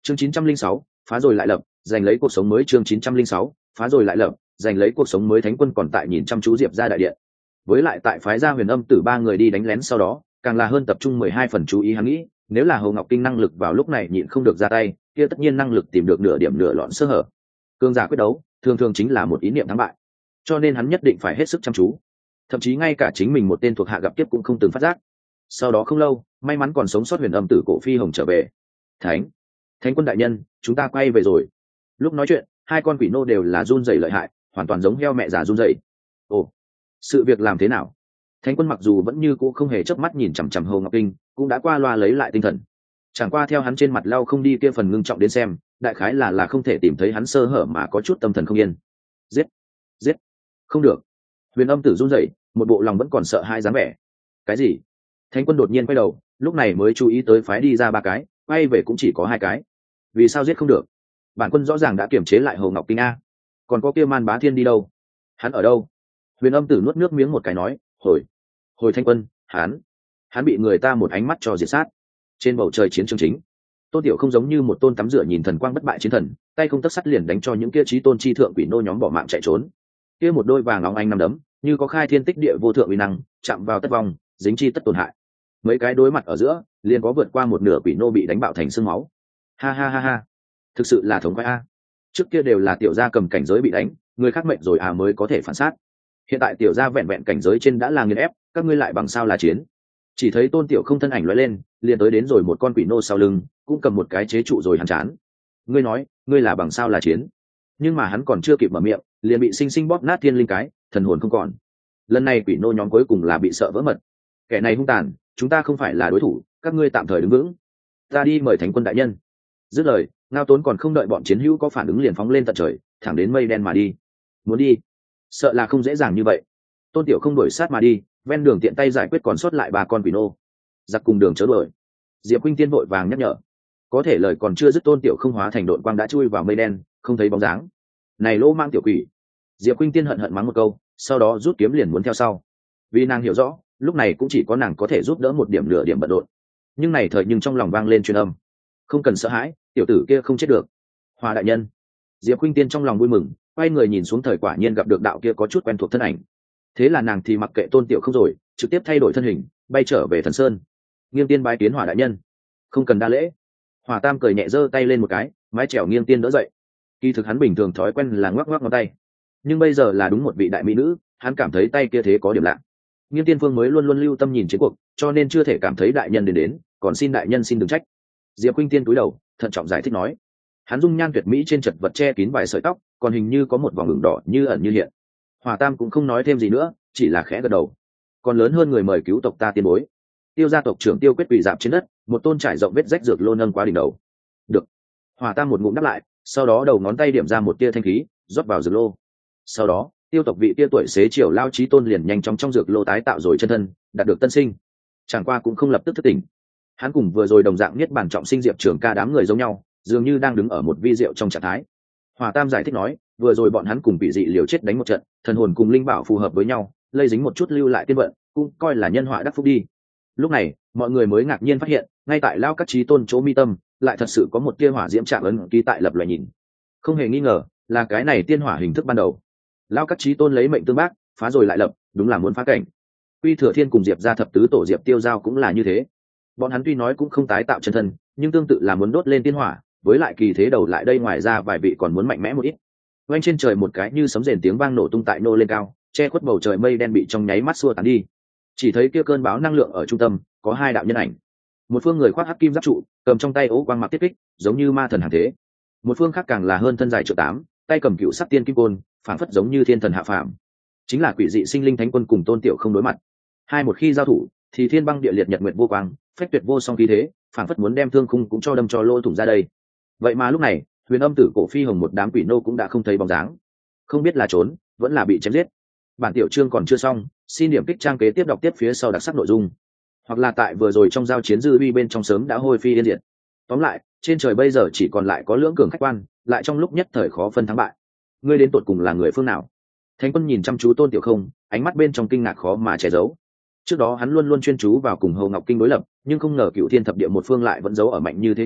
Chương 906, phá rồi lại lập, giành lấy cuộc sống mới. Chương 906, phá rồi lại lập, giành lấy cuộc sống mới. Thánh quân còn tại nhìn chăm chú Diệp ra đại điện. Với lại tại phái gia Huyền Âm Tử ba người đi đánh lén sau đó, càng là hơn tập trung 12 phần chú ý hắn nghĩ, nếu là Hồ Ngọc Kinh năng lực vào lúc này nhịn không được ra tay, kia tất nhiên năng lực tìm được nửa điểm nửa lọn sơ hở. Cương giả quyết đấu, thường thường chính là một ý niệm thắng bại. Cho nên hắn nhất định phải hết sức chăm chú. Thậm chí ngay cả chính mình một tên thuộc hạ gặp kiếp cũng không từng phát giác. Sau đó không lâu, may mắn còn sống sót Huyền Âm Tử Cổ Phi Hồng trở về. Thánh quân đại nhân, chúng ta quay về rồi. Lúc nói chuyện, hai con quỷ nô đều là run rẩy lợi hại, hoàn toàn giống heo mẹ già run rẩy. Ồ, sự việc làm thế nào? Thánh quân mặc dù vẫn như cũ không hề chớp mắt nhìn chằm chằm Hồ Ngọc Kinh, cũng đã qua loa lấy lại tinh thần. Chẳng qua theo hắn trên mặt lau không đi kia phần ngưng trọng đến xem, đại khái là không thể tìm thấy hắn sơ hở mà có chút tâm thần không yên. Giết, không được. Huyền Âm Tử run rẩy, một bộ lòng vẫn còn sợ hai dáng vẻ. Cái gì? Thánh quân đột nhiên quay đầu, lúc này mới chú ý tới phái đi ra ba cái, quay về cũng chỉ có hai cái. Vì sao giết không được? Bản quân rõ ràng đã kiểm chế lại Hồ Ngọc Kinh a. Còn có kia Man Bá Thiên đi đâu? Hắn ở đâu? Huyền Âm Tử nuốt nước miếng một cái nói, hồi Thanh quân, hắn bị người ta một ánh mắt cho diệt sát. Trên bầu trời chiến trường chính, Tôn Tiểu không giống như một tôn tắm rửa nhìn thần quang bất bại chiến thần, tay không tấc sắt liền đánh cho những kia chí tôn chi thượng quỷ nô nhóm bỏ mạng chạy trốn. Kia một đôi vàng óng ánh năm đấm, như có khai thiên tích địa vô thượng uy năng, chạm vào tất vong, dính chi tất tổn hại. Mấy cái đối mặt ở giữa, liền có vượt qua một nửa quỷ nô bị đánh bạo thành xương máu. Ha, thực sự là thống khoái a. Trước kia đều là tiểu gia cầm cảnh giới bị đánh, người khác mệnh rồi mới có thể phản sát. Hiện tại tiểu gia vẹn vẹn cảnh giới trên đã là nghiền ép, các ngươi lại bằng sao là chiến? Chỉ thấy Tôn Tiểu không thân ảnh lóe lên, liền tới đến rồi một con quỷ nô sau lưng, cũng cầm một cái chế trụ rồi hắn chán. Ngươi nói, ngươi là bằng sao là chiến? Nhưng mà hắn còn chưa kịp mở miệng, liền bị sinh sinh bóp nát thiên linh cái, thần hồn không còn. Lần này quỷ nô nhóm cuối cùng là bị sợ vỡ mật. Kẻ này hung tàn, chúng ta không phải là đối thủ, các ngươi tạm thời đứng vững. Ta đi mời Thánh quân đại nhân. Dứt lời, Ngao Tốn còn không đợi bọn chiến hữu có phản ứng liền phóng lên tận trời, thẳng đến mây đen mà đi. Muốn đi, sợ là không dễ dàng như vậy. Tôn Tiểu không đuổi sát mà đi, ven đường tiện tay giải quyết còn sót lại ba con quỷ nô. Giặc cùng đường chớ đuổi. Diệp Khuynh Tiên vội vàng nhắc nhở. Có thể lời còn chưa dứt, Tôn Tiểu không hóa thành đội quang đã chui vào mây đen, không thấy bóng dáng. Này lỗ mang tiểu quỷ. Diệp Khuynh Tiên hận hận mắng một câu, sau đó rút kiếm liền muốn theo sau. Vì nàng hiểu rõ, lúc này cũng chỉ có nàng có thể giúp đỡ một điểm nửa điểm bận rộn. Nhưng này thời nhưng trong lòng vang lên truyền âm. Không cần sợ hãi, tiểu tử kia không chết được. Hoa đại nhân. Diệp Khuynh Tiên trong lòng vui mừng, quay người nhìn xuống, thời quả nhiên gặp được đạo kia có chút quen thuộc thân ảnh. Thế là nàng thì mặc kệ Tôn Tiểu không rồi, trực tiếp thay đổi thân hình, bay trở về Thần Sơn. Nghiêng tiên bái kiến Hỏa đại nhân. Không cần đa lễ. Hỏa Tam cười nhẹ giơ tay lên một cái, mái chèo Nghiêng tiên đỡ dậy. Kỳ thực hắn bình thường thói quen là ngoắc ngoắc ngón tay, nhưng bây giờ là đúng một vị đại mỹ nữ, hắn cảm thấy tay kia thế có điểm lạ. Nghiêng tiên phương mới luôn luôn lưu tâm nhìn chiến cuộc, cho nên chưa thể cảm thấy đại nhân đến, còn xin đại nhân xin đừng trách. Diệp Khuynh Tiên cúi đầu, thận trọng giải thích nói. Hắn dung nhan tuyệt mỹ trên chật vật che kín vài sợi tóc, còn hình như có một vòng ửng đỏ như ẩn như hiện. Hỏa Tam cũng không nói thêm gì nữa, chỉ là khẽ gật đầu. Còn lớn hơn người mời cứu tộc ta tiên bối. Tiêu gia tộc trưởng Tiêu Quyết quỳ dạp trên đất, một tôn trải rộng vết rách dược lô nâng qua đỉnh đầu. Được. Hỏa Tam một ngụm đáp lại, sau đó đầu ngón tay điểm ra một tia thanh khí, rót vào dược lô. Sau đó, Tiêu tộc vị tia tuổi xế chiều lao chí tôn liền nhanh chóng trong dược lô tái tạo rồi chân thân, đạt được tân sinh. Chẳng qua cũng không lập tức thức tỉnh. Hắn cùng vừa rồi đồng dạng nhất bản trọng sinh Diệp Trường Ca đám người giống nhau, dường như đang đứng ở một vi diệu trong trạng thái. Hỏa Tam giải thích nói, vừa rồi bọn hắn cùng bị dị liều chết đánh một trận, thần hồn cùng linh bảo phù hợp với nhau, lây dính một chút lưu lại tiên vận, cũng coi là nhân họa đắc phúc đi. Lúc này, mọi người mới ngạc nhiên phát hiện, ngay tại lao các chí tôn chỗ mi tâm, lại thật sự có một tia hỏa diễm chạm ấn ký tại lập loè nhìn. Không hề nghi ngờ, là cái này tiên hỏa hình thức ban đầu. Lao các chí tôn lấy mệnh tương bác, phá rồi lại lập, đúng là muốn phá cảnh. Quy Thừa Thiên cùng Diệp gia thập tứ tổ Diệp Tiêu Giao cũng là như thế. Bọn hắn tuy nói cũng không tái tạo chân thân, nhưng tương tự là muốn đốt lên tiên hỏa, với lại kỳ thế đầu lại đây ngoài ra vài vị còn muốn mạnh mẽ một ít. Quanh trên trời một cái như sấm rền tiếng vang nổ tung tại nô lên cao, che khuất bầu trời mây đen bị trong nháy mắt xua tán đi. Chỉ thấy kia cơn bão năng lượng ở trung tâm, có hai đạo nhân ảnh. Một phương người khoác hắc kim giáp trụ, cầm trong tay ố quang mặc tiết kích, giống như ma thần hàng thế. Một phương khác càng là hơn thân dài 1.8 trượng, tay cầm cựu sắc tiên kim côn, phảng phất giống như thiên thần hạ phàm. Chính là quỷ dị sinh linh Thánh quân cùng Tôn Tiểu không đối mặt. Hai một khi giao thủ, thì thiên băng địa liệt nhật nguyệt vô quang, phách tuyệt vô song khí thế, phảng phất muốn đem thương khung cũng cho đâm cho lỗ thủng ra đây. Vậy mà lúc này, Huyền Âm Tử Cổ Phi Hồng một đám quỷ nô cũng đã không thấy bóng dáng, không biết là trốn vẫn là bị chém giết. Bản tiểu chương còn chưa xong, xin điểm kích trang kế tiếp đọc tiếp phía sau đặc sắc nội dung, hoặc là tại vừa rồi trong giao chiến dư uy bên trong sớm đã hôi phi yên diệt. Tóm lại, trên trời bây giờ chỉ còn lại có lưỡng cường khách quan, lại trong lúc nhất thời khó phân thắng bại. Ngươi đến tột cùng là người phương nào? Thánh quân nhìn chăm chú Tôn Tiểu không, ánh mắt bên trong kinh ngạc khó mà che giấu. Trước đó hắn luôn luôn chuyên chú vào cùng Hồ Ngọc Kinh đối lập, nhưng không ngờ Cựu Thiên Thập Địa một phương lại vẫn giấu ở mạnh như thế người,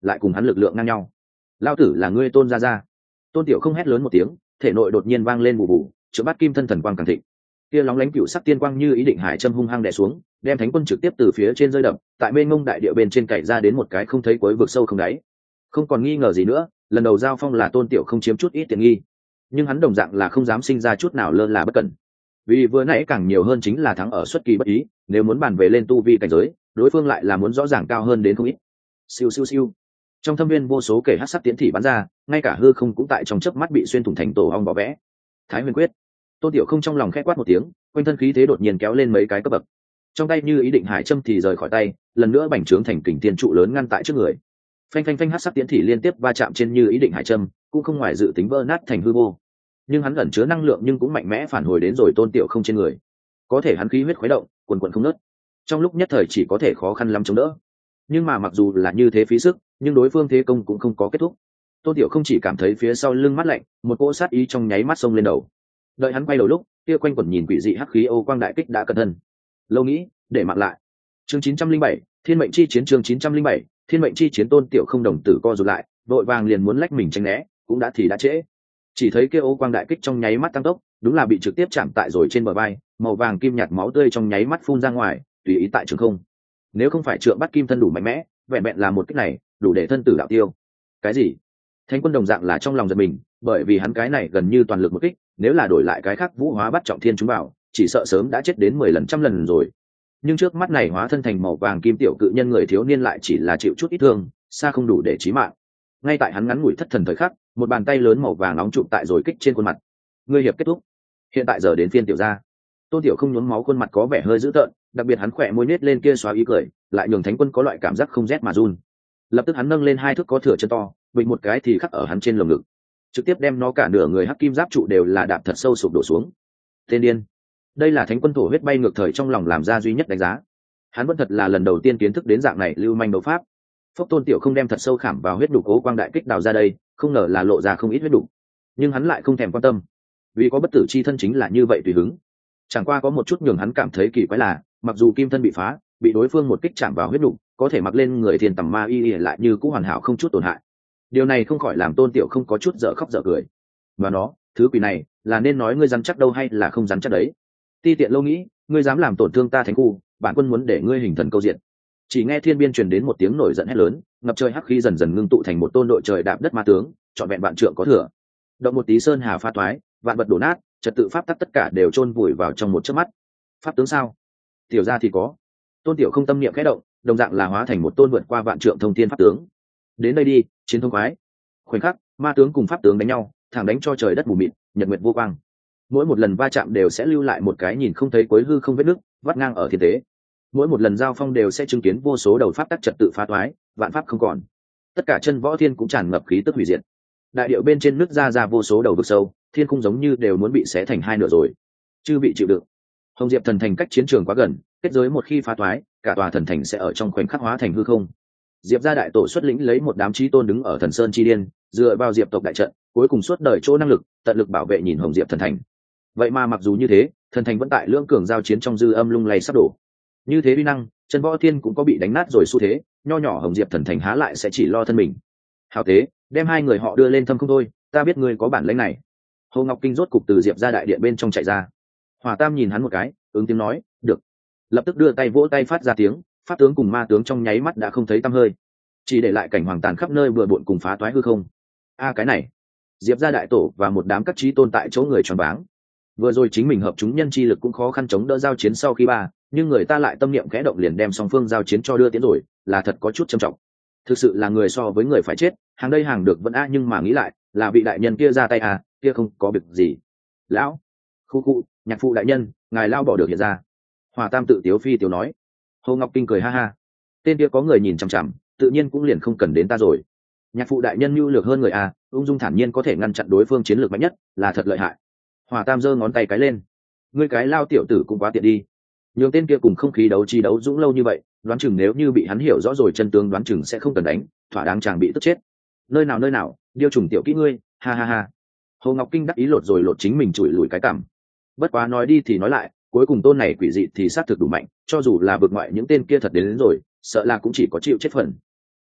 lại cùng hắn lực lượng ngang nhau. Lao tử là ngươi Tôn gia gia. Tôn Tiểu Không hét lớn một tiếng, thể nội đột nhiên vang lên bù bù, chữa bát kim thân thần quang càng thịnh. Kia lóng lánh cựu sắc tiên quang như ý định hải châm hung hăng đè xuống, đem thánh quân trực tiếp từ phía trên rơi đập, tại mênh mông đại địa bên trên cày ra đến một cái không thấy cuối vực sâu không đáy. Không còn nghi ngờ gì nữa, lần đầu giao phong là Tôn Tiểu Không chiếm chút ít tiện nghi, nhưng hắn đồng dạng là không dám sinh ra chút nào lơ là bất cẩn. Vì vừa nãy càng nhiều hơn chính là thắng ở xuất kỳ bất ý, nếu muốn bàn về lên tu vi cảnh giới, đối phương lại là muốn rõ ràng cao hơn đến không ít. Siêu siêu siêu. Trong thâm viên vô số kể hắc sắc tiến thị bắn ra, ngay cả hư không cũng tại trong chớp mắt bị xuyên thủng thành tổ ong vỏ vẽ. Thái Huyền Quyết. Tôn Tiểu Không trong lòng khẽ quát một tiếng, quanh thân khí thế đột nhiên kéo lên mấy cái cấp bậc. Trong tay như ý định hải châm thì rời khỏi tay, lần nữa bành trướng thành kình tiên trụ lớn ngăn tại trước người. Phanh phanh phanh hắc sắc tiến thị liên tiếp va chạm trên như ý định hải châm, cũng không ngoài dự tính vỡ nát thành hư vô. Nhưng hắn ẩn chứa năng lượng nhưng cũng mạnh mẽ phản hồi đến rồi Tôn Tiểu Không trên người. Có thể hắn khí huyết khuấy động, quần quần không ngớt. Trong lúc nhất thời chỉ có thể khó khăn lắm chống đỡ. Nhưng mà mặc dù là như thế phí sức, nhưng đối phương thế công cũng không có kết thúc. Tôn Tiểu Không chỉ cảm thấy phía sau lưng mát lạnh, một cỗ sát ý trong nháy mắt xông lên đầu. Đợi hắn quay đầu lúc, kia quanh quẩn nhìn quỷ dị hắc khí ô quang đại kích đã cẩn thân. Lâu nghĩ, để mạng lại. Chương 907, Thiên mệnh chi chiến. Chương 907, Thiên mệnh chi chiến. Tôn Tiểu Không đồng tử co rụt lại, vội vàng liền muốn lách mình tránh né, cũng đã thì đã trễ. Chỉ thấy kia ô quang đại kích trong nháy mắt tăng tốc, đúng là bị trực tiếp chạm tại rồi trên bờ vai, màu vàng kim nhạt máu tươi trong nháy mắt phun ra ngoài, tùy ý tại trường không. Nếu không phải trượng bắt kim thân đủ mạnh mẽ, vẹn vẹn là một kích này, đủ để thân tử đạo tiêu. Cái gì? Thánh quân đồng dạng là trong lòng giật mình, bởi vì hắn cái này gần như toàn lực một kích, nếu là đổi lại cái khác vũ hóa bắt trọng thiên chúng bảo, chỉ sợ sớm đã chết đến 10 lần trăm lần rồi. Nhưng trước mắt này hóa thân thành màu vàng kim tiểu cự nhân người thiếu niên lại chỉ là chịu chút ít thương, xa không đủ để chí mạng. Ngay tại hắn ngắn ngủi thất thần thời khắc, một bàn tay lớn màu vàng nóng chụp tại rồi kích trên khuôn mặt. Ngươi hiệp kết thúc. Hiện tại giờ đến phiên tiểu gia. Tôn Tiểu Không nhuốm máu khuôn mặt có vẻ hơi dữ tợn, đặc biệt hắn khỏe môi nết lên kia xóa ý cười, lại nhường thánh quân có loại cảm giác không rét mà run. Lập tức hắn nâng lên hai thước có thừa chân to, bình một cái thì khắc ở hắn trên lồng ngực, trực tiếp đem nó cả nửa người hắc kim giáp trụ đều là đạp thật sâu sụp đổ xuống. Tên điên. Đây là thánh quân thổ huyết bay ngược thời trong lòng làm ra duy nhất đánh giá. Hắn vẫn thật là lần đầu tiên kiến thức đến dạng này lưu manh đấu pháp. Phốc Tôn Tiểu Không đem thật sâu khảm vào huyết đục cố quang đại kích đào ra đây, không ngờ là lộ ra không ít huyết đục. Nhưng hắn lại không thèm quan tâm, vì có bất tử chi thân chính là như vậy tùy hứng. Chẳng qua có một chút nhường hắn cảm thấy kỳ quái là, mặc dù kim thân bị phá, bị đối phương một kích chạm vào huyết đục, có thể mặc lên người thiên tầm ma y lại như cũ hoàn hảo không chút tổn hại. Điều này không khỏi làm Tôn Tiểu Không có chút dở khóc dở cười. Và nó, thứ quỷ này, là nên nói ngươi rắn chắc đâu hay là không rắn chắc đấy? Ti tiện Lâu nghĩ, ngươi dám làm tổn thương ta thánh khu, bản quân muốn để ngươi hình thần câu diện. Chỉ nghe thiên biên truyền đến một tiếng nổi giận hét lớn, ngập trời hắc khí dần dần ngưng tụ thành một tôn đội trời đạp đất ma tướng, trọn vẹn vạn trượng có thừa. Động một tí sơn hà pha toái, vạn vật đổ nát, trật tự pháp tắc tất cả đều chôn vùi vào trong một chớp mắt. Pháp tướng sao? Tiểu gia thì có. Tôn Tiểu Không tâm niệm khẽ động, đồng dạng là hóa thành một tôn vượt qua vạn trượng thông thiên pháp tướng. Đến đây đi, chiến thông khoái. Khoảnh khắc, ma tướng cùng pháp tướng đánh nhau, thẳng đánh cho trời đất mù mịt, nhật nguyệt vô quang. Mỗi một lần va chạm đều sẽ lưu lại một cái nhìn không thấy cuối hư không vết nứt, vắt ngang ở thiên tế. Mỗi một lần giao phong đều sẽ chứng kiến vô số đầu pháp tắc trật tự phá toái, vạn pháp không còn. Tất cả chân võ thiên cũng tràn ngập khí tức hủy diệt. Đại điệu bên trên nứt ra vô số đầu vực sâu, thiên khung giống như đều muốn bị xé thành hai nửa rồi. Chư bị chịu đựng. Hồng Diệp thần thành cách chiến trường quá gần, kết giới một khi phá toái, cả tòa thần thành sẽ ở trong khoảnh khắc hóa thành hư không. Diệp gia đại tổ xuất lĩnh lấy một đám chí tôn đứng ở thần sơn chi điên, dựa vào Diệp tộc đại trận, cuối cùng suốt đời chỗ năng lực, tận lực bảo vệ nhìn Hồng Diệp thần thành. Vậy mà mặc dù như thế, thần thành vẫn tại lưỡng cường giao chiến trong dư âm lung lay sắp đổ. Như thế uy năng, chân võ thiên cũng có bị đánh nát rồi xu thế, nho nhỏ Hồng Diệp thần thành há lại sẽ chỉ lo thân mình. Hảo tế, đem hai người họ đưa lên thâm không thôi, ta biết ngươi có bản lĩnh này. Hồ Ngọc Kinh rốt cục từ Diệp gia đại điện bên trong chạy ra. Hỏa Tam nhìn hắn một cái, ứng tiếng nói, được. Lập tức đưa tay vỗ tay phát ra tiếng, pháp tướng cùng ma tướng trong nháy mắt đã không thấy tăm hơi, chỉ để lại cảnh hoàng tàn khắp nơi bừa bộn cùng phá toái hư không. Cái này, Diệp gia đại tổ và một đám các chí tôn tại chỗ người tròn váng. Vừa rồi chính mình hợp chúng nhân chi lực cũng khó khăn chống đỡ giao chiến sau khi ba, nhưng người ta lại tâm niệm khẽ động liền đem song phương giao chiến cho đưa tiến rồi, là thật có chút trầm trọng. Thực sự là người so với người phải chết, hàng đây hàng được vẫn nhưng mà nghĩ lại, là vị đại nhân kia ra tay kia không có việc gì. Lão, khu, nhạc phụ đại nhân, ngài lao bỏ được hiện ra. Hòa Tam tự tiếu phi tiếu nói. Hồ Ngọc Kinh cười ha ha. Tên kia có người nhìn chằm chằm, tự nhiên cũng liền không cần đến ta rồi. Nhạc phụ đại nhân nhu lược hơn người ung dung thản nhiên có thể ngăn chặn đối phương chiến lược mạnh nhất, là thật lợi hại. Hòa Tam giơ ngón tay cái lên. Ngươi cái lao tiểu tử cũng quá tiện đi. Nhường tên kia cùng không khí đấu chi đấu dũng lâu như vậy, đoán chừng nếu như bị hắn hiểu rõ rồi chân tướng đoán chừng sẽ không cần đánh, thỏa đáng chàng bị tức chết. Nơi nào, điêu trùng tiểu kỹ ngươi, ha ha ha. Hồ Ngọc Kinh đắc ý lột rồi lột chính mình chùi lùi cái cằm. Bất quá nói đi thì nói lại, cuối cùng tôn này quỷ dị thì xác thực đủ mạnh, cho dù là vượt ngoại những tên kia thật đến rồi, sợ là cũng chỉ có chịu chết phần. Kỳ thực,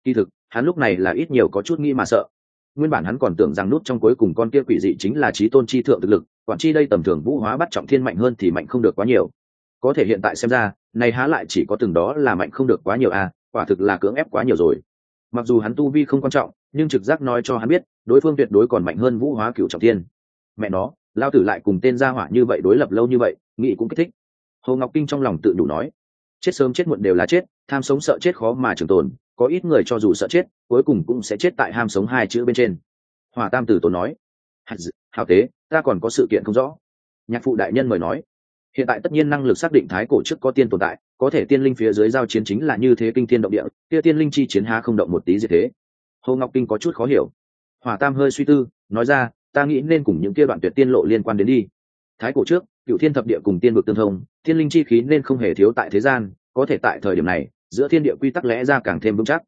hắn lúc này là ít nhiều có chút nghi mà sợ. Nguyên bản hắn còn tưởng rằng nút trong cuối cùng con kia quỷ dị chính là chí tôn chi thượng thực lực, quản chi đây tầm thường vũ hóa bắt trọng thiên mạnh hơn thì mạnh không được quá nhiều. Có thể hiện tại xem ra, này há lại chỉ có từng đó là mạnh không được quá nhiều à, quả thực là cưỡng ép quá nhiều rồi. Mặc dù hắn tu vi không quan trọng, nhưng trực giác nói cho hắn biết, đối phương tuyệt đối còn mạnh hơn vũ hóa cửu trọng thiên. Mẹ nó, lao tử lại cùng tên gia hỏa như vậy đối lập lâu như vậy, nghĩ cũng kích thích. Hồ Ngọc Kinh trong lòng tự đủ nói, chết sớm chết muộn đều là chết, tham sống sợ chết khó mà trường tồn, có ít người cho dù sợ chết, cuối cùng cũng sẽ chết tại ham sống hai chữ bên trên. Hỏa Tam Tử Tốn nói, hảo tế, ta còn có sự kiện không rõ. Nhạc phụ đại nhân mời nói, hiện tại tất nhiên năng lực xác định thái cổ trước có tiên tồn tại, có thể tiên linh phía dưới giao chiến chính là như thế kinh thiên động địa, kia tiên linh chi chiến há không động một tí gì thế. Hồ Ngọc Kinh có chút khó hiểu. Hỏa Tam hơi suy tư, nói ra, ta nghĩ nên cùng những kia đoạn tuyệt tiên lộ liên quan đến đi. Thái cổ trước, cựu thiên thập địa cùng tiên vực tương thông, tiên linh chi khí nên không hề thiếu tại thế gian, có thể tại thời điểm này, giữa thiên địa quy tắc lẽ ra càng thêm vững chắc.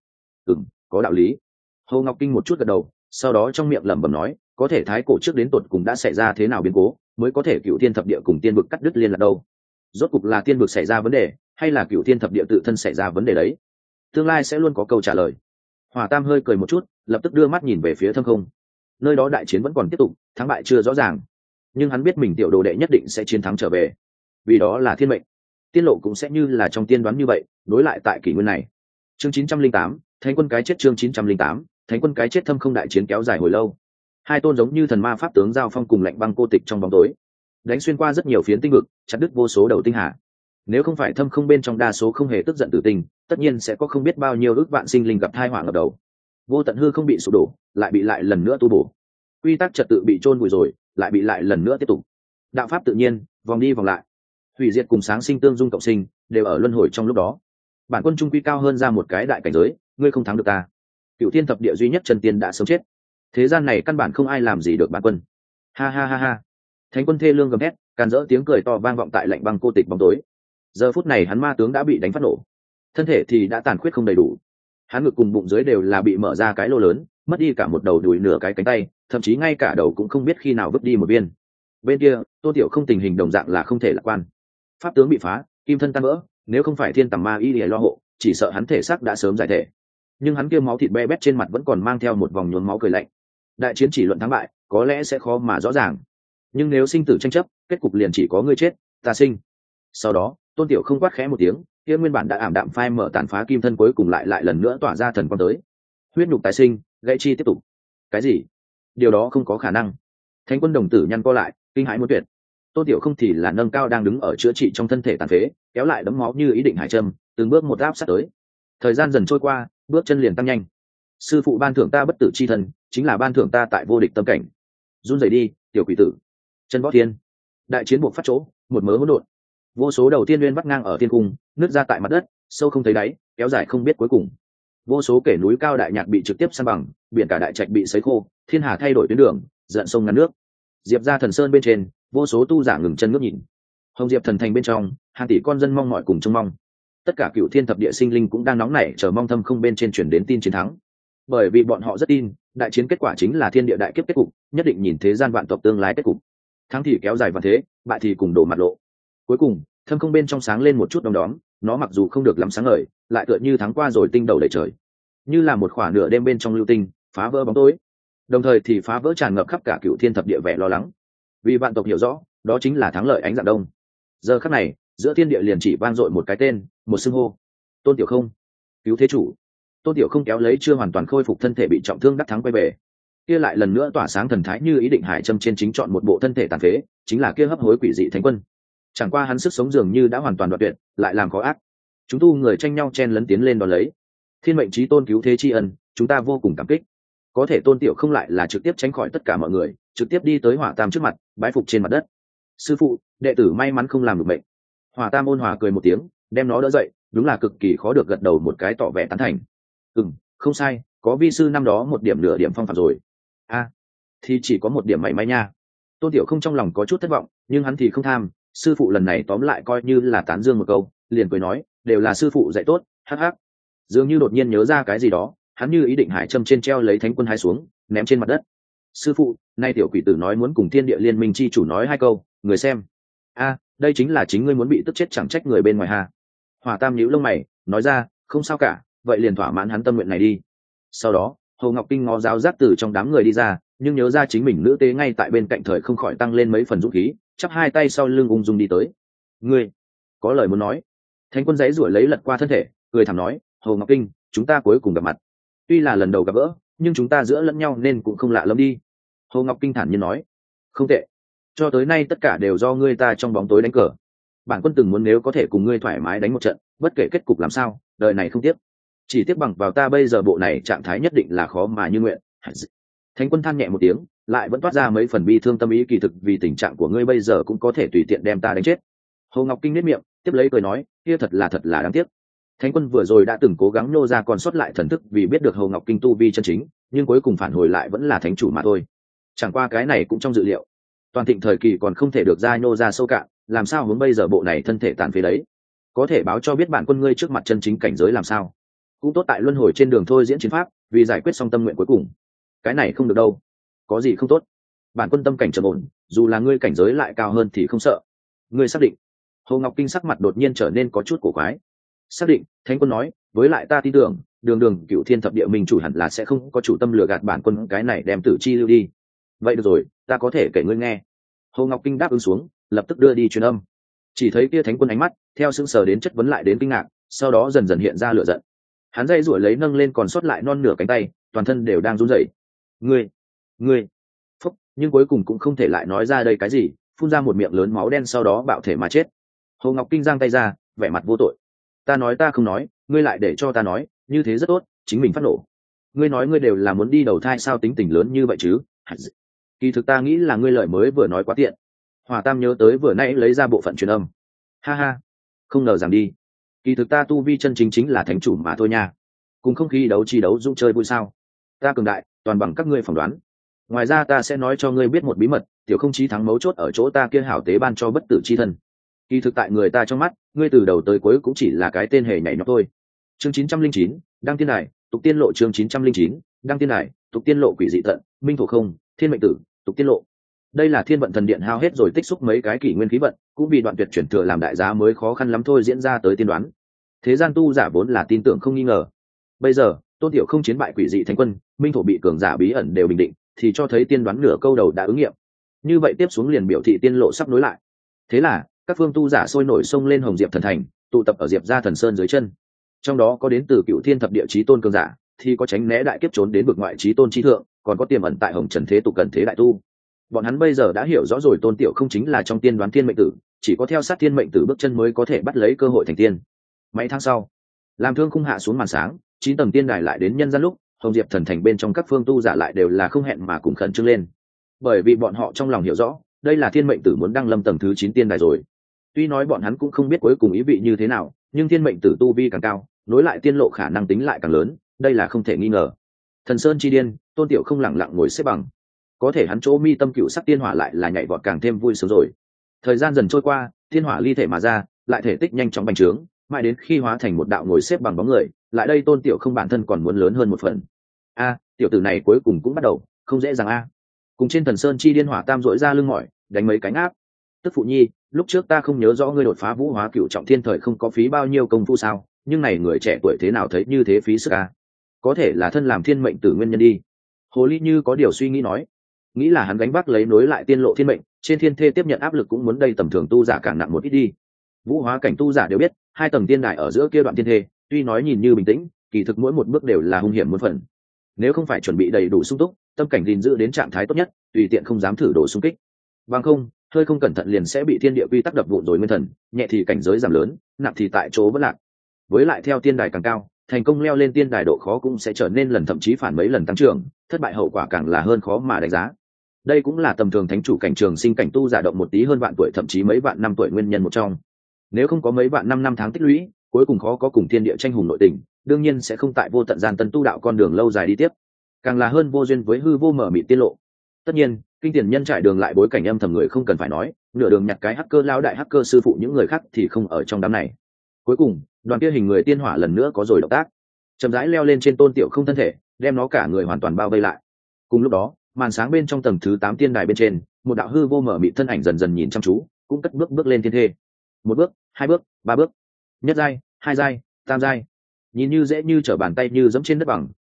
Có đạo lý. Hồ Ngọc Kinh một chút gật đầu, sau đó trong miệng lẩm bẩm nói, có thể thái cổ trước đến tột cùng đã xảy ra thế nào biến cố, mới có thể cựu thiên thập địa cùng tiên vực cắt đứt liên lạc đâu? Rốt cục là tiên vực xảy ra vấn đề, hay là cựu thiên thập địa tự thân xảy ra vấn đề đấy? Tương lai sẽ luôn có câu trả lời. Hỏa Tam hơi cười một chút, lập tức đưa mắt nhìn về phía thâm không. Nơi đó đại chiến vẫn còn tiếp tục, thắng bại chưa rõ ràng, nhưng hắn biết mình tiểu đồ đệ nhất định sẽ chiến thắng trở về, vì đó là thiên mệnh. Tiên lộ cũng sẽ như là trong tiên đoán như vậy, đối lại tại kỷ nguyên này. Chương 908, Thánh quân cái chết. Chương 908, Thánh quân cái chết. Thâm không đại chiến kéo dài hồi lâu. Hai tôn giống như thần ma pháp tướng giao phong cùng lạnh băng cô tịch trong bóng tối, đánh xuyên qua rất nhiều phiến tinh vực, chặt đứt vô số đầu tinh hà. Nếu không phải thâm không bên trong đa số không hề tức giận tử tình, tất nhiên sẽ có không biết bao nhiêu ước vạn sinh linh gặp tai họa ngập đầu. Vô tận hư không bị sụp đổ, lại bị lại lần nữa tu bổ. Quy tắc trật tự bị chôn vùi rồi, lại bị lại lần nữa tiếp tục. Đạo pháp tự nhiên, vòng đi vòng lại. Hủy diệt cùng sáng sinh tương dung cộng sinh, đều ở luân hồi trong lúc đó. Bản quân trung quy cao hơn ra một cái đại cảnh giới, ngươi không thắng được ta. Cựu thiên thập địa duy nhất chân tiên đã sớm chết. Thế gian này căn bản không ai làm gì được bản quân. Ha ha ha ha. Thánh quân thê lương gầm hét, càn rỡ tiếng cười to vang vọng tại lạnh băng cô tịch bóng tối. Giờ phút này hắn ma tướng đã bị đánh phát nổ, thân thể thì đã tàn khuyết không đầy đủ. Hắn ngực cùng bụng dưới đều là bị mở ra cái lô lớn, mất đi cả một đầu đùi nửa cái cánh tay, thậm chí ngay cả đầu cũng không biết khi nào vứt đi một viên. Bên kia, Tô Tiểu không tình hình đồng dạng là không thể lạc quan. Pháp tướng bị phá, kim thân tan vỡ, nếu không phải thiên tầm ma y để lo hộ, chỉ sợ hắn thể xác đã sớm giải thể. Nhưng hắn kia máu thịt be bét trên mặt vẫn còn mang theo một vòng nhuốm máu cười lạnh. Đại chiến chỉ luận thắng bại, có lẽ sẽ khó mà rõ ràng. Nhưng nếu sinh tử tranh chấp, kết cục liền chỉ có ngươi chết, ta sinh. Sau đó, Tôn Tiểu không quát khẽ một tiếng, kia nguyên bản đã ảm đạm phai mở tàn phá kim thân cuối cùng lại lần nữa tỏa ra thần quang tới. Huyết nhục tái sinh, gãy chi tiếp tục. Cái gì? Điều đó không có khả năng. Thánh quân đồng tử nhăn co lại, kinh hãi muốn tuyệt. Tôn Tiểu không thì là nâng cao đang đứng ở chữa trị trong thân thể tàn phế, kéo lại đấm máu như ý định hải châm, từng bước một áp sát tới. Thời gian dần trôi qua, bước chân liền tăng nhanh. Sư phụ ban thưởng ta bất tử chi thân, chính là ban thưởng ta tại vô địch tâm cảnh. Run rẩy đi, tiểu quỷ tử. Chân võ thiên. Đại chiến buộc phát chỗ, một mớ hỗn độn. Vô số đầu tiên nguyên vắt ngang ở thiên cung, nứt ra tại mặt đất, sâu không thấy đáy, kéo dài không biết cuối cùng. Vô số kẻ núi cao đại nhạc bị trực tiếp san bằng, biển cả đại trạch bị sấy khô, thiên hà thay đổi tuyến đường, giận sông ngăn nước. Diệp ra thần sơn bên trên, vô số tu giả ngừng chân ngước nhìn. Hồng Diệp thần thành bên trong, hàng tỷ con dân mong mỏi cùng trông mong. Tất cả cựu thiên thập địa sinh linh cũng đang nóng nảy chờ mong thâm không bên trên chuyển đến tin chiến thắng. Bởi vì bọn họ rất tin, đại chiến kết quả chính là thiên địa đại kiếp kết cục, nhất định nhìn thế gian vạn tộc tương lai kết cục. Thắng thì kéo dài vạn thế, bại thì cùng đổ mặt lộ. Cuối cùng, thâm không bên trong sáng lên một chút đom đóm, nó mặc dù không được lắm sáng ngời, lại tựa như tháng qua rồi tinh đầu đầy trời, như là một khoảng nửa đêm bên trong lưu tinh, phá vỡ bóng tối. Đồng thời thì phá vỡ tràn ngập khắp cả cựu thiên thập địa vẻ lo lắng. Vì vạn tộc hiểu rõ, đó chính là thắng lợi ánh dạng đông. Giờ khắc này, giữa thiên địa liền chỉ vang dội một cái tên, một xưng hô. Tôn Tiểu không, cứu thế chủ. Tôn Tiểu không kéo lấy chưa hoàn toàn khôi phục thân thể bị trọng thương đắc thắng quay về. Kia lại lần nữa tỏa sáng thần thái như ý định hải châm trên chính chọn một bộ thân thể tàn phế, chính là kia hấp hối quỷ dị thánh quân. Chẳng qua hắn sức sống dường như đã hoàn toàn đoạn tuyệt, lại làm khó ác. Chúng tu người tranh nhau chen lấn tiến lên đón lấy. Thiên mệnh chí tôn cứu thế tri ân, chúng ta vô cùng cảm kích. Có thể Tôn Tiểu không lại là trực tiếp tránh khỏi tất cả mọi người, trực tiếp đi tới Hỏa Tam trước mặt, bái phục trên mặt đất. Sư phụ, đệ tử may mắn không làm được bệnh. Hỏa Tam ôn hòa cười một tiếng, đem nó đỡ dậy, đúng là cực kỳ khó được gật đầu một cái tỏ vẻ tán thành. Không sai, có vi sư năm đó một điểm nửa điểm phong phạm rồi. Thì chỉ có một điểm mảy may nha. Tôn Tiểu không trong lòng có chút thất vọng, nhưng hắn thì không tham. Sư phụ lần này tóm lại coi như là tán dương một câu, liền cười nói, đều là sư phụ dạy tốt, hắc hắc. Dường như đột nhiên nhớ ra cái gì đó, hắn như ý định hải châm trên treo lấy thánh quân hai xuống, ném trên mặt đất. Sư phụ, nay tiểu quỷ tử nói muốn cùng thiên địa liên minh chi chủ nói hai câu, người xem. Đây chính là chính ngươi muốn bị tức chết chẳng trách người bên ngoài ha. Hỏa Tam nhíu lông mày, nói ra, không sao cả, vậy liền thỏa mãn hắn tâm nguyện này đi. Sau đó Hồ Ngọc Kinh ngó giáo giác từ trong đám người đi ra, nhưng nhớ ra chính mình nữ tế ngay tại bên cạnh thời không khỏi tăng lên mấy phần dũng khí, chắp hai tay sau lưng ung dung đi tới. Ngươi có lời muốn nói? Thánh quân giấy rủi lấy lật qua thân thể, cười thảm nói, Hồ Ngọc Kinh, chúng ta cuối cùng gặp mặt, tuy là lần đầu gặp gỡ, nhưng chúng ta giữa lẫn nhau nên cũng không lạ lắm đi. Hồ Ngọc Kinh thản nhiên nói, không tệ, cho tới nay tất cả đều do ngươi ta trong bóng tối đánh cờ. Bản quân từng muốn nếu có thể cùng ngươi thoải mái đánh một trận, bất kể kết cục làm sao, đời này không tiếc. Chỉ tiếc bằng vào ta bây giờ bộ này trạng thái nhất định là khó mà như nguyện. Thánh quân than nhẹ một tiếng, lại vẫn toát ra mấy phần bi thương tâm ý, kỳ thực vì tình trạng của ngươi bây giờ cũng có thể tùy tiện đem ta đánh chết. Hồ Ngọc Kinh nét miệng, tiếp lấy cười nói, kia thật là đáng tiếc. Thánh quân vừa rồi đã từng cố gắng nô ra còn sót lại thần thức vì biết được Hồ Ngọc Kinh tu vi chân chính, nhưng cuối cùng phản hồi lại vẫn là thánh chủ mà thôi. Chẳng qua cái này cũng trong dự liệu. Toàn thịnh thời kỳ còn không thể được ra nô ra sâu cạn, làm sao hướng bây giờ bộ này thân thể tàn phế đấy. Có thể báo cho biết bản quân ngươi trước mặt chân chính cảnh giới làm sao. Cũng tốt tại luân hồi trên đường thôi diễn chiến pháp, vì giải quyết xong tâm nguyện cuối cùng. Cái này không được đâu. Có gì không tốt? Bản quân tâm cảnh trầm ổn, dù là ngươi cảnh giới lại cao hơn thì không sợ. Ngươi xác định? Hồ Ngọc Kinh sắc mặt đột nhiên trở nên có chút cổ quái. Xác định, Thánh quân nói, với lại ta tin tưởng, đường Cửu Thiên thập địa minh chủ hẳn là sẽ không có chủ tâm lừa gạt bản quân, cái này đem tử chi lưu đi. Vậy được rồi, ta có thể kể ngươi nghe. Hồ Ngọc Kinh đáp ứng xuống, lập tức đưa đi truyền âm. Chỉ thấy kia Thánh quân ánh mắt theo sững sờ đến chất vấn lại đến kinh ngạc, sau đó dần dần hiện ra lửa giận. Hắn dây ruổi lấy nâng lên còn sót lại non nửa cánh tay, toàn thân đều đang run rẩy. Ngươi, phúc, nhưng cuối cùng cũng không thể lại nói ra đây cái gì, phun ra một miệng lớn máu đen, sau đó bạo thể mà chết. Hồ Ngọc Kinh giang tay ra, vẻ mặt vô tội. Ta nói ta không nói, ngươi lại để cho ta nói, như thế rất tốt, chính mình phát nổ. Ngươi nói ngươi đều là muốn đi đầu thai sao, tính tình lớn như vậy chứ? Kỳ thực ta nghĩ là ngươi lời mới vừa nói quá tiện. Hỏa Tam nhớ tới vừa nãy lấy ra bộ phận truyền âm. Ha ha, không ngờ rằng đi. Kỳ thực ta tu vi chân chính là thánh chủ mà thôi nha. Cùng không khí đấu chi đấu dũng chơi vui sao? Ta cường đại, toàn bằng các ngươi phỏng đoán. Ngoài ra ta sẽ nói cho ngươi biết một bí mật, tiểu không chí thắng mấu chốt ở chỗ ta kia hảo tế ban cho bất tử chi thân. Kỳ thực tại người ta trong mắt, ngươi từ đầu tới cuối cũng chỉ là cái tên hề nhảy nhót thôi. Chương 909, đăng tiên đài, tục tiên lộ. Chương 909, đăng tiên đài, tục tiên lộ. Quỷ dị tận, minh thổ không, thiên mệnh tử, tục tiên lộ. Đây là thiên vận thần điện hao hết rồi tích xúc mấy cái kỷ nguyên khí vận, cũng vì đoạn tuyệt chuyển thừa làm đại giá mới khó khăn lắm thôi diễn ra tới tiên đoán. Thế gian tu giả vốn là tin tưởng không nghi ngờ. Bây giờ Tôn Tiểu không chiến bại quỷ dị thánh quân, minh thổ bị cường giả bí ẩn đều bình định, thì cho thấy tiên đoán nửa câu đầu đã ứng nghiệm. Như vậy tiếp xuống liền biểu thị tiên lộ sắp nối lại. Thế là các phương tu giả sôi nổi xông lên Hồng Diệp thần thành, tụ tập ở Diệp gia thần sơn dưới chân. Trong đó có đến từ Cựu Thiên thập địa chí tôn cường giả, thì có tránh né đại kiếp trốn đến vực ngoại chí tôn chí thượng, còn có tiềm ẩn tại Hồng Trần thế tục cần thế đại tu. Bọn hắn bây giờ đã hiểu rõ rồi Tôn Tiểu không chính là trong tiên đoán thiên mệnh tử, chỉ có theo sát thiên mệnh tử bước chân mới có thể bắt lấy cơ hội thành tiên. Mấy tháng sau, làm thương khung hạ xuống màn sáng, 9 tầng tiên đài lại đến nhân gian lúc, Hồng Diệp thần thành bên trong các phương tu giả lại đều là không hẹn mà cùng khẩn trương lên, bởi vì bọn họ trong lòng hiểu rõ, đây là thiên mệnh tử muốn đăng lâm tầng thứ 9 tiên đài rồi. Tuy nói bọn hắn cũng không biết cuối cùng ý vị như thế nào, nhưng thiên mệnh tử tu vi càng cao, nối lại tiên lộ khả năng tính lại càng lớn, đây là không thể nghi ngờ. Thần sơn chi điên, Tôn Tiểu không lặng lặng ngồi xếp bằng, có thể hắn chỗ mi tâm cựu sắc tiên hỏa lại là nhảy vọt càng thêm vui sướng rồi. Thời gian dần trôi qua, tiên hỏa ly thể mà ra, lại thể tích nhanh chóng bành trướng, mãi đến khi hóa thành một đạo ngồi xếp bằng bóng người, lại đây Tôn Tiểu không bản thân còn muốn lớn hơn một phần. A, tiểu tử này cuối cùng cũng bắt đầu, không dễ dàng a. Cùng trên thần sơn chi điên hỏa tam dội ra lưng mỏi, đánh mấy cánh áp. Tức phụ nhi, lúc trước ta không nhớ rõ ngươi đột phá vũ hóa cựu trọng thiên thời không có phí bao nhiêu công phu sao, nhưng này người trẻ tuổi thế nào thấy như thế phí sức a? Có thể là thân làm thiên mệnh tử nguyên nhân đi. Hồ Ly như có điều suy nghĩ nói, nghĩ là hắn gánh vác lấy nối lại tiên lộ thiên mệnh, trên thiên thê tiếp nhận áp lực cũng muốn đây tầm thường tu giả càng nặng một ít đi. Vũ hóa cảnh tu giả đều biết, 2 tầng tiên đài ở giữa kia đoạn thiên thê, tuy nói nhìn như bình tĩnh, kỳ thực mỗi một bước đều là hung hiểm muôn phần. Nếu không phải chuẩn bị đầy đủ sung túc, tâm cảnh gìn giữ đến trạng thái tốt nhất, tùy tiện không dám thử đổ xung kích. Bằng không, hơi không cẩn thận liền sẽ bị thiên địa quy tắc đập vụn rồi nguyên thần, nhẹ thì cảnh giới giảm lớn, nặng thì tại chỗ vẫn lạc. Với lại theo tiên đài càng cao, thành công leo lên tiên đài độ khó cũng sẽ trở nên lần thậm chí phản mấy lần tăng trưởng, thất bại hậu quả càng là hơn khó mà đánh giá. Đây cũng là tầm thường thánh chủ cảnh trường sinh cảnh tu giả động một tí hơn vạn tuổi thậm chí mấy vạn năm tuổi nguyên nhân một trong. Nếu không có mấy vạn năm tháng tích lũy, cuối cùng khó có cùng thiên địa tranh hùng nội tình, đương nhiên sẽ không tại vô tận gian tân tu đạo con đường lâu dài đi tiếp, càng là hơn vô duyên với hư vô mở mịt tiên lộ. Tất nhiên, kinh tiền nhân trải đường lại bối cảnh âm thầm người không cần phải nói, nửa đường nhặt cái hacker lao đại hacker sư phụ những người khác thì không ở trong đám này. Cuối cùng, đoàn kia hình người tiên hỏa lần nữa có rồi động tác, chậm rãi leo lên trên Tôn Tiểu không thân thể, đem nó cả người hoàn toàn bao vây lại. Cùng lúc đó, màn sáng bên trong tầng thứ 8 tiên đài bên trên, một đạo hư vô mở mịt thân ảnh dần dần nhìn chăm chú, cũng cất bước lên thiên thê. 1 bước, 2 bước, 3 bước, nhất giai, 2 giai, tam giai. Nhìn như dễ như trở bàn tay như giẫm trên đất bằng,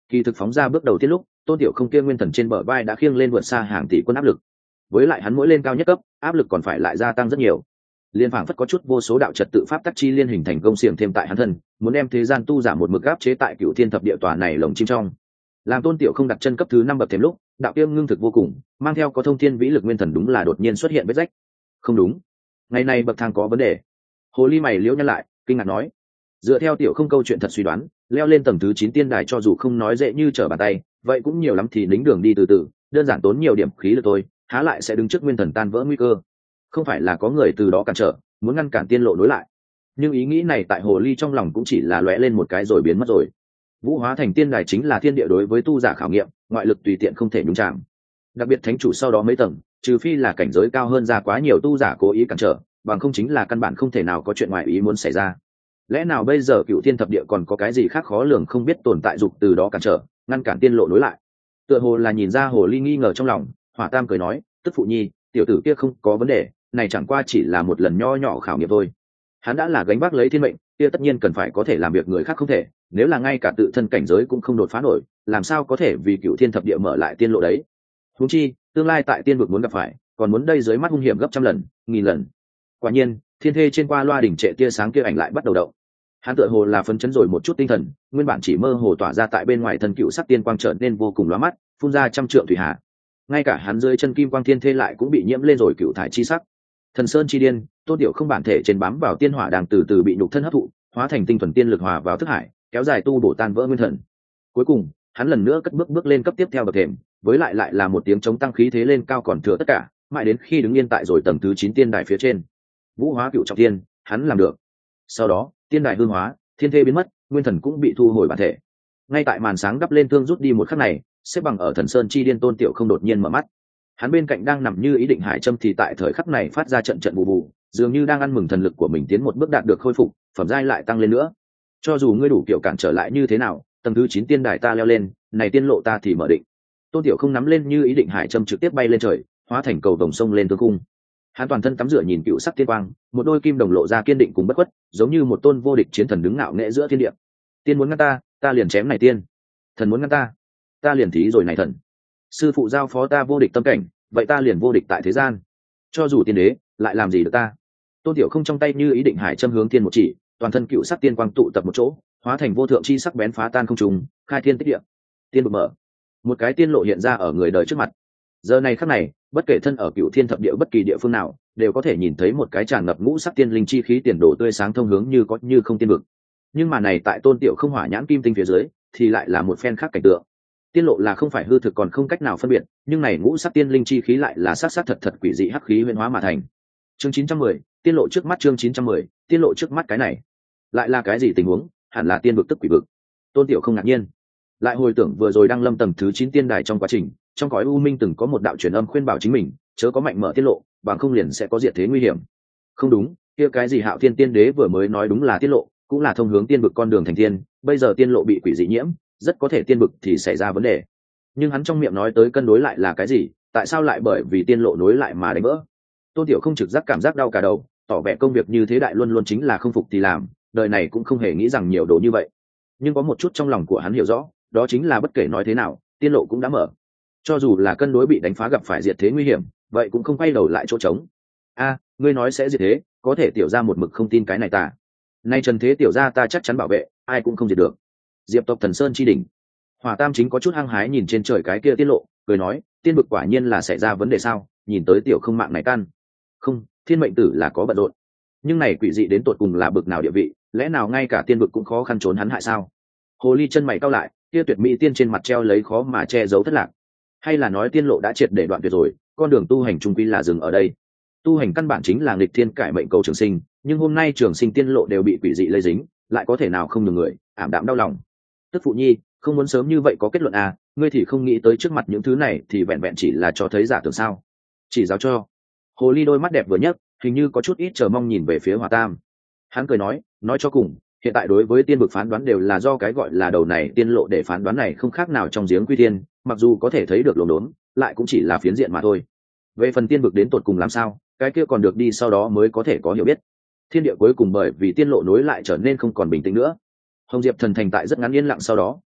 kỳ thực phóng ra bước đầu tiên lúc tôn tiểu không kia nguyên thần trên bờ vai đã khiêng lên vượt xa hàng tỷ quân áp lực, với lại hắn mỗi lên cao nhất cấp áp lực còn phải lại gia tăng rất nhiều. Liên phảng phất có chút vô số đạo trật tự pháp tắc chi liên hình thành công xiềng thêm tại hắn thân, muốn đem thế gian tu giả một mực áp chế tại cựu thiên thập địa tòa này lồng chim trong. Làm tôn tiểu không đặt chân cấp thứ 5 bậc thềm lúc, đạo kiêm ngưng thực vô cùng, mang theo có thông thiên vĩ lực nguyên thần đúng là đột nhiên xuất hiện vết rách. Không đúng, ngày này bậc thang có vấn đề. Hồ ly mày liễu nhăn lại, kinh ngạc nói. Dựa theo tiểu không câu chuyện thật suy đoán, leo lên tầng thứ 9 tiên đài cho dù không nói dễ như trở bàn tay, vậy cũng nhiều lắm thì đính đường đi từ từ, đơn giản tốn nhiều điểm khí lực thôi, há lại sẽ đứng trước nguyên thần tan vỡ nguy cơ. Không phải là có người từ đó cản trở, muốn ngăn cản tiên lộ nối lại. Nhưng ý nghĩ này tại hồ ly trong lòng cũng chỉ là lóe lên một cái rồi biến mất rồi. Vũ hóa thành tiên đài chính là thiên địa đối với tu giả khảo nghiệm, ngoại lực tùy tiện không thể nhúng chạm. Đặc biệt thánh chủ sau đó mấy tầng, trừ phi là cảnh giới cao hơn ra quá nhiều tu giả cố ý cản trở, bằng không chính là căn bản không thể nào có chuyện ngoại ý muốn xảy ra. Lẽ nào bây giờ cựu thiên thập địa còn có cái gì khác khó lường không biết tồn tại dục từ đó cản trở, ngăn cản tiên lộ nối lại? Tựa hồ là nhìn ra hồ ly nghi ngờ trong lòng, Hỏa Tam cười nói, tức phụ nhi, tiểu tử kia không có vấn đề, này chẳng qua chỉ là một lần nho nhỏ khảo nghiệm thôi. Hắn đã là gánh vác lấy thiên mệnh, kia tất nhiên cần phải có thể làm việc người khác không thể, nếu là ngay cả tự thân cảnh giới cũng không đột phá nổi, làm sao có thể vì cựu thiên thập địa mở lại tiên lộ đấy? Huống chi, tương lai tại tiên vực muốn gặp phải, còn muốn đây dưới mắt hung hiểm gấp trăm lần, nghìn lần. Quả nhiên, thiên thê trên qua loa đỉnh trệ tia sáng kia ảnh lại bắt đầu động. Hắn tựa hồ là phấn chấn rồi một chút tinh thần, nguyên bản chỉ mơ hồ tỏa ra tại bên ngoài thân cựu sắc tiên quang trở nên vô cùng lóa mắt, phun ra trăm trượng thủy hà. Ngay cả hắn dưới chân kim quang thiên thê lại cũng bị nhiễm lên rồi cựu thải chi sắc. Thần sơn chi điên, Tôn Tiểu không bản thể trên bám vào tiên hỏa đang từ từ bị nhục thân hấp thụ, hóa thành tinh thuần tiên lực hòa vào thức hải, kéo dài tu bổ tan vỡ nguyên thần. Cuối cùng, hắn lần nữa cất bước lên cấp tiếp theo bậc thềm, với lại là một tiếng chống tăng khí thế lên cao còn thừa tất cả, mãi đến khi đứng yên tại rồi tầng thứ 9 tiên đài phía trên. Vũ hóa cựu trọng tiên, hắn làm được. Sau đó, tiên đài hương hóa, thiên thê biến mất, nguyên thần cũng bị thu hồi bản thể. Ngay tại màn sáng đắp lên thương rút đi một khắc này, xếp bằng ở thần sơn chi điên Tôn Tiểu không đột nhiên mở mắt. Hắn bên cạnh đang nằm như ý định hải châm thì tại thời khắc này phát ra trận trận bù bù, dường như đang ăn mừng thần lực của mình tiến một bước đạt được khôi phục, phẩm giai lại tăng lên nữa. Cho dù ngươi đủ kiểu cản trở lại như thế nào, tầng thứ 9 tiên đài ta leo lên, này tiên lộ ta thì mở định. Tôn Tiểu không nắm lên như ý định hải châm trực tiếp bay lên trời, hóa thành cầu vồng sông lên tương cung. Hắn toàn thân tắm rửa nhìn cựu sắc tiên quang, một đôi kim đồng lộ ra kiên định cùng bất khuất, giống như một tôn vô địch chiến thần đứng ngạo nghễ giữa thiên địa. Tiên muốn ngăn ta, ta liền chém này tiên. Thần muốn ngăn ta, ta liền thí rồi này thần. Sư phụ giao phó ta vô địch tâm cảnh, vậy ta liền vô địch tại thế gian. Cho dù tiên đế lại làm gì được ta? Tôn Tiểu không trong tay như ý định hải châm hướng tiên một chỉ, toàn thân cựu sắc tiên quang tụ tập một chỗ, hóa thành vô thượng chi sắc bén phá tan không trùng, khai thiên tích địa. Tiên vực mở, một cái tiên lộ hiện ra ở người đời trước mặt. Giờ này khắc này, bất kể thân ở cựu thiên thập địa bất kỳ địa phương nào, đều có thể nhìn thấy một cái tràn ngập ngũ sắc tiên linh chi khí tiền đồ tươi sáng thông hướng như có như không tiên vực. Nhưng mà này tại Tôn Tiểu không hỏa nhãn kim tinh phía dưới, thì lại là một phen khác cảnh tượng. Tiên lộ là không phải hư thực còn không cách nào phân biệt, nhưng này ngũ sắc tiên linh chi khí lại là sát thật thật quỷ dị hắc khí huyễn hóa mà thành. Chương 910, tiên lộ trước mắt. Chương 910, tiên lộ trước mắt. Cái này lại là cái gì tình huống? Hẳn là tiên vực tức quỷ vực. Tôn Tiểu không ngạc nhiên, lại hồi tưởng vừa rồi đang lâm tầng thứ 9 tiên đài trong quá trình, trong cõi u minh từng có một đạo truyền âm khuyên bảo chính mình, chớ có mạnh mở tiết lộ, bằng không liền sẽ có diệt thế nguy hiểm. Không đúng, kia cái gì Hạo Thiên Tiên Đế vừa mới nói đúng là tiết lộ, cũng là thông hướng tiên vực con đường thành tiên, bây giờ tiên lộ bị quỷ dị nhiễm, rất có thể tiên vực thì xảy ra vấn đề. Nhưng hắn trong miệng nói tới cân đối lại là cái gì? Tại sao lại bởi vì tiên lộ nối lại mà đánh vỡ? Tôn Tiểu không trực giác cảm giác đau cả đầu, tỏ vẻ công việc như thế đại luôn luôn chính là không phục thì làm, đời này cũng không hề nghĩ rằng nhiều đồ như vậy. Nhưng có một chút trong lòng của hắn hiểu rõ, đó chính là bất kể nói thế nào, tiên lộ cũng đã mở. Cho dù là cân đối bị đánh phá gặp phải diệt thế nguy hiểm, vậy cũng không quay đầu lại chỗ trống. A, ngươi nói sẽ diệt thế, có thể tiểu ra một mực không tin cái này ta. Nay trần thế tiểu ra ta chắc chắn bảo vệ, ai cũng không diệt được. Diệp tộc Thần Sơn chi đỉnh, Hỏa Tam chính có chút hăng hái nhìn trên trời cái kia tiết lộ, cười nói, tiên vực quả nhiên là xảy ra vấn đề sao? Nhìn tới tiểu không mạng này căn. Không, thiên mệnh tử là có bận rộn. Nhưng này quỷ dị đến tột cùng là bực nào địa vị, lẽ nào ngay cả tiên vực cũng khó khăn trốn hắn hại sao? Hồ ly chân mày cau lại, kia tuyệt mỹ tiên trên mặt treo lấy khó mà che giấu thất lạc. Hay là nói tiên lộ đã triệt để đoạn tuyệt rồi, con đường tu hành trung quy là dừng ở đây. Tu hành căn bản chính là nghịch thiên cải mệnh cầu trường sinh, nhưng hôm nay trường sinh tiên lộ đều bị quỷ dị lây dính, lại có thể nào không nhường người ảm đạm đau lòng. Tức phụ nhi, không muốn sớm như vậy có kết luận à, ngươi thì không nghĩ tới trước mặt những thứ này thì vẹn vẹn chỉ là cho thấy giả tưởng sao? Chỉ giáo cho. Hồ ly đôi mắt đẹp vừa nhấc, hình như có chút ít chờ mong nhìn về phía Hỏa Tam. Hắn cười nói cho cùng, hiện tại đối với tiên vực phán đoán đều là do cái gọi là đầu này tiên lộ để phán đoán này không khác nào trong giếng quy tiên, mặc dù có thể thấy được lồn đốn, lại cũng chỉ là phiến diện mà thôi. Về phần tiên vực đến tột cùng làm sao, cái kia còn được đi sau đó mới có thể có hiểu biết. Thiên địa cuối cùng bởi vì tiên lộ nối lại trở nên không còn bình tĩnh nữa. Hồng Diệp thần thành tại rất ngắn yên lặng sau đó,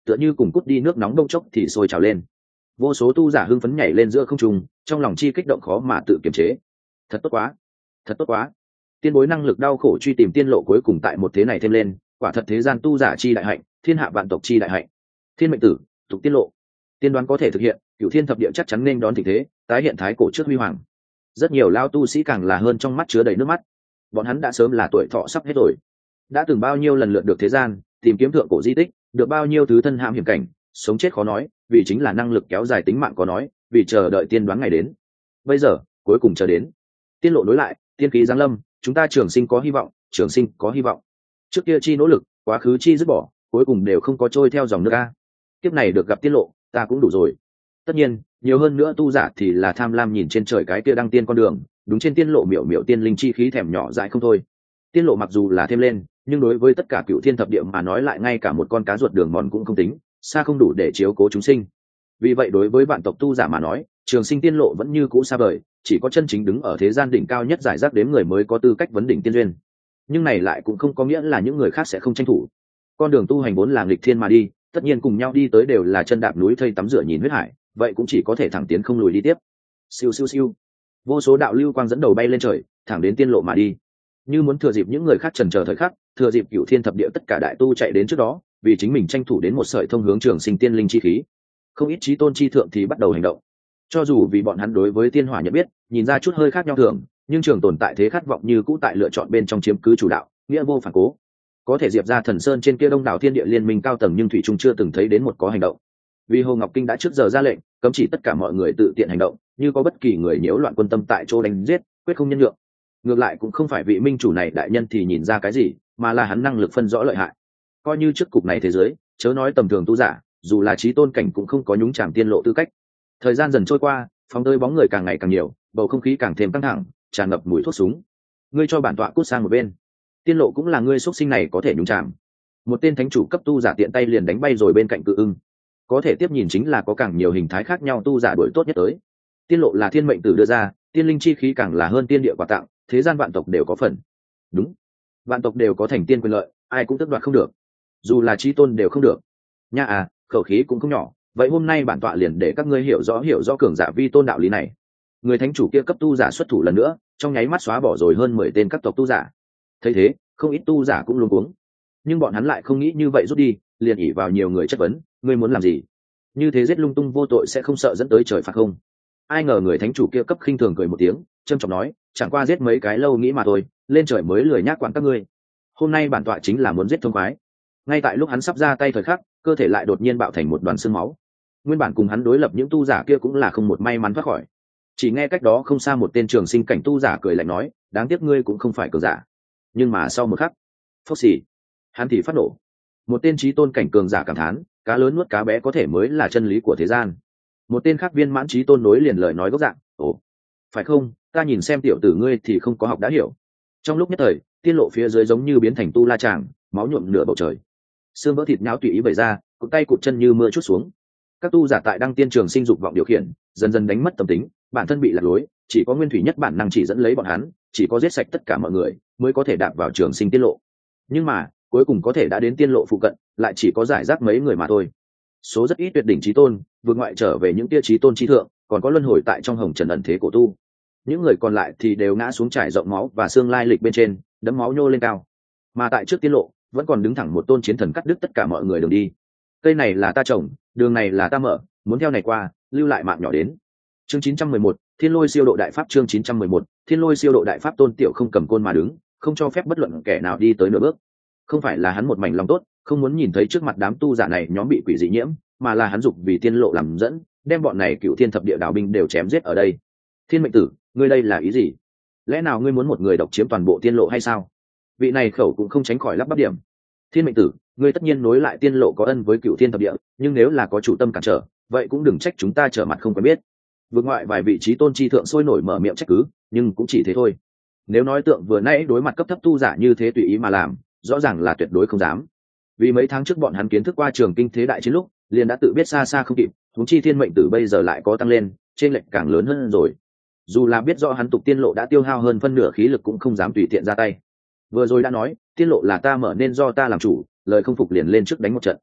tựa như cùng cút đi nước nóng đông chốc thì sôi trào lên. Vô số tu giả hưng phấn nhảy lên giữa không trung, trong lòng chi kích động khó mà tự kiềm chế. Thật tốt quá, thật tốt quá. Tiên bối năng lực đau khổ truy tìm tiên lộ cuối cùng tại một thế này thêm lên, quả thật thế gian tu giả chi đại hạnh, thiên hạ vạn tộc chi đại hạnh. Thiên mệnh tử, tục tiên lộ. Tiên đoán có thể thực hiện, cửu thiên thập địa chắc chắn nên đón tình thế, tái hiện thái cổ trước huy hoàng. Rất nhiều lao tu sĩ càng là hơn trong mắt chứa đầy nước mắt. Bọn hắn đã sớm là tuổi thọ sắp hết rồi, đã từng bao nhiêu lần lượt được thế gian tìm kiếm thượng cổ di tích, được bao nhiêu thứ thân hãm hiểm cảnh, sống chết khó nói, vì chính là năng lực kéo dài tính mạng có nói, vì chờ đợi tiên đoán ngày đến. Bây giờ cuối cùng chờ đến, tiên lộ nối lại, tiên khí giáng lâm, chúng ta trường sinh có hy vọng, trường sinh có hy vọng. Trước kia chi nỗ lực, quá khứ chi dứt bỏ, cuối cùng đều không có trôi theo dòng nước a. Kiếp này được gặp tiên lộ, ta cũng đủ rồi. Tất nhiên, nhiều hơn nữa tu giả thì là tham lam nhìn trên trời cái kia đăng tiên con đường, đúng trên tiên lộ miểu miểu tiên linh chi khí thèm nhỏ dại không thôi. Tiên lộ mặc dù là thêm lên, nhưng đối với tất cả cựu thiên thập địa mà nói lại ngay cả một con cá ruột đường mòn cũng không tính, xa không đủ để chiếu cố chúng sinh. Vì vậy đối với vạn tộc tu giả mà nói, trường sinh tiên lộ vẫn như cũ xa vời, chỉ có chân chính đứng ở thế gian đỉnh cao nhất giải rác đếm người mới có tư cách vấn đỉnh tiên duyên. Nhưng này lại cũng không có nghĩa là những người khác sẽ không tranh thủ. Con đường tu hành vốn là nghịch thiên mà đi, tất nhiên cùng nhau đi tới đều là chân đạp núi thây tắm rửa nhìn huyết hải, vậy cũng chỉ có thể thẳng tiến không lùi đi tiếp. Siêu siêu siêu, vô số đạo lưu quang dẫn đầu bay lên trời, thẳng đến tiên lộ mà đi. Như muốn thừa dịp những người khác chần chờ thời khắc, thừa dịp cửu thiên thập địa tất cả đại tu chạy đến trước đó, vì chính mình tranh thủ đến một sợi thông hướng trường sinh tiên linh chi khí. Không ít chí tôn chi thượng thì bắt đầu hành động. Cho dù vì bọn hắn đối với tiên hỏa nhận biết, nhìn ra chút hơi khác nhau thường, nhưng trường tồn tại thế khát vọng như cũ tại lựa chọn bên trong chiếm cứ chủ đạo, nghĩa vô phản cố. Có thể diệp ra thần sơn trên kia đông đảo thiên địa liên minh cao tầng nhưng thủy trung chưa từng thấy đến một có hành động. Vì Hồ Ngọc Kinh đã trước giờ ra lệnh, cấm chỉ tất cả mọi người tự tiện hành động, như có bất kỳ người nhiễu loạn quân tâm tại chỗ đánh giết, quyết không nhân nhượng. Ngược lại cũng không phải vị minh chủ này đại nhân thì nhìn ra cái gì, mà là hắn năng lực phân rõ lợi hại. Coi như trước cục này thế giới, chớ nói tầm thường tu giả, dù là chí tôn cảnh cũng không có nhúng chàm tiên lộ tư cách. Thời gian dần trôi qua, phóng tơi bóng người càng ngày càng nhiều, bầu không khí càng thêm căng thẳng, tràn ngập mùi thuốc súng. Ngươi cho bản tọa cút sang một bên. Tiên lộ cũng là ngươi xuất sinh này có thể nhúng chàm. Một tên thánh chủ cấp tu giả tiện tay liền đánh bay rồi bên cạnh Cự Ưng. Có thể tiếp nhìn chính là có càng nhiều hình thái khác nhau tu giả đuổi tốt nhất tới. Tiên lộ là thiên mệnh tử đưa ra, tiên linh chi khí càng là hơn tiên địa quà tặng, thế gian vạn tộc đều có phần. Đúng, vạn tộc đều có thành tiên quyền lợi, ai cũng tước đoạt không được, dù là chí tôn đều không được. Nha à, khẩu khí cũng không nhỏ. Vậy hôm nay bản tọa liền để các ngươi hiểu rõ cường giả vi tôn đạo lý này. Người thánh chủ kia cấp tu giả xuất thủ lần nữa, trong nháy mắt xóa bỏ rồi hơn 10 tên các tộc tu giả. Thấy thế, không ít tu giả cũng luống cuống, nhưng bọn hắn lại không nghĩ như vậy rút đi, liền ỉ vào nhiều người chất vấn, ngươi muốn làm gì? Như thế giết lung tung vô tội sẽ không sợ dẫn tới trời phạt không? Ai ngờ người thánh chủ kia cấp khinh thường cười một tiếng, trâm trọng nói, chẳng qua giết mấy cái lâu nghĩ mà thôi, lên trời mới lười nhác quản các ngươi. Hôm nay bản tọa chính là muốn giết thông khoái. Ngay tại lúc hắn sắp ra tay thời khắc, cơ thể lại đột nhiên bạo thành một đoàn xương máu. Nguyên bản cùng hắn đối lập những tu giả kia cũng là không một may mắn thoát khỏi. Chỉ nghe cách đó không xa một tên trường sinh cảnh tu giả cười lạnh nói, đáng tiếc ngươi cũng không phải cường giả. Nhưng mà sau một khắc, phốc xì, hắn thì phát nổ. Một tên chí tôn cảnh cường giả cảm thán, cá lớn nuốt cá bé có thể mới là chân lý của thế gian. Một tên khác viên mãn chí tôn nối liền lời nói gốc dạng, ồ, phải không, ta nhìn xem tiểu tử ngươi thì không có học đã hiểu. Trong lúc nhất thời, tiên lộ phía dưới giống như biến thành tu la tràng, máu nhuộm nửa bầu trời, xương vỡ thịt nhão tùy ý bày ra, cụt tay cụt chân như mưa chút xuống. Các tu giả tại đăng tiên trường sinh dục vọng điều khiển, dần dần đánh mất tâm tính, bản thân bị lạc lối, chỉ có nguyên thủy nhất bản năng chỉ dẫn lấy bọn hắn, chỉ có giết sạch tất cả mọi người mới có thể đạp vào trường sinh tiên lộ. Nhưng mà cuối cùng có thể đã đến tiên lộ phụ cận, lại chỉ có giải rác mấy người mà thôi. Số rất ít tuyệt đỉnh chí tôn, vượt ngoại trở về những tia chí tôn chí thượng, còn có luân hồi tại trong hồng trần ẩn thế cổ tu. Những người còn lại thì đều ngã xuống trải rộng máu và xương lai lịch bên trên, đấm máu nhô lên cao. Mà tại trước tiên lộ, vẫn còn đứng thẳng một tôn chiến thần cắt đứt tất cả mọi người đường đi. Cây này là ta trồng, đường này là ta mở, muốn theo này qua, lưu lại mạng nhỏ đến. Chương 911, Thiên Lôi siêu độ đại pháp. Chương 911, Thiên Lôi siêu độ đại pháp. Tôn Tiểu không cầm côn mà đứng, không cho phép bất luận kẻ nào đi tới nửa bước. Không phải là hắn một mảnh lòng tốt, không muốn nhìn thấy trước mặt đám tu giả này nhóm bị quỷ dị nhiễm, mà là hắn dục vì tiên lộ làm dẫn, đem bọn này cựu thiên thập địa đạo binh đều chém giết ở đây. Thiên mệnh tử, ngươi đây là ý gì? Lẽ nào ngươi muốn một người độc chiếm toàn bộ tiên lộ hay sao? Vị này khẩu cũng không tránh khỏi lắp bắp điểm. Thiên mệnh tử, ngươi tất nhiên nối lại tiên lộ có ân với cựu thiên thập địa, nhưng nếu là có chủ tâm cản trở, vậy cũng đừng trách chúng ta trở mặt không quen biết. Vượt ngoại vài vị trí tôn chi thượng sôi nổi mở miệng trách cứ, nhưng cũng chỉ thế thôi. Nếu nói tượng vừa nãy đối mặt cấp thấp tu giả như thế tùy ý mà làm, rõ ràng là tuyệt đối không dám. Vì mấy tháng trước bọn hắn kiến thức qua trường kinh thế đại chiến lúc, liền đã tự biết xa xa không kịp, huống chi thiên mệnh tử bây giờ lại có tăng lên, trên lệnh càng lớn hơn rồi. Dù là biết rõ hắn tục tiên lộ đã tiêu hao hơn phân nửa khí lực cũng không dám tùy tiện ra tay. Vừa rồi đã nói, tiên lộ là ta mở nên do ta làm chủ, lời không phục liền lên trước đánh một trận.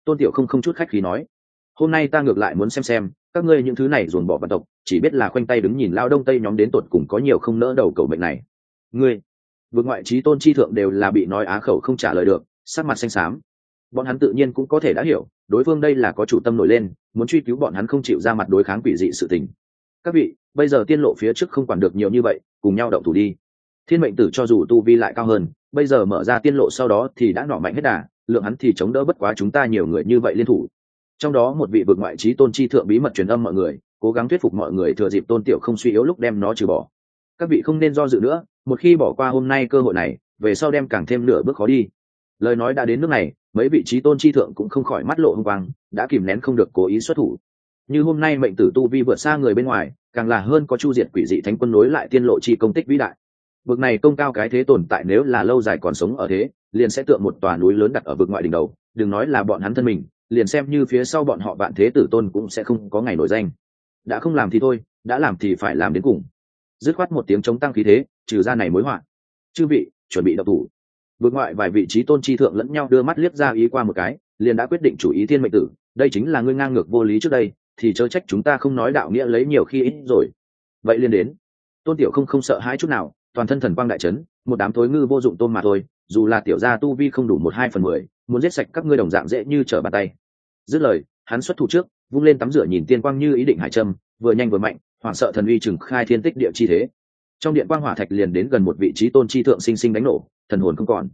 Tôn Tiểu không chút khách khí nói, hôm nay ta ngược lại muốn xem các ngươi những thứ này dồn bỏ vạn tộc chỉ biết là khoanh tay đứng nhìn lao đông tây nhóm đến tột cùng có nhiều không nỡ đầu cầu bệnh này. Ngươi vượt ngoại trí tôn chi thượng đều là bị nói á khẩu không trả lời được, sắc mặt xanh xám. Bọn hắn tự nhiên cũng có thể đã hiểu đối phương đây là có chủ tâm nổi lên, muốn truy cứu bọn hắn không chịu ra mặt đối kháng quỷ dị sự tình. Các vị, bây giờ tiên lộ phía trước không quản được nhiều như vậy, cùng nhau động thủ đi. Thiên mệnh tử cho dù tu vi lại cao hơn, bây giờ mở ra tiên lộ sau đó thì đã nọ mạnh hết đà, lượng hắn thì chống đỡ bất quá chúng ta nhiều người như vậy liên thủ. Trong đó một vị vượt ngoại trí tôn chi thượng bí mật truyền âm mọi người, cố gắng thuyết phục mọi người thừa dịp Tôn Tiểu không suy yếu lúc đem nó trừ bỏ. Các vị không nên do dự nữa, một khi bỏ qua hôm nay cơ hội này, về sau đem càng thêm nửa bước khó đi. Lời nói đã đến nước này, mấy vị trí tôn chi thượng cũng không khỏi mắt lộ hung quang, đã kìm nén không được cố ý xuất thủ. Như hôm nay mệnh tử tu vi vượt xa người bên ngoài, càng là hơn có chu diệt quỷ dị thánh quân nối lại tiên lộ chi công tích vĩ đại. Vực này công cao cái thế tồn tại nếu là lâu dài còn sống ở thế, liền sẽ tượng một tòa núi lớn đặt ở vực ngoại đỉnh đầu, đừng nói là bọn hắn thân mình, liền xem như phía sau bọn họ vạn thế tử tôn cũng sẽ không có ngày nổi danh. Đã không làm thì thôi, đã làm thì phải làm đến cùng. Dứt khoát một tiếng chống tăng khí thế, trừ ra này mối họa. Chư vị, chuẩn bị động thủ. Vực ngoại vài vị trí tôn chi thượng lẫn nhau đưa mắt liếc ra ý qua một cái, liền đã quyết định chủ ý thiên mệnh tử, đây chính là ngươi ngang ngược vô lý trước đây, thì chớ trách chúng ta không nói đạo nghĩa lấy nhiều khi ít rồi. Vậy liền đến. Tôn Tiểu không sợ hãi chút nào, toàn thân thần quang đại chấn, một đám thối ngư vô dụng tôm mà thôi, dù là tiểu gia tu vi không đủ 1/2/10, muốn giết sạch các ngươi đồng dạng dễ như trở bàn tay. Dứt lời, hắn xuất thủ trước, vung lên tắm rửa nhìn tiên quang như ý định hải châm, vừa nhanh vừa mạnh, hoảng sợ thần uy trừng khai thiên tích địa chi thế. Trong điện quang hỏa thạch liền đến gần một vị trí tôn chi thượng sinh sinh đánh nổ, thần hồn không còn.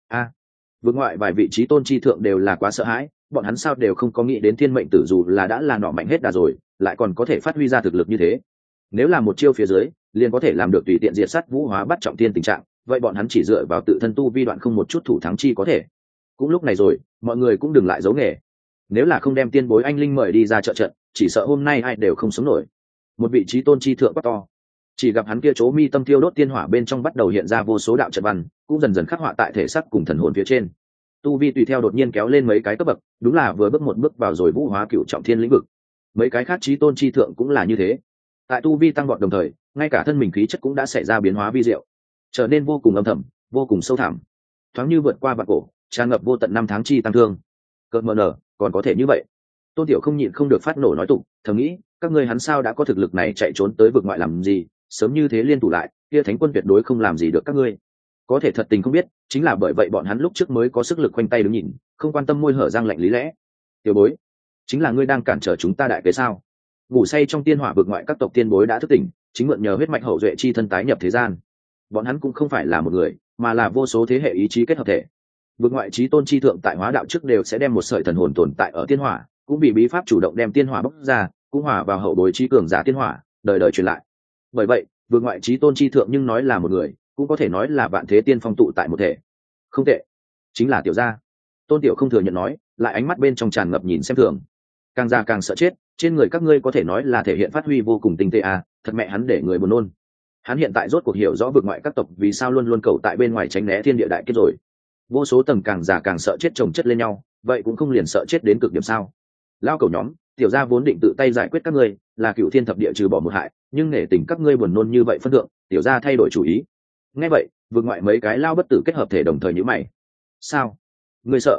Vượt ngoại vài vị trí tôn chi thượng đều là quá sợ hãi, bọn hắn sao đều không có nghĩ đến thiên mệnh tử dù là đã là nọ mạnh hết đà rồi, lại còn có thể phát huy ra thực lực như thế. Nếu là một chiêu phía dưới, liền có thể làm được tùy tiện diệt sát vũ hóa bắt trọng thiên tình trạng, vậy bọn hắn chỉ dựa vào tự thân tu vi đoạn không một chút thủ thắng chi có thể. Cũng lúc này rồi, mọi người cũng đừng lại giấu nghề. Nếu là không đem tiên bối anh linh mời đi ra trợ trận, chỉ sợ hôm nay ai đều không sống nổi. Một vị trí tôn chi thượng quá to, chỉ gặp hắn kia chỗ mi tâm tiêu đốt tiên hỏa bên trong bắt đầu hiện ra vô số đạo trận văn, cũng dần dần khắc họa tại thể xác cùng thần hồn phía trên. Tu vi tùy theo đột nhiên kéo lên mấy cái cấp bậc, đúng là vừa bước một bước vào rồi vũ hóa cửu trọng thiên lĩnh vực. Mấy cái khác chí tôn chi thượng cũng là như thế. Tại tu vi tăng vọt đồng thời, ngay cả thân mình khí chất cũng đã xảy ra biến hóa vi diệu, trở nên vô cùng âm thầm, vô cùng sâu thẳm, thoáng như vượt qua vạn cổ, tràn ngập vô tận năm tháng chi tăng thương. Cợt mờ nở, còn có thể như vậy? Tôn Tiểu không nhịn không được phát nổ nói tục, thầm nghĩ, các ngươi hắn sao đã có thực lực này chạy trốn tới vực ngoại làm gì, sớm như thế liên thủ lại, kia thánh quân tuyệt đối không làm gì được các ngươi. Có thể thật tình không biết, chính là bởi vậy bọn hắn lúc trước mới có sức lực khoanh tay đứng nhìn, không quan tâm môi hở răng lạnh lý lẽ. Tiểu bối, chính là ngươi đang cản trở chúng ta đại kế sao? Ngủ say trong tiên hỏa vực ngoại các tộc tiên bối đã thức tỉnh, chính mượn nhờ huyết mạch hậu duệ chi thân tái nhập thế gian. Bọn hắn cũng không phải là một người, mà là vô số thế hệ ý chí kết hợp thể. Vực ngoại chí tôn chi thượng tại hóa đạo trước đều sẽ đem một sợi thần hồn tồn tại ở tiên hỏa, cũng bị bí pháp chủ động đem tiên hỏa bốc ra, cũng hòa vào hậu bối trí cường giả tiên hỏa, đời đời truyền lại. Bởi vậy, vực ngoại chí tôn chi thượng nhưng nói là một người, cũng có thể nói là vạn thế tiên phong tụ tại một thể. Không tệ, chính là tiểu gia. Tôn Tiểu không thừa nhận nói, lại ánh mắt bên trong tràn ngập nhìn xem thường. Càng già càng sợ chết, trên người các ngươi có thể nói là thể hiện phát huy vô cùng tinh tế à, thật mẹ hắn để người buồn nôn. Hắn hiện tại rốt cuộc hiểu rõ vực ngoại các tộc vì sao luôn luôn cầu tại bên ngoài tránh né thiên địa đại kết rồi. Vô số tầng càng già càng sợ chết chồng chất lên nhau, vậy cũng không liền sợ chết đến cực điểm sao? Lao cầu nhóm, tiểu gia vốn định tự tay giải quyết các ngươi, là cựu thiên thập địa trừ bỏ một hại, nhưng nể tình các ngươi buồn nôn như vậy phân thượng, tiểu gia thay đổi chủ ý. Nghe vậy, vực ngoại mấy cái lao bất tử kết hợp thể đồng thời nhíu mày. Sao? Ngươi sợ?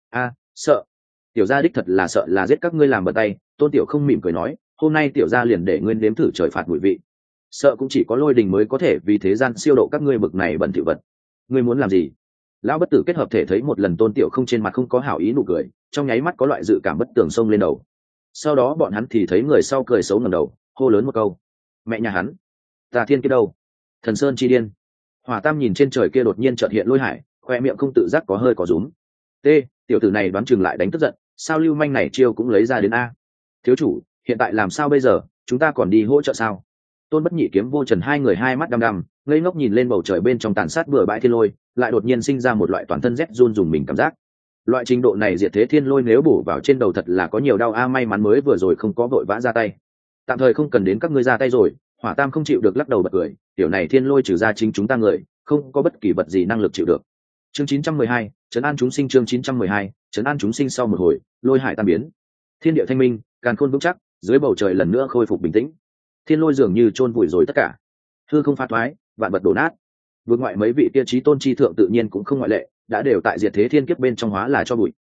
Sợ. Tiểu gia đích thật là sợ là giết các ngươi làm bờ tay. Tôn Tiểu không mỉm cười nói, hôm nay tiểu gia liền để ngươi nếm thử trời phạt mùi vị. Sợ cũng chỉ có lôi đình mới có thể vì thế gian siêu độ các ngươi bực này bẩn thỉu vật. Ngươi muốn làm gì? Lão bất tử kết hợp thể thấy một lần Tôn Tiểu không trên mặt không có hảo ý nụ cười, trong nháy mắt có loại dự cảm bất tường xông lên đầu. Sau đó bọn hắn thì thấy người sau cười xấu ngẩng đầu, hô lớn một câu: mẹ nhà hắn, Tà Thiên kia đâu? Thần Sơn chi điên. Hỏa Tam nhìn trên trời kia đột nhiên chợt hiện lôi hải, khoe miệng không tự giác có hơi có rúm. Tiểu tử này đoán chừng lại đánh tức giận, sao lưu manh này chiêu cũng lấy ra đến a. Thiếu chủ, hiện tại làm sao bây giờ, chúng ta còn đi hỗ trợ sao? Tôn Bất Nhị Kiếm Vô Trần hai người hai mắt đăm đăm, ngây ngốc nhìn lên bầu trời bên trong tàn sát bừa bãi thiên lôi, lại đột nhiên sinh ra một loại toàn thân rét run dùng mình cảm giác. Loại trình độ này diệt thế thiên lôi nếu bổ vào trên đầu thật là có nhiều đau a, may mắn mới vừa rồi không có vội vã ra tay. Tạm thời không cần đến các ngươi ra tay rồi. Hỏa Tam không chịu được lắc đầu bật cười, tiểu này thiên lôi trừ ra chính chúng ta người, không có bất kỳ vật gì năng lực chịu được. Chương 912, trấn an chúng sinh. Chương 912, trấn an chúng sinh. Sau một hồi, lôi hải tan biến, thiên địa thanh minh, càn khôn vững chắc, dưới bầu trời lần nữa khôi phục bình tĩnh. Thiên lôi dường như chôn vùi rồi tất cả, hư không phá thoái, vạn vật đổ nát. Vượt ngoại mấy vị kia chí tôn chi thượng tự nhiên cũng không ngoại lệ, đã đều tại diệt thế thiên kiếp bên trong hóa là cho bụi.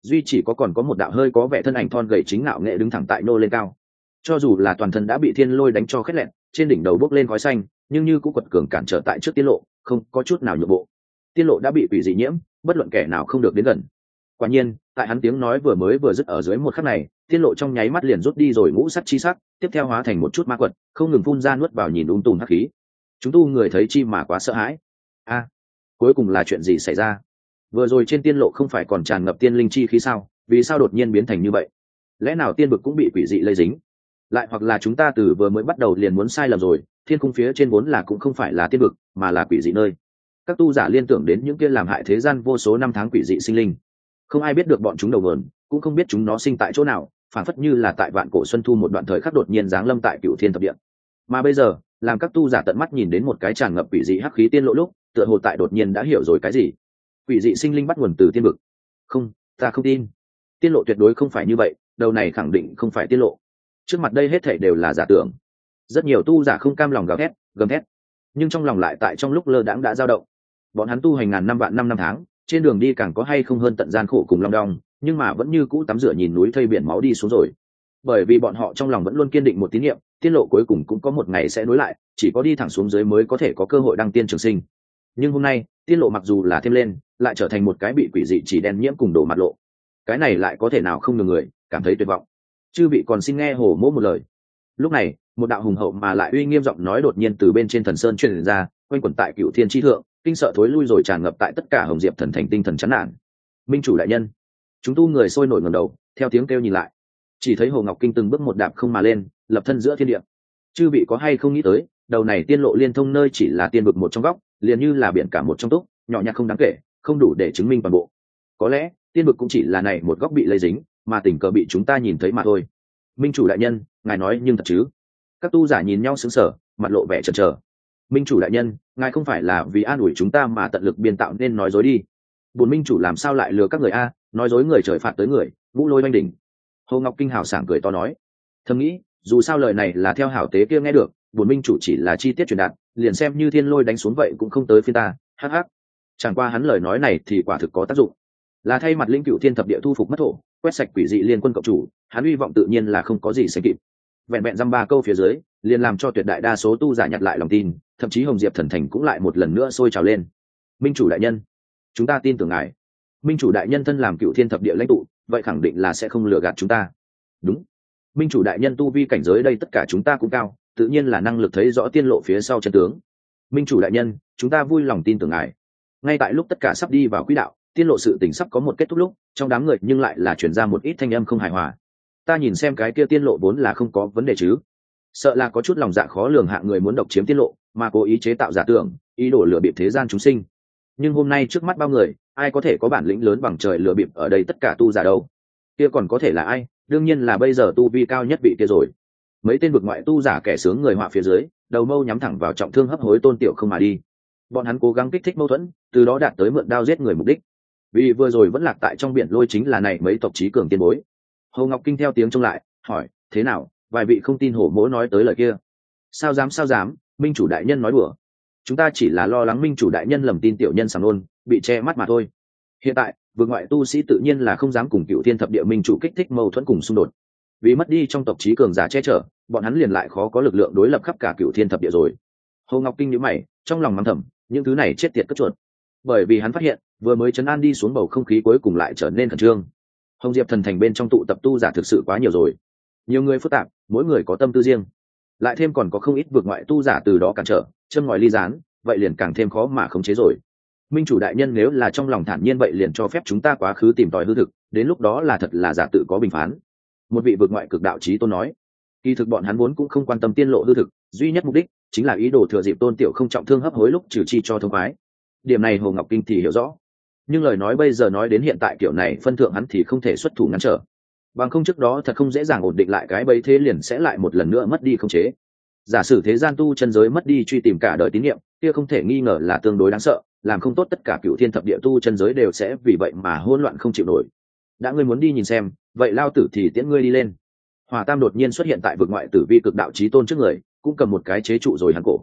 duy chỉ có còn có một đạo hơi có vẻ thân ảnh thon gầy chính ngạo nghệ đứng thẳng tại nô lên cao. Cho dù là toàn thân đã bị thiên lôi đánh cho khét lẹn, trên đỉnh đầu bốc lên khói xanh, nhưng như cũng quật cường cản trở tại trước tiên lộ, không có chút nào nhượng bộ. Tiên lộ đã bị quỷ dị nhiễm, bất luận kẻ nào không được đến gần. Quả nhiên, tại hắn tiếng nói vừa dứt ở dưới một khắc này, tiên lộ trong nháy mắt liền rút đi rồi ngũ sắc chi sắc, tiếp theo hóa thành một chút ma quật, không ngừng phun ra nuốt vào nhìn tùm hắc khí. Chúng tu người thấy chi mà quá sợ hãi. A, cuối cùng là chuyện gì xảy ra? Vừa rồi trên tiên lộ không phải còn tràn ngập tiên linh chi khí sao? Vì sao đột nhiên biến thành như vậy? Lẽ nào tiên vực cũng bị quỷ dị lây dính? Lại hoặc là chúng ta từ vừa mới bắt đầu liền muốn sai lầm rồi, thiên cung phía trên vốn là cũng không phải là tiên vực, mà là quỷ dị nơi. Các tu giả liên tưởng đến những kia làm hại thế gian vô số năm tháng quỷ dị sinh linh, không ai biết được bọn chúng đầu nguồn, cũng không biết chúng nó sinh tại chỗ nào, phản phất như là tại vạn cổ xuân thu một đoạn thời khắc đột nhiên giáng lâm tại cựu thiên thập địa. Mà bây giờ, làm các tu giả tận mắt nhìn đến một cái tràn ngập quỷ dị hắc khí tiên lộ lúc, tựa hồ tại đột nhiên đã hiểu rồi cái gì. Quỷ dị sinh linh bắt nguồn từ tiên vực. Không, ta không tin. Tiên lộ tuyệt đối không phải như vậy, đầu này khẳng định không phải tiên lộ. Trước mặt đây hết thảy đều là giả tưởng. Rất nhiều tu giả không cam lòng gào thét, gầm thét, nhưng trong lòng lại tại trong lúc lơ đãng đã dao động. Bọn hắn tu hành ngàn năm vạn năm tháng, trên đường đi càng có hay không hơn tận gian khổ cùng long đong, nhưng mà vẫn như cũ tắm rửa nhìn núi thây biển máu đi xuống rồi. Bởi vì bọn họ trong lòng vẫn luôn kiên định một tín niệm, tiên lộ cuối cùng cũng có một ngày sẽ nối lại, chỉ có đi thẳng xuống dưới mới có thể có cơ hội đăng tiên trường sinh. Nhưng hôm nay, tiên lộ mặc dù là thêm lên, lại trở thành một cái bị quỷ dị chỉ đen nhiễm cùng đổ mặt lộ. Cái này lại có thể nào không được người cảm thấy tuyệt vọng. Chư vị còn xin nghe Hồ Mỗ một lời. Lúc này, một đạo hùng hậu mà lại uy nghiêm giọng nói đột nhiên từ bên trên thần sơn truyền ra, quanh quẩn tại cựu thiên tri thượng, kinh sợ thối lui rồi tràn ngập tại tất cả hồng diệp thần thành tinh thần chán nản. Minh chủ đại nhân. Chúng tu người sôi nổi ngẩng đầu, theo tiếng kêu nhìn lại, chỉ thấy Hồ Ngọc Kinh từng bước một đạp không mà lên, lập thân giữa thiên địa. Chư vị có hay không nghĩ tới, đầu này tiên lộ liên thông nơi chỉ là tiên vực một trong góc, liền như là biển cả một trong túc, nhỏ nhặt không đáng kể, không đủ để chứng minh toàn bộ. Có lẽ tiên vực cũng chỉ là này một góc bị lây dính, mà tình cờ bị chúng ta nhìn thấy mà thôi. Minh chủ đại nhân, ngài nói nhưng thật chứ? Các tu giả nhìn nhau sững sờ, mặt lộ vẻ chần chờ. Minh chủ đại nhân, ngài không phải là vì an ủi chúng ta mà tận lực biên tạo nên nói dối đi? Bổn minh chủ làm sao lại lừa các người a? Nói dối người trời phạt tới người, vũ lôi oanh đỉnh. Hồ Ngọc Kinh hào sảng cười to nói, thầm nghĩ, dù sao lời này là theo hảo tế kia nghe được, bổn minh chủ chỉ là chi tiết truyền đạt, liền xem như thiên lôi đánh xuống vậy cũng không tới phiên ta. Hắc hắc. Chẳng qua hắn lời nói này thì quả thực có tác dụng, là thay mặt lĩnh cựu thiên thập địa thu phục mất thổ, quét sạch quỷ dị liên quân cộng chủ, hắn hy vọng tự nhiên là không có gì sánh kịp. Vẹn vẹn dăm ba câu phía dưới, liền làm cho tuyệt đại đa số tu giả nhặt lại lòng tin, thậm chí hồng diệp thần thành cũng lại một lần nữa sôi trào lên. Minh chủ đại nhân, chúng ta tin tưởng ngài. Minh chủ đại nhân thân làm cựu thiên thập địa lãnh tụ, vậy khẳng định là sẽ không lừa gạt chúng ta. Đúng. Minh chủ đại nhân tu vi cảnh giới đây tất cả chúng ta cũng cao, tự nhiên là năng lực thấy rõ tiên lộ phía sau chân tướng. Minh chủ đại nhân, chúng ta vui lòng tin tưởng ngài. Ngay tại lúc tất cả sắp đi vào quỹ đạo, tiên lộ sự tình sắp có một kết thúc lúc, trong đám người nhưng lại là chuyển ra một ít thanh âm không hài hòa. Ta nhìn xem cái kia tiên lộ vốn là không có vấn đề chứ, sợ là có chút lòng dạ khó lường hạ người muốn độc chiếm tiên lộ, mà cố ý chế tạo giả tưởng, ý đồ lừa bịp thế gian chúng sinh. Nhưng hôm nay trước mắt bao người, ai có thể có bản lĩnh lớn bằng trời lừa bịp ở đây tất cả tu giả đâu? Kia còn có thể là ai? Đương nhiên là bây giờ tu vi cao nhất vị kia rồi. Mấy tên vực ngoại tu giả kẻ sướng người họa phía dưới, đầu mâu nhắm thẳng vào trọng thương hấp hối Tôn Tiểu Không mà đi. Bọn hắn cố gắng kích thích mâu thuẫn, từ đó đạt tới mượn đao giết người mục đích. Vì vừa rồi vẫn lạc tại trong biển lôi chính là này mấy tộc trí cường tiên bối. Hồ Ngọc Kinh theo tiếng trông lại, hỏi, thế nào, vài vị không tin Hổ Mỗ nói tới lời kia? Sao dám, Minh chủ đại nhân nói đùa. Chúng ta chỉ là lo lắng Minh chủ đại nhân lầm tin tiểu nhân sảng nôn, bị che mắt mà thôi. Hiện tại, vực ngoại tu sĩ tự nhiên là không dám cùng cựu thiên thập địa minh chủ kích thích mâu thuẫn cùng xung đột. Vì mất đi trong tộc trí cường giả che chở, bọn hắn liền lại khó có lực lượng đối lập khắp cả cựu thiên thập địa rồi. Hồ Ngọc Kinh nhíu mày, trong lòng mắng thầm, những thứ này chết tiệt cất chuột. Bởi vì hắn phát hiện, vừa mới trấn an đi xuống bầu không khí cuối cùng lại trở nên khẩn trương. Hồng Diệp thần thành bên trong tụ tập tu giả thực sự quá nhiều rồi, nhiều người phức tạp, mỗi người có tâm tư riêng, lại thêm còn có không ít vượt ngoại tu giả từ đó cản trở, châm ngòi ly gián, vậy liền càng thêm khó mà khống chế rồi. Minh chủ đại nhân nếu là trong lòng thản nhiên vậy liền cho phép chúng ta quá khứ tìm tòi hư thực, đến lúc đó là thật là giả tự có bình phán. Một vị vượt ngoại cực đạo chí tôn nói, kỳ thực bọn hắn vốn cũng không quan tâm tiên lộ hư thực, duy nhất mục đích chính là ý đồ thừa dịp Tôn Tiểu Không trọng thương hấp hối lúc trừ chi cho thông khoái. Điểm này Hồ Ngọc Kinh thì hiểu rõ, nhưng lời nói bây giờ nói đến hiện tại kiểu này phân thượng hắn thì không thể xuất thủ ngăn trở, bằng không trước đó thật không dễ dàng ổn định lại cái bẫy thế liền sẽ lại một lần nữa mất đi khống chế. Giả sử thế gian tu chân giới mất đi truy tìm cả đời tín nhiệm, kia không thể nghi ngờ là tương đối đáng sợ, làm không tốt tất cả cựu thiên thập địa tu chân giới đều sẽ vì vậy mà hỗn loạn không chịu nổi. Đã ngươi muốn đi nhìn xem, vậy lao tử thì tiễn ngươi đi lên. Hỏa Tam đột nhiên xuất hiện tại vực ngoại tử vi cực đạo chí tôn trước người, cũng cầm một cái chế trụ rồi hắn cổ.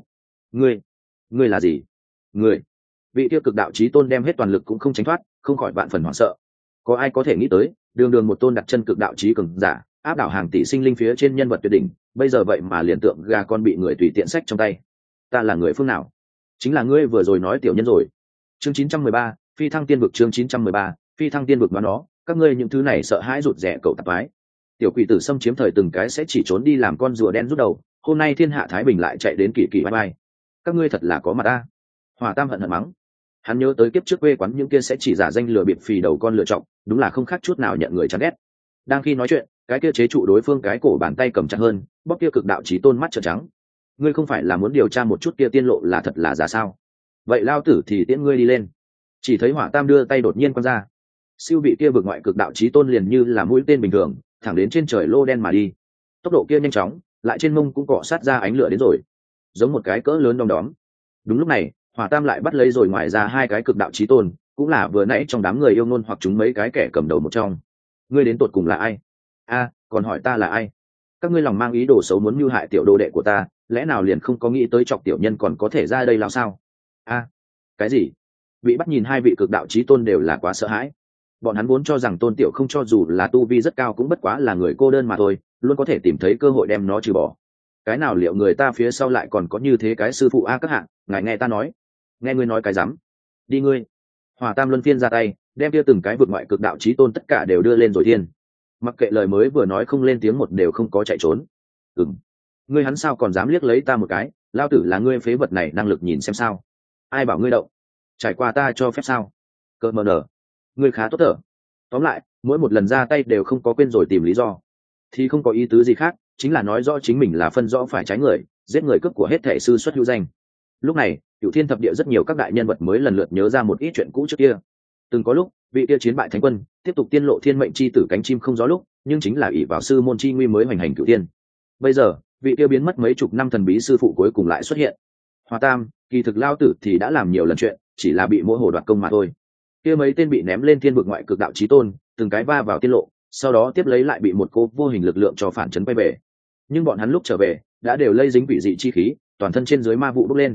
Ngươi là gì? Ngươi? Vị tiêu cực đạo chí tôn đem hết toàn lực cũng không tránh thoát, không khỏi vạn phần hoảng sợ. Có ai có thể nghĩ tới, đường đường một tôn đặt chân cực đạo trí cường giả, áp đảo hàng tỷ sinh linh phía trên nhân vật tuyệt đỉnh, bây giờ vậy mà liền tượng gà con bị người tùy tiện xách trong tay. Ta là người phương nào? Chính là ngươi vừa rồi nói tiểu nhân rồi. Chương 913, phi thăng tiên vực. Chương 913, phi thăng tiên vực. Mà nó, các ngươi những thứ này sợ hãi rụt rẻ cậu tạp ái. Tiểu quỷ tử xâm chiếm thời từng cái sẽ chỉ trốn đi làm con rùa đen rút đầu, hôm nay thiên hạ thái bình lại chạy đến kỳ kỳ bye bye. Các ngươi thật là có mặt ta. Hỏa Tam hận hận mắng. Hắn nhớ tới kiếp trước quê quán những kia sẽ chỉ giả danh lừa bịp phì đầu con lựa chọn, đúng là không khác chút nào nhận người chán ghét. Đang khi nói chuyện, cái kia chế trụ đối phương cái cổ bàn tay cầm chặt hơn, bóp kia cực đạo chí tôn mắt trợn trắng. Ngươi không phải là muốn điều tra một chút kia tiên lộ là thật là giả sao? Vậy lao tử thì tiễn ngươi đi lên. Chỉ thấy Hỏa Tam đưa tay đột nhiên quăng ra, siêu bị kia vực ngoại cực đạo chí tôn liền như là mũi tên bình thường, thẳng đến trên trời lô đen mà đi. Tốc độ kia nhanh chóng, lại trên mông cũng cọ sát ra ánh lửa đến rồi, giống một cái cỡ lớn đom đóm. Đúng lúc này, Hỏa Tam lại bắt lấy rồi ngoài ra hai cái cực đạo chí tôn, cũng là vừa nãy trong đám người yêu ngôn hoặc chúng mấy cái kẻ cầm đầu một trong. Ngươi đến tột cùng là ai? Còn hỏi ta là ai? Các ngươi lòng mang ý đồ xấu muốn mưu hại tiểu đồ đệ của ta, lẽ nào liền không có nghĩ tới chọc tiểu nhân còn có thể ra đây lao sao? Cái gì? Bị bắt nhìn hai vị cực đạo chí tôn đều là quá sợ hãi. Bọn hắn vốn cho rằng Tôn Tiểu không cho dù là tu vi rất cao cũng bất quá là người cô đơn mà thôi, luôn có thể tìm thấy cơ hội đem nó trừ bỏ. Cái nào liệu người ta phía sau lại còn có như thế cái sư phụ các hạng, ngài nghe ta nói. Nghe ngươi nói cái rắm. Đi ngươi. Hỏa Tam luân phiên ra tay, đem kia từng cái vượt ngoại cực đạo chí tôn tất cả đều đưa lên rồi thiên. Mặc kệ lời mới vừa nói không lên tiếng một đều không có chạy trốn. Ngươi hắn sao còn dám liếc lấy ta một cái, lao tử là ngươi phế vật này năng lực nhìn xem sao. Ai bảo ngươi động? Trải qua ta cho phép sao? Cơ mờ nở. Ngươi khá tốt thở. Tóm lại, mỗi một lần ra tay đều không có quên rồi tìm lý do, thì không có ý tứ gì khác, chính là nói rõ chính mình là phân rõ phải trái người, giết người cướp của hết thể sư xuất hữu danh. Lúc này, Cửu Thiên thập địa rất nhiều các đại nhân vật mới lần lượt nhớ ra một ít chuyện cũ trước kia. Từng có lúc, vị kia chiến bại thánh quân, tiếp tục tiên lộ thiên mệnh chi tử cánh chim không gió lúc, nhưng chính là ỷ vào sư môn chi nguy mới hoành hành Cửu Thiên. Bây giờ, vị kia biến mất mấy chục năm thần bí sư phụ cuối cùng lại xuất hiện. Hỏa Tam, kỳ thực lao tử thì đã làm nhiều lần chuyện, chỉ là bị mỗi hồ đoạt công mà thôi. Kia mấy tên bị ném lên thiên vực ngoại cực đạo chí tôn, từng cái va vào tiên lộ, sau đó tiếp lấy lại bị một cô vô hình lực lượng cho phản chấn quay về. Nhưng bọn hắn lúc trở về, đã đều lây dính quỷ dị chi khí, toàn thân trên dưới ma vụ bốc lên.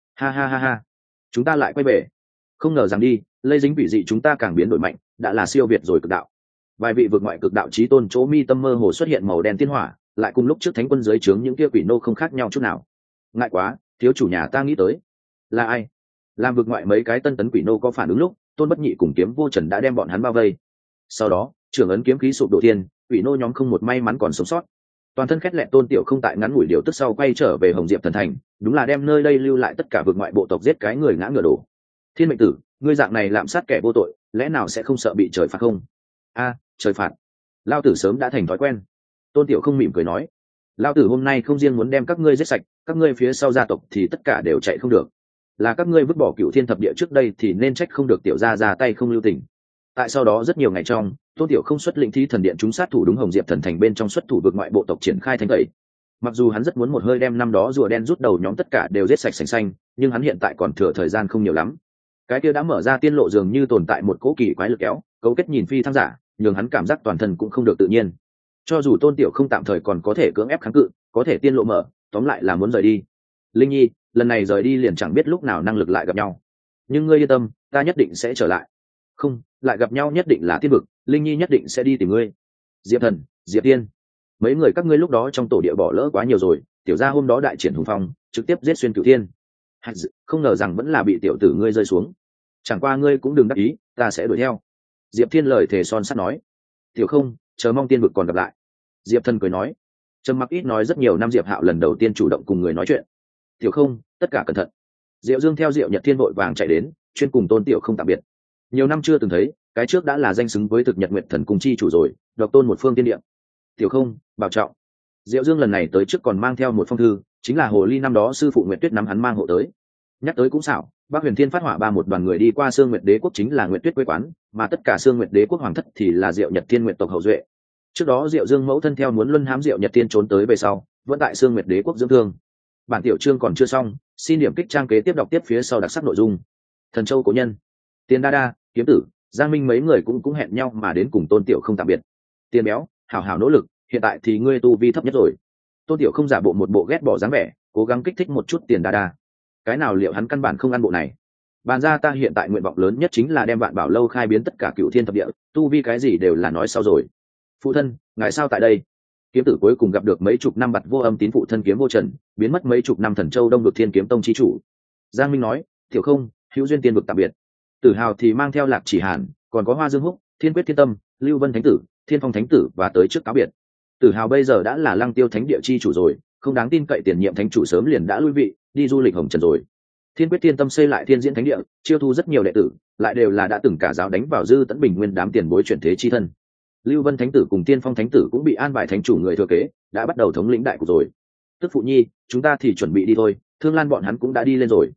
Ha, chúng ta lại quay về. Không ngờ rằng đi, lây dính quỷ dị chúng ta càng biến đổi mạnh, đã là siêu việt rồi cực đạo. Vài vị vực ngoại cực đạo chí tôn chỗ mi tâm mơ hồ xuất hiện màu đen tiên hỏa, lại cùng lúc trước thánh quân dưới trướng những kia quỷ nô không khác nhau chút nào. Ngại quá, thiếu chủ nhà ta nghĩ tới. Là ai? Làm vực ngoại mấy cái tân tấn quỷ nô có phản ứng lúc, Tôn Bất Nhị cùng Kiếm Vô Trần đã đem bọn hắn bao vây. Sau đó, trưởng ấn kiếm khí sụp đổ thiên, quỷ nô nhóm không một may mắn còn sống sót. Toàn thân khét lẹn Tôn Tiểu không tại ngắn ngủi điều tức sau quay trở về Hồng Diệp Thần Thành, đúng là đem nơi đây lưu lại tất cả vực ngoại bộ tộc giết cái người ngã ngựa đổ. Thiên mệnh tử, ngươi dạng này lạm sát kẻ vô tội, lẽ nào sẽ không sợ bị trời phạt không? Trời phạt. Lao tử sớm đã thành thói quen. Tôn Tiểu không mỉm cười nói, lao tử hôm nay không riêng muốn đem các ngươi giết sạch, các ngươi phía sau gia tộc thì tất cả đều chạy không được. Là các ngươi vứt bỏ Cửu Thiên thập địa trước đây thì nên trách không được tiểu gia ra tay không lưu tình. Tại sau đó rất nhiều ngày trong, Tôn Tiểu không xuất lĩnh thi thần điện chúng sát thủ đúng Hồng Diệp Thần Thành bên trong xuất thủ vực ngoại bộ tộc triển khai thanh tẩy. Mặc dù hắn rất muốn một hơi đem năm đó rùa đen rút đầu nhóm tất cả đều giết sạch sành xanh, nhưng hắn hiện tại còn thừa thời gian không nhiều lắm. Cái kia đã mở ra tiên lộ dường như tồn tại một cỗ kỳ quái lực kéo, cấu kết nhìn phi thăng giả, nhường hắn cảm giác toàn thân cũng không được tự nhiên. Cho dù Tôn Tiểu không tạm thời còn có thể cưỡng ép kháng cự, có thể tiên lộ mở, tóm lại là muốn rời đi. Linh Nhi, lần này rời đi liền chẳng biết lúc nào năng lực lại gặp nhau, nhưng ngươi yên tâm, ta nhất định sẽ trở lại. Không, lại gặp nhau nhất định là tiên vực, Linh Nhi nhất định sẽ đi tìm ngươi. Diệp Thần, Diệp Tiên, mấy người các ngươi lúc đó trong tổ địa bỏ lỡ quá nhiều rồi, tiểu gia hôm đó đại triển hùng phong, trực tiếp giết xuyên Cửu Thiên. Không ngờ rằng vẫn là bị tiểu tử ngươi rơi xuống. Chẳng qua ngươi cũng đừng đắc ý, ta sẽ đuổi theo. Diệp Thiên lời thề son sắt nói. Tiểu không, chờ mong tiên vực còn gặp lại. Diệp Thần cười nói. Trầm mặc ít nói rất nhiều năm, Diệp Hạo lần đầu tiên chủ động cùng người nói chuyện. Tiểu không, tất cả cẩn thận. Diệu Dương theo Diệu Nhật Thiên vội vàng chạy đến, chuyên cùng Tôn Tiểu không tạm biệt. Nhiều năm chưa từng thấy, cái trước đã là danh xứng với thực Nhật Nguyệt Thần cùng chi chủ rồi, độc tôn một phương tiên địa. Tiểu không, bảo trọng. Diệu Dương lần này tới trước còn mang theo một phong thư, chính là hồ ly năm đó sư phụ Nguyệt Tuyết nắm hắn mang hộ tới. Nhắc tới cũng xảo, Bắc Huyền Thiên phát hỏa ba một đoàn người đi qua Sương Nguyệt Đế quốc chính là Nguyệt Tuyết quê quán, mà tất cả Sương Nguyệt Đế quốc hoàng thất thì là Diệu Nhật Thiên Nguyệt tộc hậu duệ. Trước đó Diệu Dương mẫu thân theo muốn luân hãm Diệu Nhật Thiên trốn tới về sau, vẫn tại Sương Nguyệt Đế quốc dưỡng thương. Bản tiểu chương còn chưa xong, xin điểm kích trang kế tiếp đọc tiếp phía sau đặc sắc nội dung. Thần Châu cố nhân, Tiền Đa Đa, Kiếm Tử, Giang Minh mấy người cũng hẹn nhau mà đến cùng Tôn Tiểu không tạm biệt. Tiền béo, hảo hảo nỗ lực, hiện tại thì ngươi tu vi thấp nhất rồi. Tôn Tiểu không giả bộ một bộ ghét bỏ dáng vẻ, cố gắng kích thích một chút Tiền Đa Đa. Cái nào liệu hắn căn bản không ăn bộ này. Bàn ra ta hiện tại nguyện vọng lớn nhất chính là đem Vạn Bảo lâu khai biến tất cả cựu thiên thập địa, tu vi cái gì đều là nói sau rồi. Phụ thân, ngài sao tại đây? Kiếm tử cuối cùng gặp được mấy chục năm bặt vô âm tín phụ thân Kiếm Vô Trần, biến mất mấy chục năm Thần Châu Đông vực Thiên Kiếm Tông chi chủ. Giang Minh nói, tiểu không, hữu duyên tiên vực tạm biệt. Tử Hào thì mang theo Lạc Chỉ Hàn, còn có Hoa Dương Húc, Thiên Quyết Thiên Tâm, Lưu Vân Thánh Tử, Thiên Phong Thánh Tử và tới trước cáo biệt. Tử Hào bây giờ đã là Lăng Tiêu Thánh Địa chi chủ rồi, không đáng tin cậy tiền nhiệm thánh chủ sớm liền đã lui vị, đi du lịch hồng trần rồi. Thiên Quyết Thiên Tâm xây lại Thiên Diễn Thánh Địa, chiêu thu rất nhiều đệ tử, lại đều là đã từng cả giáo đánh vào Dư Tấn Bình nguyên đám tiền bối chuyển thế chi thân. Lưu Vân Thánh Tử cùng Tiên Phong Thánh Tử cũng bị an bài thánh chủ người thừa kế, đã bắt đầu thống lĩnh đại cục rồi. Tức phụ nhi, chúng ta thì chuẩn bị đi thôi, Thương Lan bọn hắn cũng đã đi lên rồi.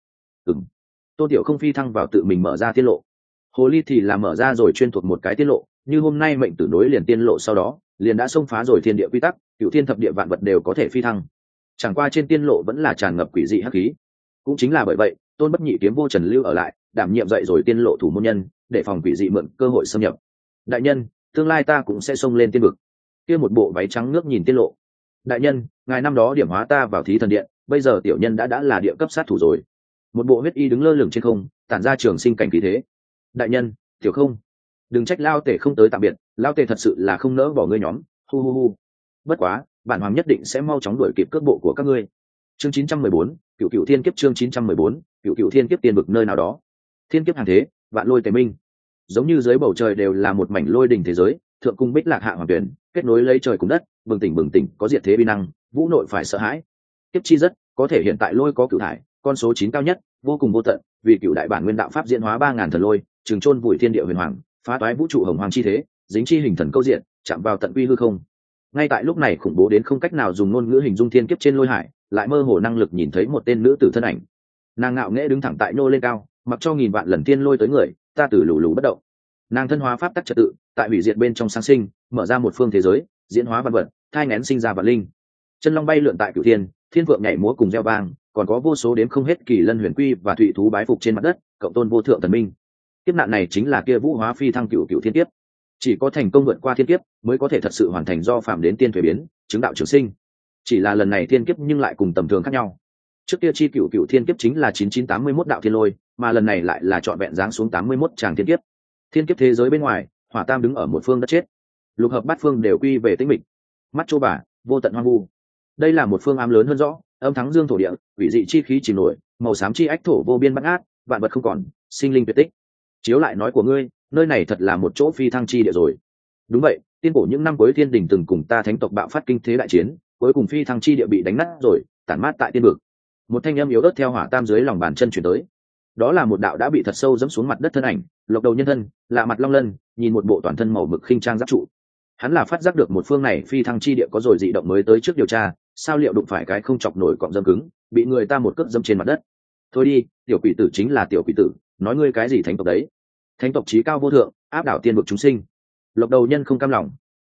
Tô Tiểu Không phi thăng vào tự mình mở ra tiết lộ. Hồ Ly thì là mở ra rồi chuyên thuộc một cái tiết lộ, như hôm nay mệnh tử nối liền tiên lộ sau đó, liền đã xông phá rồi thiên địa quy tắc, cửu thiên thập địa vạn vật đều có thể phi thăng. Chẳng qua trên tiên lộ vẫn là tràn ngập quỷ dị hắc khí. Cũng chính là bởi vậy, Tôn Bất Nhị Kiếm Vô Trần lưu ở lại, đảm nhiệm dậy rồi tiên lộ thủ môn nhân, để phòng quỷ dị mượn cơ hội xâm nhập. Đại nhân, tương lai ta cũng sẽ xông lên tiên vực. Kia một bộ váy trắng nước nhìn tiên lộ. Đại nhân, ngài năm đó điểm hóa ta vào thí thần điện, bây giờ tiểu nhân đã là địa cấp sát thủ rồi. Một bộ huyết y đứng lơ lửng trên không, tản ra trường sinh cảnh khí thế. Đại nhân, tiểu không, đừng trách lao tể không tới tạm biệt, lao tể thật sự là không nỡ bỏ ngươi nhóm. Hu hu hu. Bất quá, bản hoàng nhất định sẽ mau chóng đuổi kịp cước bộ của các ngươi. Chương 914, Cửu Cửu Thiên Kiếp. Chương 914, Cửu Cửu Thiên Kiếp. Tiên vực nơi nào đó, thiên kiếp hàng thế, vạn lôi tề minh, giống như dưới bầu trời đều là một mảnh lôi đỉnh thế giới, thượng cung bích lạc hạ hoàng tuyển, kết nối lấy trời cùng đất, bừng tỉnh có diệt thế bi năng, vũ nội phải sợ hãi. Kiếp chi rất có thể hiện tại lôi có cửu thải, con số 9 cao nhất, vô cùng vô tận, vì cửu đại bản nguyên đạo pháp diễn hóa 3000 thần lôi, trường chôn vùi thiên địa huyền hoàng, phá toái vũ trụ hồng hoàng chi thế, dính chi hình thần câu diện, chạm vào tận quy hư không. Ngay tại lúc này khủng bố đến không cách nào dùng ngôn ngữ hình dung thiên kiếp trên lôi hải, lại mơ hồ năng lực nhìn thấy một tên nữ tử thân ảnh. Nàng ngạo nghễ đứng thẳng tại nô lên cao, mặc cho nghìn vạn lần tiên lôi tới người, ta tử lù lù bất động. Nàng thân hóa pháp tắc trật tự, tại hủy diệt bên trong sáng sinh, mở ra một phương thế giới, diễn hóa vạn vật, thai nghén sinh ra vạn linh. Chân long bay lượn tại cửu thiên, thiên vượng nhảy múa cùng reo vang, còn có vô số đếm không hết kỳ lân huyền quy và thụy thú bái phục trên mặt đất, cộng tôn vô thượng thần minh. Kiếp nạn này chính là kia vũ hóa phi thăng cửu cửu thiên kiếp. Chỉ có thành công vượt qua thiên kiếp, mới có thể thật sự hoàn thành do phạm đến tiên thuế biến, chứng đạo trường sinh. Chỉ là lần này thiên kiếp nhưng lại cùng tầm thường khác nhau. Trước kia chi cửu cửu thiên kiếp chính là 9981 đạo thiên lôi, mà lần này lại là trọn vẹn giáng xuống 81 tràng thiên kiếp. Thiên kiếp thế giới bên ngoài, Hỏa Tam đứng ở một phương đất chết. Lục hợp bát phương đều quy về tĩnh mịch. Mắt chô bà, vô tận hoang vu. Đây là một phương ám lớn hơn rõ, âm thắng dương thổ địa, quỷ dị chi khí chìm nổi, màu xám chi ách thổ vô biên bát ngát, vạn vật không còn, sinh linh tuyệt tích. Chiếu lại nói của ngươi, nơi này thật là một chỗ phi thăng chi địa rồi. Đúng vậy, tiên cổ những năm cuối thiên đình từng cùng ta thánh tộc bạo phát kinh thế đại chiến, cuối cùng phi thăng chi địa bị đánh nát rồi, tản mát tại tiên vực. Một thanh âm yếu ớt theo Hỏa Tam dưới lòng bàn chân chuyển tới. Đó là một đạo đã bị thật sâu dẫm xuống mặt đất thân ảnh, lộc đầu nhân thân, lạ mặt long lân, nhìn một bộ toàn thân màu mực khinh trang giáp trụ. Hắn là phát giác được một phương này phi thăng chi địa có rồi dị động mới tới trước điều tra, sao liệu đụng phải cái không chọc nổi cọng dâm cứng, bị người ta một cước dâm trên mặt đất. Thôi đi, tiểu quỷ tử chính là tiểu quỷ tử, nói ngươi cái gì thánh tộc đấy? Thánh tộc chí cao vô thượng, áp đảo tiên vực chúng sinh. Lộc đầu nhân không cam lòng.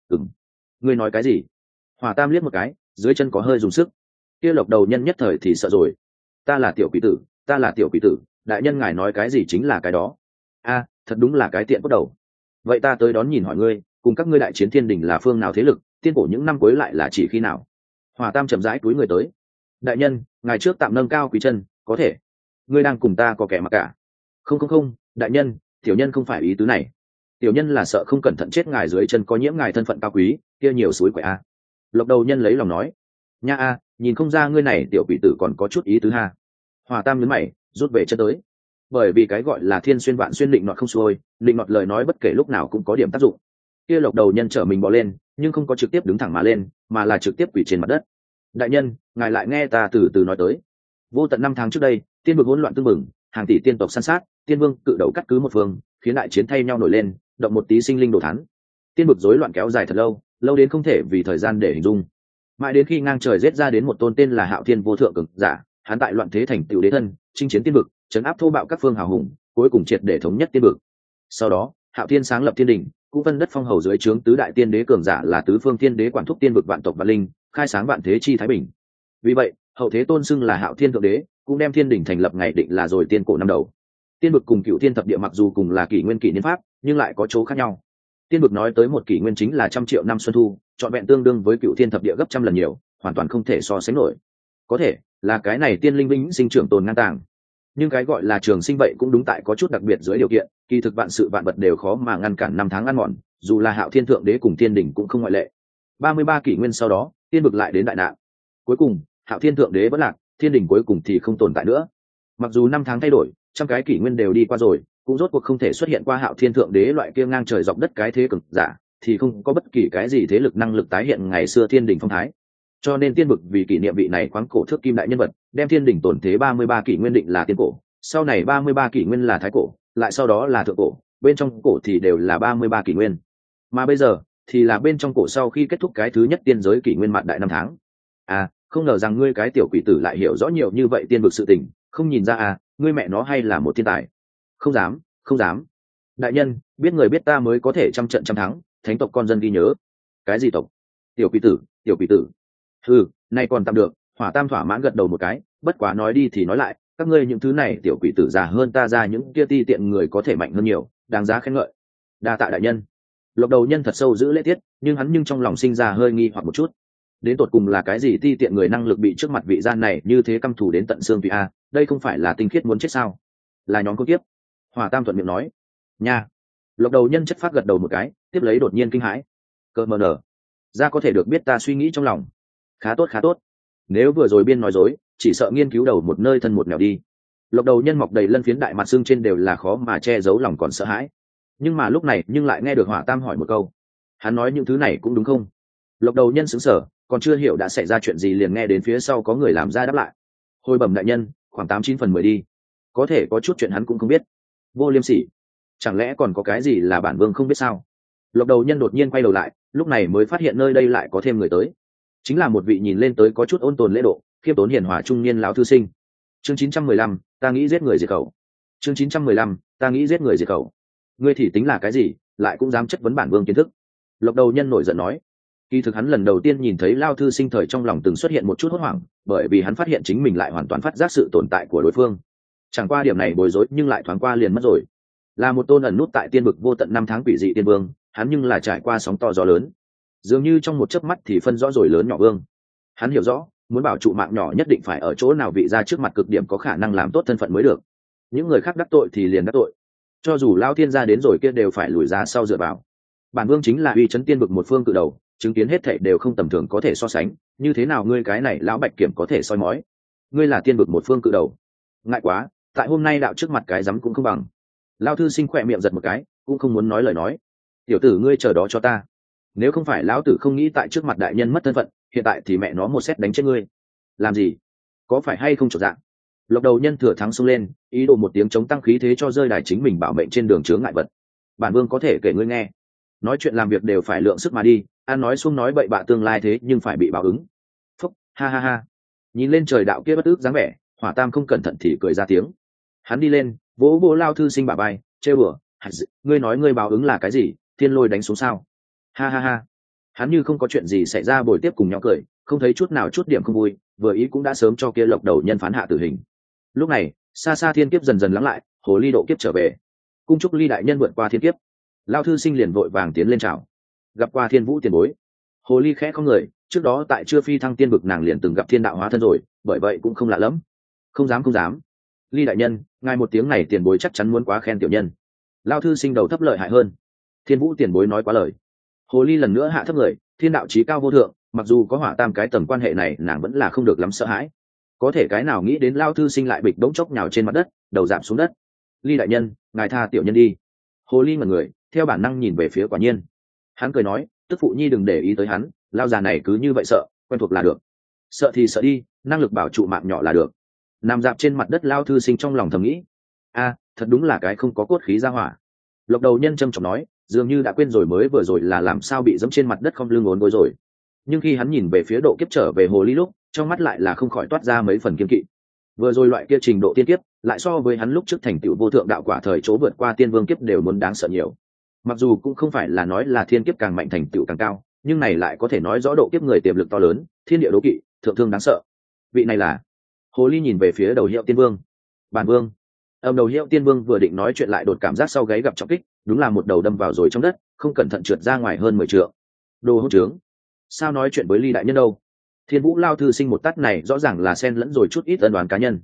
Ngươi nói cái gì? Hỏa Tam liếc một cái, dưới chân có hơi dùng sức. Kia lộc đầu nhân nhất thời thì sợ rồi. Ta là tiểu quỷ tử, ta là tiểu quỷ tử, đại nhân ngài nói cái gì chính là cái đó. A, thật đúng là cái tiện bắt đầu. Vậy ta tới đón nhìn hỏi ngươi, cùng các ngươi đại chiến thiên đình là phương nào thế lực, tiên cổ những năm cuối lại là chỉ khi nào? Hỏa Tam chậm rãi cúi người tới. Đại nhân, ngài trước tạm nâng cao quý chân, có thể. Ngươi đang cùng ta có kẻ mặc cả. Không, đại nhân, tiểu nhân không phải ý tứ này. Tiểu nhân là sợ không cẩn thận chết ngài dưới chân có nhiễm ngài thân phận cao quý, kia nhiều suối quậy a. Lộc đầu nhân lấy lòng nói. Nha a, nhìn không ra ngươi này tiểu quỷ tử còn có chút ý tứ ha. Hỏa Tam nhấn mày, rút về chân tới. Bởi vì cái gọi là thiên xuyên vạn xuyên định nọt không xuôi, định nọt lời nói bất kể lúc nào cũng có điểm tác dụng. Kia lộc đầu nhân trở mình bò lên, nhưng không có trực tiếp đứng thẳng mà lên, mà là trực tiếp quỳ trên mặt đất. Đại nhân, ngài lại nghe ta từ từ nói tới. Vô tận năm tháng trước đây, tiên vực hỗn loạn tương mừng, hàng tỷ tiên tộc săn sát, tiên vương cự đầu cắt cứ một phương, khiến đại chiến thay nhau nổi lên, động một tí sinh linh đổ thán. Tiên vực rối loạn kéo dài thật lâu, lâu đến không thể vì thời gian để hình dung. Mãi đến khi ngang trời giết ra đến một tôn tên là Hạo Thiên vô thượng cường giả, hắn tại loạn thế thành tựu đế thân, chinh chiến tiên vực, trấn áp thô bạo các phương hào hùng, cuối cùng triệt để thống nhất tiên vực. Sau đó, Hạo Thiên sáng lập thiên đình, cũng vân đất phong hầu dưới trướng tứ đại tiên đế cường giả là tứ phương tiên đế quản thúc tiên vực vạn tộc vạn linh, khai sáng vạn thế chi thái bình. Vì vậy, hậu thế tôn xưng là Hạo Thiên thượng đế, cũng đem thiên đình thành lập ngày định là rồi tiên cổ năm đầu. Tiên vực cùng cựu thiên thập địa mặc dù cùng là kỷ nguyên kỷ niên pháp, nhưng lại có chỗ khác nhau. Tiên vực nói tới một kỷ nguyên chính là 100 triệu năm xuân thu, trọn vẹn tương đương với cựu thiên thập địa gấp trăm lần nhiều, hoàn toàn không thể so sánh nổi. Có thể là cái này tiên linh vĩnh sinh trưởng tồn ngang tàng. Nhưng cái gọi là trường sinh vậy cũng đúng tại có chút đặc biệt dưới điều kiện, kỳ thực vạn sự vạn vật đều khó mà ngăn cản năm tháng ăn mòn, dù là Hạo Thiên thượng đế cùng Thiên Đình cũng không ngoại lệ. 33 kỷ nguyên sau đó, tiên vực lại đến đại nạn. Cuối cùng, Hạo Thiên thượng đế vẫn lạc, Thiên Đình cuối cùng thì không tồn tại nữa. Mặc dù năm tháng thay đổi, trăm cái kỷ nguyên đều đi qua rồi, cũng rốt cuộc không thể xuất hiện qua Hạo Thiên thượng đế loại kia ngang trời dọc đất cái thế cực giả, thì không có bất kỳ cái gì thế lực năng lực tái hiện ngày xưa Thiên Đình phong thái. Cho nên tiên vực vì kỷ niệm vị này khoáng cổ thước kim đại nhân vật, đem Thiên Đình tồn thế 33 kỷ nguyên định là tiên cổ, sau này 33 kỷ nguyên là thái cổ, lại sau đó là thượng cổ, bên trong cổ thì đều là 33 kỷ nguyên. Mà bây giờ thì là bên trong cổ sau khi kết thúc cái thứ nhất tiên giới kỷ nguyên mạn đại năm tháng. À, không ngờ rằng ngươi cái tiểu quỷ tử lại hiểu rõ nhiều như vậy tiên vực sự tình, không nhìn ra à, ngươi mẹ nó hay là một thiên tài. Không dám, không dám. Đại nhân, biết người biết ta mới có thể trăm trận trăm thắng, thánh tộc con dân ghi nhớ. Cái gì tộc? Tiểu quỷ tử, tiểu quỷ tử. Ừ, này còn tạm được. Hỏa Tam thỏa mãn gật đầu một cái, bất quá nói đi thì nói lại, các ngươi những thứ này tiểu quỷ tử già hơn ta ra những kia ti tiện người có thể mạnh hơn nhiều, đáng giá khen ngợi. Đa tạ đại nhân. Lộc đầu nhân thật sâu giữ lễ tiết, nhưng hắn nhưng trong lòng sinh ra hơi nghi hoặc một chút. Đến tột cùng là cái gì ti tiện người năng lực bị trước mặt vị gian này như thế căm thù đến tận xương tùy a, đây không phải là tinh khiết muốn chết sao? Là nhóm con tiếp. Hỏa Tam thuận miệng nói. Nha. Lộc đầu nhân chất phát gật đầu một cái, tiếp lấy đột nhiên kinh hãi. Cơ mờ nở. Ra có thể được biết ta suy nghĩ trong lòng. Khá tốt khá tốt. Nếu vừa rồi biên nói dối, chỉ sợ nghiên cứu đầu một nơi thân một nẻo đi. Lộc đầu nhân mọc đầy lân phiến đại mặt xương trên đều là khó mà che giấu lòng còn sợ hãi. Nhưng mà lúc này nhưng lại nghe được Hỏa Tam hỏi một câu. Hắn nói những thứ này cũng đúng không? Lộc đầu nhân sững sờ, còn chưa hiểu đã xảy ra chuyện gì liền nghe đến phía sau có người làm ra đáp lại. Hồi bẩm đại nhân, khoảng 89/10 đi. Có thể có chút chuyện hắn cũng không biết. Vô liêm sỉ. Chẳng lẽ còn có cái gì là bản vương không biết sao? Lộc đầu nhân đột nhiên quay đầu lại, lúc này mới phát hiện nơi đây lại có thêm người tới. Chính là một vị nhìn lên tới có chút ôn tồn lễ độ, khiêm tốn hiền hòa trung niên lão thư sinh. Chương 915, ta nghĩ giết người diệt khẩu. Chương 915, ta nghĩ giết người diệt khẩu. Ngươi thì tính là cái gì, lại cũng dám chất vấn bản vương kiến thức? Lộc đầu nhân nổi giận nói. Kỳ thực hắn lần đầu tiên nhìn thấy Lao thư sinh thời trong lòng từng xuất hiện một chút hốt hoảng, bởi vì hắn phát hiện chính mình lại hoàn toàn phát giác sự tồn tại của đối phương. Chẳng qua điểm này bối rối nhưng lại thoáng qua liền mất rồi. Là một tôn ẩn nút tại tiên vực vô tận năm tháng quỷ dị tiên vương, hắn nhưng là trải qua sóng to gió lớn, dường như trong một chớp mắt thì phân rõ rồi lớn nhỏ vương. Hắn hiểu rõ, muốn bảo trụ mạng nhỏ nhất định phải ở chỗ nào vị ra trước mặt cực điểm có khả năng làm tốt thân phận mới được. Những người khác đắc tội thì liền đắc tội, cho dù Lao thiên gia đến rồi kia đều phải lùi ra sau dựa vào. Bản vương chính là uy chấn tiên vực một phương cự đầu, chứng kiến hết thảy đều không tầm thường có thể so sánh, như thế nào ngươi cái này lão bạch kiểm có thể soi mói? Ngươi là tiên vực một phương cự đầu, ngại quá, tại hôm nay đạo trước mặt cái rắm cũng không bằng. Lao thư sinh khỏe miệng giật một cái, cũng không muốn nói lời nói. Tiểu tử ngươi chờ đó cho ta, nếu không phải lão tử không nghĩ tại trước mặt đại nhân mất thân phận, hiện tại thì mẹ nó một sét đánh chết ngươi. Làm gì? Có phải hay không trột dạng? Lộc đầu nhân thừa thắng xông lên, ý đồ một tiếng chống tăng khí thế cho rơi đài chính mình bảo mệnh trên đường chướng ngại vật. Bản vương có thể kể ngươi nghe, nói chuyện làm việc đều phải lượng sức mà đi, an nói xuông nói bậy bạ tương lai thế nhưng phải bị báo ứng. Phúc, ha ha ha. Nhìn lên trời đạo kia bất ức dáng vẻ, Hỏa Tam không cẩn thận thì cười ra tiếng. Hắn đi lên, vỗ vỗ Lao thư sinh bả vai, trêu đùa, ngươi nói ngươi báo ứng là cái gì, thiên lôi đánh xuống sao? Ha ha ha. Hắn như không có chuyện gì xảy ra bồi tiếp cùng nhau cười, không thấy chút nào chút điểm không vui, vừa ý cũng đã sớm cho kia Lộc đầu nhân phán hạ tử hình. Lúc này, xa xa thiên kiếp dần dần lắng lại, hồ ly độ kiếp trở về. Cung chúc Ly đại nhân vượt qua thiên kiếp. Lao thư sinh liền vội vàng tiến lên chào. Gặp qua Thiên Vũ tiền bối. Hồ ly khẽ không người, trước đó tại chưa phi thăng tiên vực nàng liền từng gặp thiên đạo hóa thân rồi, bởi vậy cũng không lạ lắm. Không dám không dám. Ly đại nhân, ngài một tiếng này tiền bối chắc chắn muốn quá khen tiểu nhân. Lao thư sinh đầu thấp lợi hại hơn. Thiên Vũ tiền bối nói quá lời. Hồ ly lần nữa hạ thấp người, thiên đạo chí cao vô thượng, mặc dù có Hỏa Tam cái tầng quan hệ này nàng vẫn là không được lắm sợ hãi. Có thể cái nào nghĩ đến Lao thư sinh lại bịch đống chốc nhào trên mặt đất, đầu giảm xuống đất. Ly đại nhân, ngài tha tiểu nhân đi. Hồ ly ngẩn người, theo bản năng nhìn về phía Quả Nhiên. Hắn cười nói, tức phụ nhi đừng để ý tới hắn, lao già này cứ như vậy sợ, quen thuộc là được. Sợ thì sợ đi, năng lực bảo trụ mạng nhỏ là được. Nằm dạp trên mặt đất Lao thư sinh trong lòng thầm nghĩ, a, thật đúng là cái không có cốt khí ra hỏa. Lộc đầu nhân trầm trọng nói, dường như đã quên rồi mới vừa rồi là làm sao bị giẫm trên mặt đất không lưng ốn gối rồi. Nhưng khi hắn nhìn về phía độ kiếp trở về hồ ly lúc, trong mắt lại là không khỏi toát ra mấy phần kiên kỵ. Vừa rồi loại kia trình độ tiên kiếp, lại so với hắn lúc trước thành tựu vô thượng đạo quả thời chỗ vượt qua tiên vương kiếp đều muốn đáng sợ nhiều. Mặc dù cũng không phải là nói là thiên kiếp càng mạnh thành tựu càng cao, nhưng này lại có thể nói rõ độ kiếp người tiềm lực to lớn, thiên địa đố kỵ, thượng thương đáng sợ. Vị này là hồ ly nhìn về phía đầu hiệu tiên vương. Bản vương. Đầu hiệu tiên vương vừa định nói chuyện lại đột cảm giác sau gáy gặp trọng kích, đúng là một đầu đâm vào rồi trong đất, không cẩn thận trượt ra ngoài hơn 10 trượng. Đồ hỗn trướng, sao nói chuyện với Ly đại nhân đâu? Thiên Vũ Lao thư sinh một tát này rõ ràng là xen lẫn rồi chút ít ân đoán cá nhân.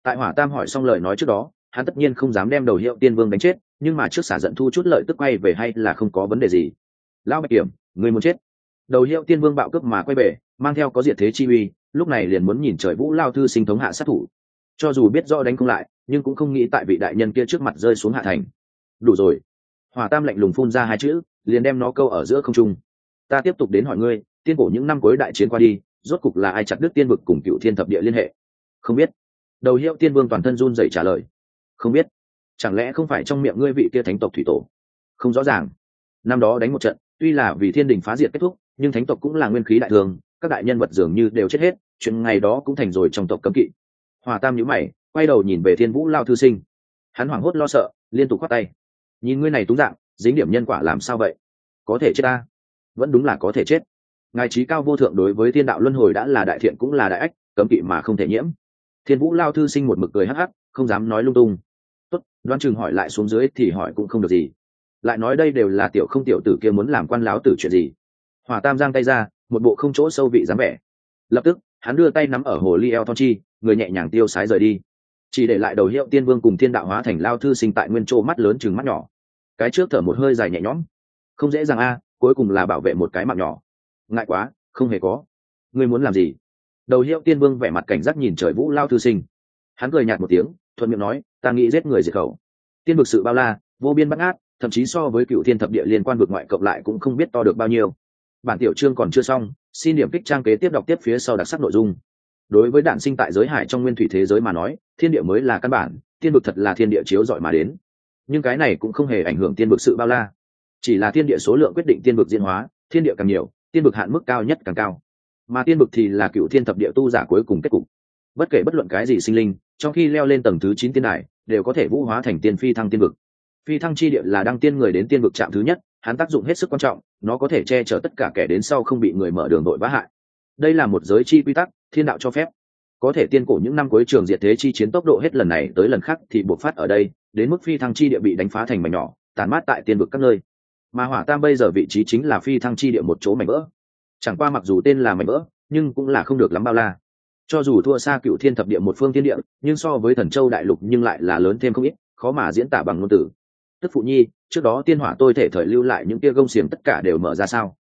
Tại Hỏa Tam hỏi xong lời nói trước đó, hắn tất nhiên không dám đem Đầu Hiệu Tiên Vương đánh chết, nhưng mà trước xả giận thu chút lợi tức quay về hay là không có vấn đề gì. Lão Bạch Kiểm, ngươi muốn chết. Đầu Hiệu Tiên Vương bạo cướp mà quay về, mang theo có diệt thế chi uy, lúc này liền muốn nhìn trời Vũ Lao thư sinh thống hạ sát thủ. Cho dù biết rõ đánh không lại, nhưng cũng không nghĩ tại vị đại nhân kia trước mặt rơi xuống hạ thành. Đủ rồi. Hỏa Tam lạnh lùng phun ra hai chữ, liền đem nó câu ở giữa không trung. Ta tiếp tục đến hỏi ngươi, tiên cổ những năm cuối đại chiến qua đi, rốt cục là ai chặt đứt tiên vực cùng Cựu Thiên thập địa liên hệ? Không biết. Đầu Hiệu Tiên Vương toàn thân run rẩy trả lời. Không biết. Chẳng lẽ không phải trong miệng ngươi vị kia thánh tộc thủy tổ? Không rõ ràng. Năm đó đánh một trận, tuy là vì thiên đình phá diệt kết thúc, nhưng thánh tộc cũng là nguyên khí đại thường, các đại nhân vật dường như đều chết hết, chuyện ngày đó cũng thành rồi trong tộc cấm kỵ. Hòa Tam nhíu mày, quay đầu nhìn về Thiên Vũ Lao thư sinh. Hắn hoảng hốt lo sợ, liên tục khoát tay. Nhìn ngươi này túng dạng, dính điểm nhân quả làm sao vậy? Có thể chết ta? Vẫn đúng là có thể chết. Ngài trí cao vô thượng đối với thiên đạo luân hồi đã là đại thiện cũng là đại ách, cấm kỵ mà không thể nhiễm. Thiên Vũ Lao thư sinh một mực cười hắc hắc, không dám nói lung tung. Tốt, Đoan Chừng hỏi lại xuống dưới thì hỏi cũng không được gì. Lại nói đây đều là tiểu không tiểu tử kia muốn làm quan láo tử chuyện gì? Hỏa Tam giang tay ra, một bộ không chỗ sâu vị dáng vẻ. Lập tức, hắn đưa tay nắm ở hồ ly eo thon chi, người nhẹ nhàng tiêu sái rời đi, chỉ để lại Đầu Hiệu Tiên Vương cùng Thiên Đạo hóa thành Lao thư sinh tại nguyên chỗ mắt lớn chừng mắt nhỏ. Cái trước thở một hơi dài nhẹ nhõm. Không dễ dàng a, cuối cùng là bảo vệ một cái mạng nhỏ. Ngại quá, không hề có. Ngươi muốn làm gì? Đầu Hiệu Tiên Vương vẻ mặt cảnh giác nhìn trời Vũ Lao thư sinh. Hắn cười nhạt một tiếng, thuận miệng nói, ta nghĩ giết người diệt khẩu. Tiên vực sự bao la, vô biên bát ngát, thậm chí so với Cựu Thiên thập địa liên quan vực ngoại cộng lại cũng không biết to được bao nhiêu. Bản tiểu chương còn chưa xong, xin điểm kích trang kế tiếp đọc tiếp phía sau đặc sắc nội dung. Đối với đạn sinh tại giới hải trong nguyên thủy thế giới mà nói, thiên địa mới là căn bản, tiên vực thật là thiên địa chiếu rọi mà đến. Nhưng cái này cũng không hề ảnh hưởng tiên vực sự bao la, chỉ là thiên địa số lượng quyết định tiên vực diễn hóa, thiên địa càng nhiều, tiên vực hạn mức cao nhất càng cao, mà tiên vực thì là Cựu Thiên thập địa tu giả cuối cùng kết cục. Bất kể bất luận cái gì sinh linh, trong khi leo lên tầng thứ 9 tiên đài, đều có thể vũ hóa thành tiên phi thăng tiên vực. Phi thăng chi địa là đăng tiên người đến tiên vực trạm thứ nhất, hắn tác dụng hết sức quan trọng, nó có thể che chở tất cả kẻ đến sau không bị người mở đường đội vã hại. Đây là một giới chi quy tắc, thiên đạo cho phép. Có thể tiên cổ những năm cuối trường diệt thế chi chiến tốc độ hết lần này tới lần khác thì bộc phát ở đây, đến mức phi thăng chi địa bị đánh phá thành mảnh nhỏ, tàn mát tại tiên vực các nơi. Mà Hỏa Tam bây giờ vị trí chính là phi thăng chi địa một chỗ mảnh vỡ. Chẳng qua mặc dù tên là mảnh vỡ, nhưng cũng là không được lắm bao la. Cho dù thua xa Cựu Thiên thập địa một phương thiên địa, nhưng so với Thần Châu đại lục nhưng lại là lớn thêm không ít, khó mà diễn tả bằng ngôn từ. Tức phụ nhi, trước đó tiên hỏa tôi thể thời lưu lại những kia gông xiềng tất cả đều mở ra sao?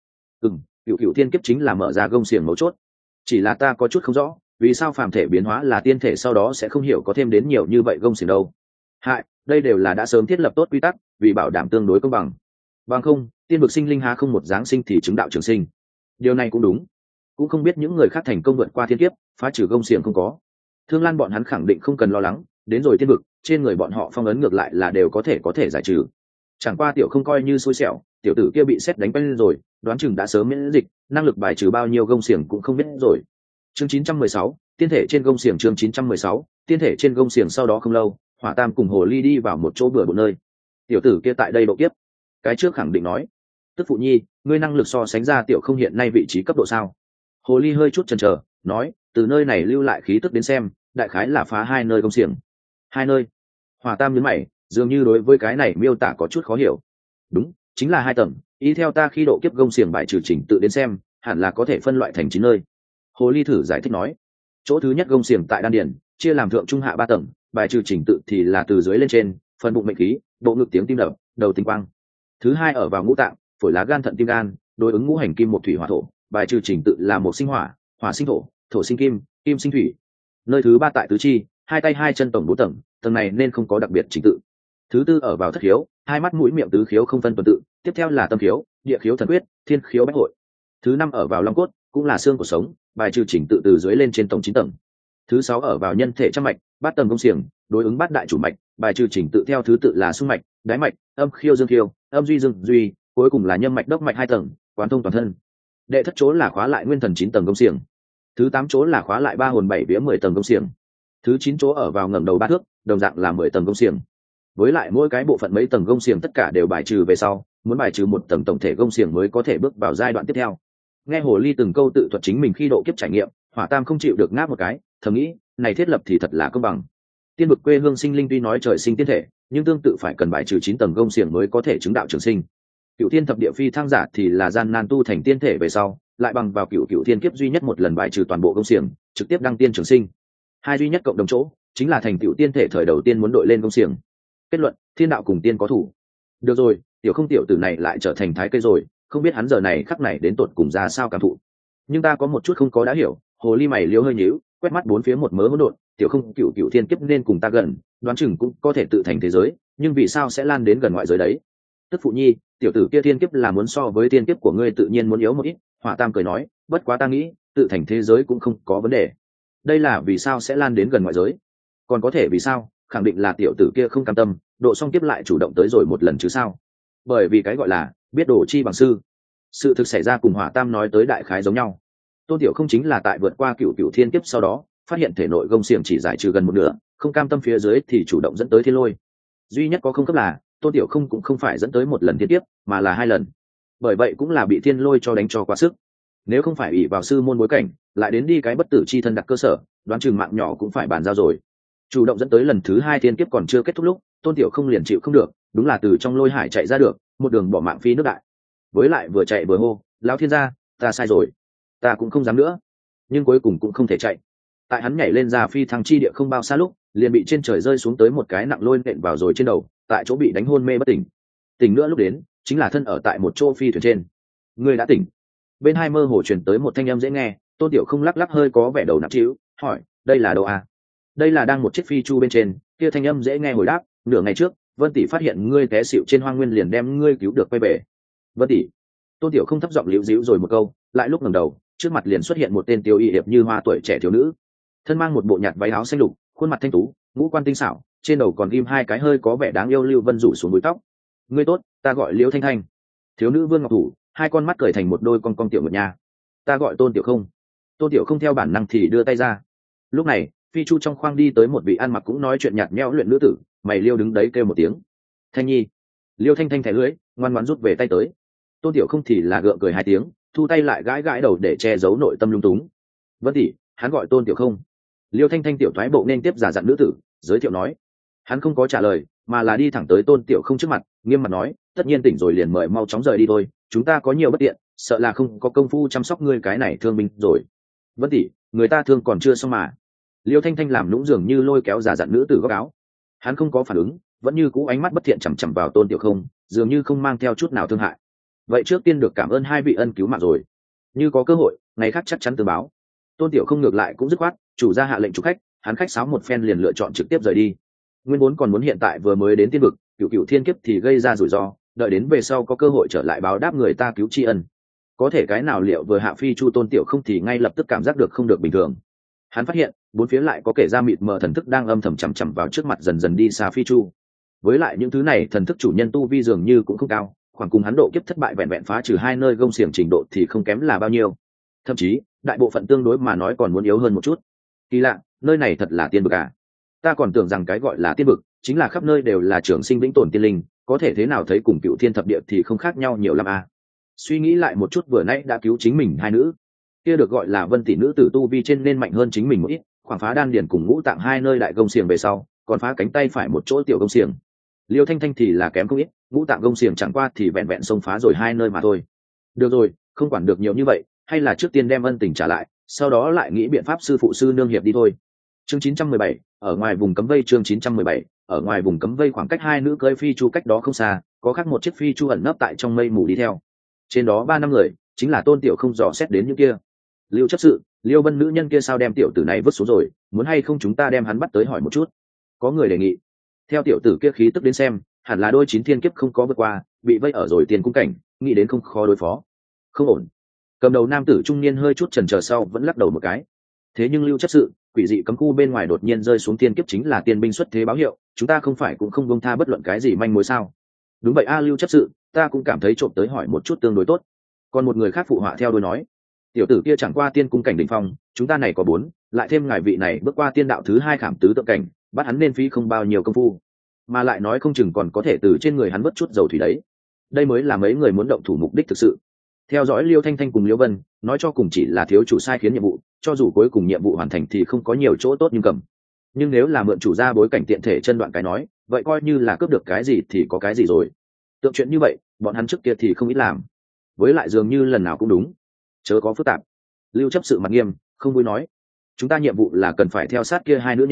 Cựu thiên kiếp chính là mở ra gông xiềng mấu chốt. Chỉ là ta có chút không rõ, vì sao phàm thể biến hóa là tiên thể sau đó sẽ không hiểu có thêm đến nhiều như vậy gông xiềng đâu. Hại, đây đều là đã sớm thiết lập tốt quy tắc, vì bảo đảm tương đối công bằng. Bằng không, tiên vực sinh linh há không một giáng sinh thì chứng đạo trường sinh. Điều này cũng đúng. Cũng không biết những người khác thành công vượt qua thiên kiếp, phá trừ gông xiềng không có. Thương Lan bọn hắn khẳng định không cần lo lắng, đến rồi tiên vực, trên người bọn họ phong ấn ngược lại là đều có thể giải trừ. Chẳng qua tiểu không coi như xui xẻo, tiểu tử kia bị sét đánh bay rồi, đoán chừng đã sớm miễn dịch, năng lực bài trừ bao nhiêu gông xiềng cũng không biết rồi. Chương 916, tiên thể trên gông xiềng. Chương 916, tiên thể trên gông xiềng. Sau đó không lâu, Hỏa Tam cùng Hồ Ly đi vào một chỗ bừa bộn nơi. Tiểu tử kia tại đây độ kiếp. Cái trước khẳng định nói, tức phụ nhi, ngươi năng lực so sánh ra tiểu không hiện nay vị trí cấp độ sao? Hồ Ly hơi chút chần chờ, nói, từ nơi này lưu lại khí tức đến xem, đại khái là phá 2 nơi gông xiềng. 2 nơi? Hỏa Tam nhướng mày, dường như đối với cái này miêu tả có chút khó hiểu. Đúng, chính là 2 tầng, ý theo ta khi độ kiếp gông xiềng bài trừ chỉnh tự đến xem, hẳn là có thể phân loại thành 9 nơi. Hồ Ly thử giải thích nói, chỗ thứ nhất gông xiềng tại đan điền, chia làm thượng trung hạ 3 tầng, bài trừ chỉnh tự thì là từ dưới lên trên, phần bụng mệnh khí, bộ ngực tiếng tim đập, đầu tinh quang. Thứ hai ở vào ngũ tạng, phổi lá gan thận tim gan, đối ứng ngũ hành kim một thủy hỏa thổ, bài trừ chỉnh tự là một sinh hỏa, hỏa sinh thổ, thổ sinh kim, kim sinh thủy. Nơi thứ 3 tại tứ chi, 2 tay 2 chân tổng 4 tầng, tầng này nên không có đặc biệt chỉnh tự. Thứ tư ở vào thất khiếu, 2 mắt mũi miệng tứ khiếu không phân tuần tự, tiếp theo là tâm khiếu, địa khiếu thần quyết, thiên khiếu bách hội. Thứ 5 ở vào long cốt, cũng là xương của sống, bài trừ chỉnh tự từ dưới lên trên tổng 9 tầng. Thứ 6 ở vào nhân thể trăm mạch, 8 tầng gông xiềng, đối ứng bát đại chủ mạch, bài trừ chỉnh tự theo thứ tự là xung mạch, đái mạch, âm khiêu dương khiêu, âm duy dương duy, cuối cùng là nhâm mạch đốc mạch 2 tầng, quán thông toàn thân. Đệ thất chỗ là khóa lại nguyên thần 9 tầng gông xiềng. Thứ 8 chỗ là khóa lại 3 hồn 7 vía 10 tầng gông xiềng. Thứ 9 chỗ ở vào ngẩng đầu 3 thước, đồng dạng là 10 tầng gông xiềng. Với lại mỗi cái bộ phận mấy tầng gông xiềng tất cả đều bài trừ về sau, muốn bài trừ một tầng tổng thể gông xiềng mới có thể bước vào giai đoạn tiếp theo. Nghe Hồ Ly từng câu tự thuật chính mình khi độ kiếp trải nghiệm, Hỏa Tam không chịu được ngáp một cái, thầm nghĩ, này thiết lập thì thật là công bằng. Tiên vực quê hương sinh linh tuy nói trời sinh tiên thể, nhưng tương tự phải cần bài trừ 9 tầng gông xiềng mới có thể chứng đạo trường sinh. Cựu Thiên thập địa phi thăng giả thì là gian nan tu thành tiên thể về sau, lại bằng vào cựu thiên kiếp duy nhất một lần bài trừ toàn bộ gông xiềng, trực tiếp đăng tiên trường sinh. Hai duy nhất cộng đồng chỗ, chính là thành tựu tiên thể thời đầu tiên muốn đội lên công xiềng. Kết luận: thiên đạo cùng tiên có thủ. Được rồi, tiểu không tiểu tử này lại trở thành thái cây rồi, không biết hắn giờ này khắc này đến tột cùng ra sao cảm thụ. Nhưng ta có một chút không có đã hiểu. Hồ ly mày liêu hơi nhíu, quét mắt bốn phía một mớ hỗn độn. Tiểu không cựu cựu thiên kiếp nên cùng ta gần, đoán chừng cũng có thể tự thành thế giới, nhưng vì sao sẽ lan đến gần ngoại giới đấy? Tức phụ nhi, tiểu tử kia thiên kiếp là muốn so với thiên kiếp của ngươi tự nhiên muốn yếu một ít. Hỏa Tam cười nói, bất quá ta nghĩ tự thành thế giới cũng không có vấn đề. Đây là vì sao sẽ lan đến gần ngoại giới? Còn có thể vì sao? Khẳng định là tiểu tử kia không cam tâm, độ xong kiếp lại chủ động tới rồi một lần chứ sao? Bởi vì cái gọi là biết đồ chi bằng sư. Sự thực xảy ra cùng Hỏa Tam nói tới đại khái giống nhau. Tôn Tiểu không chính là tại vượt qua cựu cựu thiên kiếp sau đó phát hiện thể nội gông xiềng chỉ giải trừ gần một nửa, không cam tâm phía dưới thì chủ động dẫn tới thiên lôi. Duy nhất có không cấp là Tôn Tiểu không cũng không phải dẫn tới một lần thiên kiếp mà là hai lần, bởi vậy cũng là bị thiên lôi cho đánh cho quá sức. Nếu không phải ỷ vào sư môn bối cảnh lại đến đi cái bất tử chi thân đặt cơ sở, đoán chừng mạng nhỏ cũng phải bàn giao rồi. Chủ động dẫn tới lần thứ hai thiên kiếp còn chưa kết thúc lúc Tôn Tiểu không liền chịu không được, đúng là từ trong lôi hải chạy ra được, một đường bỏ mạng phi nước đại. Với lại vừa chạy vừa hô, lão thiên gia, ta sai rồi, ta cũng không dám nữa. Nhưng cuối cùng cũng không thể chạy. Tại hắn nhảy lên ra phi thăng chi địa không bao xa lúc liền bị trên trời rơi xuống tới một cái nặng lôi nện vào rồi trên đầu, tại chỗ bị đánh hôn mê bất tỉnh. Tỉnh nữa lúc đến chính là thân ở tại một chỗ phi thuyền trên. Người đã tỉnh. Bên hai mơ hồ truyền tới một thanh âm dễ nghe. Tôn Tiểu không lắc lắc hơi có vẻ đầu nặng trĩu, hỏi, đây là đâu à? Đây là đang một chiếc phi chu bên trên. Kia thanh âm dễ nghe hồi đáp, nửa ngày trước Vân tỷ phát hiện ngươi té xịu trên hoang nguyên liền đem ngươi cứu được quay về. Vân tỷ. Tôn Tiểu không thấp giọng liễu díu rồi một câu, lại lúc ngẩng đầu trước mặt liền xuất hiện một tên tiêu y hiệp như hoa tuổi trẻ thiếu nữ, thân mang một bộ nhạt váy áo xanh lục, khuôn mặt thanh tú, ngũ quan tinh xảo, trên đầu còn ghim hai cái hơi có vẻ đáng yêu lưu vân rủ xuống búi tóc. Ngươi tốt, ta gọi Liễu Thanh Thanh. Thiếu nữ vươn ngọc thủ, hai con mắt cười thành một đôi con tiểu ngựa nha. Ta gọi Tôn Tiểu không. Tôn Tiểu không theo bản năng thì đưa tay ra. Lúc này phi chu trong khoang đi tới một vị ăn mặc cũng nói chuyện nhạt nhẽo luyện nữ tử, mày liêu đứng đấy kêu một tiếng, Thanh nhi. Liêu Thanh Thanh thẻ lưới ngoan ngoãn rút về tay tới. Tôn Tiểu không thì là gượng cười hai tiếng, thu tay lại gãi gãi đầu để che giấu nội tâm lung túng. Vân tỷ, hắn gọi Tôn Tiểu không. Liêu Thanh Thanh tiểu thoái bộ nên tiếp giả dặn nữ tử, giới thiệu nói. Hắn không có trả lời mà là đi thẳng tới Tôn Tiểu không trước mặt, nghiêm mặt nói, tất nhiên tỉnh rồi liền mời mau chóng rời đi thôi, chúng ta có nhiều bất tiện, sợ là không có công phu chăm sóc ngươi cái này thương binh rồi. Vân tỷ, người ta thương còn chưa xong mà. Liêu Thanh Thanh làm nũng dường như lôi kéo giả dặn nữ tử góc áo. Hắn không có phản ứng, vẫn như cũ ánh mắt bất thiện chằm chằm vào Tôn Tiểu không, dường như không mang theo chút nào thương hại. Vậy trước tiên được cảm ơn hai vị ân cứu mạng rồi, như có cơ hội ngày khác chắc chắn tương báo. Tôn Tiểu không ngược lại cũng dứt khoát, chủ gia hạ lệnh chủ khách, hắn khách sáo một phen liền lựa chọn trực tiếp rời đi. Nguyên vốn còn muốn hiện tại vừa mới đến tiên vực cựu cựu thiên kiếp thì gây ra rủi ro, đợi đến về sau có cơ hội trở lại báo đáp người ta cứu tri ân. Có thể cái nào liệu vừa hạ phi chu Tôn Tiểu không thì ngay lập tức cảm giác được không được bình thường. Hắn phát hiện bốn phía lại có kẻ ra mịt mờ thần thức đang âm thầm chằm chằm vào trước mặt dần dần đi xa phi chu. Với lại những thứ này thần thức chủ nhân tu vi dường như cũng không cao, khoảng cùng hắn độ kiếp thất bại vẹn vẹn phá trừ hai nơi gông xiềng trình độ thì không kém là bao nhiêu, thậm chí đại bộ phận tương đối mà nói còn muốn yếu hơn một chút. Kỳ lạ, nơi này thật là tiên vực à? Ta còn tưởng rằng cái gọi là tiên vực chính là khắp nơi đều là trường sinh vĩnh tồn tiên linh, có thể thế nào thấy cùng cựu thiên thập địa thì không khác nhau nhiều lắm à? Suy nghĩ lại một chút vừa nãy đã cứu chính mình hai nữ kia được gọi là Vân tỷ nữ tử tu vi trên nên mạnh hơn chính mình một ít, khoảng phá đan điền cùng ngũ tạng hai nơi đại gông xiềng về sau còn phá cánh tay phải một chỗ tiểu gông xiềng. Liêu Thanh Thanh thì là kém không ít, ngũ tạng gông xiềng chẳng qua thì vẹn vẹn xông phá rồi hai nơi mà thôi. Được rồi, không quản được nhiều như vậy, hay là trước tiên đem ân tình trả lại, sau đó lại nghĩ biện pháp sư phụ sư nương hiệp đi thôi. Chương 917, ở ngoài vùng cấm vây. Chương 917, ở ngoài vùng cấm vây. Khoảng cách hai nữ cưỡi phi chu cách đó không xa, có khác một chiếc phi chu ẩn nấp tại trong mây mù đi theo. Trên đó 3-5 người, chính là Tôn Tiểu không dò xét đến những kia. Lưu chấp sự, Liêu Vân nữ nhân kia sao đem tiểu tử này vứt xuống rồi, muốn hay không chúng ta đem hắn bắt tới hỏi một chút. Có người đề nghị. Theo tiểu tử kia khí tức đến xem, hẳn là đôi 9 thiên kiếp không có vượt qua, bị vây ở rồi tiền cung cảnh, nghĩ đến không khó đối phó. Không ổn. Cầm đầu nam tử trung niên hơi chút chần chờ sau vẫn lắc đầu một cái. Thế nhưng Lưu chấp sự, quỷ dị cấm khu bên ngoài đột nhiên rơi xuống tiên kiếp chính là tiên binh xuất thế báo hiệu, chúng ta không phải cũng không buông tha bất luận cái gì manh mối sao? Đúng vậy a, Lưu chấp sự, ta cũng cảm thấy trộm tới hỏi một chút tương đối tốt. Còn một người khác phụ họa theo đuôi nói, tiểu tử kia chẳng qua tiên cung cảnh đỉnh phong, chúng ta này có 4, lại thêm ngài vị này bước qua tiên đạo thứ 2 khảm tứ tượng cảnh, bắt hắn nên phí không bao nhiêu công phu, mà lại nói không chừng còn có thể từ trên người hắn vớt chút dầu thủy đấy. Đây mới là mấy người muốn động thủ mục đích thực sự. Theo dõi Liêu Thanh Thanh cùng Liêu Vân, nói cho cùng chỉ là thiếu chủ sai khiến nhiệm vụ, cho dù cuối cùng nhiệm vụ hoàn thành thì không có nhiều chỗ tốt nhưng cầm. Nhưng nếu là mượn chủ ra bối cảnh tiện thể chân đoạn cái nói, vậy coi như là cướp được cái gì thì có cái gì rồi. Tượng chuyện như vậy, bọn hắn trước kia thì không ít làm. Với lại dường như lần nào cũng đúng, chớ có phức tạp. Lưu chấp sự mặt nghiêm, không vui nói, chúng ta nhiệm vụ là cần phải theo sát kia hai nữ nhân,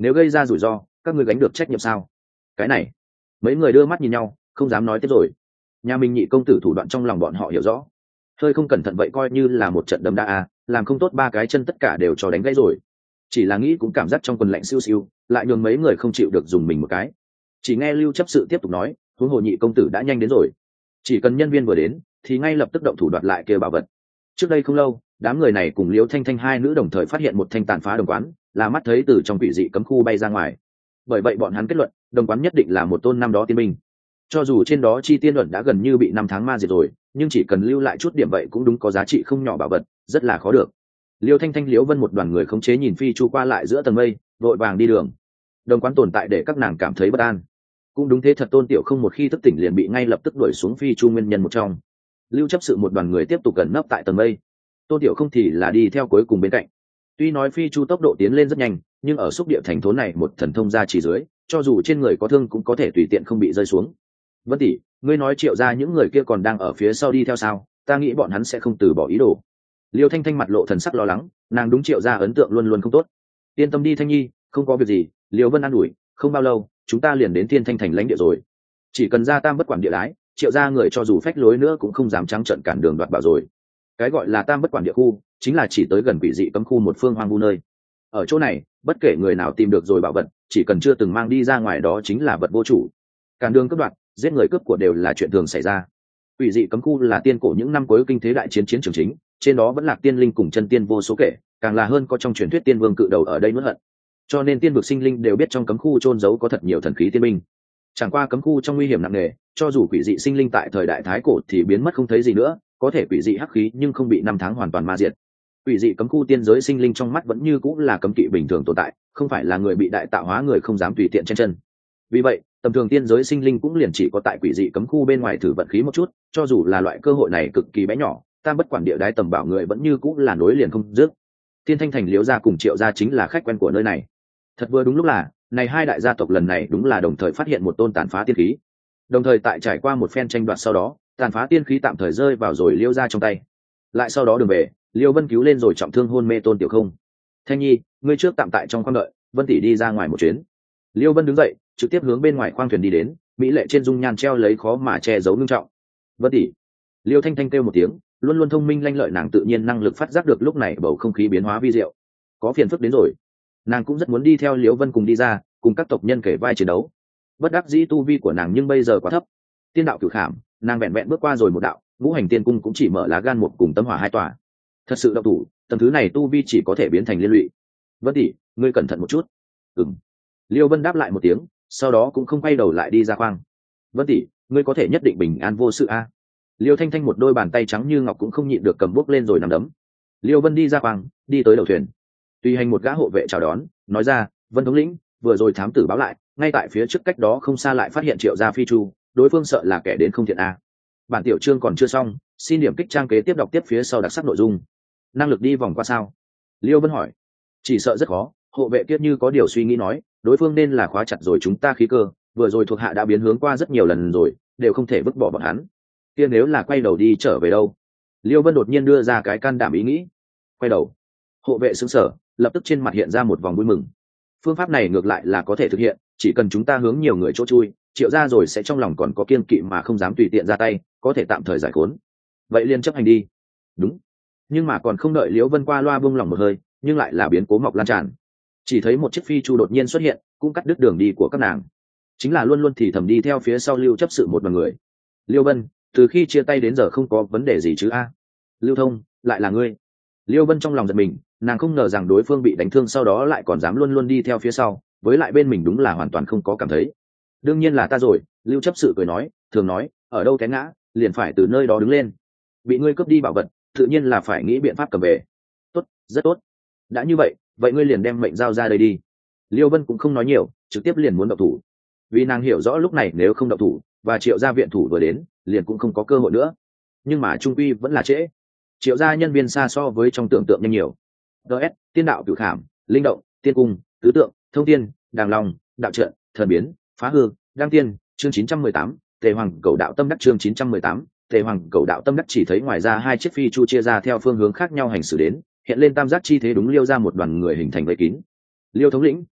nếu gây ra rủi ro các ngươi gánh được trách nhiệm sao? Cái này mấy người đưa mắt nhìn nhau không dám nói tiếp rồi. Nhà mình nhị công tử thủ đoạn trong lòng bọn họ hiểu rõ, hơi không cẩn thận vậy coi như là một trận đấm đá à, làm không tốt ba cái chân tất cả đều cho đánh gãy rồi. Chỉ là nghĩ cũng cảm giác trong quần lạnh siêu siêu, lại nhường mấy người không chịu được dùng mình một cái. Chỉ nghe Lưu chấp sự tiếp tục nói, huống hồ nhị công tử đã nhanh đến rồi, chỉ cần nhân viên vừa đến thì ngay lập tức động thủ đoạt lại kia bảo vật. Trước đây không lâu đám người này cùng Liễu Thanh Thanh hai nữ đồng thời phát hiện một thanh tàn phá đồng quán, là mắt thấy từ trong quỷ dị cấm khu bay ra ngoài. Bởi vậy bọn hắn kết luận đồng quán nhất định là một tôn năm đó tiên binh. Cho dù trên đó chi tiên luận đã gần như bị năm tháng ma diệt rồi, nhưng chỉ cần lưu lại chút điểm vậy cũng đúng có giá trị không nhỏ bảo vật, rất là khó được. Liễu Thanh Thanh, Liễu Vân một đoàn người khống chế nhìn phi chu qua lại giữa tầng mây, vội vàng đi đường. Đồng quán tồn tại để các nàng cảm thấy bất an. Cũng đúng thế thật, Tôn Tiểu Không một khi thức tỉnh liền bị ngay lập tức đuổi xuống phi chu nguyên nhân một trong. Lưu chấp sự một đoàn người tiếp tục gần nấp tại tầng mây, Tôn Tiểu Không thì là đi theo cuối cùng bên cạnh. Tuy nói phi chu tốc độ tiến lên rất nhanh, nhưng ở xúc địa thành thốn này một thần thông ra chỉ dưới, cho dù trên người có thương cũng có thể tùy tiện không bị rơi xuống. Vân tỷ, ngươi nói Triệu gia những người kia còn đang ở phía sau đi theo sao? Ta nghĩ bọn hắn sẽ không từ bỏ ý đồ. Liêu Thanh Thanh mặt lộ thần sắc lo lắng, nàng đúng Triệu gia ấn tượng luôn luôn không tốt. Yên tâm đi Thanh Nhi, không có việc gì. Liêu Vân an ủi, không bao lâu chúng ta liền đến Thiên Thanh thành lãnh địa rồi, chỉ cần ra tam bất quản địa đái, Triệu gia người cho dù phách lối nữa cũng không dám trắng trợn cản đường đoạt bảo rồi. Cái gọi là tam bất quản địa khu chính là chỉ tới gần quỷ dị cấm khu một phương hoang vu nơi. Ở chỗ này bất kể người nào tìm được rồi bảo vật, chỉ cần chưa từng mang đi ra ngoài đó chính là vật vô chủ. Cản đường cướp đoạt, giết người cướp của đều là chuyện thường xảy ra. Quỷ dị cấm khu là tiên cổ những năm cuối kinh thế đại chiến chiến trường chính, trên đó vẫn lạc tiên linh cùng chân tiên vô số kể, càng là hơn có trong truyền thuyết tiên vương cự đầu ở đây nuốt hận. Cho nên tiên vực sinh linh đều biết trong cấm khu chôn giấu có thật nhiều thần khí tiên binh. Chẳng qua cấm khu trong nguy hiểm nặng nề, cho dù quỷ dị sinh linh tại thời đại thái cổ thì biến mất không thấy gì nữa, có thể quỷ dị hắc khí nhưng không bị năm tháng hoàn toàn ma diệt. Quỷ dị cấm khu tiên giới sinh linh trong mắt vẫn như cũng là cấm kỵ bình thường tồn tại, không phải là người bị đại tạo hóa người không dám tùy tiện chen chân. Vì vậy tầm thường tiên giới sinh linh cũng liền chỉ có tại quỷ dị cấm khu bên ngoài thử vận khí một chút, cho dù là loại cơ hội này cực kỳ bé nhỏ, tam bất quản địa đái tầm bảo người vẫn như cũng là nối liền không dứt. Thiên Thanh thành Liễu gia cùng Triệu gia chính là khách quen của nơi này. Thật vừa đúng lúc là này hai đại gia tộc lần này đúng là đồng thời phát hiện một tôn tàn phá tiên khí, đồng thời tại trải qua một phen tranh đoạt sau đó, tàn phá tiên khí tạm thời rơi vào rồi Liễu gia trong tay. Lại sau đó đường về, Liễu Vân cứu lên rồi trọng thương hôn mê Tôn Tiểu Không. Thanh Nhi, ngươi trước tạm tại trong khoang đợi, Vân tỷ đi ra ngoài một chuyến. Liễu Vân đứng dậy trực tiếp hướng bên ngoài khoang thuyền đi đến, mỹ lệ trên dung nhan treo lấy khó mà che giấu nghiêm trọng. Vân tỷ. Liễu Thanh Thanh kêu một tiếng, luôn luôn thông minh lanh lợi nàng tự nhiên năng lực phát giác được lúc này bầu không khí biến hóa vi diệu, có phiền phức đến rồi. Nàng cũng rất muốn đi theo Liễu Vân cùng đi ra, cùng các tộc nhân kể vai chiến đấu. Bất đắc dĩ tu vi của nàng nhưng bây giờ quá thấp. Tiên đạo cửu khảm, nàng vẹn vẹn bước qua rồi một đạo, ngũ hành tiên cung cũng chỉ mở lá gan một cùng tâm hỏa hai tòa. Thật sự độc thủ, tầm thứ này tu vi chỉ có thể biến thành liên lụy. Vân tỷ, ngươi cẩn thận một chút. Ừm. Liễu Vân đáp lại một tiếng, sau đó cũng không quay đầu lại đi ra khoang. Vân tỷ, ngươi có thể nhất định bình an vô sự a? Liễu Thanh Thanh một đôi bàn tay trắng như ngọc cũng không nhịn được cầm bút lên rồi nắm đấm. Liễu Vân đi ra khoang, đi tới đầu thuyền. Tùy hành một gã hộ vệ chào đón, nói ra, Vân thống lĩnh, vừa rồi thám tử báo lại, ngay tại phía trước cách đó không xa lại phát hiện Triệu gia phi chu, đối phương sợ là kẻ đến không thiện a. Bản tiểu chương còn chưa xong, xin điểm kích trang kế tiếp đọc tiếp phía sau đặc sắc nội dung. Năng lực đi vòng qua sao? Liêu Vân hỏi. Chỉ sợ rất khó, hộ vệ kiết như có điều suy nghĩ nói, đối phương nên là khóa chặt rồi chúng ta khí cơ, vừa rồi thuộc hạ đã biến hướng qua rất nhiều lần rồi, đều không thể vứt bỏ bọn hắn. Kia nếu là quay đầu đi trở về đâu? Liêu Vân đột nhiên đưa ra cái can đảm ý nghĩ. Quay đầu. Hộ vệ sững sờ, lập tức trên mặt hiện ra một vòng vui mừng. Phương pháp này ngược lại là có thể thực hiện, chỉ cần chúng ta hướng nhiều người chỗ chui, Triệu gia rồi sẽ trong lòng còn có kiên kỵ mà không dám tùy tiện ra tay, có thể tạm thời giải khốn. Vậy liền chấp hành đi. Đúng. Nhưng mà còn không đợi Liễu Vân qua loa buông lòng một hơi, nhưng lại là biến cố mọc lan tràn. Chỉ thấy một chiếc phi chu đột nhiên xuất hiện, cũng cắt đứt đường đi của các nàng. Chính là luôn luôn thì thầm đi theo phía sau Lưu chấp sự một đoàn người. Liêu Vân, từ khi chia tay đến giờ không có vấn đề gì chứ a? Lưu Thông, lại là ngươi. Liêu Vân trong lòng giật mình, nàng không ngờ rằng đối phương bị đánh thương sau đó lại còn dám luôn luôn đi theo phía sau, với lại bên mình đúng là hoàn toàn không có cảm thấy. Đương nhiên là ta rồi. Lưu chấp sự cười nói, thường nói, ở đâu té ngã, liền phải từ nơi đó đứng lên. Bị ngươi cướp đi bảo vật, tự nhiên là phải nghĩ biện pháp cầm về. Tốt, rất tốt. Đã như vậy, vậy ngươi liền đem mệnh giao ra đây đi. Liêu Vân cũng không nói nhiều, trực tiếp liền muốn động thủ. Vì nàng hiểu rõ lúc này nếu không động thủ, và Triệu gia viện thủ vừa đến, liền cũng không có cơ hội nữa. Nhưng mà trung quy vẫn là trễ. Triệu gia nhân viên xa so với trong tưởng tượng nhanh nhiều. DS, tiên đạo cửu khảm, linh động, tiên cung, tứ tượng, thông tiên, đàng long, đạo trận, thần biến, phá hư, đăng tiên, chương 918, Tề Hoàng Cầu đạo tâm đắc chương 918, Tề Hoàng Cầu đạo tâm đắc chỉ thấy ngoài ra hai chiếc phi chu chia ra theo phương hướng khác nhau hành xử đến, hiện lên tam giác chi thế đúng Liêu ra một đoàn người hình thành vây kín. Liêu thống lĩnh,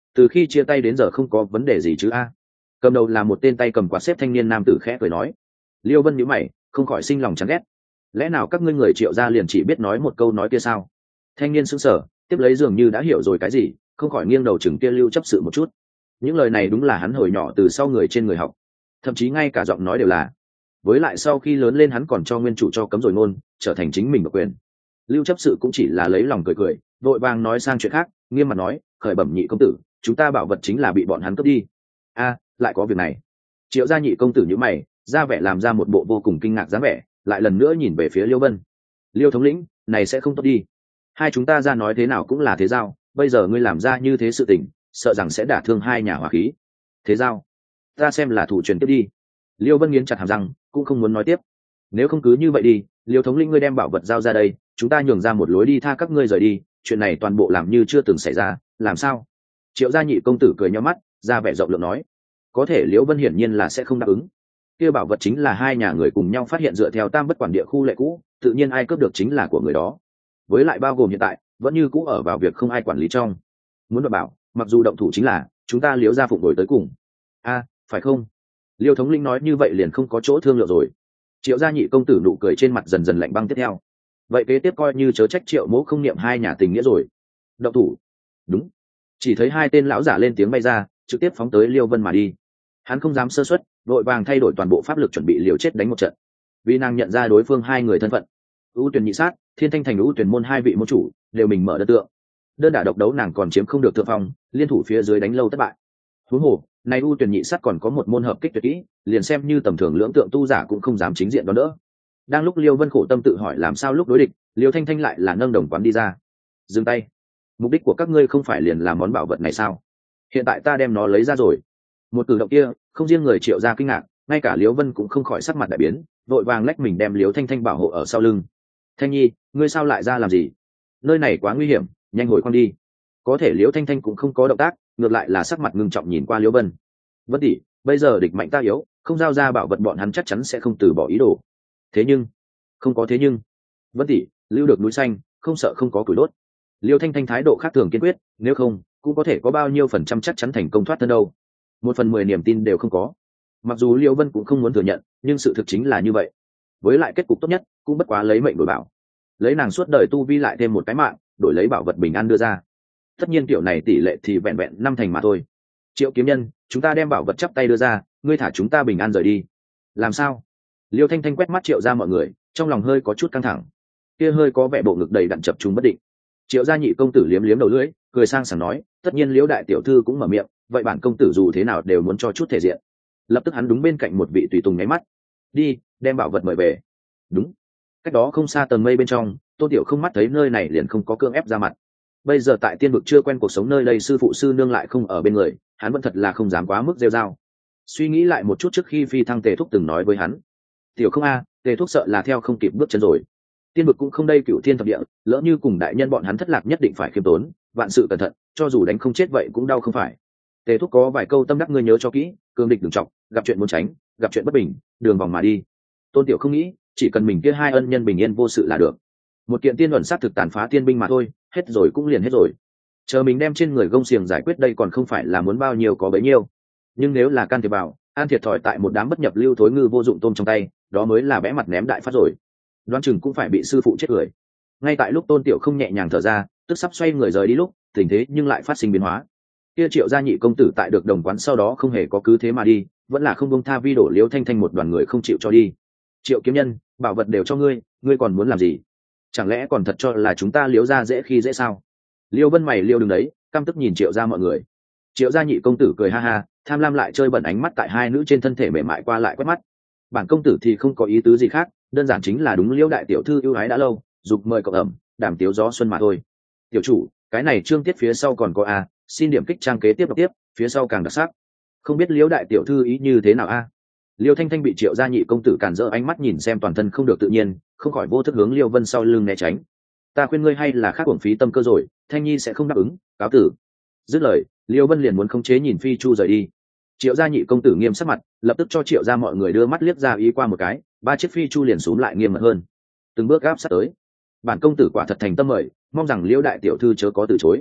từ khi chia tay đến giờ không có vấn đề gì chứ a? Cầm đầu là một tên tay cầm quạt xếp thanh niên nam tử khẽ cười nói. Liêu Vân nhíu mày, không khỏi sinh lòng chán ghét. Lẽ nào các ngươi người Triệu gia liền chỉ biết nói một câu nói kia sao? Thanh niên sững sờ, tiếp lấy dường như đã hiểu rồi cái gì, không khỏi nghiêng đầu chừng kia Lưu chấp sự một chút. Những lời này đúng là hắn hồi nhỏ từ sau người trên người học, thậm chí ngay cả giọng nói đều là. Với lại sau khi lớn lên hắn còn cho nguyên chủ cho cấm rồi ngôn, trở thành chính mình độc quyền. Lưu chấp sự cũng chỉ là lấy lòng cười cười, vội vàng nói sang chuyện khác, nghiêm mặt nói, khởi bẩm nhị công tử, chúng ta bảo vật chính là bị bọn hắn cướp đi. A, lại có việc này. Triệu gia nhị công tử nhíu mày, ra vẻ làm ra một bộ vô cùng kinh ngạc dáng vẻ, lại lần nữa nhìn về phía Liêu Vân. Liêu thống lĩnh, này sẽ không tốt đi. Hai chúng ta ra nói thế nào cũng là thế giao, bây giờ ngươi làm ra như thế sự tình, sợ rằng sẽ đả thương hai nhà hòa khí. Thế giao, ta xem là thủ truyền tiếp đi. Liêu Vân nghiến chặt hàm răng, cũng không muốn nói tiếp. Nếu không cứ như vậy đi, Liêu thống lĩnh ngươi đem bảo vật giao ra đây, chúng ta nhường ra một lối đi tha các ngươi rời đi, chuyện này toàn bộ làm như chưa từng xảy ra, làm sao? Triệu gia nhị công tử cười nhó mắt, ra vẻ rộng lượng nói. Có thể Liễu Vân hiển nhiên là sẽ không đáp ứng. Kia bảo vật chính là hai nhà người cùng nhau phát hiện dựa theo tam bất quản địa khu lệ cũ, tự nhiên ai cướp được chính là của người đó. Với lại bao gồm hiện tại, vẫn như cũ ở vào việc không ai quản lý trong. Muốn đoạt bảo, mặc dù động thủ chính là, chúng ta Liễu gia phụng đổi tới cùng. A, phải không? Liêu thống lĩnh nói như vậy liền không có chỗ thương lượng rồi. Triệu gia nhị công tử nụ cười trên mặt dần dần lạnh băng tiếp theo. Vậy kế tiếp coi như chớ trách Triệu mỗ không niệm hai nhà tình nghĩa rồi. Động thủ. Đúng. Chỉ thấy hai tên lão giả lên tiếng bay ra, trực tiếp phóng tới Liêu Vân mà đi. Hắn không dám sơ suất, vội vàng thay đổi toàn bộ pháp lực chuẩn bị liều chết đánh một trận. Vì nàng nhận ra đối phương hai người thân phận. ưu Tuyền nhị sát, Thiên Thanh thành ưu Tuyền môn hai vị môn chủ đều mình mở đơn tượng. Đơn đả độc đấu nàng còn chiếm không được thượng phong, liên thủ phía dưới đánh lâu thất bại. Huống hồ, này ưu Tuyền nhị sát còn có một môn hợp kích tuyệt kỹ, liền xem như tầm thường lưỡng tượng tu giả cũng không dám chính diện đón đỡ. Đang lúc Liêu Vân khổ tâm tự hỏi làm sao lúc đối địch, Liêu Thanh Thanh lại là nâng đồng quán đi ra. Dừng tay. Mục đích của các ngươi không phải liền là món bảo vật này sao? Hiện tại ta đem nó lấy ra rồi. Một cử động kia, không riêng người Triệu gia kinh ngạc, ngay cả Liêu Vân cũng không khỏi sắc mặt đại biến, vội vàng lách mình đem Liêu Thanh Thanh bảo hộ ở sau lưng. Thanh nhi, ngươi sao lại ra làm gì? Nơi này quá nguy hiểm, nhanh hồi con đi. Có thể Liêu Thanh Thanh cũng không có động tác, ngược lại là sắc mặt ngưng trọng nhìn qua Liêu Vân. Vân tỷ, bây giờ địch mạnh ta yếu, không giao ra bảo vật bọn hắn chắc chắn sẽ không từ bỏ ý đồ. Thế nhưng, không có thế nhưng. Vân tỷ, lưu được núi xanh, không sợ không có củi đốt. Liêu Thanh Thanh thái độ khác thường kiên quyết, nếu không, cũng có thể có bao nhiêu phần trăm chắc chắn thành công thoát thân đâu. 1/10 niềm tin đều không có. Mặc dù Liêu Vân cũng không muốn thừa nhận, nhưng sự thực chính là như vậy. Với lại kết cục tốt nhất, cũng bất quá lấy mệnh đổi bảo. Lấy nàng suốt đời tu vi lại thêm một cái mạng, đổi lấy bảo vật bình an đưa ra. Tất nhiên kiểu này tỷ lệ thì vẹn vẹn 5 thành mà thôi. Triệu kiếm nhân, chúng ta đem bảo vật chắp tay đưa ra, ngươi thả chúng ta bình an rời đi. Làm sao? Liêu Thanh Thanh quét mắt Triệu ra mọi người, trong lòng hơi có chút căng thẳng. Kia hơi có vẻ bộ ngực đầy đặn chập trùng bất định. Triệu gia nhị công tử liếm liếm đầu lưỡi, cười sang sảng nói, tất nhiên Liễu đại tiểu thư cũng mở miệng, vậy bản công tử dù thế nào đều muốn cho chút thể diện. Lập tức hắn đúng bên cạnh một vị tùy tùng nháy mắt. Đi, đem bảo vật mời về. Đúng. Cách đó không xa tầng mây bên trong, Tô Tiểu không mắt thấy nơi này liền không có cưỡng ép ra mặt. Bây giờ tại tiên vực chưa quen cuộc sống nơi đây, sư phụ sư nương lại không ở bên người, hắn vẫn thật là không dám quá mức rêu rao. Suy nghĩ lại một chút trước khi phi thăng Tề Thúc từng nói với hắn, Tiểu không a, Tề Thúc sợ là theo không kịp bước chân rồi. Tiên vực cũng không đây cửu thiên thập địa, lỡ như cùng đại nhân bọn hắn thất lạc nhất định phải khiêm tốn, vạn sự cẩn thận, cho dù đánh không chết vậy cũng đau không phải. Tề Thúc có vài câu tâm đắc ngươi nhớ cho kỹ, cương địch đừng trọng, gặp chuyện muốn tránh, gặp chuyện bất bình, đường vòng mà đi. Tôn Tiểu không nghĩ, chỉ cần mình kia hai ân nhân bình yên vô sự là được. Một kiện tiên luận sát thực tàn phá tiên binh mà thôi, hết rồi cũng liền hết rồi. Chờ mình đem trên người gông xiềng giải quyết đây còn không phải là muốn bao nhiêu có bấy nhiêu. Nhưng nếu là can thiệp vào, an thiệt thòi tại một đám bất nhập lưu thối ngư vô dụng tôm trong tay, đó mới là bẽ mặt ném đại phát rồi. Đoán chừng cũng phải bị sư phụ chết cười. Ngay tại lúc Tôn Tiểu không nhẹ nhàng thở ra, tức sắp xoay người rời đi lúc, tình thế nhưng lại phát sinh biến hóa. Kia Triệu gia nhị công tử tại được đồng quán sau đó không hề có cứ thế mà đi, vẫn là không buông tha vi đổ Liễu Thanh Thanh một đoàn người không chịu cho đi. Triệu kiếm nhân, bảo vật đều cho ngươi, ngươi còn muốn làm gì? Chẳng lẽ còn thật cho là chúng ta Liễu gia dễ khi dễ sao? Liêu Vân mày liêu đứng đấy, căm tức nhìn Triệu gia mọi người. Triệu gia nhị công tử cười ha ha, tham lam lại chơi bẩn ánh mắt tại hai nữ trên thân thể mềm mại qua lại quét mắt. Bản công tử thì không có ý tứ gì khác, đơn giản chính là đúng Liễu đại tiểu thư ưu ái đã lâu, dục mời cậu ẩm, đàm tiếu gió xuân mà thôi. Tiểu chủ, cái này chương tiết phía sau còn có a, xin điểm kích trang kế tiếp đọc tiếp, phía sau càng đặc sắc. Không biết Liễu đại tiểu thư ý như thế nào a? Liêu Thanh Thanh bị Triệu gia nhị công tử cản rỡ ánh mắt nhìn xem toàn thân không được tự nhiên, không khỏi vô thức hướng Liêu Vân sau lưng né tránh. Ta khuyên ngươi hay là khác uổng phí tâm cơ rồi, Thanh nhi sẽ không đáp ứng, cáo tử. Dứt lời, Liêu Vân liền muốn khống chế nhìn Phi Chu rời đi. Triệu gia nhị công tử nghiêm sắc mặt, lập tức cho Triệu gia mọi người đưa mắt liếc ra ý qua một cái, ba chiếc Phi Chu liền xuống lại nghiêm mật hơn, từng bước áp sát tới. Bản công tử quả thật thành tâm mời, mong rằng Liễu đại tiểu thư chớ có từ chối.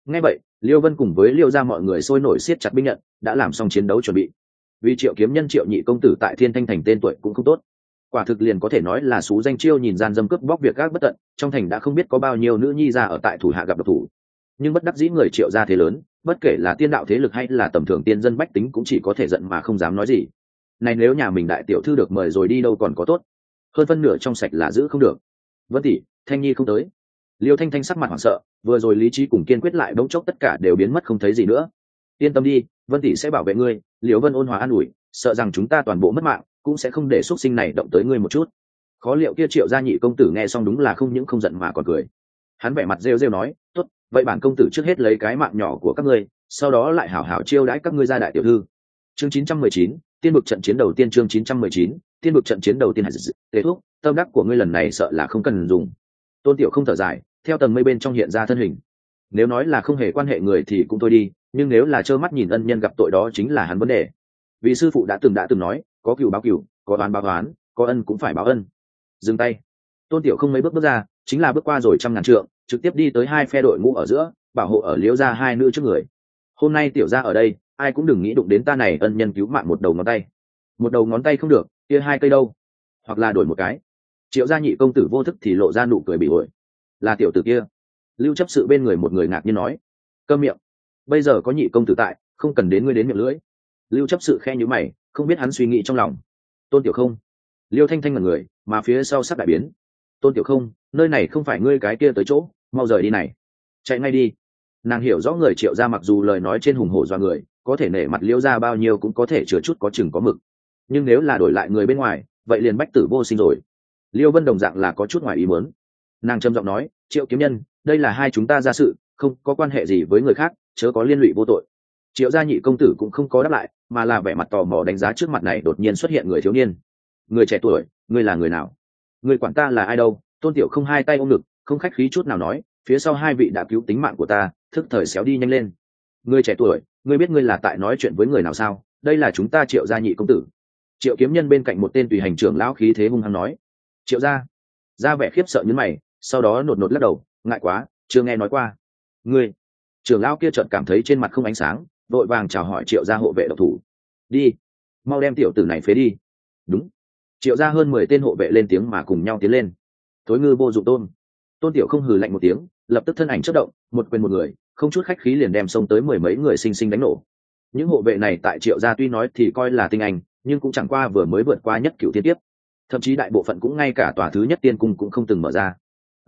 Nghe vậy, Liêu Vân cùng với Liêu gia mọi người sôi nổi siết chặt binh nhận, đã làm xong chiến đấu chuẩn bị. Vì Triệu Kiếm Nhân Triệu nhị công tử tại Thiên Thanh thành tên tuổi cũng không tốt, quả thực liền có thể nói là xú danh chiêu nhìn gian dâm cướp bóc việc các bất tận, trong thành đã không biết có bao nhiêu nữ nhi ra ở tại thủ hạ gặp độc thủ. Nhưng bất đắc dĩ người Triệu gia thế lớn, bất kể là tiên đạo thế lực hay là tầm thường tiên dân bách tính cũng chỉ có thể giận mà không dám nói gì. Này nếu nhà mình đại tiểu thư được mời rồi đi đâu còn có tốt, hơn phân nửa trong sạch là giữ không được. Vân tỷ, Thanh Nhi không tới. Liêu Thanh Thanh sắc mặt hoảng sợ, vừa rồi lý trí cùng kiên quyết lại bỗng chốc tất cả đều biến mất không thấy gì nữa. Yên tâm đi, Vân tỷ sẽ bảo vệ ngươi. Liễu Vân ôn hòa an ủi, sợ rằng chúng ta toàn bộ mất mạng cũng sẽ không để xuất sinh này động tới ngươi một chút. Khó liệu kia Triệu gia nhị công tử nghe xong đúng là không những không giận mà còn cười. Hắn vẻ mặt rêu rêu nói, tốt, vậy bản công tử trước hết lấy cái mạng nhỏ của các ngươi, sau đó lại hảo hảo chiêu đãi các ngươi gia đại tiểu thư. Chương 919, tiên vực trận chiến đầu tiên. Chương 919, tiên vực trận chiến đầu tiên. Tề thúc, tâm đắc của ngươi lần này sợ là không cần dùng. Tôn Tiểu không thở dài, theo tầng mây bên trong hiện ra thân hình. Nếu nói là không hề quan hệ người thì cũng thôi đi, nhưng nếu là trơ mắt nhìn ân nhân gặp tội đó chính là hắn vấn đề. Vì sư phụ đã từng nói, có cừu báo cừu, có oán báo oán, có ân cũng phải báo ân. Dừng tay. Tôn Tiểu không mấy bước ra, chính là bước qua rồi 100.000 trượng, trực tiếp đi tới hai phe đội ngũ ở giữa, bảo hộ ở Liễu gia hai nữ trước người. Hôm nay tiểu gia ở đây, ai cũng đừng nghĩ đụng đến ta này ân nhân cứu mạng một đầu ngón tay. Một đầu ngón tay không được, kia hai cây đâu? Hoặc là đổi một cái. Triệu gia nhị công tử vô thức thì lộ ra nụ cười bị ổi. Là tiểu tử kia. Lưu chấp sự bên người một người ngạc nhiên nói. Câm miệng. Bây giờ có nhị công tử tại, không cần đến ngươi đến miệng lưỡi. Lưu chấp sự khe nhíu mày, không biết hắn suy nghĩ trong lòng. Tôn Tiểu không. Liêu Thanh Thanh ngẩn người, mà phía sau sắp đại biến. Tôn Tiểu không, nơi này không phải ngươi cái kia tới chỗ, mau rời đi này. Chạy ngay đi. Nàng hiểu rõ người Triệu gia mặc dù lời nói trên hùng hổ do người, có thể nể mặt Liêu gia bao nhiêu cũng có thể chứa chút có chừng có mực. Nhưng nếu là đổi lại người bên ngoài, vậy liền bách tử vô sinh rồi. Liêu Vân đồng dạng là có chút ngoài ý muốn. Nàng trầm giọng nói, Triệu kiếm nhân, đây là hai chúng ta ra sự, không có quan hệ gì với người khác, chớ có liên lụy vô tội. Triệu gia nhị công tử cũng không có đáp lại, mà là vẻ mặt tò mò đánh giá trước mặt này đột nhiên xuất hiện người thiếu niên. Người trẻ tuổi, ngươi là người nào? Người quản ta là ai đâu? Tôn Tiểu không hai tay ôm ngực, không khách khí chút nào nói, phía sau hai vị đã cứu tính mạng của ta, thức thời xéo đi nhanh lên. Người trẻ tuổi, ngươi biết ngươi là tại nói chuyện với người nào sao? Đây là chúng ta Triệu gia nhị công tử. Triệu kiếm nhân bên cạnh một tên tùy hành trưởng lão khí thế hung hăng nói. Triệu gia. Ra vẻ khiếp sợ nhướng mày, sau đó nột nột lắc đầu, ngại quá, chưa nghe nói qua. Ngươi. Trưởng lão kia chợt cảm thấy trên mặt không ánh sáng, vội vàng chào hỏi Triệu gia hộ vệ độc thủ. Đi, mau đem tiểu tử này phế đi. Đúng. Triệu gia hơn 10 tên hộ vệ lên tiếng mà cùng nhau tiến lên. Thối ngư vô dụng tôn. Tôn Tiểu không hừ lạnh một tiếng, lập tức thân ảnh chớp động, một quyền một người, không chút khách khí liền đem xông tới 10 mấy người sinh sinh đánh nổ. Những hộ vệ này tại Triệu gia tuy nói thì coi là tinh anh, nhưng cũng chẳng qua vừa mới vượt qua nhất cửu thiên tiếp, thậm chí đại bộ phận cũng ngay cả tòa thứ nhất tiên cung cũng không từng mở ra.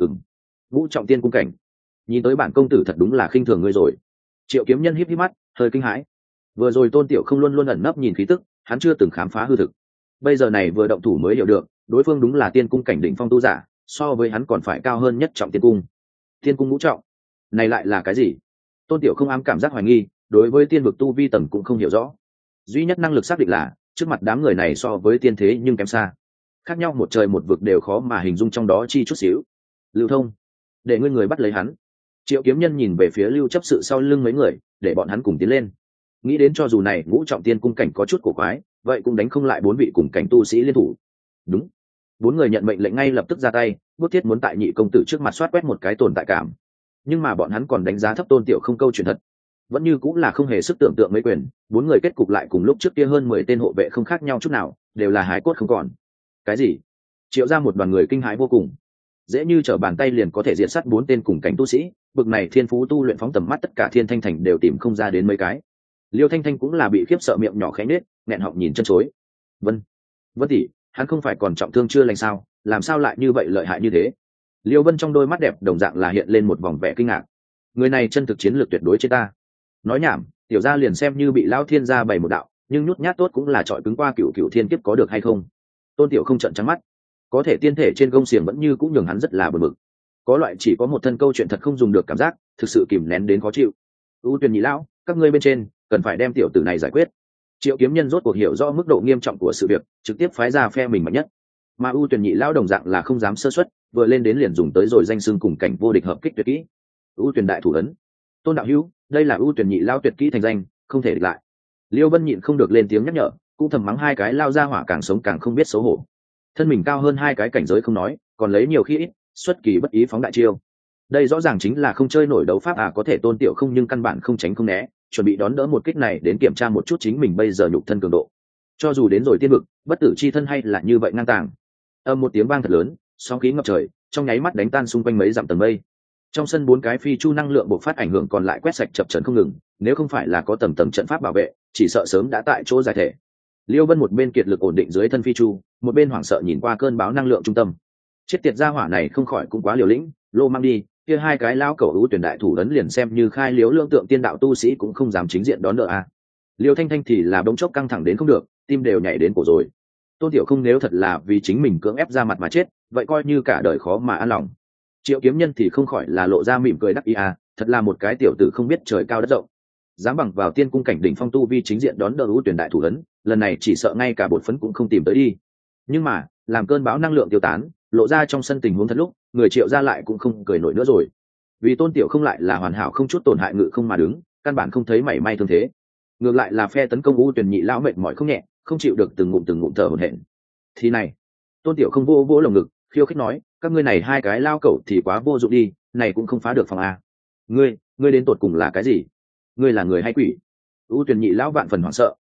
Ngũ trọng tiên cung cảnh, nhìn tới bản công tử thật đúng là khinh thường ngươi rồi. Triệu kiếm nhân híp híp mắt, hơi kinh hãi. Vừa rồi Tôn Tiểu không luôn luôn ẩn nấp nhìn khí tức, hắn chưa từng khám phá hư thực. Bây giờ này vừa động thủ mới hiểu được, đối phương đúng là tiên cung cảnh đỉnh phong tu giả, so với hắn còn phải cao hơn nhất trọng tiên cung. Tiên cung ngũ trọng, này lại là cái gì? Tôn Tiểu không ám cảm giác hoài nghi, đối với tiên vực tu vi tầng cũng không hiểu rõ. Duy nhất năng lực xác định là trước mặt đám người này so với tiên thế nhưng kém xa, khác nhau một trời một vực đều khó mà hình dung trong đó chi chút xíu. Lưu Thông, để ngươi người bắt lấy hắn. Triệu kiếm nhân nhìn về phía Lưu chấp sự sau lưng mấy người, để bọn hắn cùng tiến lên. Nghĩ đến cho dù này ngũ trọng tiên cung cảnh có chút cổ quái, vậy cũng đánh không lại 4 vị cùng cảnh tu sĩ liên thủ. Đúng. 4 người nhận mệnh lệnh ngay lập tức ra tay, bước thiết muốn tại nhị công tử trước mặt soát quét một cái tồn tại cảm. Nhưng mà bọn hắn còn đánh giá thấp Tôn Tiểu không câu chuyện thật, vẫn như cũng là không hề sức tưởng tượng mấy quyền. 4 người kết cục lại cùng lúc trước kia hơn 10 tên hộ vệ không khác nhau chút nào, đều là hái cốt không còn. Cái gì? Triệu ra một đoàn người kinh hãi vô cùng, dễ như trở bàn tay liền có thể diệt sát 4 tên cùng cảnh tu sĩ, bực này thiên phú tu luyện phóng tầm mắt tất cả Thiên Thanh thành đều tìm không ra đến mấy cái. Liêu Thanh Thanh cũng là bị khiếp sợ miệng nhỏ khẽ nết, nghẹn họng nhìn chân chối. Vân tỷ, hắn không phải còn trọng thương chưa lành sao, làm sao lại như vậy lợi hại như thế? Liêu Vân trong đôi mắt đẹp đồng dạng là hiện lên một vòng vẻ kinh ngạc. Người này chân thực chiến lược tuyệt đối trên ta. Nói nhảm, tiểu gia liền xem như bị Lão Thiên gia bày một đạo, nhưng nhút nhát tốt cũng là trọi cứng qua cựu thiên kiếp có được hay không? Tôn Tiểu không trợn trắng mắt, có thể tiên thể trên gông xiềng vẫn như cũng nhường hắn rất là bực bực. Có loại chỉ có một thân câu chuyện thật không dùng được cảm giác, thực sự kìm nén đến khó chịu. U Tuyền nhị lão, các ngươi bên trên cần phải đem tiểu tử này giải quyết. Triệu kiếm nhân rốt cuộc hiểu rõ mức độ nghiêm trọng của sự việc, trực tiếp phái ra phe mình mạnh nhất. Mà U Tuyền nhị lão đồng dạng là không dám sơ suất, vừa lên đến liền dùng tới rồi danh xưng cùng cảnh vô địch hợp kích tuyệt kỹ. U Tuyền đại thủ ấn. Tôn đạo hữu, đây là U Tuyền nhị lão tuyệt kỹ thành danh, không thể địch lại. Liêu Vân nhịn không được lên tiếng nhắc nhở, cũng thầm mắng hai cái lao ra hỏa càng sống càng không biết xấu hổ. Thân mình cao hơn hai cái cảnh giới không nói, còn lấy nhiều khi ít, xuất kỳ bất ý phóng đại chiêu. đây rõ ràng chính là không chơi nổi đấu pháp có thể Tôn Tiểu Không nhưng căn bản không tránh không né, chuẩn bị đón đỡ một kích này đến kiểm tra một chút chính mình bây giờ nhục thân cường độ. Cho dù đến rồi tiên vực, bất tử chi thân hay là như vậy ngang tàng. Âm một tiếng vang thật lớn, sóng khí ngập trời, trong nháy mắt đánh tan xung quanh mấy dặm tầng mây. Trong sân 4 cái phi chu năng lượng bộc phát ảnh hưởng còn lại quét sạch chập chờn không ngừng, nếu không phải là có tầng tầng trận pháp bảo vệ, chỉ sợ sớm đã tại chỗ giải thể. Liêu Vân một bên kiệt lực ổn định dưới thân phi chu, một bên hoảng sợ nhìn qua cơn bão năng lượng trung tâm. Chết tiệt gia hỏa này không khỏi cũng quá liều lĩnh, lô mang đi, kia hai cái lao cẩu ưu tuyển đại thủ ấn liền xem như khai liếu lương tượng tiên đạo tu sĩ cũng không dám chính diện đón đỡ a. Liêu Thanh Thanh thì là bỗng chốc căng thẳng đến không được, tim đều nhảy đến cổ rồi. Tôn Tiểu Không nếu thật là vì chính mình cưỡng ép ra mặt mà chết, vậy coi như cả đời khó mà an lòng. Triệu Kiếm Nhân thì không khỏi là lộ ra mỉm cười đắc ý thật là một cái tiểu tử không biết trời cao đất rộng, dám bằng vào tiên cung cảnh đỉnh phong tu vi chính diện đón đỡ ưu tuyển đại thủ ấn, lần này chỉ sợ ngay cả bột phấn cũng không tìm tới đi. Nhưng mà làm cơn bão năng lượng tiêu tán, lộ ra trong sân tình huống thật lúc, người Triệu ra lại cũng không cười nổi nữa rồi, vì Tôn Tiểu Không lại là hoàn hảo không chút tổn hại ngự không mà đứng, căn bản không thấy mảy may thương thế. Ngược lại là phe tấn công ưu tuyển nhị lão mệt mỏi không nhẹ, không chịu được từng ngụm thở hổn hển. Thì này, Tôn Tiểu Không vô lồng ngực, khiêu khích nói, các ngươi này hai cái lao cẩu thì quá vô dụng đi, này cũng không phá được phòng a. Ngươi đến tột cùng là cái gì? Ngươi là người hay quỷ? ưu tuyển nhị lão vạn phần hoảng sợ.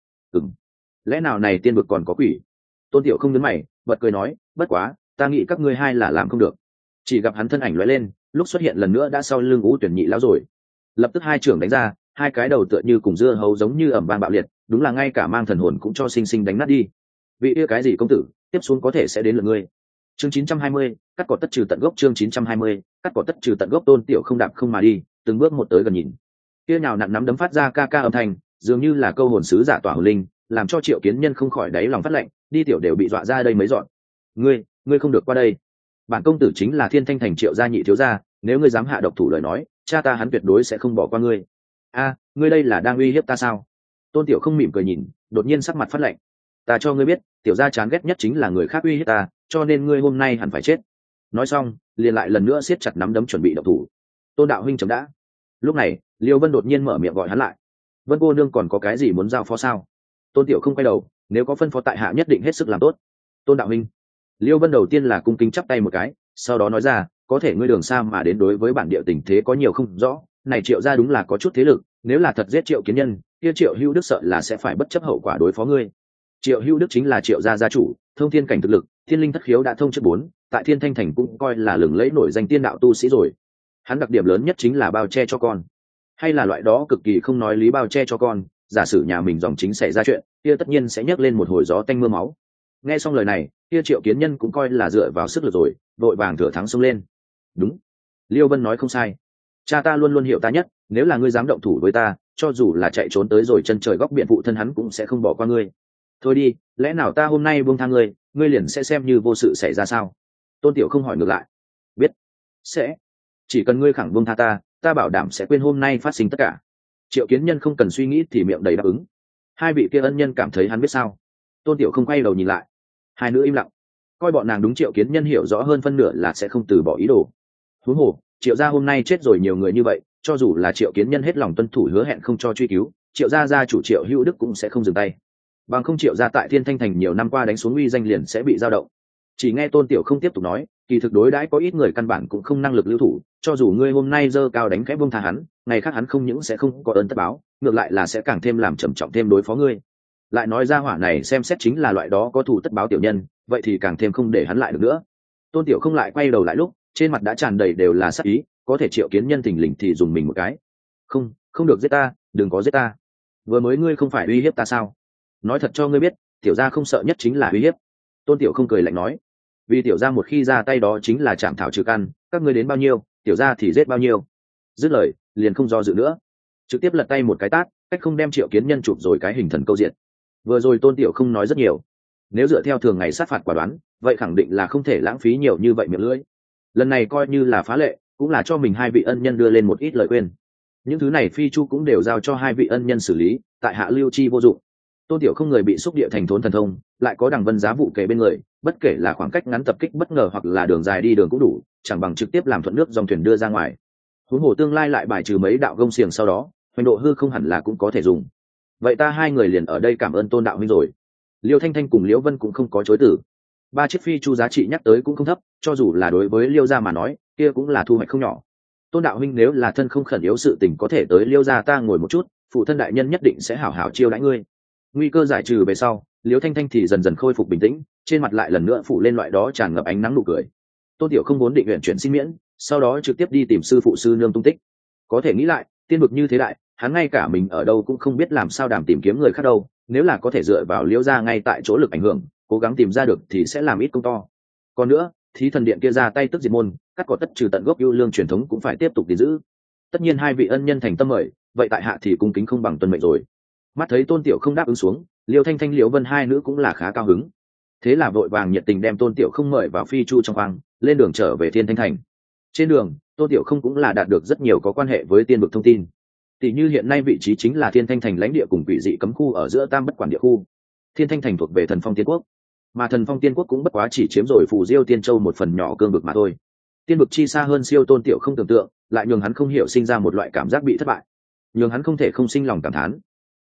Lẽ nào này tiên vực còn có quỷ? Tôn Tiểu Không nhướng mày, bật cười nói, bất quá ta nghĩ các ngươi hai là làm không được. Chỉ gặp hắn thân ảnh lóe lên, lúc xuất hiện lần nữa đã sau lưng ưu tuyển nhị lão rồi. Lập tức hai trưởng đánh ra, hai cái đầu tựa như cùng dưa hấu giống như ầm vang bạo liệt, đúng là ngay cả mang thần hồn cũng cho sinh sinh đánh nát đi. Vị yêu cái gì công tử, tiếp xuống có thể sẽ đến lượt ngươi. Chương 920, cắt cỏ tất trừ tận gốc. Chương 920, cắt cỏ tất trừ tận gốc. Tôn Tiểu Không đạp không mà đi, từng bước một tới gần nhìn. Kia nhào nặn nắm đấm phát ra ca ca âm thanh, dường như là câu hồn sứ giả tỏa hồn linh, làm cho Triệu Kiến Nhân không khỏi đáy lòng phát lạnh, đi tiểu đều bị dọa ra đây mấy dọn. Ngươi không được qua đây. Bản công tử chính là Thiên Thanh thành Triệu gia nhị thiếu gia, nếu ngươi dám hạ độc thủ lời nói, cha ta hắn tuyệt đối sẽ không bỏ qua ngươi. Ngươi đây là đang uy hiếp ta sao? Tôn Tiểu Không mỉm cười nhìn, đột nhiên sắc mặt phát lạnh. Ta cho ngươi biết, tiểu gia chán ghét nhất chính là người khác uy hiếp ta, cho nên ngươi hôm nay hẳn phải chết. Nói xong, liền lại lần nữa siết chặt nắm đấm chuẩn bị động thủ. Tôn đạo huynh chấm đã. Lúc này, Liêu Vân đột nhiên mở miệng gọi hắn lại. Vân cô nương còn có cái gì muốn giao phó sao? Tôn Tiểu Không quay đầu, nếu có phân phó tại hạ nhất định hết sức làm tốt. Tôn đạo huynh. Liêu Vân đầu tiên là cung kính chắp tay một cái, sau đó nói ra, có thể ngươi đường xa mà đến đối với bản địa tình thế có nhiều không rõ, này Triệu gia đúng là có chút thế lực, nếu là thật giết Triệu Kiến Nhân, kia Triệu Hữu Đức sợ là sẽ phải bất chấp hậu quả đối phó ngươi. Triệu Hữu Đức chính là Triệu gia gia chủ, thông thiên cảnh thực lực, thiên linh thất khiếu đã thông trước 4, tại Thiên Thanh thành cũng coi là lừng lẫy nổi danh tiên đạo tu sĩ rồi. Hắn đặc điểm lớn nhất chính là bao che cho con, hay là loại đó cực kỳ không nói lý bao che cho con, giả sử nhà mình dòng chính xảy ra chuyện, kia tất nhiên sẽ nhấc lên một hồi gió tanh mưa máu. Nghe xong lời này, kia Triệu Kiến Nhân cũng coi là dựa vào sức lực rồi, vội vàng thừa thắng xông lên. Đúng, Liêu Vân nói không sai, cha ta luôn luôn hiểu ta nhất, nếu là ngươi dám động thủ với ta, cho dù là chạy trốn tới rồi chân trời góc biển phụ thân hắn cũng sẽ không bỏ qua ngươi. Thôi đi, lẽ nào ta hôm nay buông tha ngươi, ngươi liền sẽ xem như vô sự xảy ra sao? Tôn Tiểu Không hỏi ngược lại. Biết, sẽ. Chỉ cần ngươi khẳng buông tha ta, ta bảo đảm sẽ quên hôm nay phát sinh tất cả. Triệu Kiến Nhân không cần suy nghĩ thì miệng đầy đáp ứng. Hai vị kia ân nhân cảm thấy hắn biết sao? Tôn Tiểu Không quay đầu nhìn lại. Hai nữ im lặng, coi bọn nàng đúng Triệu Kiến Nhân hiểu rõ hơn phân nửa là sẽ không từ bỏ ý đồ. Huống hồ, Triệu gia hôm nay chết rồi nhiều người như vậy, cho dù là Triệu Kiến Nhân hết lòng tuân thủ hứa hẹn không cho truy cứu, Triệu gia gia chủ Triệu Hữu Đức cũng sẽ không dừng tay. Bằng không Triệu gia tại Thiên Thanh thành nhiều năm qua đánh xuống uy danh liền sẽ bị dao động. Chỉ nghe Tôn Tiểu Không tiếp tục nói, kỳ thực đối đãi có ít người căn bản cũng không năng lực lưu thủ, cho dù ngươi hôm nay giơ cao đánh khép buông tha hắn, ngày khác hắn không những sẽ không có ơn tất báo, ngược lại là sẽ càng thêm làm trầm trọng thêm đối phó ngươi. Lại nói ra hỏa này xem xét chính là loại đó có thù tất báo tiểu nhân, vậy thì càng thêm không để hắn lại được nữa. Tôn Tiểu Không lại quay đầu lại lúc, trên mặt đã tràn đầy đều là sát ý, có thể Triệu Kiến Nhân thình lình thì dùng mình một cái. Không được giết ta, đừng có giết ta. Vừa mới ngươi không phải uy hiếp ta sao? Nói thật cho ngươi biết, tiểu gia không sợ nhất chính là uy hiếp. Tôn Tiểu Không cười lạnh nói, vì tiểu gia một khi ra tay đó chính là chạm thảo trừ căn, các ngươi đến bao nhiêu, tiểu gia thì giết bao nhiêu. Dứt lời, liền không do dự nữa, trực tiếp lật tay một cái tát, cách không đem Triệu Kiến Nhân chụp rồi cái hình thần câu diện. Vừa rồi Tôn Tiểu Không nói rất nhiều, nếu dựa theo thường ngày sát phạt quả đoán, vậy khẳng định là không thể lãng phí nhiều như vậy miệng lưỡi. Lần này coi như là phá lệ, cũng là cho mình hai vị ân nhân đưa lên một ít lời khuyên. Những thứ này phi chu cũng đều giao cho hai vị ân nhân xử lý, tại hạ lưu chi vô dụng. Tôn Tiểu Không người bị xúc địa thành thốn thần thông, lại có Đằng Vân Giá vụ kề bên người, bất kể là khoảng cách ngắn tập kích bất ngờ hoặc là đường dài đi đường cũng đủ, chẳng bằng trực tiếp làm thuận nước dòng thuyền đưa ra ngoài. Huống hồ tương lai lại bài trừ mấy đạo gông xiềng sau đó, hoành độ hư không hẳn là cũng có thể dùng. Vậy ta hai người liền ở đây cảm ơn Tôn đạo huynh rồi. Liêu Thanh Thanh cùng Liễu Vân cũng không có chối từ. 3 chiếc phi chu giá trị nhắc tới cũng không thấp, cho dù là đối với Liêu gia mà nói, kia cũng là thu hoạch không nhỏ. Tôn đạo huynh nếu là thân không khẩn yếu sự tình có thể tới Liêu gia ta ngồi một chút, phụ thân đại nhân nhất định sẽ hảo hảo chiêu đãi ngươi. Nguy cơ giải trừ về sau, Liêu Thanh Thanh thì dần dần khôi phục bình tĩnh, trên mặt lại lần nữa phủ lên loại đó tràn ngập ánh nắng nụ cười. Tôn Tiểu không muốn định nguyện chuyển xin miễn, sau đó trực tiếp đi tìm sư phụ sư nương tung tích. Có thể nghĩ lại, tiên vực như thế đại, hắn ngay cả mình ở đâu cũng không biết làm sao đảm tìm kiếm người khác đâu, nếu là có thể dựa vào Liêu gia ngay tại chỗ lực ảnh hưởng, cố gắng tìm ra được thì sẽ làm ít công to. Còn nữa, thí thần điện kia ra tay tức diệt môn, cắt cỏ tất trừ tận gốc ưu lương truyền thống cũng phải tiếp tục gìn giữ. Tất nhiên hai vị ân nhân thành tâm mời, vậy tại hạ thì cung kính không bằng tuân mệnh rồi. Mắt thấy Tôn Tiểu không đáp ứng xuống, Liêu Thanh Thanh, Liễu Vân hai nữ cũng là khá cao hứng. Thế là vội vàng nhiệt tình đem Tôn Tiểu không mời vào phi chu trong khoang, lên đường trở về Thiên Thanh Thành. Trên đường, Tôn Tiểu không cũng là đạt được rất nhiều có quan hệ với tiên vực thông tin. Tỷ như hiện nay vị trí chính là Thiên Thanh Thành lãnh địa cùng quỷ dị cấm khu ở giữa Tam Bất Quản địa khu. Thiên Thanh Thành thuộc về Thần Phong Tiên Quốc, mà Thần Phong Tiên Quốc cũng bất quá chỉ chiếm rồi Phù Diêu Tiên Châu một phần nhỏ cương vực mà thôi. Tiên vực chi xa hơn siêu Tôn Tiểu không tưởng tượng, lại nhường hắn không hiểu sinh ra một loại cảm giác bị thất bại, nhường hắn không thể không sinh lòng cảm thán.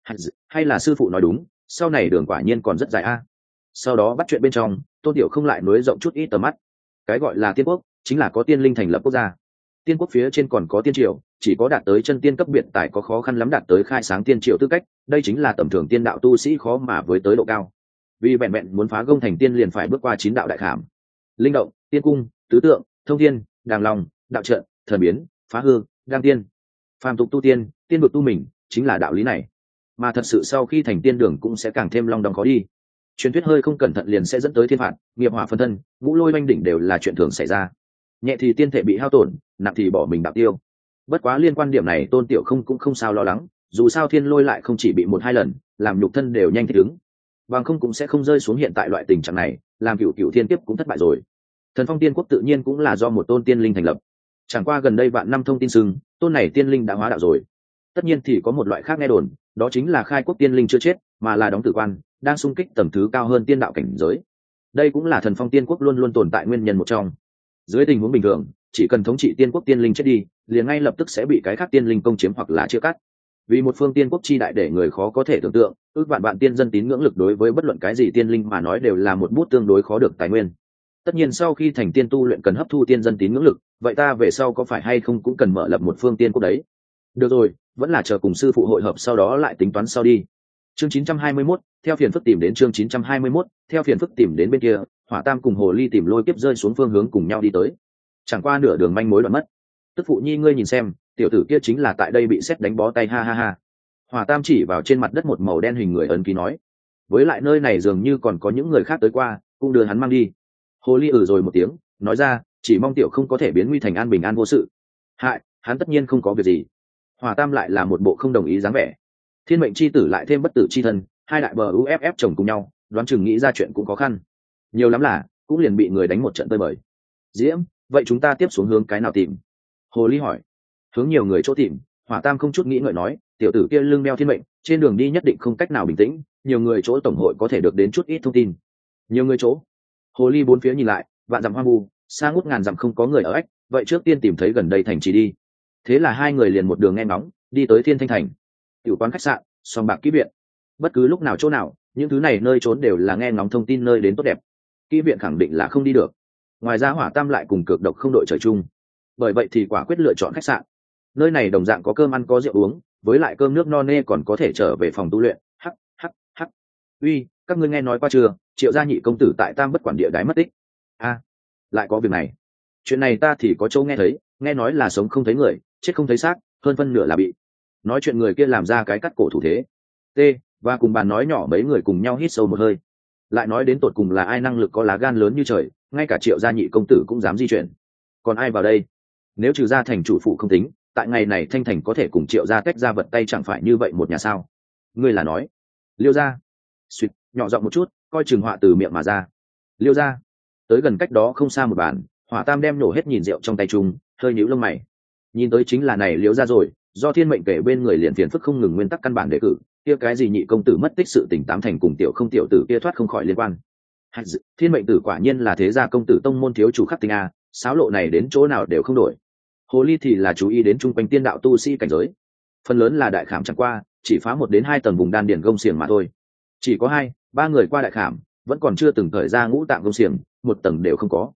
Hay là sư phụ nói đúng, sau này đường quả nhiên còn rất dài a. Sau đó bắt chuyện bên trong, Tôn Tiểu không lại nối rộng chút ít tầm mắt. Cái gọi là tiên quốc chính là có tiên linh thành lập quốc gia. Tiên quốc phía trên còn có tiên triều, chỉ có đạt tới chân tiên cấp biệt tài có khó khăn lắm đạt tới khai sáng tiên triều tư cách, đây chính là tầm thường tiên đạo tu sĩ khó mà với tới độ cao. Vì vẹn vẹn muốn phá gông thành tiên liền phải bước qua 9 đạo đại khảm: linh động, tiên cung, tứ tượng, thông thiên, đàng long, đạo trận, thần biến, phá hư, đăng tiên. Phàm tục tu tiên, tiên vực tu mình, chính là đạo lý này. Mà thật sự sau khi thành tiên đường cũng sẽ càng thêm long đong khó đi. Truyền thuyết hơi không cẩn thận liền sẽ dẫn tới thiên phạt, nghiệp hỏa phân thân, ngũ lôi oanh đỉnh đều là chuyện thường xảy ra. Nhẹ thì tiên thể bị hao tổn, nặng thì bỏ mình đạo tiêu. Bất quá liên quan điểm này Tôn Tiểu không cũng không sao lo lắng, dù sao thiên lôi lại không chỉ bị 1-2 lần, làm nhục thân đều nhanh thích ứng, bằng không cũng sẽ không rơi xuống hiện tại loại tình trạng này, làm cửu thiên kiếp cũng thất bại rồi. Thần Phong Tiên Quốc tự nhiên cũng là do một tôn tiên linh thành lập, chẳng qua gần đây vạn năm thông tin sừng, tôn này tiên linh đã hóa đạo rồi. Tất nhiên thì có một loại khác nghe đồn, đó chính là khai quốc tiên linh chưa chết, mà là đóng tử quan, đang xung kích tầm thứ cao hơn tiên đạo cảnh giới. Đây cũng là Thần Phong Tiên Quốc luôn luôn tồn tại nguyên nhân một trong. Dưới tình huống bình thường, chỉ cần thống trị tiên quốc tiên linh chết đi, liền ngay lập tức sẽ bị cái khác tiên linh công chiếm hoặc là chia cắt. Vì một phương tiên quốc chi đại để người khó có thể tưởng tượng, ước vạn tiên dân tín ngưỡng lực đối với bất luận cái gì tiên linh mà nói đều là một bút tương đối khó được tài nguyên. Tất nhiên sau khi thành tiên tu luyện cần hấp thu tiên dân tín ngưỡng lực, vậy ta về sau có phải hay không cũng cần mở lập một phương tiên quốc đấy? Được rồi, vẫn là chờ cùng sư phụ hội hợp sau đó lại tính toán sau đi. Chương 921, theo phiền phức tìm đến chương 921, theo phiền phức tìm đến bên kia, Hỏa Tam cùng Hồ Ly tìm lôi kiếp rơi xuống phương hướng cùng nhau đi tới. Chẳng qua nửa đường manh mối đoạn mất. Tức phụ nhi ngươi nhìn xem, tiểu tử kia chính là tại đây bị sét đánh bó tay ha ha ha. Hỏa Tam chỉ vào trên mặt đất một màu đen hình người ấn ký nói. Với lại nơi này dường như còn có những người khác tới qua, cũng đưa hắn mang đi. Hồ Ly rồi một tiếng, nói ra, chỉ mong tiểu không có thể biến nguy thành an bình an vô sự. Hại, hắn tất nhiên không có việc gì. Hỏa Tam lại là một bộ không đồng ý dáng vẻ. Thiên mệnh chi tử lại thêm bất tử chi thân, hai đại bờ UFF chồng cùng nhau, đoán chừng nghĩ ra chuyện cũng khó khăn. Nhiều lắm là cũng liền bị người đánh một trận tơi bời. Diễm, vậy chúng ta tiếp xuống hướng cái nào tìm? Hồ Ly hỏi. Hướng nhiều người chỗ tìm. Hỏa Tam không chút nghĩ ngợi nói, tiểu tử kia lưng đeo thiên mệnh, trên đường đi nhất định không cách nào bình tĩnh, nhiều người chỗ tổng hội có thể được đến chút ít thông tin. Nhiều người chỗ? Hồ Ly bốn phía nhìn lại, vạn dặm hoang vu, xa ngút ngàn dặm không có người ở ách, vậy trước tiên tìm thấy gần đây thành trì đi. Thế là hai người liền một đường nghe ngóng, đi tới Thiên Thanh Thành. Tiểu quán khách sạn, sòng bạc kỹ viện, bất cứ lúc nào chỗ nào, những thứ này nơi trốn đều là nghe ngóng thông tin nơi đến tốt đẹp. Kỹ viện khẳng định là không đi được. Ngoài ra Hỏa Tam lại cùng cực độc không đội trời chung, bởi vậy thì quả quyết lựa chọn khách sạn. Nơi này đồng dạng có cơm ăn có rượu uống, với lại cơm nước no nê còn có thể trở về phòng tu luyện. Hắc hắc hắc. Uy, các ngươi nghe nói qua chưa? Triệu gia nhị công tử tại Tam Bất Quản địa đái mất tích. A, lại có việc này. Chuyện này ta thì có chỗ nghe thấy, nghe nói là sống không thấy người, chết không thấy xác, hơn phân nửa là bị. Nói chuyện người kia làm ra cái cắt cổ thủ thế. T, và cùng bàn nói nhỏ mấy người cùng nhau hít sâu một hơi. Lại nói đến tột cùng là ai năng lực có lá gan lớn như trời, ngay cả Triệu gia nhị công tử cũng dám di chuyển. Còn ai vào đây? Nếu trừ gia thành chủ phụ không tính, tại ngày này Thanh Thành có thể cùng Triệu gia tách ra vật tay chẳng phải như vậy một nhà sao? Ngươi là nói? Liêu gia. Suýt, nhỏ giọng một chút, coi chừng họa từ miệng mà ra. Liêu gia. Tới gần cách đó không xa một bàn, Hỏa Tam đem nổ hết nhìn rượu trong tay chung, hơi nhíu lông mày. Nhìn tới chính là này Liêu gia rồi, do thiên mệnh kể bên người liền phiền phức không ngừng nguyên tắc căn bản đề cử, kia cái gì nhị công tử mất tích sự tình tám thành cùng tiểu không tiểu tử kia thoát không khỏi liên quan. Thiên mệnh tử quả nhiên là thế gia công tử tông môn thiếu chủ khắc tinh a, sáo lộ này đến chỗ nào đều không đổi. Hồ Ly thì là chú ý đến trung quanh tiên đạo tu sĩ cảnh giới, phần lớn là đại khảm chẳng qua, chỉ phá 1 đến 2 tầng vùng đan điển gông xiềng mà thôi. Chỉ có 2-3 người qua đại khảm, vẫn còn chưa từng thời ra ngũ tạng gông xiềng, 1 tầng đều không có.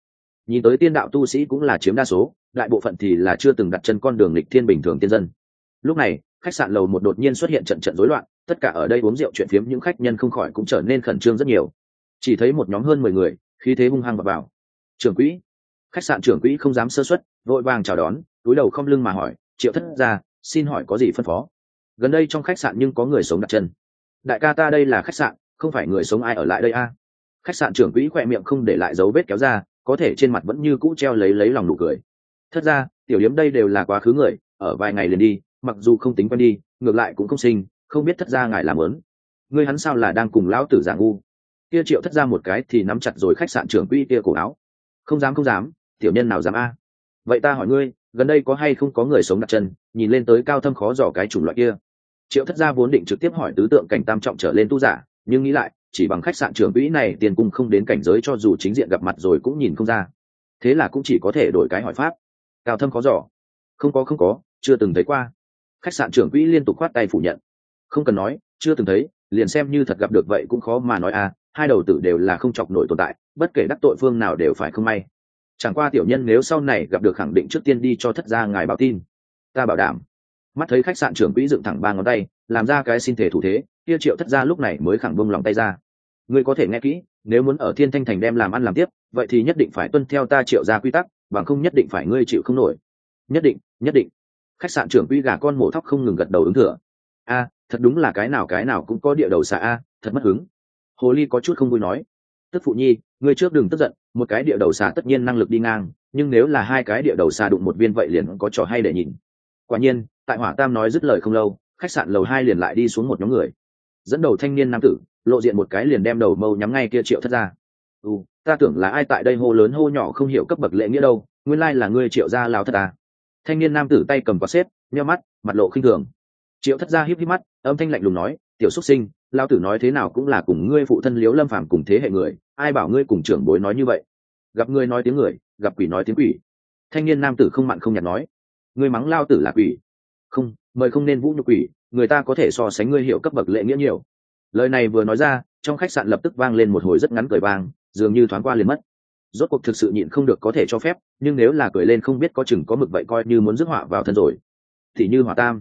Nhìn tới tiên đạo tu sĩ cũng là chiếm đa số, đại bộ phận thì là chưa từng đặt chân con đường lịch thiên bình thường tiên dân. Lúc này khách sạn lầu một đột nhiên xuất hiện trận trận rối loạn, tất cả ở đây uống rượu chuyện phiếm những khách nhân không khỏi cũng trở nên khẩn trương rất nhiều. Chỉ thấy một nhóm hơn 10 người khí thế hung hăng vào. Trưởng quỹ, khách sạn trưởng quỹ không dám sơ suất, vội vàng chào đón, túi đầu không lưng mà hỏi, Triệu thất gia, xin hỏi có gì phân phó? Gần đây trong khách sạn nhưng có người sống đặt chân. Đại ca ta đây là khách sạn, không phải người sống ai ở lại đây a? Khách sạn trưởng quỹ khỏe miệng không để lại dấu vết kéo ra, có thể trên mặt vẫn như cũ treo lấy lòng nụ cười. Thất gia, tiểu điếm đây đều là quá khứ người, ở vài ngày liền đi, mặc dù không tính quen đi, ngược lại cũng không sinh, không biết thất gia ngài làm ớn. Ngươi hắn sao là đang cùng lão tử giả ngu? Kia Triệu thất gia một cái thì nắm chặt rồi khách sạn trưởng quỹ kia cổ áo. Không dám, tiểu nhân nào dám a? Vậy ta hỏi ngươi, gần đây có hay không có người sống đặt chân, nhìn lên tới cao thâm khó dò cái chủng loại kia? Triệu thất gia vốn định trực tiếp hỏi tứ tượng cảnh tam trọng trở lên tu giả, nhưng nghĩ lại, chỉ bằng khách sạn trưởng quỹ này tiền cung không đến cảnh giới, cho dù chính diện gặp mặt rồi cũng nhìn không ra. Thế là cũng chỉ có thể đổi cái hỏi pháp. Cao thâm khó dò? Không có, chưa từng thấy qua. Khách sạn trưởng quỹ liên tục khoát tay phủ nhận. Không cần nói, chưa từng thấy, liền xem như thật gặp được vậy cũng khó mà nói a. Hai đầu tử đều là không chọc nổi tồn tại, bất kể đắc tội phương nào đều phải không may. Chẳng qua tiểu nhân nếu sau này gặp được khẳng định trước tiên đi cho thất gia ngài báo tin. Ta bảo đảm. Mắt thấy khách sạn trưởng quỹ dựng thẳng ba ngón tay, làm ra cái xin thể thủ thế, kia Triệu thất gia lúc này mới khẳng buông lòng tay ra. Ngươi có thể nghe kỹ, nếu muốn ở Thiên Thanh Thành đem làm ăn làm tiếp, vậy thì nhất định phải tuân theo ta Triệu gia quy tắc, bằng không nhất định phải ngươi chịu không nổi. Nhất định. Khách sạn trưởng quỹ gà con mổ thóc không ngừng gật đầu ứng thừa. A, thật đúng là cái nào cũng có địa đầu xà a, thật mất hứng. Hồ ly có chút không vui nói, tức phụ nhi, ngươi trước đừng tức giận, một cái địa đầu xà tất nhiên năng lực đi ngang, nhưng nếu là hai cái địa đầu xà đụng một viên vậy liền có trò hay để nhìn. Quả nhiên, tại Hỏa Tam nói dứt lời không lâu, khách sạn lầu 2 liền lại đi xuống một nhóm người. Dẫn đầu thanh niên nam tử, lộ diện một cái liền đem đầu mâu nhắm ngay kia Triệu thất gia. Ta tưởng là ai tại đây hô lớn hô nhỏ không hiểu cấp bậc lễ nghĩa đâu, nguyên lai là ngươi Triệu gia lão thất à? Thanh niên nam tử tay cầm quạt xếp, nheo mắt, mặt lộ khinh thường. Triệu thất gia híp híp mắt, âm thanh lạnh lùng nói, tiểu xuất sinh, lão tử nói thế nào cũng là cùng ngươi phụ thân Liễu Lâm Phàm cùng thế hệ người, ai bảo ngươi cùng trưởng bối nói như vậy? Gặp ngươi nói tiếng người, gặp quỷ nói tiếng quỷ. Thanh niên nam tử không mặn không nhạt nói, ngươi mắng lao tử là quỷ? Không, mời không nên vũ nhục quỷ, người ta có thể so sánh ngươi hiểu cấp bậc lễ nghĩa nhiều. Lời này vừa nói ra, trong khách sạn lập tức vang lên một hồi rất ngắn cười vang, dường như thoáng qua liền mất. Rốt cuộc thực sự nhịn không được có thể cho phép, nhưng nếu là cười lên không biết có chừng có mực vậy coi như muốn rước họa vào thân rồi. Thì như Hỏa Tam,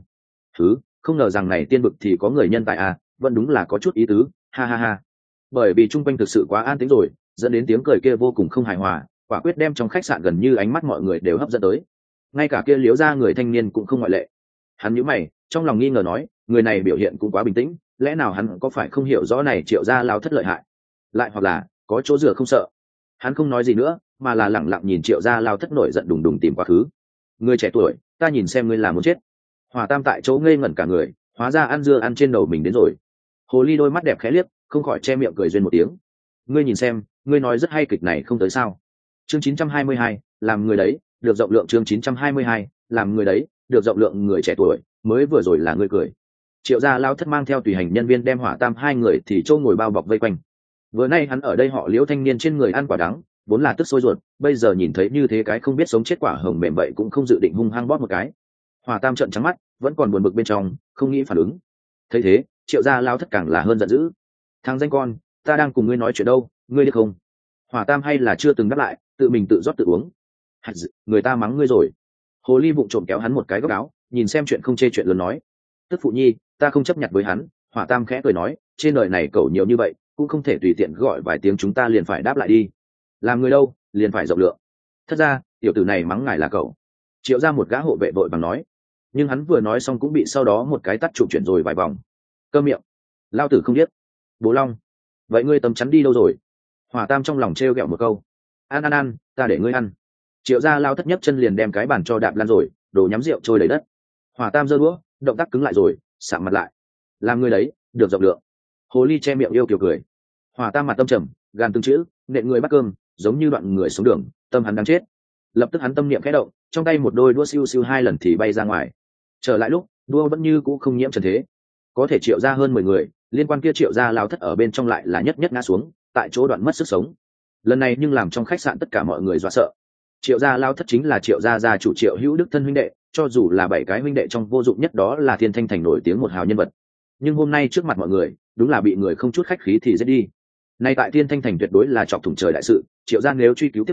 không ngờ rằng này tiên bực thì có người nhân tài à, vẫn đúng là có chút ý tứ, ha ha ha. Bởi vì chung quanh thực sự quá an tĩnh rồi, dẫn đến tiếng cười kia vô cùng không hài hòa, quả quyết đem trong khách sạn gần như ánh mắt mọi người đều hấp dẫn tới. Ngay cả kia Liễu gia người thanh niên cũng không ngoại lệ. Hắn nhíu mày, trong lòng nghi ngờ nói, người này biểu hiện cũng quá bình tĩnh, lẽ nào hắn có phải không hiểu rõ này Triệu gia lao thất lợi hại, lại hoặc là có chỗ dựa không sợ. Hắn không nói gì nữa, mà là lẳng lặng nhìn Triệu gia lao thất nổi giận đùng đùng tìm quá khứ. Người trẻ tuổi, ta nhìn xem ngươi là muốn chết. Hỏa Tam tại chỗ ngây ngẩn cả người, hóa ra ăn dưa ăn trên đầu mình đến rồi. Hồ ly đôi mắt đẹp khẽ liếc, không khỏi che miệng cười duyên một tiếng. Ngươi nhìn xem, ngươi nói rất hay, kịch này không tới sao? Chương 922, làm người đấy, được rộng lượng. Chương 922, làm người đấy, được rộng lượng. Người trẻ tuổi, mới vừa rồi là ngươi cười. Triệu gia lao thất mang theo tùy hành nhân viên đem Hỏa Tam hai người thì châu ngồi bao bọc vây quanh. Vừa nay hắn ở đây họ Liễu thanh niên trên người ăn quả đắng, vốn là tức sôi ruột, bây giờ nhìn thấy như thế cái không biết sống chết quả hồng mềm vậy cũng không dự định hung hăng bóp một cái. Hỏa Tam trợn trắng mắt, vẫn còn buồn bực bên trong, không nghĩ phản ứng. Thấy thế, Triệu gia lao thất càng là hơn giận dữ. Thằng danh con, ta đang cùng ngươi nói chuyện đâu, ngươi đi không? Hỏa Tam hay là chưa từng đáp lại, tự mình tự rót tự uống. Người ta mắng ngươi rồi. Hồ ly vụng trộm kéo hắn một cái góc áo, nhìn xem chuyện không chê chuyện lớn nói, tức phụ nhi, ta không chấp nhận với hắn. Hỏa Tam khẽ cười nói, trên đời này cậu nhiều như vậy, cũng không thể tùy tiện gọi vài tiếng chúng ta liền phải đáp lại đi. Làm người đâu, liền phải rộng lượng. Thật ra, tiểu tử này mắng ngài là cậu. Triệu ra một gã hộ vệ vội bằng nói, nhưng hắn vừa nói xong cũng bị sau đó một cái tắt trụ chuyển rồi vài vòng. Câm miệng, lao tử không biết. Bố Long, vậy ngươi tấm chắn đi đâu rồi? Hỏa Tam trong lòng trêu ghẹo một câu, ăn, ta để ngươi ăn. Triệu gia lao thất nhấc chân liền đem cái bàn cho đạp lan rồi, đổ nhắm rượu trôi đầy đất. Hỏa Tam giơ đũa, động tác cứng lại rồi, sạm mặt lại. Làm người đấy, được rộng lượng. Hồ ly che miệng yêu kiều cười. Hỏa Tam mặt tâm trầm, gan từng chữ, nện người bắt cơm, giống như đoạn người xuống đường, tâm hắn đang chết. Lập tức hắn tâm niệm khẽ động, trong tay một đôi đũa siêu siêu hai lần thì bay ra ngoài. Trở lại lúc, đũa vẫn như cũ không nhiễm trần thế. Có thể Triệu gia hơn 10 người, liên quan kia Triệu gia lao thất ở bên trong lại là nhất ngã xuống, tại chỗ đoạn mất sức sống. Lần này nhưng làm trong khách sạn tất cả mọi người dọa sợ. Triệu gia lao thất chính là Triệu gia gia chủ Triệu Hữu Đức thân huynh đệ, cho dù là 7 cái huynh đệ trong vô dụng nhất đó là Thiên Thanh Thành nổi tiếng một hào nhân vật, nhưng hôm nay trước mặt mọi người, đúng là bị người không chút khách khí thì giết đi. Nay tại Thiên Thanh Thành tuyệt đối là chọc thủng trời đại sự, Triệu gia nếu truy cứu tiếp theo,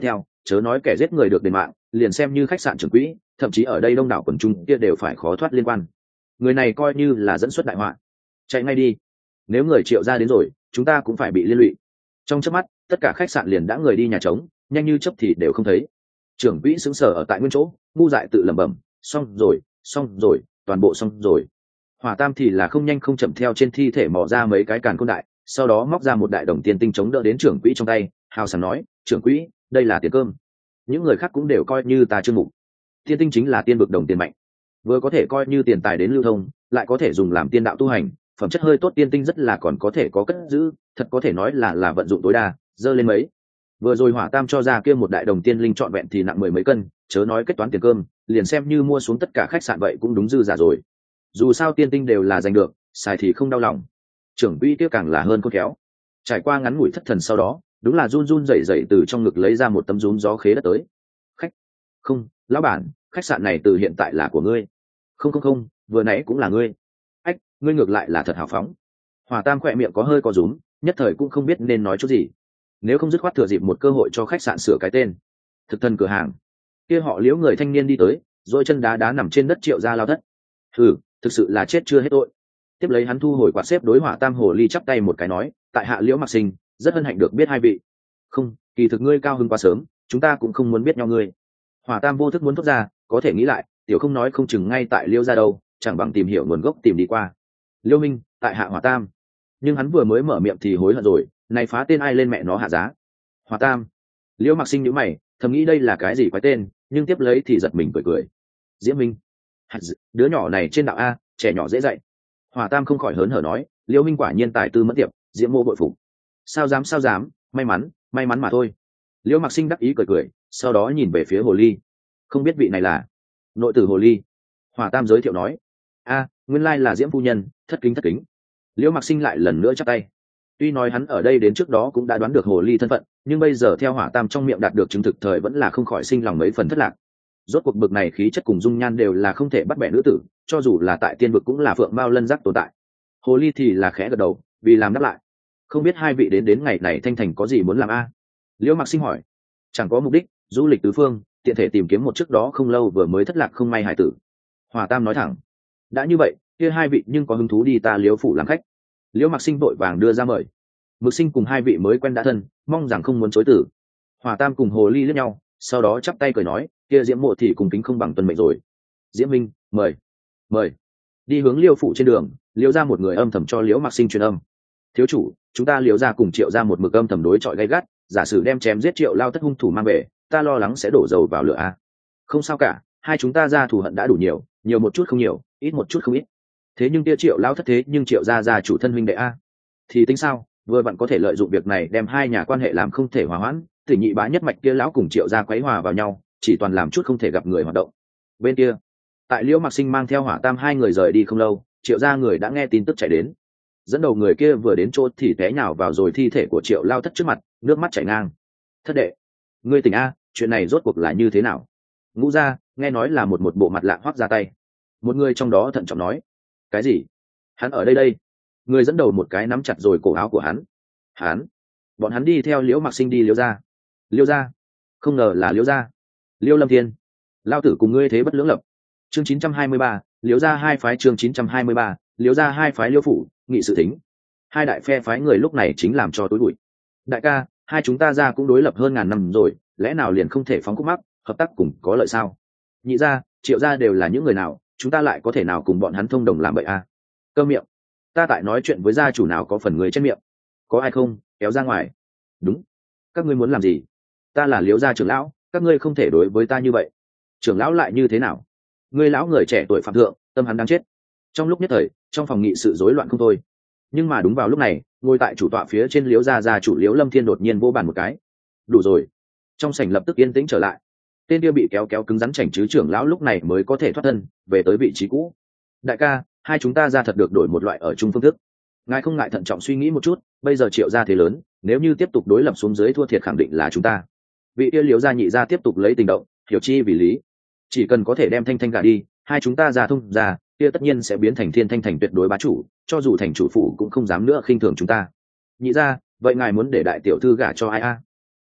chớ nói kẻ giết người được đền mạng, liền xem như khách sạn trưởng quỹ, thậm chí ở đây đông đảo quần chúng kia đều phải khó thoát liên quan. Người này coi như là dẫn xuất đại họa. Chạy ngay đi, nếu người Triệu gia đến rồi chúng ta cũng phải bị liên lụy. Trong chớp mắt tất cả khách sạn liền đã người đi nhà trống, nhanh như chớp thì đều không thấy. Trưởng quỹ sững sờ ở tại nguyên chỗ, ngu dại tự lẩm bẩm, xong rồi, toàn bộ xong rồi. Hỏa Tam thì là không nhanh không chậm theo trên thi thể mò ra mấy cái càn côn đại, sau đó móc ra một đại đồng tiền tinh chống đỡ đến trưởng quỹ trong tay, hào sảng nói, trưởng quỹ, đây là tiền cơm. Những người khác cũng đều coi như ta chương mục. Tiên tinh chính là tiên vực đồng tiền mạnh, vừa có thể coi như tiền tài đến lưu thông, lại có thể dùng làm tiên đạo tu hành, phẩm chất hơi tốt tiên tinh rất là còn có thể có cất giữ, thật có thể nói là vận dụng tối đa, dơ lên mấy. Vừa rồi Hỏa Tam cho ra kia một đại đồng tiên linh trọn vẹn thì nặng mười mấy cân, chớ nói kết toán tiền cơm, liền xem như mua xuống tất cả khách sạn vậy cũng đúng dư giả rồi. Dù sao tiên tinh đều là giành được, xài thì không đau lòng. Trưởng quỹ kia càng là hơn khôn khéo. Trải qua ngắn ngủi thất thần sau đó, đúng là run run rẩy rẩy từ trong ngực lấy ra một tấm rúm gió khế đất tới. Khách, không, lão bản, khách sạn này từ hiện tại là của ngươi. Không, vừa nãy cũng là ngươi. Ách, ngươi ngược lại là thật hào phóng. Hỏa Tam khỏe miệng có hơi có rúm, nhất thời cũng không biết nên nói chút gì. Nếu không dứt khoát thừa dịp một cơ hội cho khách sạn sửa cái tên. Thực thân cửa hàng. Kia họ Liễu người thanh niên đi tới, rồi chân đá đá nằm trên đất Triệu gia lao thất. Thực sự là chết chưa hết tội. Tiếp lấy hắn thu hồi quạt xếp đối Hỏa Tam hồ ly chắp tay một cái nói, tại hạ Liễu Mặc Sinh, rất hân hạnh được biết hai vị. Không, kỳ thực ngươi cao hứng quá sớm, chúng ta cũng không muốn biết nhau ngươi. Hỏa Tam vô thức muốn thốt ra, có thể nghĩ lại, tiểu không nói không chừng ngay tại Liễu gia đâu, chẳng bằng tìm hiểu nguồn gốc tìm đi qua. Liễu Minh, tại hạ Hỏa Tam. Nhưng hắn vừa mới mở miệng thì hối hận rồi, này phá tên ai lên mẹ nó hạ giá. Hỏa Tam. Liễu Mặc Sinh nhíu mày, thầm nghĩ đây là cái gì quái tên, nhưng tiếp lấy thì giật mình cười. Diễm Minh. Đứa nhỏ này trên đạo a, trẻ nhỏ dễ dạy. Hỏa Tam không khỏi hớn hở nói, Liễu Minh quả nhiên tài tư mẫn tiệp, Diễm mô bội phục. Sao dám, may mắn mà thôi. Liễu Mặc Sinh đắc ý cười, sau đó nhìn về phía hồ ly. Không biết vị này là nội tử hồ ly. Hỏa Tam giới thiệu nói, nguyên lai là Diễm phu nhân, thất kính. Liễu Mặc Sinh lại lần nữa chắp tay. Tuy nói hắn ở đây đến trước đó cũng đã đoán được hồ ly thân phận, nhưng bây giờ theo Hỏa Tam trong miệng đạt được chứng thực thời vẫn là không khỏi sinh lòng mấy phần thất lạc. Rốt cuộc bực này khí chất cùng dung nhan đều là không thể bắt bẻ nữ tử, cho dù là tại tiên vực cũng là phượng mao lân giác tồn tại. Hồ ly thì là khẽ gật đầu, vì làm đáp lại. Không biết hai vị đến ngày này thanh thành có gì muốn làm a? Liễu Mặc Sinh hỏi. Chẳng có mục đích, du lịch tứ phương, tiện thể tìm kiếm một trước đó không lâu vừa mới thất lạc không may hải tử. Hỏa Tam nói thẳng. Đã như vậy, kia hai vị nhưng có hứng thú đi ta Liễu phủ làm khách. Liễu Mặc Sinh vội vàng đưa ra mời. Mực Sinh cùng hai vị mới quen đã thân, mong rằng không muốn chối từ. Hỏa Tam cùng hồ ly liếc nhau, sau đó chắp tay cười nói, kia Diễm mộ thì cùng kính không bằng tuân mệnh rồi. Diễm Minh, mời. Đi hướng Liêu phủ trên đường, Liêu ra một người âm thầm cho Liễu Mặc Sinh truyền âm. Thiếu chủ, chúng ta Liêu ra cùng Triệu ra một mực âm thầm đối chọi gay gắt, giả sử đem chém giết Triệu lao thất hung thủ mang về, ta lo lắng sẽ đổ dầu vào lửa a. Không sao cả, hai chúng ta ra thù hận đã đủ nhiều một chút không nhiều, ít một chút không ít. Thế nhưng kia Triệu lao thất thế nhưng Triệu ra chủ thân huynh đệ a, thì tính sao? Vừa vặn có thể lợi dụng việc này đem hai nhà quan hệ làm không thể hòa hoãn, Tử nhị bá nhất mạch kia lão cùng Triệu gia quấy hòa vào nhau, chỉ toàn làm chút không thể gặp người hoạt động. Bên kia, tại Liễu Mặc Sinh mang theo Hỏa Tam hai người rời đi không lâu, Triệu gia người đã nghe tin tức chạy đến. Dẫn đầu người kia vừa đến chỗ thì té nhào vào rồi thi thể của Triệu lao thất trước mặt, nước mắt chảy ngang. Thất đệ, ngươi tỉnh a, chuyện này rốt cuộc là như thế nào? Ngũ gia, nghe nói là một bộ mặt lạ hoắc ra tay. Một người trong đó thận trọng nói. Cái gì? Hắn ở đây. Người dẫn đầu một cái nắm chặt rồi cổ áo của hắn. Bọn hắn đi theo Liễu Mặc Sinh đi Liễu gia. Không ngờ là Liễu gia. Liễu Lâm Thiên, lao tử cùng ngươi thế bất lưỡng lập. Chương 923, Liễu gia hai phái. Chương 923, Liễu gia hai phái. Liễu phủ, nghị sự thính. Hai đại phe phái người lúc này chính làm cho tối bụi. Đại ca, hai chúng ta ra cũng đối lập hơn ngàn năm rồi, lẽ nào liền không thể phóng khúc mắc, hợp tác cùng có lợi sao? Nhị gia, Triệu gia đều là những người nào, chúng ta lại có thể nào cùng bọn hắn thông đồng làm vậy a? Câm miệng, ta tại nói chuyện với gia chủ nào có phần người trên miệng. Có ai không, kéo ra ngoài. Đúng, các ngươi muốn làm gì? Ta là Liễu gia trưởng lão, các ngươi không thể đối với ta như vậy. Trưởng lão lại như thế nào? Ngươi lão người trẻ tuổi phạm thượng, tâm hắn đang chết. Trong lúc nhất thời, trong phòng nghị sự rối loạn không thôi. Nhưng mà đúng vào lúc này, ngồi tại chủ tọa phía trên Liễu gia chủ Liễu Lâm Thiên đột nhiên vô bàn một cái. Đủ rồi. Trong sảnh lập tức yên tĩnh trở lại. Tên kia bị kéo cứng rắn chảnh chứ trưởng lão lúc này mới có thể thoát thân về tới vị trí cũ. Đại ca, hai chúng ta ra thật được đổi một loại ở chung phương thức. Ngài không ngại thận trọng suy nghĩ một chút, bây giờ Triệu gia thế lớn, nếu như tiếp tục đối lập xuống dưới thua thiệt khẳng định là chúng ta. Vị kia Liễu gia nhị gia tiếp tục lấy tình động, hiểu chi vì lý. Chỉ cần có thể đem Thanh gả đi, hai chúng ta ra thông ra, kia tất nhiên sẽ biến thành Thiên Thanh thành tuyệt đối bá chủ, cho dù thành chủ phụ cũng không dám nữa khinh thường chúng ta. Nhị gia, vậy ngài muốn để đại tiểu thư gả cho ai a?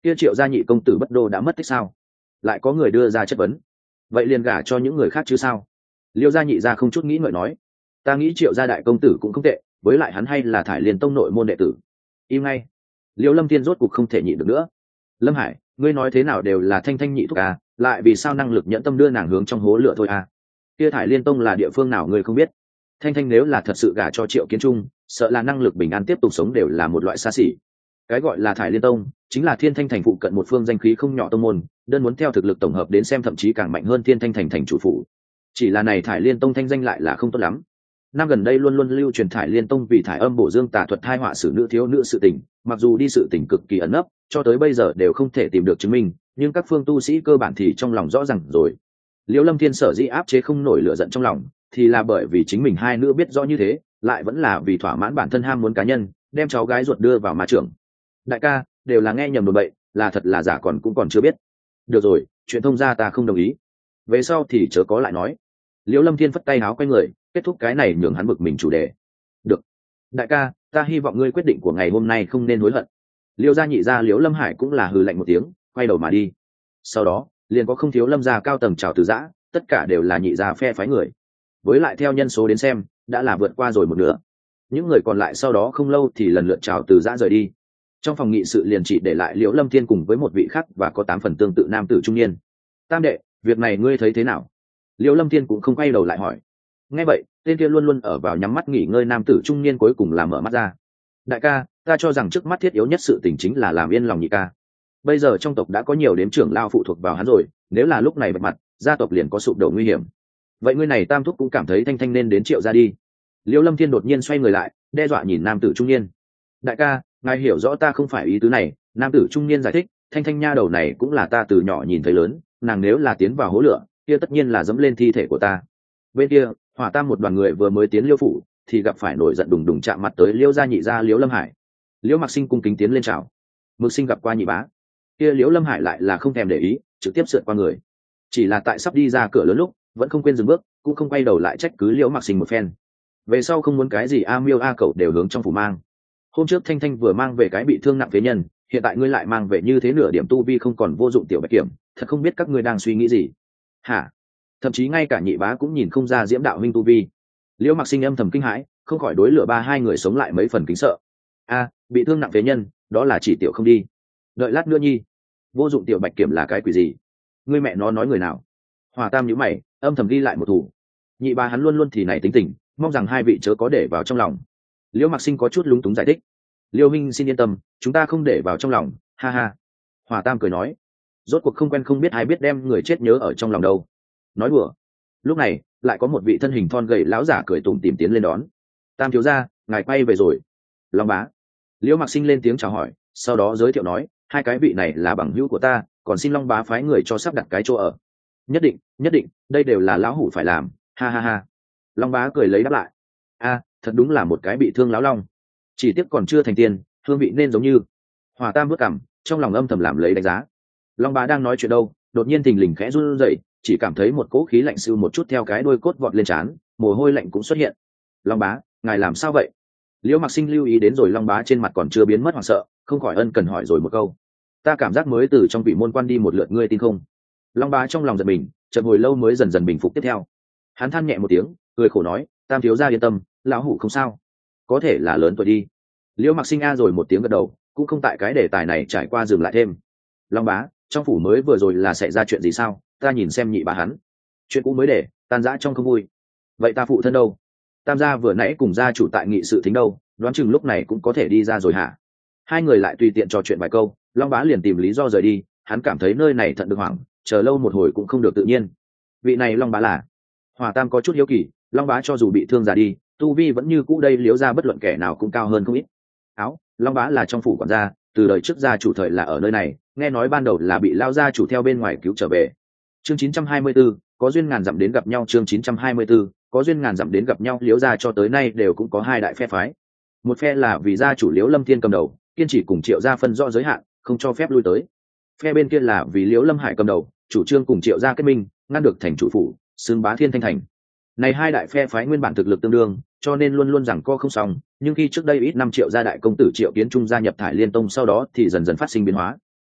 kia Triệu gia nhị công tử bất đô đã mất tích sao? Lại có người đưa ra chất vấn. Vậy liền gả cho những người khác chứ sao? Liêu gia nhị gia không chút nghĩ ngợi nói, ta nghĩ Triệu gia đại công tử cũng không tệ, với lại hắn hay là Thải Liên tông nội môn đệ tử. Im ngay. Liêu Lâm Thiên rốt cục không thể nhịn được nữa. Lâm Hải, ngươi nói thế nào đều là Thanh Thanh nhị thúc à, lại vì sao năng lực nhẫn tâm đưa nàng hướng trong hố lửa thôi à? Kia Thải Liên tông là địa phương nào ngươi không biết? Thanh Thanh nếu là thật sự gả cho Triệu Kiến Trung, sợ là năng lực bình an tiếp tục sống đều là một loại xa xỉ. Cái gọi là Thải Liên tông chính là Thiên Thanh thành phụ cận một phương danh khí không nhỏ tông môn, đơn muốn theo thực lực tổng hợp đến xem thậm chí càng mạnh hơn Thiên Thanh thành thành chủ phủ. Chỉ là này Thải Liên tông thanh danh lại là không tốt lắm. Năm gần đây luôn luôn lưu truyền Thải Liên tông vì thải âm bổ dương tà thuật hai họa xử nữ thiếu nữ sự tình, mặc dù đi sự tình cực kỳ ẩn nấp, cho tới bây giờ đều không thể tìm được chứng minh, nhưng các phương tu sĩ cơ bản thì trong lòng rõ ràng rồi. Liễu Lâm Thiên sở dĩ áp chế không nổi lửa giận trong lòng, thì là bởi vì chính mình hai nữ biết rõ như thế, lại vẫn là vì thỏa mãn bản thân ham muốn cá nhân, đem cháu gái ruột đưa vào ma trưởng. Đại ca, đều là nghe nhầm đồn bậy, là thật là giả cũng còn chưa biết. Được rồi, chuyện thông gia ta không đồng ý. Về sau thì chớ có lại nói. Liễu Lâm Thiên phất tay áo quay người, kết thúc cái này nhường hắn bực mình chủ đề. Được. Đại ca, ta hy vọng ngươi quyết định của ngày hôm nay không nên hối hận. Liêu gia nhị gia Liễu Lâm Hải cũng là hừ lạnh một tiếng, quay đầu mà đi. Sau đó, liền có không thiếu Lâm gia cao tầng chào từ giã, tất cả đều là nhị gia phe phái người. Với lại theo nhân số đến xem, đã là vượt qua rồi một nửa. Những người còn lại sau đó không lâu thì lần lượt chào từ giã rời đi. Trong phòng nghị sự liền chỉ để lại Liễu Lâm Thiên cùng với một vị khác và có 8 phần tương tự nam tử trung niên. Tam đệ, việc này ngươi thấy thế nào? Liễu Lâm Thiên cũng không quay đầu lại hỏi. Nghe vậy, tên kia luôn luôn ở vào nhắm mắt nghỉ ngơi nam tử trung niên cuối cùng là mở mắt ra. Đại ca, ta cho rằng trước mắt thiết yếu nhất sự tình chính là làm yên lòng nhị ca. Bây giờ trong tộc đã có nhiều đếm trưởng lao phụ thuộc vào hắn rồi, nếu là lúc này bật mặt, gia tộc liền có sụp đổ nguy hiểm. Vậy ngươi này tam thúc cũng cảm thấy Thanh Thanh nên đến Triệu gia đi. Liễu Lâm Thiên đột nhiên xoay người lại, đe dọa nhìn nam tử trung niên. Đại ca, ngài hiểu rõ ta không phải ý tứ này. Nam tử trung niên giải thích, Thanh Thanh nha đầu này cũng là ta từ nhỏ nhìn thấy lớn, nàng nếu là tiến vào hố lửa, kia tất nhiên là dẫm lên thi thể của ta. Bên kia, Hỏa Tam một đoàn người vừa mới tiến Liêu phủ, thì gặp phải nổi giận đùng đùng chạm mặt tới Liêu gia nhị gia Liễu Lâm Hải. Liễu Mặc Sinh cung kính tiến lên chào. Mực Sinh gặp qua nhị bá. Kia Liễu Lâm Hải lại là không thèm để ý, trực tiếp sượt qua người. Chỉ là tại sắp đi ra cửa lớn lúc, vẫn không quên dừng bước, cũng không quay đầu lại trách cứ Liễu Mặc Sinh một phen. Về sau không muốn cái gì a miêu a cẩu đều hướng trong phủ mang. Hôm trước Thanh Thanh vừa mang về cái bị thương nặng phế nhân, hiện tại ngươi lại mang về như thế nửa điểm tu vi không còn vô dụng tiểu bạch kiểm, thật không biết các ngươi đang suy nghĩ gì. Hả? Thậm chí ngay cả nhị bá cũng nhìn không ra Diễm đạo huynh tu vi. Liễu Mặc Sinh âm thầm kinh hãi, không khỏi đối lửa ba hai người sống lại mấy phần kính sợ. A, bị thương nặng phế nhân, đó là chỉ tiểu không đi. Đợi lát nữa nhi, vô dụng tiểu bạch kiểm là cái quỷ gì? Ngươi mẹ nó nói người nào? Hòa Tam nhíu mày, âm thầm ghi lại một thủ. Nhị bá hắn luôn luôn thì này tính tình, mong rằng hai vị chớ có để vào trong lòng. Liễu Mặc Sinh có chút lúng túng giải thích. Liêu huynh xin yên tâm, chúng ta không để vào trong lòng, ha ha. Hòa Tam cười nói, rốt cuộc không quen không biết ai biết đem người chết nhớ ở trong lòng đâu. Nói đùa. Lúc này lại có một vị thân hình thon gầy lão giả cười tủm tỉm tiến lên đón. Tam thiếu gia, ngài quay về rồi. Long bá. Liễu Mặc Sinh lên tiếng chào hỏi, sau đó giới thiệu nói, hai cái vị này là bằng hữu của ta, còn xin Long bá phái người cho sắp đặt cái chỗ ở. Nhất định, nhất định, đây đều là lão hủ phải làm, ha ha ha. Long bá cười lấy đáp lại. A, thật đúng là một cái bị thương lão long. Chỉ tiếc còn chưa thành tiên, hương vị nên giống như. Hòa Tam bước cằm, trong lòng âm thầm làm lấy đánh giá. Long bá đang nói chuyện đâu, đột nhiên thình lình khẽ run rẩy, chỉ cảm thấy một cỗ khí lạnh siêu một chút theo cái đuôi cốt vọt lên trán, mồ hôi lạnh cũng xuất hiện. Long bá, ngài làm sao vậy? Liễu Mặc Sinh lưu ý đến rồi Long bá trên mặt còn chưa biến mất hoảng sợ, không khỏi ân cần hỏi rồi một câu. Ta cảm giác mới từ trong vị môn quan đi một lượt, ngươi tin không? Long bá trong lòng giật mình, chợt hồi lâu mới dần dần bình phục tiếp theo. Hắn than nhẹ một tiếng, cười khổ nói, Tam thiếu gia yên tâm, lão hủ không sao. Có thể là lớn tuổi đi. Liễu Mặc Sinh a rồi một tiếng gật đầu, cũng không tại cái đề tài này trải qua dừng lại thêm. Long bá, trong phủ mới vừa rồi là xảy ra chuyện gì sao? Ta nhìn xem nhị bá hắn. Chuyện cũ mới để tan rã trong không vui. Vậy ta phụ thân đâu? Tam gia vừa nãy cùng gia chủ tại nghị sự thính đâu, đoán chừng lúc này cũng có thể đi ra rồi hả? Hai người lại tùy tiện trò chuyện vài câu, Long bá liền tìm lý do rời đi. Hắn cảm thấy nơi này thận được hoảng, chờ lâu một hồi cũng không được tự nhiên. Vị này Long bá là? Hòa Tam có chút hiếu kỳ. Long bá cho dù bị thương già đi, tu vi vẫn như cũ đây, Liễu gia bất luận kẻ nào cũng cao hơn không ít. Áo, Long bá là trong phủ quản gia, từ đời trước gia chủ thời là ở nơi này, nghe nói ban đầu là bị lao gia chủ theo bên ngoài cứu trở về. Chương 924, có duyên ngàn dặm đến gặp nhau. Chương 924, có duyên ngàn dặm đến gặp nhau. Liễu gia cho tới nay đều cũng có hai đại phe phái. Một phe là vì gia chủ Liễu Lâm Thiên cầm đầu, kiên trì cùng Triệu gia phân rõ giới hạn, không cho phép lui tới. Phe bên kia là vì Liễu Lâm Hải cầm đầu, chủ trương cùng Triệu gia kết minh, ngăn được thành chủ phủ, xưng bá Thiên Thanh thành. Này hai đại phe phái nguyên bản thực lực tương đương, cho nên luôn luôn rằng co không xong, nhưng khi trước đây ít năm Triệu gia đại công tử Triệu Kiến Trung gia nhập Thải Liên tông sau đó thì dần dần phát sinh biến hóa.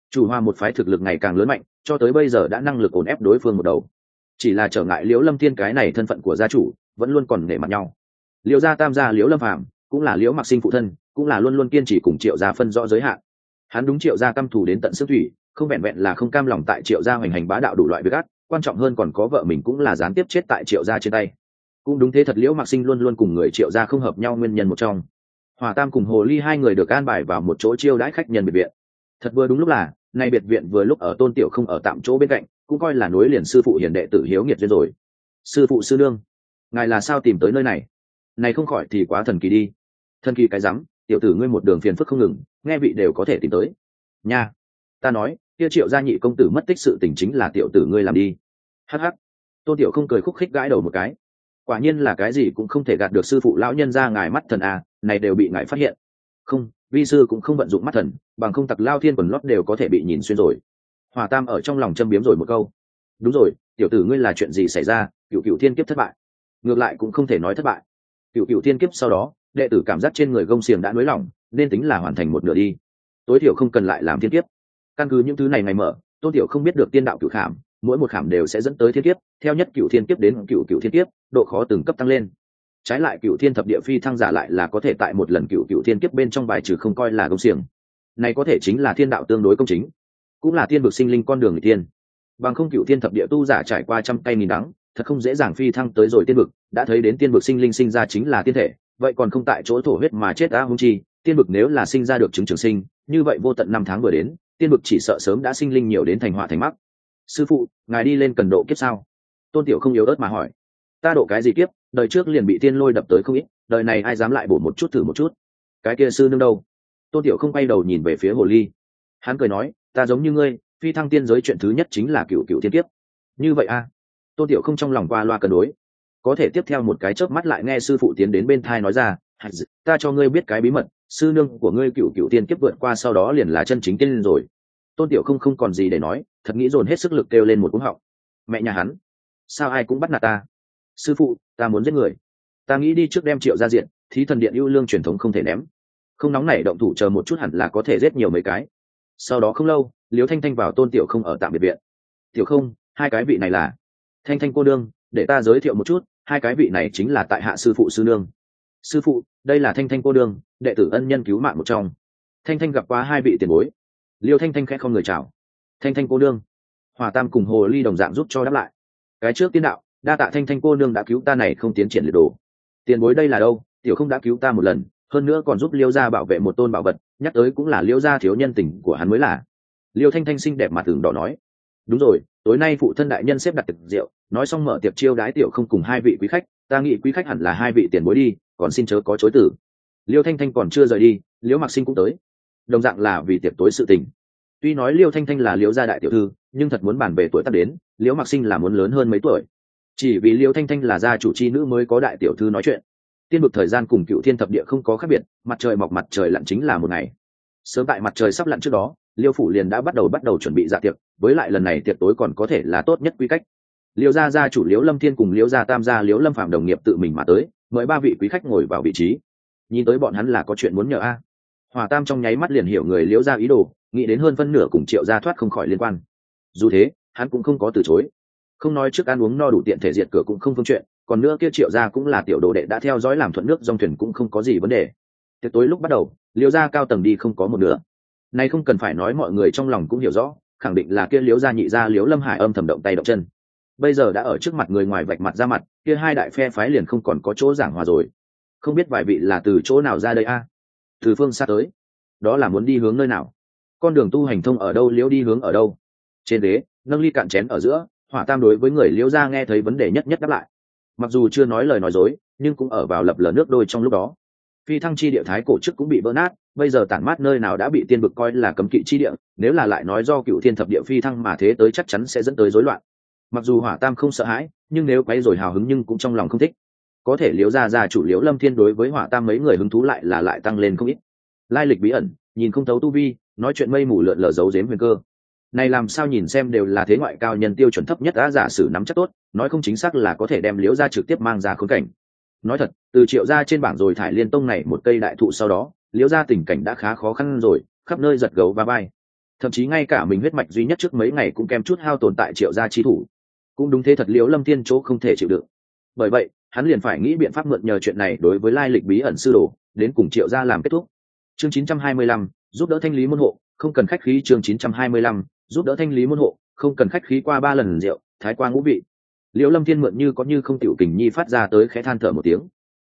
Chủ Hoa một phái thực lực ngày càng lớn mạnh, cho tới bây giờ đã năng lực ổn ép đối phương một đầu. Chỉ là trở ngại Liễu Lâm Thiên cái này thân phận của gia chủ vẫn luôn còn nể mặt nhau. Liễu gia tam gia Liễu Lâm Phàm cũng là Liễu Mặc Sinh phụ thân, cũng là luôn luôn kiên trì cùng Triệu gia phân rõ giới hạn. Hắn đúng Triệu gia căm thù đến tận xương thủy, không vẹn vẹn là không cam lòng tại Triệu gia hoành hành bá đạo đủ loại việc ác, quan trọng hơn còn có vợ mình cũng là gián tiếp chết tại Triệu gia trên tay. Cũng đúng thế thật, Liễu Mặc Sinh luôn luôn cùng người Triệu gia không hợp nhau nguyên nhân một trong. Hỏa Tam cùng Hồ Ly hai người được an bài vào một chỗ chiêu đãi khách nhân biệt viện. Thật vừa đúng lúc là, nay biệt viện vừa lúc ở Tôn Tiểu không ở tạm chỗ bên cạnh, cũng coi là nối liền sư phụ hiền đệ tử hiếu nghiệt duyên rồi. Sư phụ sư nương, ngài là sao tìm tới nơi này? Này không khỏi thì quá thần kỳ đi. Thần kỳ cái rắm, tiểu tử ngươi một đường phiền phức không ngừng, nghe vị đều có thể tìm tới. Nha, ta nói, kia Triệu gia nhị công tử mất tích sự tình chính là tiểu tử ngươi làm đi. Hắc hắc. Tôn Tiểu không cười khúc khích gãi đầu một cái. Quả nhiên là cái gì cũng không thể gạt được sư phụ lão nhân ra ngài mắt thần à, này đều bị ngài phát hiện. Không, vi sư cũng không vận dụng mắt thần, bằng không tặc lao thiên quần lót đều có thể bị nhìn xuyên rồi. Hỏa Tam ở trong lòng châm biếm rồi một câu. Đúng rồi, tiểu tử ngươi là chuyện gì xảy ra? Cửu Cửu thiên kiếp thất bại. Ngược lại cũng không thể nói thất bại. Cửu Cửu thiên kiếp sau đó, đệ tử cảm giác trên người gông xiềng đã nới lỏng, nên tính là hoàn thành một nửa đi. Tối thiểu không cần lại làm thiên kiếp. Căn cứ những thứ này ngày mở, Tôn Tiểu không biết được tiên đạo cửu khảm, mỗi một khảm đều sẽ dẫn tới thiên kiếp, theo nhất cửu thiên kiếp đến cửu cửu thiên kiếp, độ khó từng cấp tăng lên. Trái lại cửu thiên thập địa phi thăng giả lại là có thể tại một lần cửu cửu thiên kiếp bên trong bài trừ không coi là gông xiềng. Này có thể chính là thiên đạo tương đối công chính, cũng là tiên vực sinh linh con đường người tiên. Bằng không cửu thiên thập địa tu giả trải qua trăm cây nghìn đắng, thật không dễ dàng phi thăng tới rồi tiên vực, đã thấy đến tiên vực sinh linh sinh ra chính là tiên thể, vậy còn không tại chỗ thổ huyết mà chết á, huống chi tiên vực nếu là sinh ra được chứng trường sinh, như vậy vô tận năm tháng vừa đến, tiên vực chỉ sợ sớm đã sinh linh nhiều đến thành họa thành mắc. Sư phụ, ngài đi lên cần độ kiếp sao? Tôn Tiểu không yếu ớt mà hỏi. Ta độ cái gì kiếp, đời trước liền bị tiên lôi đập tới không ít, đời này ai dám lại bổ một chút thử một chút. Cái kia sư nương đâu? Tôn Tiểu không quay đầu nhìn về phía Hồ Ly. Hắn cười nói, ta giống như ngươi, phi thăng tiên giới chuyện thứ nhất chính là cửu cửu thiên kiếp. Như vậy a? Tôn Tiểu không trong lòng qua loa cân đối. Có thể tiếp theo một cái chớp mắt lại nghe sư phụ tiến đến bên thai nói ra, ta cho ngươi biết cái bí mật, sư nương của ngươi cửu cửu tiên kiếp vượt qua sau đó liền là chân chính tiên rồi. Tôn Tiểu không còn gì để nói, thật nghĩ dồn hết sức lực kêu lên một cú họng. Mẹ nhà hắn, sao ai cũng bắt nạt ta? Sư phụ, ta muốn giết người. Ta nghĩ đi trước đem Triệu ra diện, thí thần điện ưu lương truyền thống không thể ném. Không nóng nảy động thủ, chờ một chút hẳn là có thể giết nhiều mấy cái. Sau đó không lâu, Liễu Thanh Thanh vào Tôn Tiểu không ở tạm biệt viện. Tiểu không, hai cái vị này là Thanh Thanh cô đương, để ta giới thiệu một chút, hai cái vị này chính là tại hạ sư phụ sư nương. Sư phụ, đây là Thanh Thanh cô đương, đệ tử ân nhân cứu mạng một trong. Thanh Thanh gặp qua hai vị tiền bối. Liêu Thanh Thanh khẽ không người chào. Thanh Thanh cô nương. Hỏa Tam cùng Hồ Ly đồng dạng giúp cho đáp lại. Cái trước tiên đạo, đa tạ Thanh Thanh cô nương đã cứu ta này không tiến triển liệt đồ. Tiền bối đây là đâu? Tiểu không đã cứu ta một lần, hơn nữa còn giúp Liêu gia bảo vệ một tôn bảo vật, nhắc tới cũng là Liêu gia thiếu nhân tình của hắn mới là. Liêu Thanh Thanh xinh đẹp mặt tưởng đỏ nói. Đúng rồi, tối nay phụ thân đại nhân xếp đặt tiệc rượu, nói xong mở tiệc chiêu đái Tiểu không cùng hai vị quý khách, ta nghĩ quý khách hẳn là hai vị tiền bối đi, còn xin chớ có chối từ. Liêu Thanh Thanh còn chưa rời đi, Liễu Mặc Sinh cũng tới, đồng dạng là vì tiệc tối sự tình. Tuy nói Liêu Thanh Thanh là Liễu gia đại tiểu thư, nhưng thật muốn bàn về tuổi tác đến, Liễu Mặc Sinh là muốn lớn hơn mấy tuổi. Chỉ vì Liêu Thanh Thanh là gia chủ chi nữ mới có đại tiểu thư nói chuyện. Tiên vực thời gian cùng cựu thiên thập địa không có khác biệt, mặt trời mọc mặt trời lặn chính là một ngày. Sớm tại mặt trời sắp lặn trước đó, Liêu phủ liền đã bắt đầu chuẩn bị dạ tiệc, với lại lần này tiệc tối còn có thể là tốt nhất quy cách. Liêu gia gia chủ Liễu Lâm Thiên cùng Liễu gia tam gia Liễu Lâm Phạm đồng nghiệp tự mình mà tới, mời ba vị quý khách ngồi vào vị trí. Nhìn tới bọn hắn là có chuyện muốn nhờ a. Hỏa Tam trong nháy mắt liền hiểu người Liễu gia ý đồ, nghĩ đến hơn phân nửa cùng Triệu gia thoát không khỏi liên quan. Dù thế, hắn cũng không có từ chối. Không nói trước ăn uống no đủ tiện thể diệt cửa cũng không phương chuyện, còn nữa kia Triệu gia cũng là tiểu đồ đệ đã theo dõi làm thuận nước dòng thuyền cũng không có gì vấn đề. Tiệc tối lúc bắt đầu, Liễu gia cao tầng đi không có một nửa. Này không cần phải nói, mọi người trong lòng cũng hiểu rõ, khẳng định là kia Liễu gia nhị gia Liễu Lâm Hải âm thầm động tay động chân. Bây giờ đã ở trước mặt người ngoài vạch mặt ra mặt, kia hai đại phe phái liền không còn có chỗ giảng hòa rồi. Không biết vài vị là từ chỗ nào ra đây a? Từ phương xa tới, đó là muốn đi hướng nơi nào? Con đường tu hành thông ở đâu, Liễu đi hướng ở đâu? Trên đế nâng ly cạn chén ở giữa, Hỏa Tam đối với người Liễu gia nghe thấy vấn đề nhất nhất đáp lại. Mặc dù chưa nói lời nói dối, nhưng cũng ở vào lập lờ nước đôi trong lúc đó. Phi thăng chi địa thái cổ chức cũng bị vỡ nát, bây giờ tản mát nơi nào đã bị tiên vực coi là cấm kỵ chi địa, nếu là lại nói do cựu thiên thập địa phi thăng mà thế tới, chắc chắn sẽ dẫn tới rối loạn. Mặc dù Hỏa Tam không sợ hãi, nhưng nếu quấy rồi hào hứng nhưng cũng trong lòng không thích. Có thể Liễu gia chủ Liễu Lâm Thiên đối với Hỏa Tam mấy người hứng thú lại tăng lên không ít. Lai lịch bí ẩn, nhìn không thấu tu vi, nói chuyện mây mù lượn lờ giấu giếm huyền cơ. Này làm sao nhìn xem đều là thế ngoại cao nhân tiêu chuẩn thấp nhất, đã giả sử nắm chắc tốt, nói không chính xác là có thể đem Liễu gia trực tiếp mang ra khốn cảnh. Nói thật, từ Triệu gia trên bảng rồi thải Liên Tông này một cây đại thụ sau đó, Liễu gia tình cảnh đã khá khó khăn rồi, khắp nơi giật gấu và bay. thậm chí ngay cả mình huyết mạch duy nhất trước mấy ngày cũng kém chút hao tồn tại Triệu gia chi thủ. Cũng đúng thế thật, Liễu Lâm Thiên chỗ không thể chịu đựng. Bởi vậy hắn liền phải nghĩ biện pháp mượn nhờ chuyện này đối với lai lịch bí ẩn sư đồ đến cùng Triệu gia làm kết thúc. Chương 925, giúp đỡ thanh lý môn hộ, không cần khách khí. Chương 925, giúp đỡ thanh lý môn hộ, không cần khách khí. Qua 3 lần rượu thái qua ngũ vị, Liễu Lâm Thiên mượn như có như không tiểu kình nhi phát ra tới khẽ than thở một tiếng.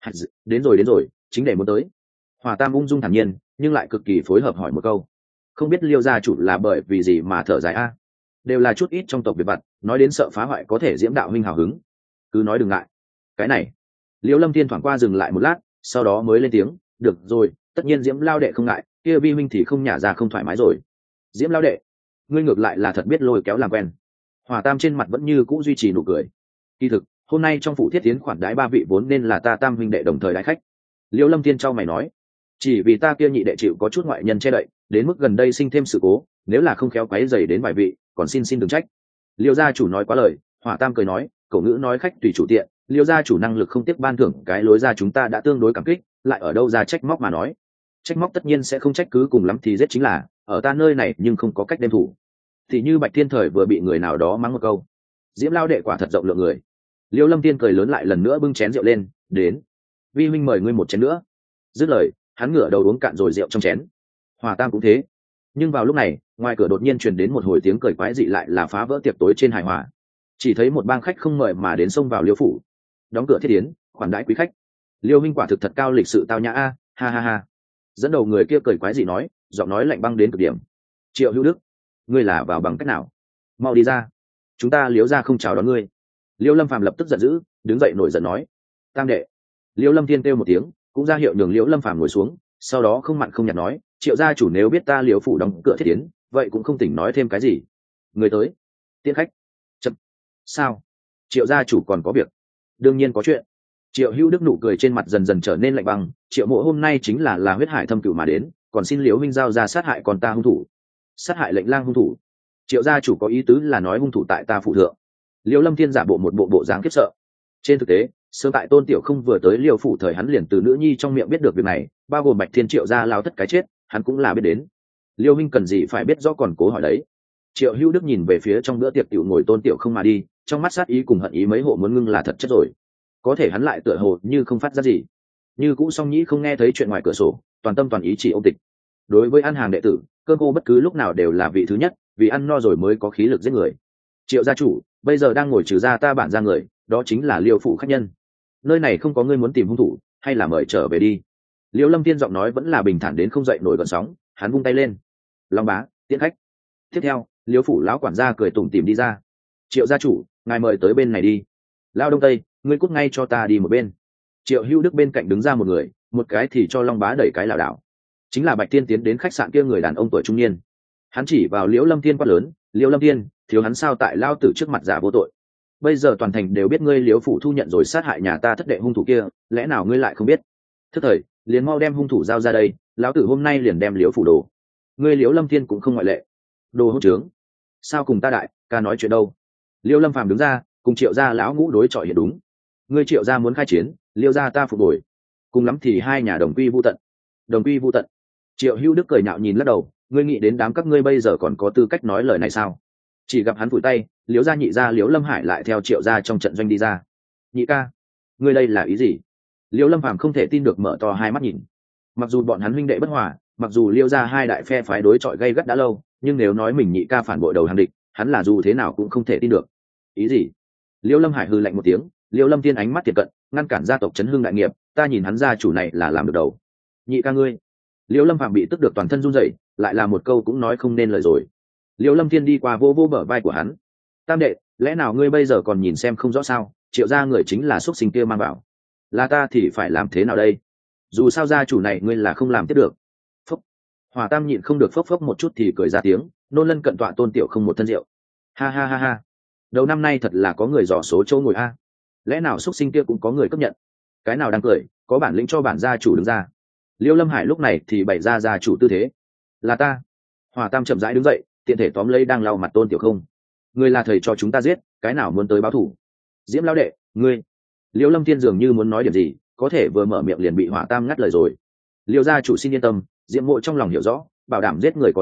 Đến rồi, chính để muốn tới. Hỏa Tam ung dung thản nhiên nhưng lại cực kỳ phối hợp hỏi một câu, không biết Liêu gia chủ là bởi vì gì mà thở dài a? Đều là chút ít trong tộc việc vặt, nói đến sợ phá hoại có thể Diễm đạo huynh hào hứng, cứ nói đừng ngại. Cái này, Liễu Lâm Thiên thoáng qua dừng lại một lát, sau đó mới lên tiếng, được rồi, tất nhiên Diễm lao đệ không ngại, kia vi huynh thì không nhả ra không thoải mái rồi. Diễm lao đệ, ngươi ngược lại là thật biết lôi kéo làm quen. Hỏa Tam trên mặt vẫn như cũ duy trì nụ cười. Kỳ thực hôm nay trong phủ thiết tiến khoản đái 3 vị vốn nên là ta Tam huynh đệ đồng thời đái khách. Liễu Lâm Thiên trao mày nói, chỉ vì ta kia nhị đệ chịu có chút ngoại nhân che đậy, đến mức gần đây sinh thêm sự cố, nếu là không khéo quấy rầy đến vài vị, còn xin đừng trách. Liêu gia chủ nói quá lời. Hỏa Tam cười nói, cậu ngữ nói khách tùy chủ tiện, Liêu gia chủ năng lực không tiếc ban thưởng cái lối ra chúng ta đã tương đối cảm kích, lại ở đâu ra trách móc mà nói. Trách móc tất nhiên sẽ không trách cứ, cùng lắm thì giết chính là, ở ta nơi này nhưng không có cách đem thủ. Thì như Bạch Thiên Thời vừa bị người nào đó mắng một câu. Diễm lao đệ quả thật rộng lượng người. Liêu Lâm Tiên cười lớn lại lần nữa bưng chén rượu lên, đến, vi huynh mời ngươi một chén nữa. Dứt lời hắn ngửa đầu uống cạn rồi rượu trong chén. Hỏa Tam cũng thế. Nhưng vào lúc này ngoài cửa đột nhiên truyền đến một hồi tiếng cười quái dị, lại là phá vỡ tiệc tối trên hài hòa. Chỉ thấy một bang khách không mời mà đến xông vào Liêu phủ, đóng cửa thiết yến, khoản đãi quý khách. Liêu huynh quả thực thật cao lịch sự tao nhã a, ha ha ha. Dẫn đầu người kia cười quái dị nói, giọng nói lạnh băng đến cực điểm. Triệu Hữu Đức, ngươi là vào bằng cách nào? Mau đi ra, chúng ta Liễu gia không chào đón ngươi. Liêu Lâm Phàm lập tức giận dữ, đứng dậy nổi giận nói, tam đệ. Liêu Lâm Thiên kêu một tiếng, cũng ra hiệu nhường Liễu Lâm Phàm ngồi xuống, sau đó không mặn không nhạt nói, Triệu gia chủ nếu biết ta Liễu phủ đóng cửa thiết yến, vậy cũng không tỉnh nói thêm cái gì. Người tới, tiễn khách. Chậm. Sao? Triệu gia chủ còn có việc? Đương nhiên có chuyện. Triệu Hữu Đức nụ cười trên mặt dần dần trở nên lạnh băng. Triệu Mộ hôm nay chính là huyết hải thâm cửu mà đến, còn xin Liễu huynh giao ra sát hại con ta hung thủ. Sát hại lệnh lang hung thủ? Triệu gia chủ có ý tứ là nói hung thủ tại ta phụ thượng. Liễu Lâm Thiên giả bộ một bộ dáng khiếp sợ. Trên thực tế sớm tại Tôn Tiểu Không vừa tới Liêu phủ thời, hắn liền từ nữ nhi trong miệng biết được việc này, bao gồm Bạch Thiên Triệu gia lao thất cái chết hắn cũng là biết đến. Liêu huynh cần gì phải biết rõ còn cố hỏi đấy. Triệu Hữu Đức nhìn về phía trong bữa tiệc tiểu ngồi Tôn Tiểu Không mà đi, trong mắt sát ý cùng hận ý mấy hộ muốn ngưng là thật chất rồi. Có thể hắn lại tựa hồ như không phát ra gì, như cũ song nhĩ không nghe thấy chuyện ngoài cửa sổ, toàn tâm toàn ý chỉ ôm tịch. Đối với ăn hàng đệ tử, cơm cô bất cứ lúc nào đều là vị thứ nhất, vì ăn no rồi mới có khí lực giết người. Triệu gia chủ bây giờ đang ngồi trừ ra ta bản ra người, đó chính là Liêu phủ khách nhân. Nơi này không có ngươi muốn tìm hung thủ, hay là mời trở về đi. Liêu Lâm Tiên giọng nói vẫn là bình thản đến không dậy nổi gợn sóng, hắn vung tay lên, Long bá tiễn khách. Tiếp theo Liêu phủ lão quản gia cười tủm tỉm đi ra. Triệu gia chủ ngài mời tới bên này đi. Lao Đông Tây, ngươi cút ngay cho ta đi một bên. Triệu Hữu Đức bên cạnh đứng ra một người, một cái thì cho Long bá đẩy cái lảo đảo. Chính là Bạch Tiên tiến đến khách sạn kia người đàn ông tuổi trung niên. Hắn chỉ vào Liễu Lâm Tiên quát lớn, Liễu Lâm Tiên, thiếu hắn sao tại lao tử trước mặt giả vô tội. Bây giờ toàn thành đều biết ngươi Liễu phủ thu nhận rồi sát hại nhà ta thất đệ hung thủ kia, lẽ nào ngươi lại không biết? Thức thời, liền mau đem hung thủ giao ra đây, lão tử hôm nay liền đem Liễu phủ đồ. Ngươi Liễu Lâm Thiên cũng không ngoại lệ. Đồ hỗn trướng, sao cùng ta đại ca nói chuyện đâu? Liễu Lâm Phàm đứng ra, cùng Triệu gia lão ngũ đối chọi hiện đúng. Ngươi Triệu gia muốn khai chiến, Liễu gia ta phục hồi, cùng lắm thì hai nhà đồng quy vu tận. Đồng quy vu tận? Triệu Hữu Đức cười nhạo nhìn lắc đầu, ngươi nghĩ đến đám các ngươi bây giờ còn có tư cách nói lời này sao? Chỉ gặp hắn phủi tay, Liễu gia nhị gia Liễu Lâm Hải lại theo Triệu gia trong trận doanh đi ra. Nhị ca, ngươi đây là ý gì? Liễu Lâm Phàm không thể tin được mở to hai mắt nhìn. Mặc dù bọn hắn huynh đệ bất hòa, mặc dù Liễu gia hai đại phe phái đối chọi gay gắt đã lâu, nhưng nếu nói mình nhị ca phản bội đầu hàng địch, hắn là dù thế nào cũng không thể tin được. Ý gì? Liễu Lâm Hải hừ lạnh một tiếng, Liễu Lâm Tiên ánh mắt tiệm cận, ngăn cản gia tộc chấn hưng đại nghiệp, ta nhìn hắn gia chủ này là làm được đầu. Nhị ca ngươi. Liễu Lâm Phàm bị tức được toàn thân run rẩy, lại là một câu cũng nói không nên lời rồi. Liễu Lâm Thiên đi qua vô vô bờ vai của hắn, tam đệ, lẽ nào ngươi bây giờ còn nhìn xem không rõ sao? Triệu gia người chính là xuất sinh kia mang vào, là ta thì phải làm thế nào đây? Dù sao gia chủ này ngươi là không làm tiếp được. Phúc. Hỏa Tam nhịn không được phốc phốc một chút thì cười ra tiếng, nôn lân cận tọa Tôn Tiểu Không một thân rượu. Ha ha ha ha, đầu năm nay thật là có người dò số chỗ ngồi a. Lẽ nào xuất sinh kia cũng có người cấp nhận? Cái nào đang cười, có bản lĩnh cho bản gia chủ đứng ra. Liêu Lâm Hải lúc này thì bày ra gia chủ tư thế. Là ta. Hỏa Tam chậm rãi đứng dậy, tiện thể tóm lấy đang lau mặt Tôn Tiểu Không. Ngươi là thầy cho chúng ta giết, cái nào muốn tới báo thù? Diễm lão đệ, ngươi. Liêu Lâm Thiên dường như muốn nói điểm gì, có thể vừa mở miệng liền bị Hỏa Tam ngắt lời rồi. Liêu gia chủ xin yên tâm, Diễm Mộ trong lòng hiểu rõ, bảo đảm giết người có lý,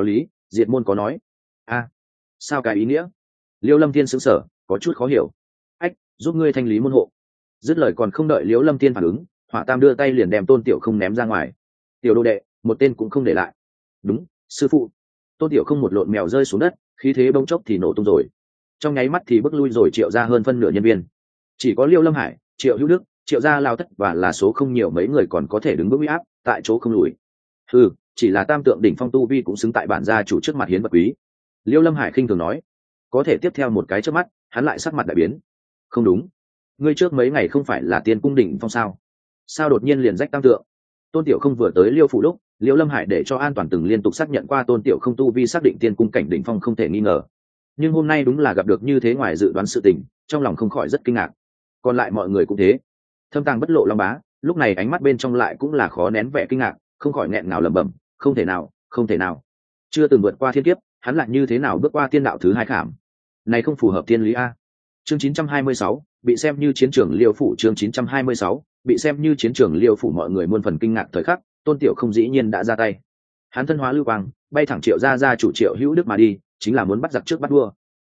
Diệt môn có nói. A, sao cái ý nghĩa? Liêu Lâm Thiên sững sờ, có chút khó hiểu. Ách, giúp ngươi thanh lý môn hộ. Dứt lời còn không đợi Liêu Lâm Thiên phản ứng, Hỏa Tam đưa tay liền đem Tôn Tiểu Không ném ra ngoài. Tiểu đồ đệ, một tên cũng không để lại. Đúng, sư phụ. Tôn Tiểu Không một lộn mèo rơi xuống đất, khí thế bỗng chốc thì nổ tung rồi. Trong nháy mắt thì bước lui rồi Triệu ra hơn phân nửa nhân viên. Chỉ có Liêu Lâm Hải, Triệu Hữu Đức, Triệu gia Lao Thất và là số không nhiều mấy người còn có thể đứng vững uy áp, tại chỗ không lùi. Chỉ là tam tượng đỉnh phong tu vi cũng xứng tại bản gia chủ trước mặt hiến vật quý. Liêu Lâm Hải khinh thường nói. Có thể tiếp theo một cái trước mắt, hắn lại sắc mặt đại biến. Không đúng, ngươi trước mấy ngày không phải là tiên cung đỉnh phong sao đột nhiên liền rách tam tượng? Tôn Tiểu Không vừa tới Liêu phủ lúc, Liêu Lâm Hải để cho an toàn từng liên tục xác nhận qua Tôn Tiểu Không tu vi xác định tiên cung cảnh đỉnh phong không thể nghi ngờ. Nhưng hôm nay đúng là gặp được như thế ngoài dự đoán sự tình, trong lòng không khỏi rất kinh ngạc. Còn lại mọi người cũng thế. Thâm Tàng Bất Lộ Long Bá lúc này ánh mắt bên trong lại cũng là khó nén vẻ kinh ngạc, không khỏi nghẹn ngào lẩm bẩm, không thể nào, chưa từng vượt qua thiên kiếp, hắn lại như thế nào bước qua tiên đạo thứ hai khảm? Này không phù hợp thiên lý a. Chương 926, bị xem như chiến trường Liêu phủ. Chương 926, bị xem như chiến trường Liêu phủ. Mọi người muôn phần kinh ngạc thời khắc, Tôn Tiểu Không dĩ nhiên đã ra tay. Hắn thân hóa lưu quang, bay thẳng Triệu gia chủ Triệu Hữu Đức mà đi, chính là muốn bắt giặc trước bắt vua.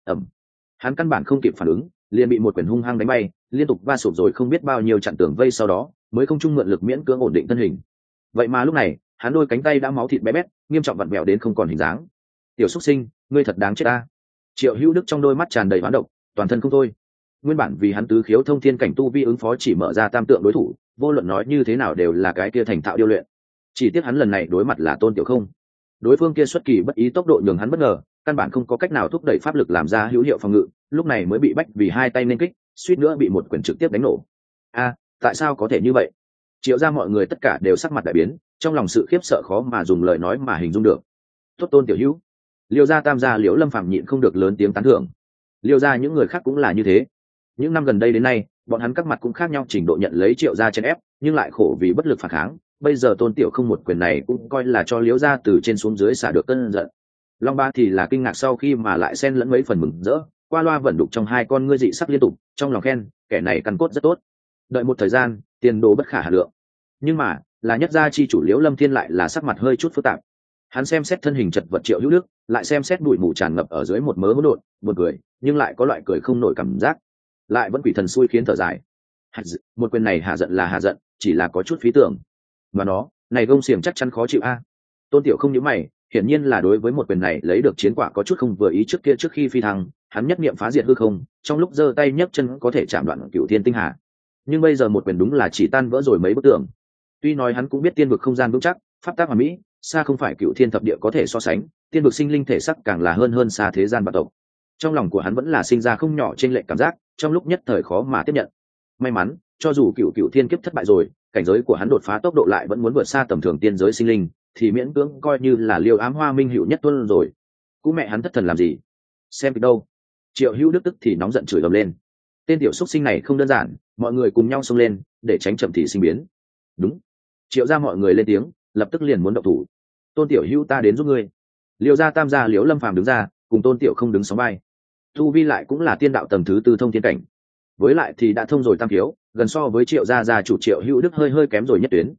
Hắn căn bản không kịp phản ứng, liền bị một quyền hung hăng đánh bay, liên tục va sụp rồi không biết bao nhiêu chặn tường vây, sau đó mới không trung mượn lực miễn cưỡng ổn định thân hình. Vậy mà lúc này, hắn đôi cánh tay đã máu thịt bé bét, nghiêm trọng vặn vẹo đến không còn hình dáng. Tiểu xuất sinh, ngươi thật đáng chết ta. Triệu Hữu Đức trong đôi mắt tràn đầy hoán độc, toàn thân không thôi. Nguyên bản vì hắn tứ khiếu thông thiên cảnh tu vi ứng phó chỉ mở ra tam tượng đối thủ, vô luận nói như thế nào đều là cái kia thành thạo điêu luyện. Chỉ tiếc hắn lần này đối mặt là Tôn Tiểu Không. Đối phương kia xuất kỳ bất ý tốc độ nhường hắn bất ngờ, căn bản không có cách nào thúc đẩy pháp lực làm ra hữu hiệu phòng ngự, lúc này mới bị bách vì hai tay nên kích, suýt nữa bị một quyền trực tiếp đánh nổ. Tại sao có thể như vậy? Triệu ra mọi người tất cả đều sắc mặt đại biến, trong lòng sự khiếp sợ khó mà dùng lời nói mà hình dung được. Tốt Tôn tiểu hữu. Liêu gia tam gia Liễu Lâm Phàm nhịn không được lớn tiếng tán thưởng. Liêu gia những người khác cũng là như thế. Những năm gần đây đến nay, bọn hắn các mặt cũng khác nhau trình độ nhận lấy Triệu gia chèn ép, nhưng lại khổ vì bất lực phản kháng. Bây giờ Tôn tiểu không một quyền này cũng coi là cho Liễu gia từ trên xuống dưới xả được cơn giận. Long Ba thì là kinh ngạc sau khi mà lại xen lẫn mấy phần mừng rỡ, qua loa vẩn đục trong hai con ngươi dị sắc liên tục, trong lòng khen, kẻ này căn cốt rất tốt. Đợi một thời gian, tiền đồ bất khả hà lượng. Nhưng mà, là nhất gia chi chủ Liễu Lâm Thiên lại là sắc mặt hơi chút phức tạp. Hắn xem xét thân hình chật vật Triệu Hữu Đức, lại xem xét bụi mù tràn ngập ở dưới một mớ hỗn độn, buồn cười, nhưng lại có loại cười không nổi cảm giác, lại vẫn quỷ thần xui khiến thở dài. Một quyền này hạ giận là hạ giận, chỉ là có chút phí tưởng. Mà nó, này gông xiềng chắc chắn khó chịu a. Tôn Tiểu không nhíu mày, hiển nhiên là đối với một quyền này lấy được chiến quả có chút không vừa ý. Trước khi phi thăng, hắn nhất niệm phá diệt hư không, trong lúc giơ tay nhấc chân có thể chạm đoạn cửu thiên tinh hà. Nhưng bây giờ một quyền đúng là chỉ tan vỡ rồi mấy bức tường. Tuy nói hắn cũng biết tiên vực không gian vững chắc, pháp tác hoàn mỹ, xa không phải cửu thiên thập địa có thể so sánh, tiên vực sinh linh thể sắc càng là hơn xa thế gian vạn tộc. Trong lòng của hắn vẫn là sinh ra không nhỏ trên lệnh cảm giác, trong lúc nhất thời khó mà tiếp nhận. May mắn, cho dù cửu thiên kiếp thất bại rồi, cảnh giới của hắn đột phá tốc độ lại vẫn muốn vượt xa tầm thường tiên giới sinh linh, thì miễn cưỡng coi như là Liêu Ám Hoa minh hữu nhất tuân rồi. Cú mẹ hắn thất thần làm gì? Xem kịch đâu? Triệu Hữu Đức tức thì nóng giận chửi ầm lên. Tên tiểu xuất sinh này không đơn giản, mọi người cùng nhau xông lên, để tránh chậm thì sinh biến. Đúng. Triệu ra mọi người lên tiếng, lập tức liền muốn động thủ. Tôn tiểu hữu ta đến giúp ngươi. Liêu gia tam gia Liễu Lâm Phàm đứng ra, cùng Tôn tiểu không đứng sóng vai. Tu vi lại cũng là tiên đạo tầng thứ tư thông thiên cảnh. Với lại thì đã thông rồi tam thiếu, gần so với Triệu gia chủ Triệu Hữu Đức hơi kém rồi nhất tuyến.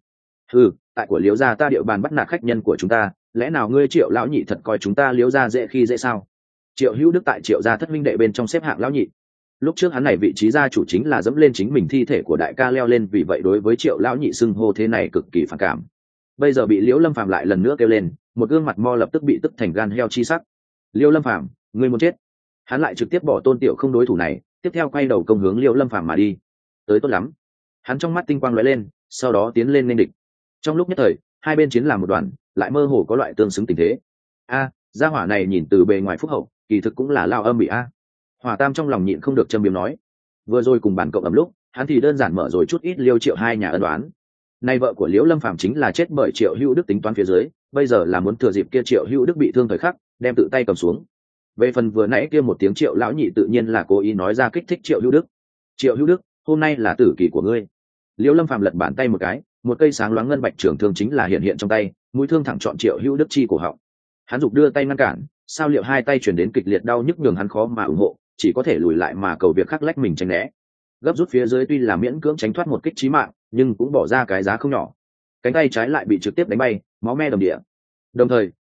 Tại của Liễu gia ta địa bàn bắt nạt khách nhân của chúng ta, lẽ nào ngươi Triệu lão nhị thật coi chúng ta Liễu gia dễ khi dễ sao? Triệu Hữu Đức tại Triệu gia thất minh đệ bên trong xếp hạng lão nhị. Lúc trước hắn này vị trí gia chủ chính là dẫm lên chính mình thi thể của đại ca leo lên, vì vậy đối với Triệu lão nhị xưng hô thế này cực kỳ phản cảm. Bây giờ bị Liễu Lâm Phàm lại lần nữa kêu lên, một gương mặt mo lập tức bị tức thành gan heo chi sắc. Liễu Lâm Phàm, ngươi muốn chết? Hắn lại trực tiếp bỏ Tôn tiểu không đối thủ này, tiếp theo quay đầu công hướng Liễu Lâm Phàm mà đi. Tới tốt lắm. Hắn trong mắt tinh quang lóe lên, sau đó tiến lên nên địch. Trong lúc nhất thời, hai bên chiến làm một đoàn, lại mơ hồ có loại tương xứng tình thế. Gia hỏa này nhìn từ bề ngoài phúc hậu, kỳ thực cũng là lao âm bị Hỏa Tam trong lòng nhịn không được châm biếm nói. Vừa rồi cùng bản cộng ẩm lúc, hắn thì đơn giản mở rồi chút ít Liêu Triệu hai nhà ân đoán. Nay vợ của Liễu Lâm Phàm chính là chết bởi Triệu Hữu Đức tính toán phía dưới, bây giờ là muốn thừa dịp kia Triệu Hữu Đức bị thương thời khắc, đem tự tay cầm xuống. Về phần vừa nãy kia một tiếng Triệu lão nhị tự nhiên là cố ý nói ra kích thích Triệu Hữu Đức. Triệu Hữu Đức, hôm nay là tử kỳ của ngươi. Liễu Lâm Phàm lật bàn tay một cái, một cây sáng loáng ngân bạch trường thương chính là hiện trong tay, mũi thương thẳng chọn Triệu Hữu Đức chi cổ họng. Hắn giục đưa tay ngăn cản, sao liệu hai tay chuyển đến kịch liệt đau nhức nhường hắn khó mà ủng hộ, chỉ có thể lùi lại mà cầu việc khắc lách mình tránh né. Gấp rút phía dưới tuy là miễn cưỡng tránh thoát một kích chí mạng, nhưng cũng bỏ ra cái giá không nhỏ. Cánh tay trái lại bị trực tiếp đánh bay, máu me đầm địa. Đồng thời,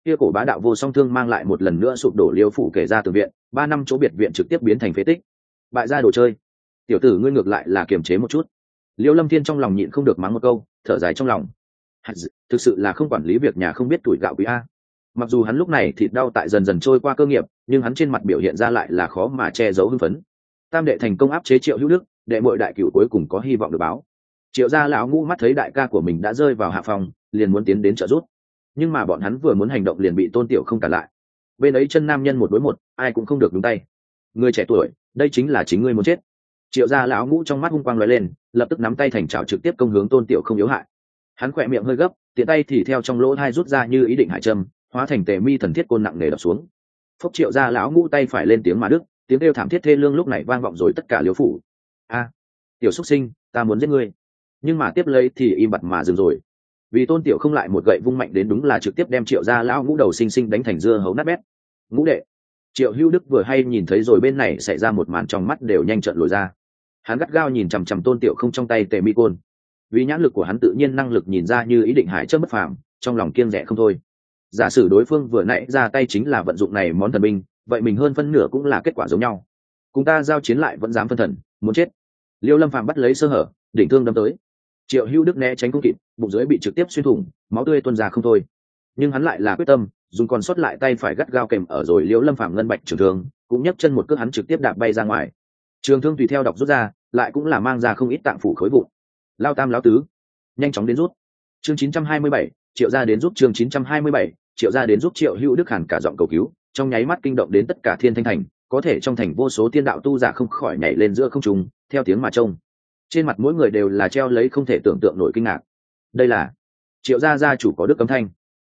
kia cổ bá đạo vô song thương mang lại một lần nữa sụp đổ liêu phủ kể ra từ viện 3 năm chỗ biệt viện trực tiếp biến thành phế tích. Bại gia đồ chơi, tiểu tử ngươi ngược lại là kiềm chế một chút. Liêu Lâm Thiên trong lòng nhịn không được mắng một câu, thở dài trong lòng. Thực sự là không quản lý việc nhà không biết tuổi gạo quý a. Mặc dù hắn lúc này thịt đau tại dần dần trôi qua cơ nghiệp, nhưng hắn trên mặt biểu hiện ra lại là khó mà che giấu hưng phấn. Tam đệ thành công áp chế Triệu Hữu Đức, đệ muội đại cửu cuối cùng có hy vọng được báo. Triệu gia lão ngũ mắt thấy đại ca của mình đã rơi vào hạ phòng, liền muốn tiến đến trợ giúp, nhưng mà bọn hắn vừa muốn hành động liền bị Tôn Tiểu không cản lại. Bên ấy chân nam nhân một đối một, ai cũng không được đúng tay. Người trẻ tuổi, đây chính là chính ngươi muốn chết. Triệu gia lão ngũ trong mắt hung quang lóe lên, lập tức nắm tay thành chảo trực tiếp công hướng Tôn Tiểu không yếu hại. Hắn khỏe miệng hơi gấp, tiện tay thì theo trong lỗ hai rút ra như ý định hải châm, hóa thành tề mi thần thiết côn nặng nề đập xuống. Phốc Triệu gia lão ngũ tay phải lên tiếng mà đứt, tiếng kêu thảm thiết thê lương lúc này vang vọng rồi tất cả liếu phủ. A, tiểu xuất sinh, ta muốn giết ngươi. Nhưng mà tiếp lấy thì im bặt mà dừng rồi, vì Tôn Tiểu không lại một gậy vung mạnh đến, đúng là trực tiếp đem Triệu gia lão ngũ đầu xinh xinh đánh thành dưa hấu nát bét. Ngũ đệ. Triệu Hữu Đức vừa hay nhìn thấy rồi bên này xảy ra một màn, trong mắt đều nhanh trợn lồi ra. Hắn gắt gao nhìn chằm chằm Tôn Tiểu không trong tay tề mi côn, vì nhãn lực của hắn tự nhiên năng lực nhìn ra như ý định hải châm bất phàm, trong lòng kiêng dè không thôi. Giả sử đối phương vừa nãy ra tay chính là vận dụng này món thần binh, vậy mình hơn phân nửa cũng là kết quả giống nhau. Cùng ta giao chiến lại vẫn dám phân thần, muốn chết. Liêu Lâm Phàm bắt lấy sơ hở, đỉnh thương đâm tới. Triệu Hữu Đức né tránh không kịp, bụng dưới bị trực tiếp xuyên thủng, máu tươi tuôn ra không thôi. Nhưng hắn lại là quyết tâm, dùng còn sót lại tay phải gắt gao kèm ở rồi Liêu Lâm Phàm ngân bạch trường thương, cũng nhấc chân một cước hắn trực tiếp đạp bay ra ngoài. Trường thương tùy theo đọc rút ra, lại cũng là mang ra không ít tạng phủ khối vụn. Lao tam lão tứ, nhanh chóng đến rút. Chương 927, Triệu gia đến giúp. Chương 927, Triệu gia đến giúp. Triệu Hữu Đức hẳn cả giọng cầu cứu, trong nháy mắt kinh động đến tất cả Thiên Thanh thành, có thể trong thành vô số tiên đạo tu giả không khỏi nhảy lên giữa không trung, theo tiếng mà trông. Trên mặt mỗi người đều là treo lấy không thể tưởng tượng nổi kinh ngạc. Đây là Triệu gia gia chủ có đức cấm thanh.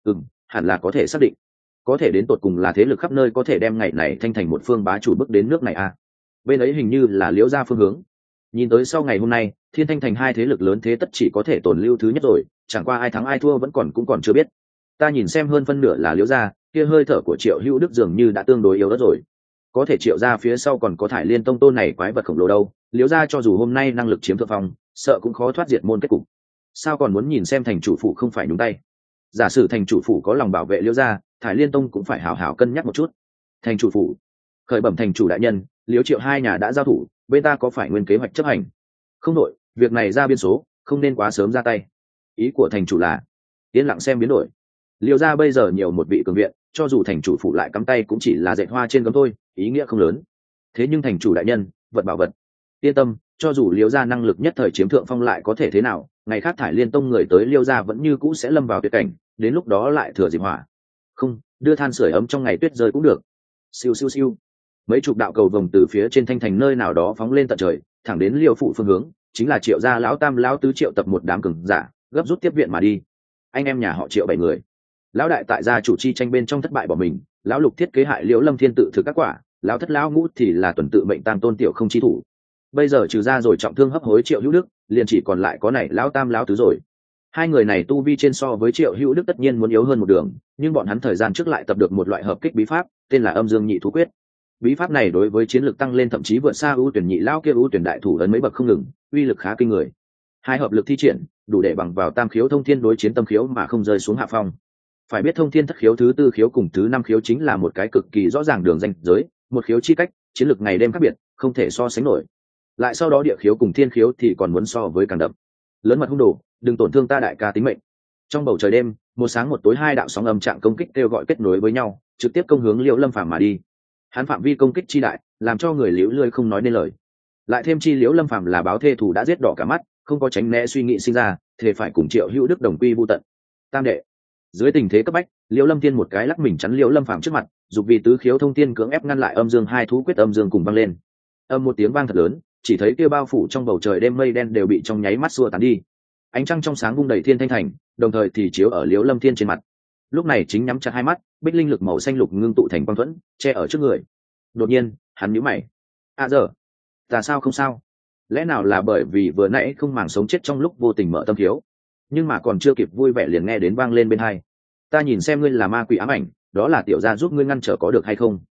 Hẳn là có thể xác định. Có thể đến tột cùng là thế lực khắp nơi có thể đem ngày này Thanh thành một phương bá chủ bước đến nước này à? Bên ấy hình như là Liễu gia phương hướng. Nhìn tới sau ngày hôm nay, Thiên Thanh thành hai thế lực lớn thế tất chỉ có thể tồn lưu thứ nhất rồi, chẳng qua ai thắng ai thua vẫn còn chưa biết. Ta nhìn xem hơn phân nửa là Liễu gia, kia hơi thở của Triệu Hữu Đức dường như đã tương đối yếu đất rồi. Có thể Triệu gia phía sau còn có Thải Liên tông tôn này quái vật khổng lồ đâu, Liễu gia cho dù hôm nay năng lực chiếm thượng phong, sợ cũng khó thoát diệt môn kết cục. Sao còn muốn nhìn xem thành chủ phủ không phải nhúng tay? Giả sử thành chủ phủ có lòng bảo vệ Liễu gia, Thải Liên tông cũng phải hảo hảo cân nhắc một chút. Thành chủ phủ, khởi bẩm thành chủ đại nhân, Liễu Triệu hai nhà đã giao thủ, bên ta có phải nguyên kế hoạch chấp hành? Không đội, việc này ra biên số, không nên quá sớm ra tay. Ý của thành chủ là yên lặng xem biến đổi. Liễu gia bây giờ nhiều một vị cường viện, cho dù thành chủ phủ lại cắm tay cũng chỉ là dệt hoa trên gấm thôi, ý nghĩa không lớn. Thế nhưng thành chủ đại nhân, vật bảo vật, yên tâm, cho dù Liễu gia năng lực nhất thời chiếm thượng phong lại có thể thế nào, ngày khác Thải Liên tông người tới Liễu gia vẫn như cũ sẽ lâm vào tuyệt cảnh, đến lúc đó lại thừa dịp hỏa. Không, đưa than sưởi ấm trong ngày tuyết rơi cũng được. Siêu siêu siêu. Mấy chục đạo cầu vồng từ phía trên Thanh thành nơi nào đó phóng lên tận trời, thẳng đến Liêu phụ phương hướng, chính là Triệu gia lão tam lão tứ Triệu tập một đám cường giả, gấp rút tiếp viện mà đi. Anh em nhà họ Triệu 7 người. Lão đại tại gia chủ chi tranh bên trong thất bại bỏ mình, lão lục thiết kế hại Liễu Lâm Thiên tự thực các quả, lão thất lão ngũ thì là tuần tự mệnh tam Tôn Tiểu không chi thủ. Bây giờ trừ ra rồi trọng thương hấp hối Triệu Hữu Đức, liền chỉ còn lại có này lão tam lão tứ rồi. Hai người này tu vi trên so với Triệu Hữu Đức tất nhiên muốn yếu hơn một đường, nhưng bọn hắn thời gian trước lại tập được một loại hợp kích bí pháp, tên là Âm Dương Nhị Thú Quyết. Bí pháp này đối với chiến lược tăng lên thậm chí vượt xa ưu tuyển nhị lão kia ưu tuyển đại thủ ấn mấy bậc không ngừng, uy lực khá kinh người. Hai hợp lực thi triển, đủ để bằng vào tam khiếu thông thiên đối chiến tâm khiếu mà không rơi xuống hạ phong. Phải biết thông thiên thất khiếu thứ tư khiếu cùng thứ năm khiếu chính là một cái cực kỳ rõ ràng đường ranh giới, một khiếu chi cách, chiến lược ngày đêm khác biệt, không thể so sánh nổi. Lại sau đó địa khiếu cùng thiên khiếu thì còn muốn so với càng đậm. Lớn mật hung đồ, đừng tổn thương ta đại ca tính mệnh. Trong bầu trời đêm, một sáng một tối hai đạo sóng âm trạng công kích kêu gọi kết nối với nhau, trực tiếp công hướng Liễu Lâm Phàm mà đi. Hắn phạm vi công kích chi đại, làm cho người liễu lươi không nói nên lời. Lại thêm chi Liễu Lâm Phàm là báo thê thủ đã giết đỏ cả mắt, không có tránh né suy nghĩ sinh ra, thì phải cùng Triệu Hữu Đức đồng quy vu tận. Tam đệ, dưới tình thế cấp bách, Liễu Lâm Thiên một cái lắc mình chắn Liễu Lâm Phàm trước mặt, dục vì tứ khiếu thông thiên cưỡng ép ngăn lại âm dương hai thú quyết âm dương cùng vang lên. Âm một tiếng vang thật lớn, chỉ thấy kia bao phủ trong bầu trời đêm mây đen đều bị trong nháy mắt xua tán đi. Ánh trăng trong sáng vung đầy Thiên Thanh thành, đồng thời thì chiếu ở Liễu Lâm Thiên trên mặt. Lúc này chính nhắm chặt hai mắt, bích linh lực màu xanh lục ngưng tụ thành quang thuẫn, che ở trước người. Đột nhiên, hắn nhíu mày. Giờ, ta sao không sao? Lẽ nào là bởi vì vừa nãy không màng sống chết trong lúc vô tình mở tâm thiếu? Nhưng mà còn chưa kịp vui vẻ liền nghe đến vang lên bên tai. Ta nhìn xem ngươi là ma quỷ ám ảnh, đó là tiểu gia giúp ngươi ngăn trở có được hay không?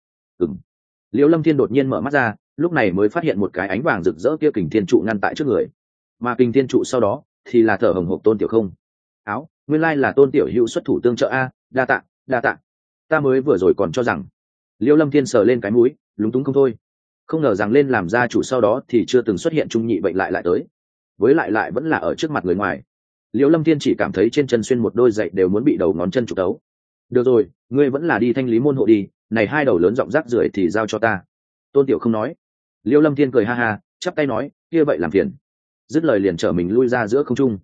Liễu Lâm Thiên đột nhiên mở mắt ra, lúc này mới phát hiện một cái ánh vàng rực rỡ kia kình thiên trụ ngăn tại trước người. Mà kình thiên trụ sau đó thì là thở hồng hộc Tôn Tiểu không. Áo, nguyên lai là Tôn Tiểu Hữu xuất thủ tương trợ a, đa đa tạ. Ta mới vừa rồi còn cho rằng. Liêu Lâm Thiên sờ lên cái mũi, lúng túng không thôi. Không ngờ rằng lên làm gia chủ sau đó thì chưa từng xuất hiện trung nhị bệnh lại tới, với lại vẫn là ở trước mặt người ngoài. Liêu Lâm Thiên chỉ cảm thấy trên chân xuyên một đôi giày đều muốn bị đầu ngón chân trục tấu. Được rồi, ngươi vẫn là đi thanh lý môn hộ đi, này hai đầu lớn giọng rác rưởi thì giao cho ta. Tôn Tiểu không nói. Liêu Lâm Thiên cười ha ha, chắp tay nói, kia vậy làm phiền. Dứt lời liền trở mình lui ra giữa không trung.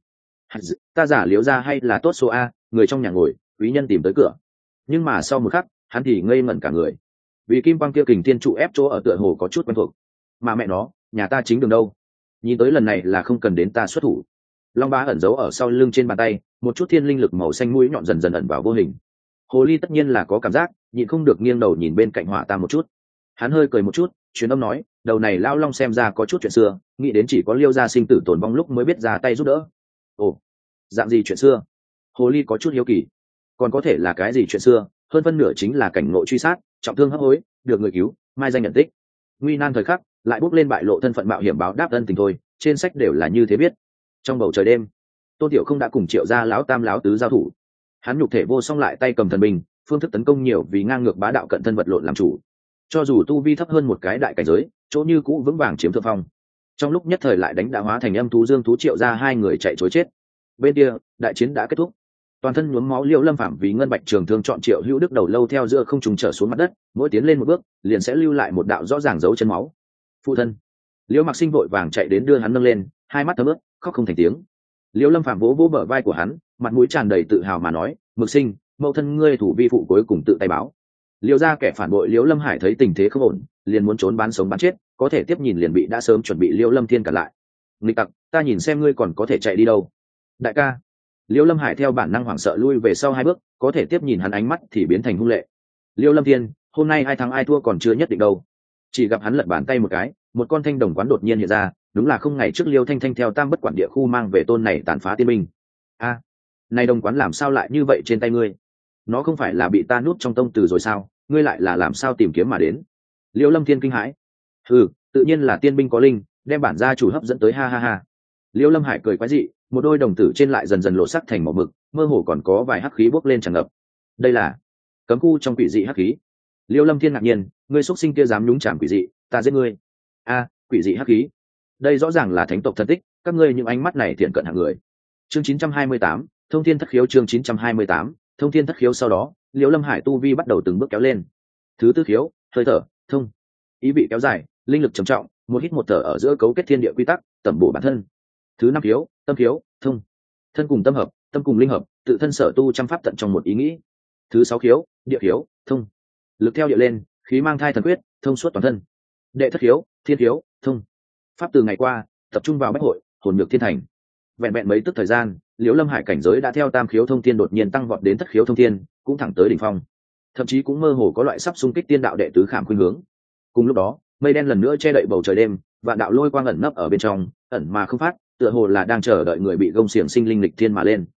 Ta giả Liễu ra hay là tốt số a, người trong nhà ngồi, quý nhân tìm tới cửa. Nhưng mà sau một khắc, hắn thì ngây ngẩn cả người, vì kim quang kia kình thiên trụ ép chỗ ở tựa hồ có chút quen thuộc. Mà mẹ nó, nhà ta chính đường đâu? Nhìn tới lần này là không cần đến ta xuất thủ. Long Bá ẩn giấu ở sau lưng trên bàn tay, một chút thiên linh lực màu xanh mũi nhọn dần dần ẩn vào vô hình. Hồ ly tất nhiên là có cảm giác, nhịn không được nghiêng đầu nhìn bên cạnh Hỏa Tam một chút. Hắn hơi cười một chút, truyền âm nói, đầu này lão long xem ra có chút chuyện xưa, nghĩ đến chỉ có Liêu gia sinh tử tồn vong lúc mới biết ra tay giúp đỡ. Ồ, dạng gì chuyện xưa? Hồ ly có chút hiếu kỳ. Còn có thể là cái gì chuyện xưa? Hơn phân nửa chính là cảnh ngộ truy sát, trọng thương hấp hối, được người cứu, mai danh nhận tích. Nguy nan thời khắc, lại bước lên bại lộ thân phận mạo hiểm báo đáp ân tình thôi, trên sách đều là như thế biết. Trong bầu trời đêm, Tôn Tiểu không đã cùng Triệu gia lão tam lão tứ giao thủ. Hắn nhục thể vô song lại tay cầm thần binh, phương thức tấn công nhiều vì ngang ngược bá đạo cận thân vật lộn làm chủ. Cho dù tu vi thấp hơn một cái đại cảnh giới, chỗ như cũ vững vàng chiếm thượng phong. Trong lúc nhất thời lại đánh đã hóa thành âm thú Dương Thú Triệu gia hai người chạy trối chết. Bên kia, đại chiến đã kết thúc. Toàn thân nhuốm máu Liễu Lâm Phạm vì ngân bạch trường thương chọn Triệu Hữu Đức đầu lâu theo giữa không trùng trở xuống mặt đất, mỗi tiến lên một bước, liền sẽ lưu lại một đạo rõ ràng dấu chân máu. Phụ thân. Liễu Mặc Sinh vội vàng chạy đến đưa hắn nâng lên, hai mắt thấm ướt, khóc không thành tiếng. Liễu Lâm Phạm vỗ vỗ bờ vai của hắn, mặt mũi tràn đầy tự hào mà nói, Mực Sinh, mẫu thân ngươi thủ vi phụ cuối cùng tự tay báo. Liễu gia kẻ phản bội Liễu Lâm Hải thấy tình thế không ổn, liền muốn trốn bán sống bán chết, có thể tiếp nhìn liền bị đã sớm chuẩn bị Liễu Lâm Thiên cản lại. Nghịch tặc, ta nhìn xem ngươi còn có thể chạy đi đâu. Đại ca. Liễu Lâm Hải theo bản năng hoảng sợ lui về sau hai bước, có thể tiếp nhìn hắn ánh mắt thì biến thành hung lệ. Liễu Lâm Thiên, hôm nay ai thắng ai thua còn chưa nhất định đâu. Chỉ gặp hắn lật bàn tay một cái, một con thanh đồng quán đột nhiên hiện ra, đúng là không ngày trước Liêu Thanh Thanh theo Tam Bất Quản địa khu mang về tôn này tàn phá tiên binh. A, này đồng quán làm sao lại như vậy trên tay ngươi? Nó không phải là bị ta nuốt trong tông từ rồi sao? Ngươi lại là làm sao tìm kiếm mà đến? Liễu Lâm Thiên kinh hãi. Ừ, tự nhiên là tiên binh có linh, đem bản gia chủ hấp dẫn tới ha ha ha. Liễu Lâm Hải cười quái dị, một đôi đồng tử trên lại dần dần lộ sắc thành màu mực, mơ hồ còn có vài hắc khí bốc lên tràn ngập. Đây là cấm khu trong quỷ dị hắc khí. Liễu Lâm Thiên ngạc nhiên, ngươi xuất sinh kia dám nhúng chạm quỷ dị, ta giết ngươi. A, quỷ dị hắc khí. Đây rõ ràng là thánh tộc thân tích, các ngươi những ánh mắt này thiện cận hạng người. Chương 928, Thông Thiên Thất Khiếu. Chương 928, Thông Thiên Thất Khiếu. Sau đó, Liễu Lâm Hải tu vi bắt đầu từng bước kéo lên. Thứ tư khiếu, hơi thở, thông, ý vị kéo dài, linh lực trầm trọng, một hít một thở ở giữa cấu kết thiên địa quy tắc, tẩm bổ bản thân. Thứ năm khiếu, tâm khiếu, thông, thân cùng tâm hợp, tâm cùng linh hợp, tự thân sở tu trăm pháp tận trong một ý nghĩ. Thứ sáu khiếu, địa khiếu, thông, lực theo địa lên, khí mang thai thần quyết, thông suốt toàn thân. Đệ thất khiếu, thiên khiếu, thông, pháp từ ngày qua, tập trung vào bách hội, hồn nhược thiên thành. Vẹn vẹn mấy tức thời gian, Liễu Lâm Hải cảnh giới đã theo tam khiếu thông thiên đột nhiên tăng vọt đến thất khiếu thông thiên, cũng thẳng tới đỉnh phong. Thậm chí cũng mơ hồ có loại sắp xung kích tiên đạo đệ tứ khảm khuynh hướng. Cùng lúc đó, mây đen lần nữa che đậy bầu trời đêm, và đạo lôi quang ẩn nấp ở bên trong, ẩn mà không phát, tựa hồ là đang chờ đợi người bị gông xiềng sinh linh lịch thiên mà lên.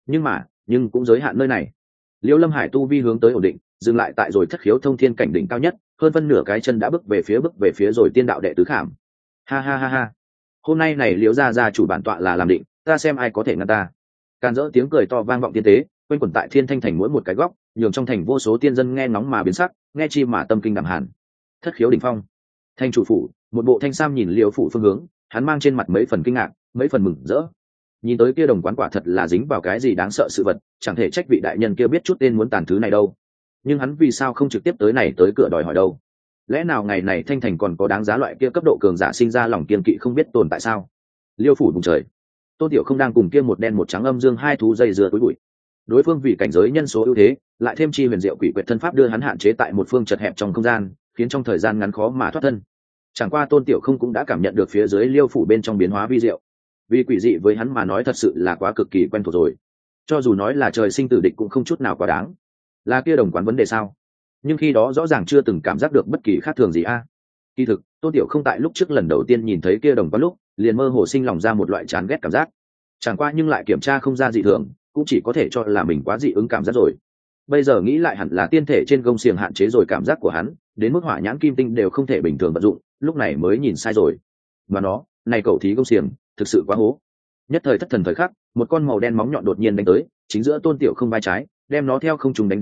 Nhưng cũng giới hạn nơi này. Liễu Lâm Hải tu vi hướng tới ổn định, dừng lại tại rồi thất khiếu thông thiên cảnh đỉnh cao nhất, hơn phân nửa cái chân đã bước về phía rồi tiên đạo đệ tứ khảm. Ha ha ha ha. Hôm nay này Liễu gia chủ bản tọa là làm định, ta xem ai có thể ngăn ta. Càn rỡ tiếng cười to vang vọng tiên tế, quanh quẩn tại Thiên Thanh thành mỗi một cái góc, nhường trong thành vô số tiên dân nghe ngóng mà biến sắc, nghe chi mà tâm kinh đảm hàn. Thất khiếu đỉnh phong. Thanh chủ phủ, một bộ thanh sam nhìn Liễu phủ phương hướng, hắn mang trên mặt mấy phần kinh ngạc, mấy phần mừng rỡ. Nhìn tới kia đồng quán quả thật là dính vào cái gì đáng sợ sự vật, chẳng thể trách vị đại nhân kia biết chút tên muốn tàn thứ này đâu. Nhưng hắn vì sao không trực tiếp tới này tới cửa đòi hỏi đâu? Lẽ nào ngày này Thanh thành còn có đáng giá loại kia cấp độ cường giả sinh ra lòng kiên kỵ không biết tồn tại sao? Liêu phủ vùng trời, Tôn Tiểu không đang cùng kia một đen một trắng âm dương hai thú dây dưa túi bụi. Đối phương vì cảnh giới nhân số ưu thế, lại thêm chi huyền diệu quỷ quyệt thân pháp đưa hắn hạn chế tại một phương chật hẹp trong không gian, khiến trong thời gian ngắn khó mà thoát thân. Chẳng qua Tôn Tiểu không cũng đã cảm nhận được phía dưới Liêu phủ bên trong biến hóa vi diệu. Vì quỷ dị với hắn mà nói thật sự là quá cực kỳ quen thuộc rồi. Cho dù nói là trời sinh tử địch cũng không chút nào quá đáng. Là kia đồng quán vấn đề sao? Nhưng khi đó rõ ràng chưa từng cảm giác được bất kỳ khác thường gì a. Kỳ thực, Tôn Tiểu không tại lúc trước lần đầu tiên nhìn thấy kia đồng quán lúc, liền mơ hồ sinh lòng ra một loại chán ghét cảm giác. Chẳng qua nhưng lại kiểm tra không ra dị thường, cũng chỉ có thể cho là mình quá dị ứng cảm giác rồi. Bây giờ nghĩ lại hẳn là tiên thể trên gông xiềng hạn chế rồi cảm giác của hắn, đến mức hỏa nhãn kim tinh đều không thể bình thường vận dụng, lúc này mới nhìn sai rồi. Mà nó, này cậu thí gông xiềng, thực sự quá hố. Nhất thời thất thần thời khắc, một con màu đen móng nhọn đột nhiên đánh tới, chính giữa Tôn Tiểu không vai trái, đem nó theo không trùng đánh rơi,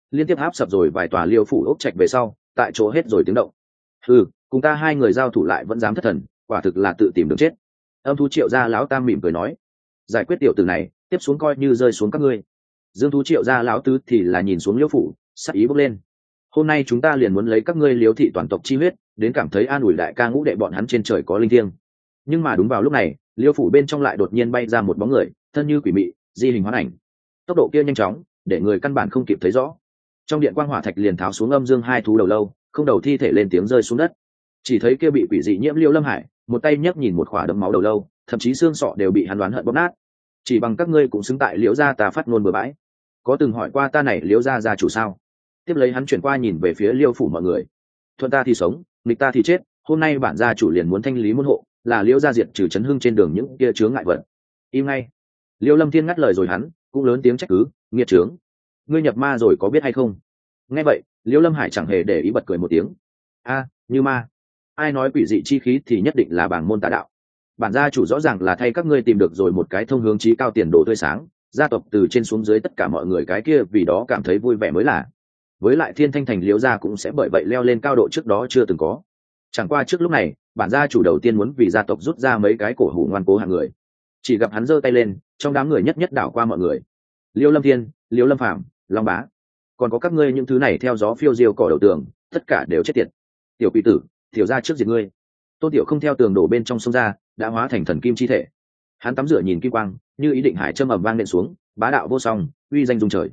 liên tiếp áp sập rồi vài tòa liêu phủ ốc trạch về sau tại chỗ hết rồi tiếng động. Cùng ta hai người giao thủ lại vẫn dám thất thần, quả thực là tự tìm đường chết. Âm thú Triệu gia lão tam mỉm cười nói, giải quyết tiểu tử này tiếp xuống coi như rơi xuống các ngươi. Dương thú Triệu gia lão tứ thì là nhìn xuống liêu phủ, sắc ý bốc lên. Hôm nay chúng ta liền muốn lấy các ngươi liếu thị toàn tộc chi huyết đến cảm thấy an ủi đại ca ngũ đệ bọn hắn trên trời có linh thiêng. Nhưng mà đúng vào lúc này, liêu phủ bên trong lại đột nhiên bay ra một bóng người, thân như quỷ mị, di hình hoán ảnh. Tốc độ kia nhanh chóng để người căn bản không kịp thấy rõ. Trong điện quang hỏa thạch liền tháo xuống âm dương hai thú đầu lâu, không đầu thi thể lên tiếng rơi xuống đất. Chỉ thấy kia bị quỷ dị nhiễm Liêu Lâm Hải, một tay nhấc nhìn một khỏa đấm máu đầu lâu, thậm chí xương sọ đều bị hắn đoán hận bóp nát. Chỉ bằng các ngươi cũng xứng tại Liễu gia ta phát ngôn bừa bãi. Có từng hỏi qua ta này Liễu gia gia chủ sao? Tiếp lấy hắn chuyển qua nhìn về phía Liêu phủ mọi người. Thuận ta thì sống, nghịch ta thì chết, hôm nay bản gia chủ liền muốn thanh lý môn hộ, là Liễu gia diệt trừ chấn hưng trên đường những kia chướng ngại vật. Im ngay. Liêu Lâm Thiên ngắt lời rồi hắn, cũng lớn tiếng trách cứ, nghiệt trướng. Ngươi nhập ma rồi có biết hay không? Nghe vậy, Liễu Lâm Hải chẳng hề để ý, bật cười một tiếng. Như ma. Ai nói quỷ dị chi khí thì nhất định là bảng môn tà đạo. Bản gia chủ rõ ràng là thay các ngươi tìm được rồi một cái thông hướng chí cao tiền đồ tươi sáng, gia tộc từ trên xuống dưới tất cả mọi người cái kia vì đó cảm thấy vui vẻ mới là. Với lại Thiên Thanh thành Liễu gia cũng sẽ bởi vậy leo lên cao độ trước đó chưa từng có. Chẳng qua trước lúc này, bản gia chủ đầu tiên muốn vì gia tộc rút ra mấy cái cổ hủ ngoan cố hạng người. Chỉ gặp hắn giơ tay lên, trong đám người nhất nhất đảo qua mọi người. Liêu Lâm Thiên, Liêu Lâm Phàm, Long Bá, còn có các ngươi những thứ này theo gió phiêu diêu cỏ đầu tường, tất cả đều chết tiệt. Tiểu quỷ tử, tiểu ra trước diệt ngươi. Tôn Tiểu không theo tường đổ bên trong sông ra, đã hóa thành thần kim chi thể. Hắn tắm rửa nhìn kim quang, như ý định hải châm ầm vang nện xuống, bá đạo vô song, uy danh dung trời.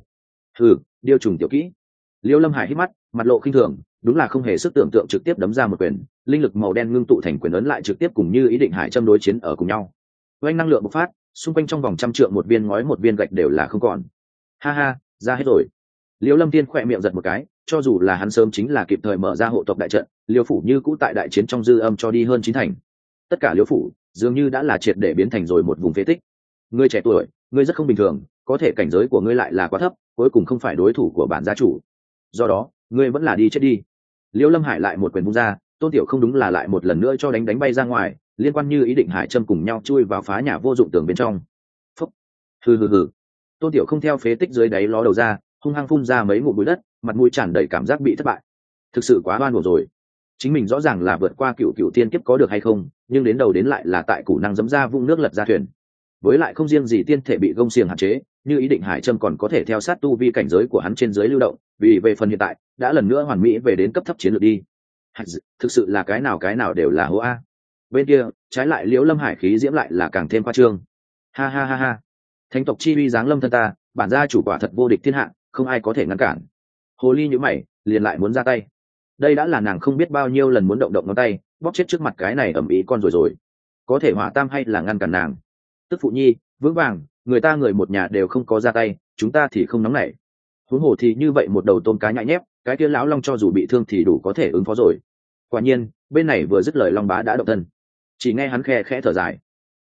Điêu trùng tiểu kỹ. Liêu Lâm Hải hít mắt, mặt lộ khinh thường, đúng là không hề sức tưởng tượng, trực tiếp đấm ra một quyền, linh lực màu đen ngưng tụ thành quyền ấn lại trực tiếp cùng như ý định hải châm đối chiến ở cùng nhau. Oanh năng lượng bộc phát, xung quanh trong vòng trăm trượng một viên ngói một viên gạch đều là không còn. Ha, ra hết rồi. Liêu Lâm Thiên khỏe miệng giật một cái, cho dù là hắn sớm chính là kịp thời mở ra hộ tộc đại trận, Liêu phủ như cũ tại đại chiến trong dư âm cho đi hơn 9 thành. Tất cả Liêu phủ dường như đã là triệt để biến thành rồi một vùng phế tích. Ngươi trẻ tuổi, ngươi rất không bình thường, có thể cảnh giới của ngươi lại là quá thấp, cuối cùng không phải đối thủ của bản gia chủ. Do đó, ngươi vẫn là đi chết đi. Liêu Lâm Hải lại một quyền vung ra, Tôn Tiểu không đúng là lại một lần nữa cho đánh bay ra ngoài, liên quan như ý định hải châm cùng nhau chui vào phá nhà vô dụng tường bên trong. Phúc. Hừ. Tôn Tiểu không theo phế tích dưới đáy ló đầu ra, hung hăng phun ra mấy ngụm bụi đất, mặt mũi tràn đầy cảm giác bị thất bại. Thực sự quá oan uổng rồi. Chính mình rõ ràng là vượt qua cựu tiên kiếp có được hay không, nhưng đến đầu đến lại là tại củ năng dẫm ra vung nước lật ra thuyền. Với lại không riêng gì tiên thể bị gông xiềng hạn chế, như ý định hải châm còn có thể theo sát tu vi cảnh giới của hắn trên dưới lưu động, vì về phần hiện tại đã lần nữa hoàn mỹ về đến cấp thấp chiến lược đi. Thực sự là cái nào đều là hố a. Bên kia trái lại Liễu Lâm Hải khí diễm lại là càng thêm khoa trương. Ha. Thánh tộc chi uy giáng lâm thân ta, bản gia chủ quả thật vô địch thiên hạ, không ai có thể ngăn cản. Hồ ly nhíu mày, liền lại muốn ra tay. Đây đã là nàng không biết bao nhiêu lần muốn động ngón tay bóp chết trước mặt cái này ầm ĩ con rồi. Có thể hỏa tam hay là ngăn cản nàng? Tức phụ nhi vững vàng, người ta người một nhà đều không có ra tay, chúng ta thì không nóng nảy. Huống hồ thì như vậy một đầu tôm cá nhại nhép, cái kia lão long cho dù bị thương thì đủ có thể ứng phó rồi. Quả nhiên bên này vừa dứt lời, Long Bá đã động thân. Chỉ nghe hắn khẽ thở dài,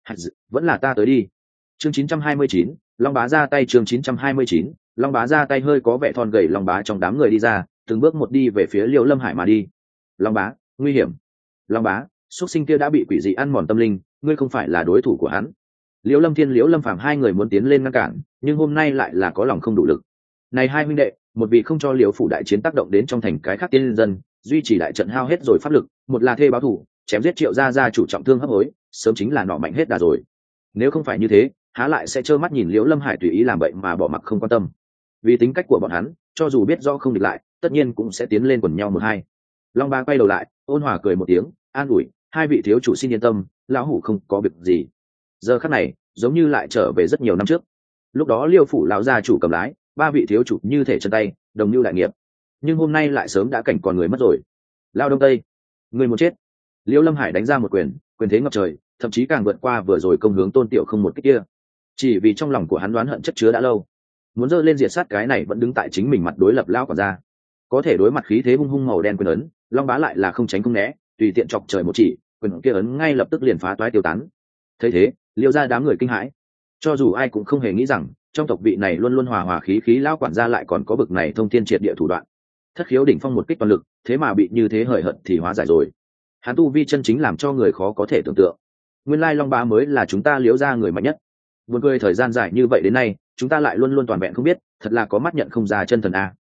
vẫn là ta tới đi. Chương 929, Long Bá ra tay. Chương 929, Long Bá ra tay. Hơi có vẻ thon gầy Long Bá trong đám người đi ra, từng bước một đi về phía Liêu Lâm Hải mà đi. Long Bá, nguy hiểm. Long Bá, xuất sinh kia đã bị quỷ dị ăn mòn tâm linh, ngươi không phải là đối thủ của hắn. Liễu Lâm Thiên, Liễu Lâm Phàm hai người muốn tiến lên ngăn cản, nhưng hôm nay lại là có lòng không đủ lực. Này hai huynh đệ, một vị không cho Liễu phủ đại chiến tác động đến trong thành cái khác tiên dân, duy trì đại trận hao hết rồi pháp lực, một là thê báo thủ, chém giết Triệu gia chủ trọng thương hấp hối, sớm chính là nọ mạnh hết đà rồi. Nếu không phải như thế, há lại sẽ trơ mắt nhìn Liễu Lâm Hải tùy ý làm bậy mà bỏ mặc không quan tâm. Vì tính cách của bọn hắn, cho dù biết rõ không địch lại, tất nhiên cũng sẽ tiến lên quần nhau một hai. Long Bá quay đầu lại, ôn hòa cười một tiếng, an ủi, hai vị thiếu chủ xin yên tâm, lão hủ không có việc gì. Giờ khắc này giống như lại trở về rất nhiều năm trước. Lúc đó Liêu phủ lão gia chủ cầm lái, ba vị thiếu chủ như thể chân tay, đồng như đại nghiệp. Nhưng hôm nay lại sớm đã cảnh còn người mất rồi. Lao Đông Tây, người muốn chết. Liêu Lâm Hải đánh ra một quyền, quyền thế ngập trời, thậm chí càng vượt qua vừa rồi công hướng Tôn Tiểu không một kích kia. Chỉ vì trong lòng của hắn đoán hận chất chứa đã lâu, muốn dơ lên diệt sát cái này vẫn đứng tại chính mình mặt đối lập lao quản gia. Có thể đối mặt khí thế hung hung màu đen quyền ấn, Long Bá lại là không tránh không né, tùy tiện chọc trời một chỉ, quyền kia ấn ngay lập tức liền phá toái tiêu tán. Thấy thế, Liêu ra đám người kinh hãi. Cho dù ai cũng không hề nghĩ rằng trong tộc vị này luôn luôn hòa khí lão quản gia lại còn có bực này thông thiên triệt địa thủ đoạn. Thất khiếu đỉnh phong một kích toàn lực, thế mà bị như thế hời hợt thì hóa giải rồi. Hắn tu vi chân chính làm cho người khó có thể tưởng tượng. Nguyên lai Long Bá mới là chúng ta Liễu gia người mạnh nhất. Buồn cười thời gian dài như vậy đến nay, chúng ta lại luôn luôn toàn vẹn không biết, thật là có mắt nhận không ra chân thần a.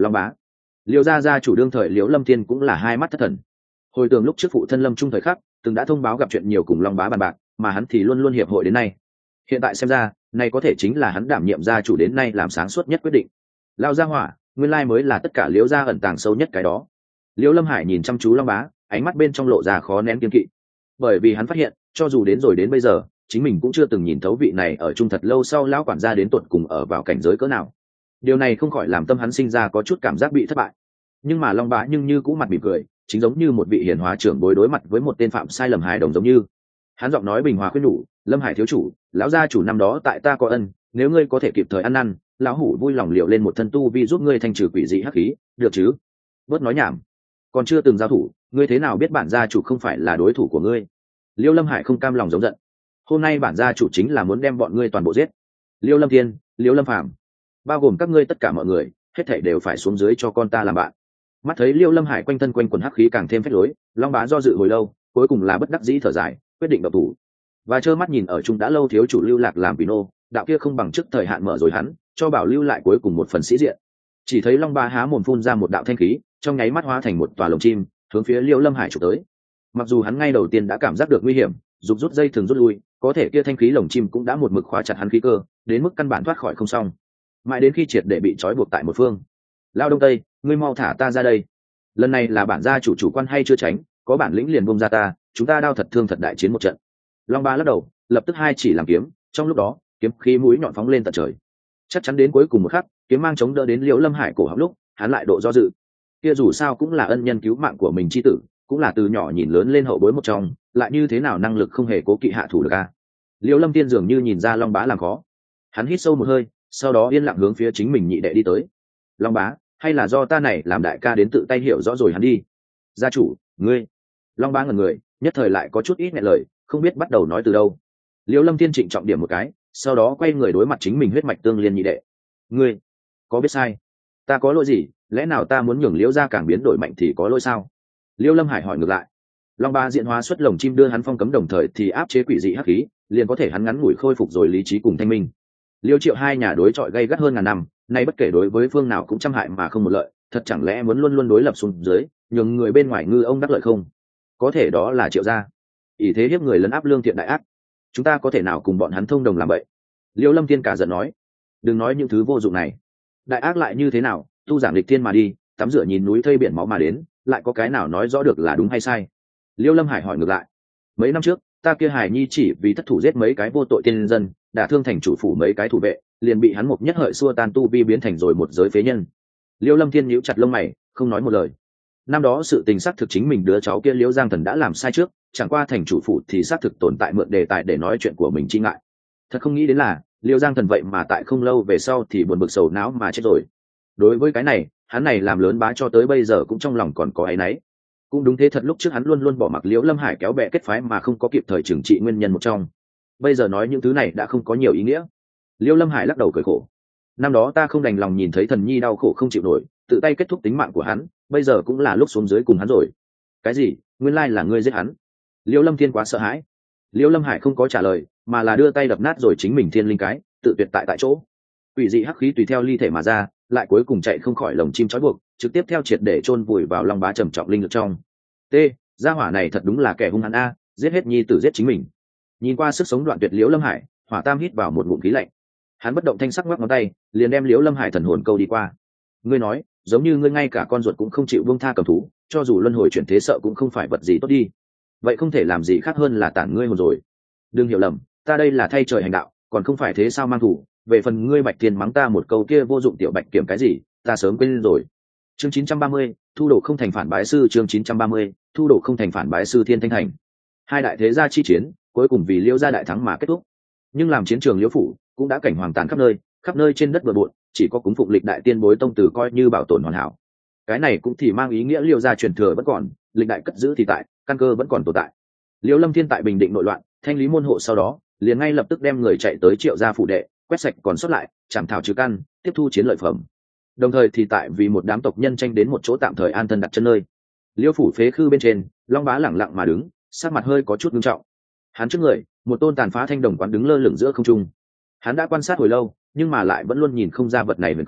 Long bá. Liêu gia gia chủ đương thời Liễu Lâm Thiên cũng là hai mắt thất thần. Hồi tưởng lúc trước phụ thân Lâm Trung thời khắc từng đã thông báo gặp chuyện nhiều cùng Long bá bàn bạc, mà hắn thì luôn luôn hiệp hội đến nay. Hiện tại xem ra này có thể chính là hắn đảm nhiệm gia chủ đến nay làm sáng suốt nhất quyết định. Lao gia hỏa, nguyên lai mới là tất cả Liễu gia ẩn tàng sâu nhất cái đó. Liễu Lâm Hải nhìn chăm chú Long bá, ánh mắt bên trong lộ ra khó nén kiên kỵ, bởi vì hắn phát hiện cho dù đến rồi đến bây giờ chính mình cũng chưa từng nhìn thấu vị này ở chung thật lâu sau lão quản gia đến tuột cùng ở vào cảnh giới cỡ nào. Điều này không khỏi làm tâm hắn sinh ra có chút cảm giác bị thất bại. Nhưng mà Long bá nhưng như cũ mặt mỉm cười, chính giống như một vị hiền hòa trưởng bối đối mặt với một tên phạm sai lầm hài đồng giống như. Hắn giọng nói bình hòa khuyên nhủ, Lâm Hải thiếu chủ, lão gia chủ năm đó tại ta có ân, nếu ngươi có thể kịp thời ăn năn, lão hủ vui lòng liệu lên một thân tu vi giúp ngươi thanh trừ quỷ dị hắc khí, được chứ? Bớt nói nhảm, còn chưa từng giao thủ, ngươi thế nào biết bản gia chủ không phải là đối thủ của ngươi? Liêu Lâm Hải không cam lòng giống giận, hôm nay bản gia chủ chính là muốn đem bọn ngươi toàn bộ giết. Liêu Lâm Thiên, Liêu Lâm Phàm, bao gồm các ngươi tất cả mọi người, hết thảy đều phải xuống dưới cho con ta làm bạn. Mắt thấy Liêu Lâm Hải quanh thân quanh quần hắc khí càng thêm phách lối, Long bá do dự hồi lâu, cuối cùng là bất đắc dĩ thở dài, quyết định động thủ. Và trơ mắt nhìn ở chung đã lâu thiếu chủ Lưu Lạc làm Pino, đạo kia không bằng trước thời hạn mở rồi hắn, cho bảo lưu lại cuối cùng một phần sĩ diện. Chỉ thấy Long bá há mồm phun ra một đạo thanh khí, trong nháy mắt hóa thành một tòa lồng chim, hướng phía Liêu Lâm Hải chụp tới. Mặc dù hắn ngay đầu tiên đã cảm giác được nguy hiểm, rút rút dây thường rút lui, có thể kia thanh khí lồng chim cũng đã một mực khóa chặt hắn khí cơ, đến mức căn bản thoát khỏi không xong. Mãi đến khi triệt để bị trói buộc tại một phương. Lao Đông Tây, ngươi mau thả ta ra đây. Lần này là bản gia chủ quan hay chưa tránh, có bản lĩnh liền bông ra ta, chúng ta đao thật thương thật đại chiến một trận. Long bá lắc đầu, lập tức hai chỉ làm kiếm, trong lúc đó kiếm khí mũi nhọn phóng lên tận trời. Chắc chắn đến cuối cùng một khắc, kiếm mang chống đỡ đến Liễu Lâm Hải cổ họng lúc, hắn lại độ do dự. Kia dù sao cũng là ân nhân cứu mạng của mình chi tử, cũng là từ nhỏ nhìn lớn lên hậu bối một trong, lại như thế nào năng lực không hề cố kỵ hạ thủ được a. Liễu Lâm Tiên dường như nhìn ra Long bá làm khó, hắn hít sâu một hơi, sau đó yên lặng hướng phía chính mình nhị đệ đi tới. Long bá, hay là do ta này làm đại ca đến tự tay hiểu rõ rồi hắn đi. Gia chủ, ngươi. Long bá ngẩn người, nhất thời lại có chút ít nghẹn lời, không biết bắt đầu nói từ đâu. Liễu Lâm Tiên trịnh trọng điểm một cái, sau đó quay người đối mặt chính mình huyết mạch tương liên nhị đệ. Ngươi có biết sai? Ta có lỗi gì? Lẽ nào ta muốn nhường Liễu gia càng biến đổi mạnh thì có lỗi sao? Liễu Lâm Hải hỏi ngược lại. Long bá diện hóa xuất lồng chim đưa hắn phong cấm đồng thời thì áp chế quỷ dị hắc khí, liền có thể hắn ngắn ngủi khôi phục rồi lý trí cùng thanh minh. Liêu Triệu hai nhà đối chọi gay gắt hơn ngàn năm, nay bất kể đối với phương nào cũng trăm hại mà không một lợi, thật chẳng lẽ muốn luôn luôn đối lập xuống dưới, nhường người bên ngoài ngư ông đắc lợi không? Có thể đó là Triệu gia, ỷ thế hiếp người lấn áp lương thiện đại ác, chúng ta có thể nào cùng bọn hắn thông đồng làm vậy? Liêu Lâm Thiên cả giận nói, đừng nói những thứ vô dụng này, đại ác lại như thế nào, tu giảng lịch thiên mà đi, tắm rửa nhìn núi thây biển máu mà đến, lại có cái nào nói rõ được là đúng hay sai? Liêu Lâm Hải hỏi ngược lại, mấy năm trước ta kia Hải Nhi chỉ vì thất thủ giết mấy cái vô tội tiên dân, đã thương thành chủ phủ mấy cái thủ vệ, liền bị hắn một nhất hợi xua tan tu vi biến thành rồi một giới phế nhân. Liêu Lâm Thiên nhíu chặt lông mày, không nói một lời. Năm đó sự tình xác thực chính mình đứa cháu kia Liễu Giang Thần đã làm sai trước, chẳng qua thành chủ phủ thì xác thực tồn tại mượn đề tài để nói chuyện của mình chi ngại. Thật không nghĩ đến là Liễu Giang Thần vậy mà tại không lâu về sau thì buồn bực sầu não mà chết rồi. Đối với cái này, hắn này làm lớn bá cho tới bây giờ cũng trong lòng còn có áy náy. Cũng đúng thế, thật lúc trước hắn luôn luôn bỏ mặc Liễu Lâm Hải kéo bè kết phái mà không có kịp thời trừng trị nguyên nhân một trong. Bây giờ nói những thứ này đã không có nhiều ý nghĩa. Liễu Lâm Hải lắc đầu cười khổ. Năm đó ta không đành lòng nhìn thấy thần nhi đau khổ không chịu nổi, tự tay kết thúc tính mạng của hắn, bây giờ cũng là lúc xuống dưới cùng hắn rồi. Cái gì? Nguyên lai là ngươi giết hắn? Liễu Lâm Thiên quá sợ hãi. Liễu Lâm Hải không có trả lời, mà là đưa tay đập nát rồi chính mình thiên linh cái, tự tuyệt tại chỗ. Quỷ dị hắc khí tùy theo ly thể mà ra, lại cuối cùng chạy không khỏi lồng chim trói buộc, trực tiếp theo triệt để chôn vùi vào Long bá trầm trọng linh lực trong. T, gia hỏa này thật đúng là kẻ hung hãn a, giết hết nhi tử giết chính mình. Nhìn qua sức sống đoạn tuyệt Liễu Lâm Hải, Hỏa Tam hít vào một ngụm khí lạnh. Hắn bất động thanh sắc ngoắc ngón tay, liền đem Liễu Lâm Hải thần hồn câu đi qua. Ngươi nói, giống như ngươi ngay cả con ruột cũng không chịu buông tha cầm thú, cho dù luân hồi chuyển thế sợ cũng không phải vật gì tốt đi. Vậy không thể làm gì khác hơn là tản ngươi hồn rồi. Đừng hiểu lầm, ta đây là thay trời hành đạo, còn không phải thế sao mang thủ. Về phần ngươi Bạch Thiên mắng ta một câu kia vô dụng tiểu bạch kiểm cái gì, ta sớm quên rồi. Chương 930, thu đồ không thành phản bái sư. Chương 930, thu đồ không thành phản bái sư Thiên Thanh Thành. Hai đại thế gia chi chiến, cuối cùng vì Liễu gia đại thắng mà kết thúc. Nhưng làm chiến trường Liễu phủ cũng đã cảnh hoàng tàn khắp nơi trên đất bừa bộn, chỉ có cúng phụng lịch đại tiên bối tông tử coi như bảo tồn hoàn hảo. Cái này cũng thì mang ý nghĩa Liễu gia truyền thừa vẫn còn, lịch đại cất giữ thì tại, căn cơ vẫn còn tồn tại. Liễu Lâm Thiên tại bình định nội loạn, thanh lý môn hộ sau đó, liền ngay lập tức đem người chạy tới Triệu gia phủ đệ, quét sạch còn sót lại, chảm thảo trừ căn, tiếp thu chiến lợi phẩm. Đồng thời thì tại vì một đám tộc nhân tranh đến một chỗ tạm thời an thân đặt chân nơi. Liễu phủ phế khư bên trên, Long bá lẳng lặng mà đứng, sắc mặt hơi có chút nghiêm trọng. Hắn trước người, một tôn tàn phá thanh đồng quán đứng lơ lửng giữa không trung. Hắn đã quan sát hồi lâu, nhưng mà lại vẫn luôn nhìn không ra vật này huyền cơ,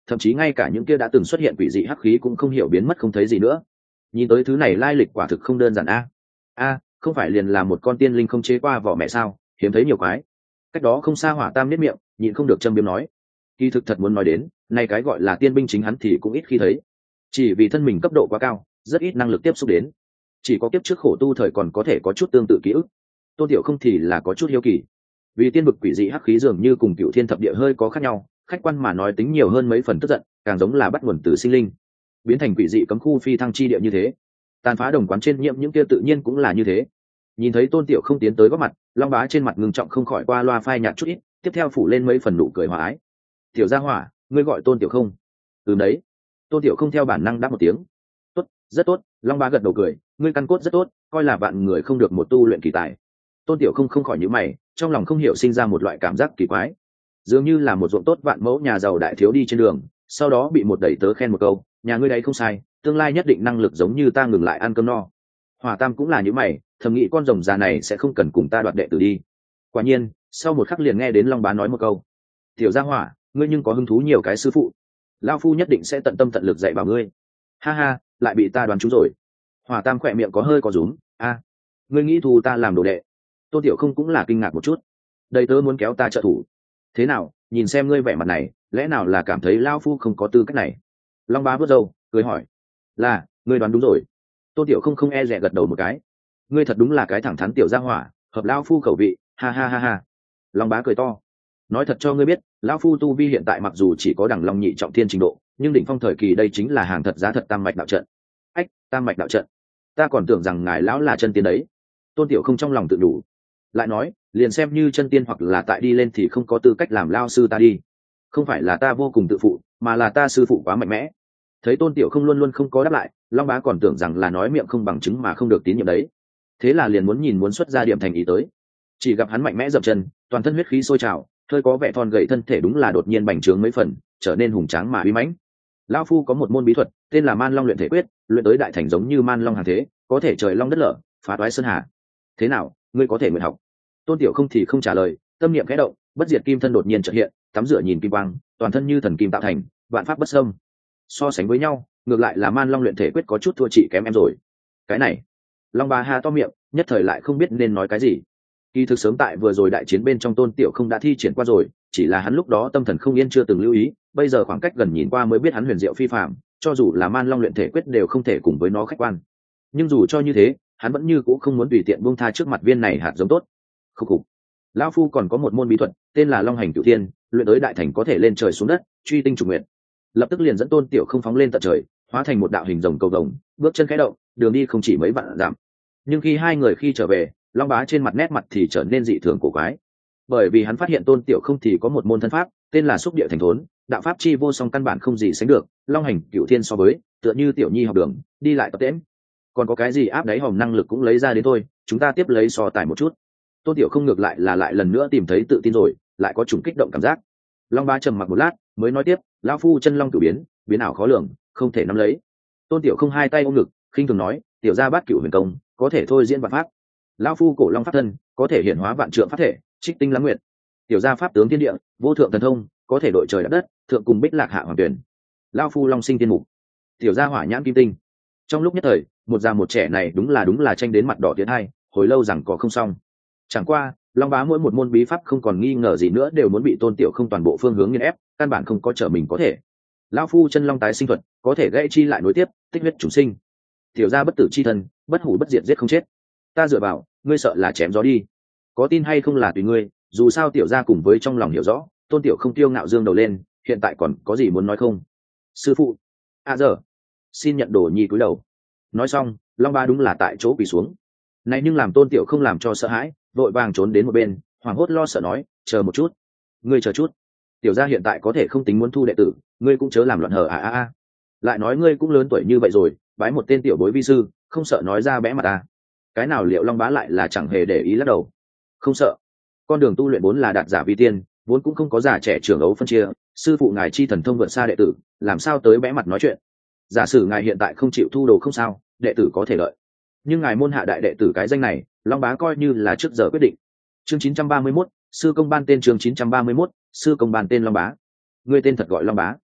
thậm chí ngay cả những kia đã từng xuất hiện quỷ dị hắc khí cũng không hiểu biến mất không thấy gì nữa. Nhìn tới thứ này lai lịch quả thực không đơn giản a. Không phải liền là một con tiên linh không chế qua vỏ mẹ sao, hiếm thấy nhiều quái. Cách đó không xa Hỏa Tam nếp miệng nhịn không được châm biếm nói, kỳ thực thật muốn nói đến này cái gọi là tiên binh chính hắn thì cũng ít khi thấy, chỉ vì thân mình cấp độ quá cao, rất ít năng lực tiếp xúc đến, chỉ có kiếp trước khổ tu thời còn có thể có chút tương tự ký ức. Tôn Tiểu không thì là có chút hiếu kỳ, vì tiên vực quỷ dị hắc khí dường như cùng Cửu Thiên thập địa hơi có khác nhau, khách quan mà nói tính nhiều hơn mấy phần tức giận, càng giống là bắt nguồn từ sinh linh, biến thành quỷ dị cấm khu phi thăng chi địa như thế. Tàn phá đồng quán trên nhiễm những kia tự nhiên cũng là như thế. Nhìn thấy Tôn Tiểu không tiến tới góp mặt, Long Bá trên mặt ngưng trọng không khỏi qua loa phai nhạt chút ít, tiếp theo phủ lên mấy phần nụ cười hòa ái. Tiểu gia hỏa, ngươi gọi Tôn Tiểu không? Đấy. Tôn Tiểu không theo bản năng đáp một tiếng. Tốt, rất tốt. Long Bá gật đầu cười, ngươi căn cốt rất tốt, coi là vạn người không được một tu luyện kỳ tài. Tôn Tiểu không khỏi nhíu mày, trong lòng không hiểu sinh ra một loại cảm giác kỳ quái, dường như là một ruộng tốt vạn mẫu nhà giàu đại thiếu đi trên đường, sau đó bị một đẩy tớ khen một câu, nhà ngươi đấy không sai, tương lai nhất định năng lực giống như ta, ngừng lại ăn cơm no. Hỏa Tam cũng là như mày, thầm nghĩ con rồng già này sẽ không cần cùng ta đoạt đệ tử đi. Quả nhiên, sau một khắc liền nghe đến Long Bá nói một câu, tiểu gia hỏa, ngươi nhưng có hứng thú nhiều cái sư phụ, lão phu nhất định sẽ tận tâm tận lực dạy bảo ngươi. Ha ha, lại bị ta đoán trúng rồi. Hỏa Tam khỏe miệng có hơi có rúm, ngươi nghĩ thu ta làm đồ đệ? Tôn Tiểu không cũng là kinh ngạc một chút, đây tớ muốn kéo ta trợ thủ. Thế nào, nhìn xem ngươi vẻ mặt này, lẽ nào là cảm thấy lão phu không có tư cách này? Long Bá vớt râu cười hỏi, là, ngươi đoán đúng rồi. Tôn Tiểu không e dè gật đầu một cái, ngươi thật đúng là cái thẳng thắn tiểu gia hỏa, hợp lão phu khẩu vị, ha ha ha ha. Long Bá cười to, nói thật cho ngươi biết, lão phu tu vi hiện tại mặc dù chỉ có đẳng long nhị trọng thiên trình độ, nhưng đỉnh phong thời kỳ đây chính là hàng thật giá thật tam mạch đạo trận. Tam mạch đạo trận, ta còn tưởng rằng ngài lão là chân tiên đấy. Tôn Tiểu không trong lòng tự đủ, lại nói, liền xem như chân tiên hoặc là tại đi lên thì không có tư cách làm lao sư ta đi. Không phải là ta vô cùng tự phụ, mà là ta sư phụ quá mạnh mẽ. Thấy Tôn Tiểu không luôn luôn không có đáp lại, Long Bá còn tưởng rằng là nói miệng không bằng chứng mà không được tín nhiệm đấy, thế là liền muốn xuất ra điểm thành ý tới. Chỉ gặp hắn mạnh mẽ dậm chân, toàn thân huyết khí sôi trào, hơi có vẻ thon gầy thân thể đúng là đột nhiên bành trướng mấy phần, trở nên hùng tráng mà uy mãnh. Lão phu có một môn bí thuật, tên là Man Long luyện thể quyết, luyện tới đại thành giống như man long hàng thế, có thể trời long đất lở, phá toái sơn hà. Thế nào, ngươi có thể nguyện học? Tôn Tiểu không thì không trả lời, tâm niệm khẽ động, bất diệt kim thân đột nhiên chợt hiện, tắm rửa nhìn kim quang, toàn thân như thần kim tạo thành, vạn pháp bất xâm. So sánh với nhau, ngược lại là Man Long luyện thể quyết có chút thua chị kém em rồi. Cái này, Long Bá ha to miệng, nhất thời lại không biết nên nói cái gì. Kỳ thực sớm tại vừa rồi đại chiến bên trong Tôn Tiểu không đã thi triển qua rồi, chỉ là hắn lúc đó tâm thần không yên chưa từng lưu ý, bây giờ khoảng cách gần nhìn qua mới biết hắn huyền diệu phi phàm, cho dù là Man Long luyện thể quyết đều không thể cùng với nó khách quan. Nhưng dù cho như thế, hắn vẫn như cũ không muốn tùy tiện buông tha trước mặt viên này hạt giống tốt. Khúc khục. Lão phu còn có một môn bí thuật, tên là Long Hành Cửu Thiên, luyện tới đại thành có thể lên trời xuống đất, truy tinh trùng nguyện. Lập tức liền dẫn Tôn Tiểu không phóng lên tận trời, hóa thành một đạo hình rồng cầu vồng, bước chân khẽ động, đường đi không chỉ mấy vạn dặm. Nhưng khi hai người khi trở về, Long Bá trên mặt nét mặt thì trở nên dị thường cổ quái, bởi vì hắn phát hiện Tôn Tiểu không thì có một môn thân pháp, tên là Xúc Địa Thành Thốn, đạo pháp chi vô song căn bản không gì sánh được, Long Hành Cửu Thiên so với, tựa như tiểu nhi học đường, đi lại tập tễnh. Còn có cái gì áp đáy hòm năng lực cũng lấy ra đến thôi, chúng ta tiếp lấy so tài một chút. Tôn Tiểu không ngược lại là lại lần nữa tìm thấy tự tin rồi, lại có chủng kích động cảm giác. Long Bá trầm mặc một lát, mới nói tiếp, lão phu chân long cửu biến, biến ảo khó lường, không thể nắm lấy. Tôn Tiểu không hai tay ôm ngực, khinh thường nói, tiểu gia bát cửu huyền công, có thể thôi diễn vạn pháp. Lão phu cổ long pháp thân, có thể hiển hóa vạn trượng pháp thể, trích tinh lắm nguyện. Tiểu gia pháp tướng thiên địa, vô thượng thần thông, có thể đội trời đạp đất, thượng cùng bích lạc hạ hoàng tuyển. Lão phu long sinh tiên mục, tiểu gia hỏa nhãn kim tinh. Trong lúc nhất thời, một già một trẻ này đúng là tranh đến mặt đỏ tiến hai, hồi lâu rằng có không xong. Chẳng qua, Long Bá mỗi một môn bí pháp không còn nghi ngờ gì nữa đều muốn bị Tôn Tiểu không toàn bộ phương hướng nghiền ép, căn bản không có trở mình có thể. Lão phu chân long tái sinh thuật, có thể gãy chi lại nối tiếp, tích huyết chủ sinh. Tiểu gia bất tử chi thân, bất hủ bất diệt giết không chết. Ta dựa vào, ngươi sợ là chém gió đi. Có tin hay không là tùy ngươi, dù sao tiểu gia cùng với trong lòng hiểu rõ, Tôn Tiểu không tiêu ngạo dương đầu lên, hiện tại còn có gì muốn nói không? Sư phụ, giờ, xin nhận đồ nhi cúi đầu. Nói xong, Long Bá đúng là tại chỗ quỳ xuống. Này nhưng làm Tôn Tiểu không làm cho sợ hãi, vội vàng trốn đến một bên, hoảng hốt lo sợ nói, chờ một chút, ngươi chờ chút. Tiểu gia hiện tại có thể không tính muốn thu đệ tử, ngươi cũng chớ làm loạn hờ lại nói ngươi cũng lớn tuổi như vậy rồi, bái một tên tiểu bối vi sư, không sợ nói ra bẽ mặt ta. Cái nào liệu Long Bá lại là chẳng hề để ý lắc đầu. Không sợ, con đường tu luyện vốn là đạt giả vi tiên, vốn cũng không có già trẻ trưởng ấu phân chia, sư phụ ngài chi thần thông vượt xa đệ tử, làm sao tới bẽ mặt nói chuyện. Giả sử ngài hiện tại không chịu thu đồ không sao, đệ tử có thể lợi, nhưng ngài môn hạ đại đệ tử cái danh này, Long Bá coi như là trước giờ quyết định. Chương 931, sư công ban tên chương 931, sư công ban tên Long Bá. Ngươi tên thật gọi Long Bá?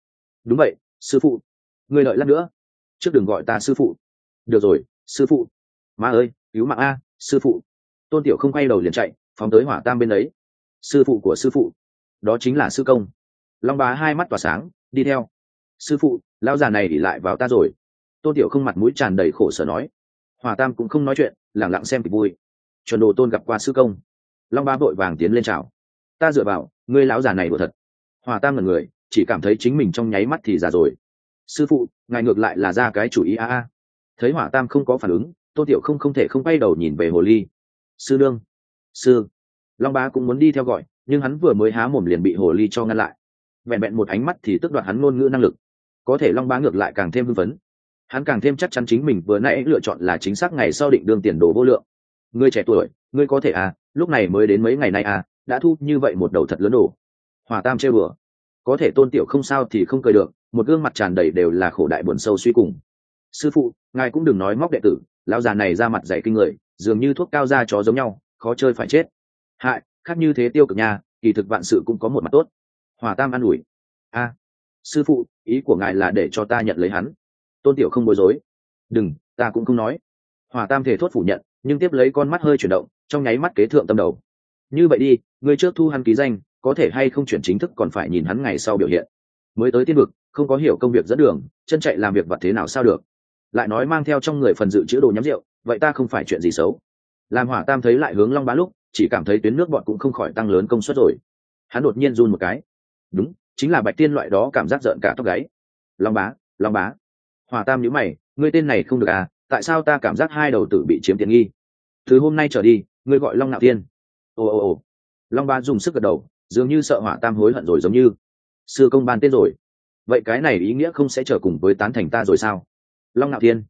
đúng vậy, sư phụ. Ngươi đợi lát nữa, trước đừng gọi ta sư phụ. Được rồi, sư phụ. Má ơi, cứu mạng a, sư phụ. Tôn Tiểu không quay đầu liền chạy, phóng tới Hỏa Tam bên ấy. Sư phụ của sư phụ, đó chính là sư công. Long Bá hai mắt tỏa sáng, đi theo. Sư phụ, lão già này ỉ lại vào ta rồi. Tôn Tiểu không mặt mũi tràn đầy khổ sở nói. Hỏa Tam cũng không nói chuyện, lẳng lặng xem kịch vui. Chuẩn Đồ Tôn gặp qua sư công. Long Bá vội vàng tiến lên chào. Ta dựa vào, ngươi lão già này đùa thật. Hỏa Tam ngẩn người, chỉ cảm thấy chính mình trong nháy mắt thì già rồi. Sư phụ, ngài ngược lại là ra cái chủ ý a. Thấy Hỏa Tam không có phản ứng, Tôn Tiểu không thể không quay đầu nhìn về hồ ly. Sư nương. Sư. Long Bá cũng muốn đi theo gọi, nhưng hắn vừa mới há mồm liền bị hồ ly cho ngăn lại. Vẹn vẹn một ánh mắt thì tức đoạt hắn ngôn ngữ năng lực. Có thể Long Bá ngược lại càng thêm hưng phấn. Hắn càng thêm chắc chắn chính mình vừa nãy lựa chọn là chính xác, ngày sau định đương tiền đồ vô lượng. Ngươi trẻ tuổi, ngươi có thể à, lúc này mới đến mấy ngày nay à, đã thu như vậy một đầu thật lớn đồ. Hỏa Tam trêu bừa. Có thể Tôn Tiểu không sao thì không cười được, một gương mặt tràn đầy đều là khổ đại buồn sâu suy cùng. Sư phụ, ngài cũng đừng nói móc đệ tử, lão già này ra mặt dày kinh người, dường như thuốc cao da chó giống nhau, khó chơi phải chết. Hại, khác như thế tiêu cực nha, kỳ thực vạn sự cũng có một mặt tốt. Hỏa Tam an ủi. A, sư phụ, ý của ngài là để cho ta nhận lấy hắn. Tôn Tiểu không bối rối. Đừng, ta cũng không nói. Hỏa Tam thể thốt phủ nhận, nhưng tiếp lấy con mắt hơi chuyển động, trong nháy mắt kế thượng tâm đầu. Như vậy đi, ngươi trước thu hắn ký danh, có thể hay không chuyển chính thức còn phải nhìn hắn ngày sau biểu hiện. Mới tới tiên vực, không có hiểu công việc dẫn đường, chân chạy làm việc vặt thế nào sao được. Lại nói mang theo trong người phần dự trữ đồ nhắm rượu, vậy ta không phải chuyện gì xấu. Làm Hỏa Tam thấy lại hướng Long Bá lúc, chỉ cảm thấy tuyến nước bọt cũng không khỏi tăng lớn công suất rồi. Hắn đột nhiên run một cái. Đúng, chính là Bạch Tiên loại đó cảm giác giận cả tóc gáy. Long Bá, Long Bá. Hỏa Tam nhíu mày, ngươi tên này không được à, tại sao ta cảm giác hai đầu tử bị chiếm tiện nghi? Từ hôm nay trở đi, ngươi gọi Long Nạo Tiên. Ồ. Long Bá dùng sức gật đầu, dường như sợ Hỏa Tam hối hận rồi, giống như sư công ban tên rồi. Vậy cái này ý nghĩa không sẽ trở cùng với tán thành ta rồi sao? Long Nạo Tiên.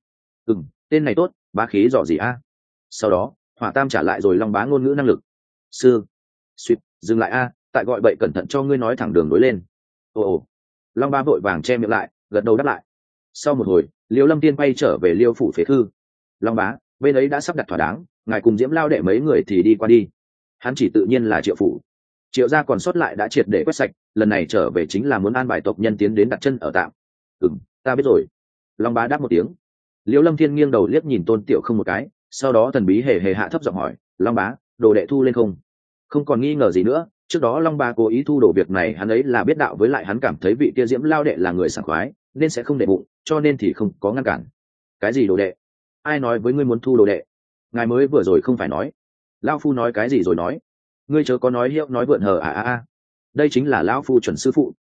Tên này tốt, bá khí dọ gì a. Sau đó Hỏa Tam trả lại rồi Long Bá ngôn ngữ năng lực. Sư. Suýt, dừng lại a, tại gọi bậy cẩn thận cho ngươi nói thẳng đường đối lên. Ồ. Long Bá vội vàng che miệng lại, gật đầu đáp lại. Sau một hồi, Liêu Lâm Tiên quay trở về Liêu phủ phế thư. Long Bá, bên ấy đã sắp đặt thỏa đáng, ngài cùng Diễm Lao đệ mấy người thì đi qua đi. Hắn chỉ tự nhiên là Triệu phủ. Triệu gia còn sót lại đã triệt để quét sạch, lần này trở về chính là muốn an bài tộc nhân tiến đến đặt chân ở tạm. Ta biết rồi. Long Bá đáp một tiếng. Liêu Lâm Thiên nghiêng đầu liếc nhìn Tôn Tiểu không một cái, sau đó thần bí hề hề hạ thấp giọng hỏi, Long Bá, đồ đệ thu lên không? Không còn nghi ngờ gì nữa, trước đó Long Bá cố ý thu đồ việc này hắn ấy là biết đạo, với lại hắn cảm thấy vị kia Diễm Lao đệ là người sảng khoái, nên sẽ không để bụng, cho nên thì không có ngăn cản. Cái gì đồ đệ? Ai nói với ngươi muốn thu đồ đệ? Ngài mới vừa rồi không phải nói. Lão phu nói cái gì rồi nói? Ngươi chớ có nói hiệu nói vượn hờ à. Đây chính là lão phu chuẩn sư phụ.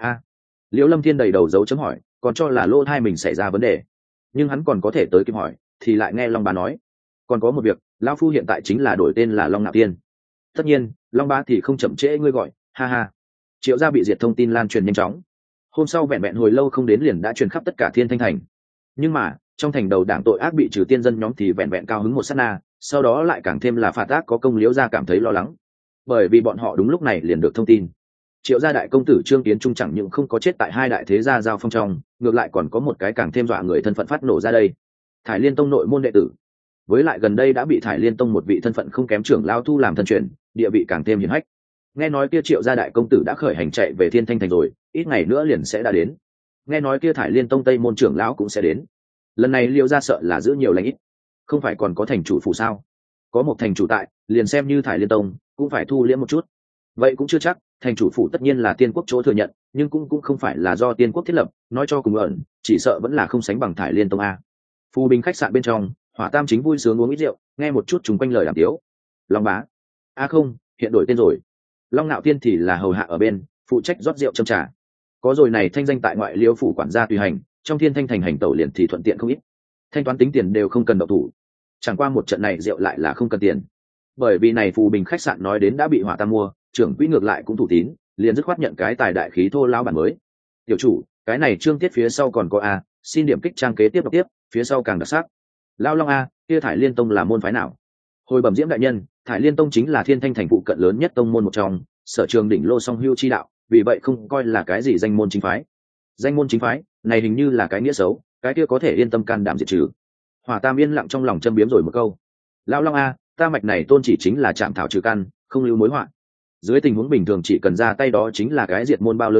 Liễu Lâm Thiên đầy đầu dấu chấm hỏi, còn cho là lỗ thai mình xảy ra vấn đề. Nhưng hắn còn có thể tới kịp hỏi, thì lại nghe Long Bá nói, còn có một việc, lão phu hiện tại chính là đổi tên là Long Nạo Tiên. Tất nhiên, Long Bá thì không chậm trễ ngươi gọi, ha. Triệu gia bị diệt thông tin lan truyền nhanh chóng. Hôm sau vẹn vẹn hồi lâu không đến liền đã truyền khắp tất cả Thiên Thanh thành. Nhưng mà trong thành đầu đảng tội ác bị trừ tiên dân nhóm thì vẹn vẹn cao hứng một sát na, sau đó lại càng thêm là phạt ác có công. Liễu gia cảm thấy lo lắng, bởi vì bọn họ đúng lúc này liền được thông tin Triệu gia đại công tử Trương Kiến Trung chẳng những không có chết tại hai đại thế gia giao phong trong, ngược lại còn có một cái càng thêm dọa người thân phận phát nổ ra đây. Thải Liên Tông nội môn đệ tử, với lại gần đây đã bị Thải Liên Tông một vị thân phận không kém trưởng lao thu làm thân truyền, địa vị càng thêm hiển hách. Nghe nói kia Triệu gia đại công tử đã khởi hành chạy về Thiên Thanh thành rồi, ít ngày nữa liền sẽ đã đến. Nghe nói kia Thải Liên Tông tây môn trưởng lão cũng sẽ đến. Lần này Liêu gia sợ là giữ nhiều lành ít, không phải còn có thành chủ phủ sao? Có một thành chủ tại, liền xem như Thải Liên Tông cũng phải thu liễm một chút. Vậy cũng chưa chắc, thành chủ phủ tất nhiên là Tiên quốc chỗ thừa nhận, nhưng cũng không phải là do Tiên quốc thiết lập, nói cho cùng ẩn, chỉ sợ vẫn là không sánh bằng Thải Liên Tông a. Phù Bình khách sạn bên trong, Hỏa Tam chính vui sướng uống ít rượu, nghe một chút chúng quanh lời đàm tiếu. Long Bá, không, hiện đổi tên rồi. Long Nạo Tiên thì là hầu hạ ở bên, phụ trách rót rượu châm trà. Có rồi này thanh danh tại ngoại Liêu phủ quản gia tùy hành, trong Thiên Thanh thành hành tẩu liền thì thuận tiện không ít. Thanh toán tính tiền đều không cần động thủ. Chẳng qua một trận này rượu lại là không cần tiền. Bởi vì này Phù Bình khách sạn nói đến đã bị Hỏa Tam mua, trưởng quỹ ngược lại cũng thủ tín, liền dứt khoát nhận cái tài đại khí thô lao bản mới. Tiểu chủ, cái này chương tiết phía sau còn có a, xin điểm kích trang kế tiếp đọc tiếp, phía sau càng đặc sắc. Lao Long a, kia Thải Liên Tông là môn phái nào? Hồi bẩm Diễm đại nhân, Thải Liên Tông chính là Thiên Thanh thành phụ cận lớn nhất tông môn một trong, sở trường đỉnh lô song hưu chi đạo, vì vậy không coi là cái gì danh môn chính phái. Danh môn chính phái, này hình như là cái nghĩa xấu, cái kia có thể yên tâm can đảm diệt trừ. Hỏa Tam yên lặng trong lòng châm biếm rồi một câu. Lao Long a, ta mạch này tôn chỉ chính là chạm thảo trừ căn, không lưu mối họa. Dưới tình huống bình thường chỉ cần ra tay đó chính là cái diệt môn bao lớn trọn,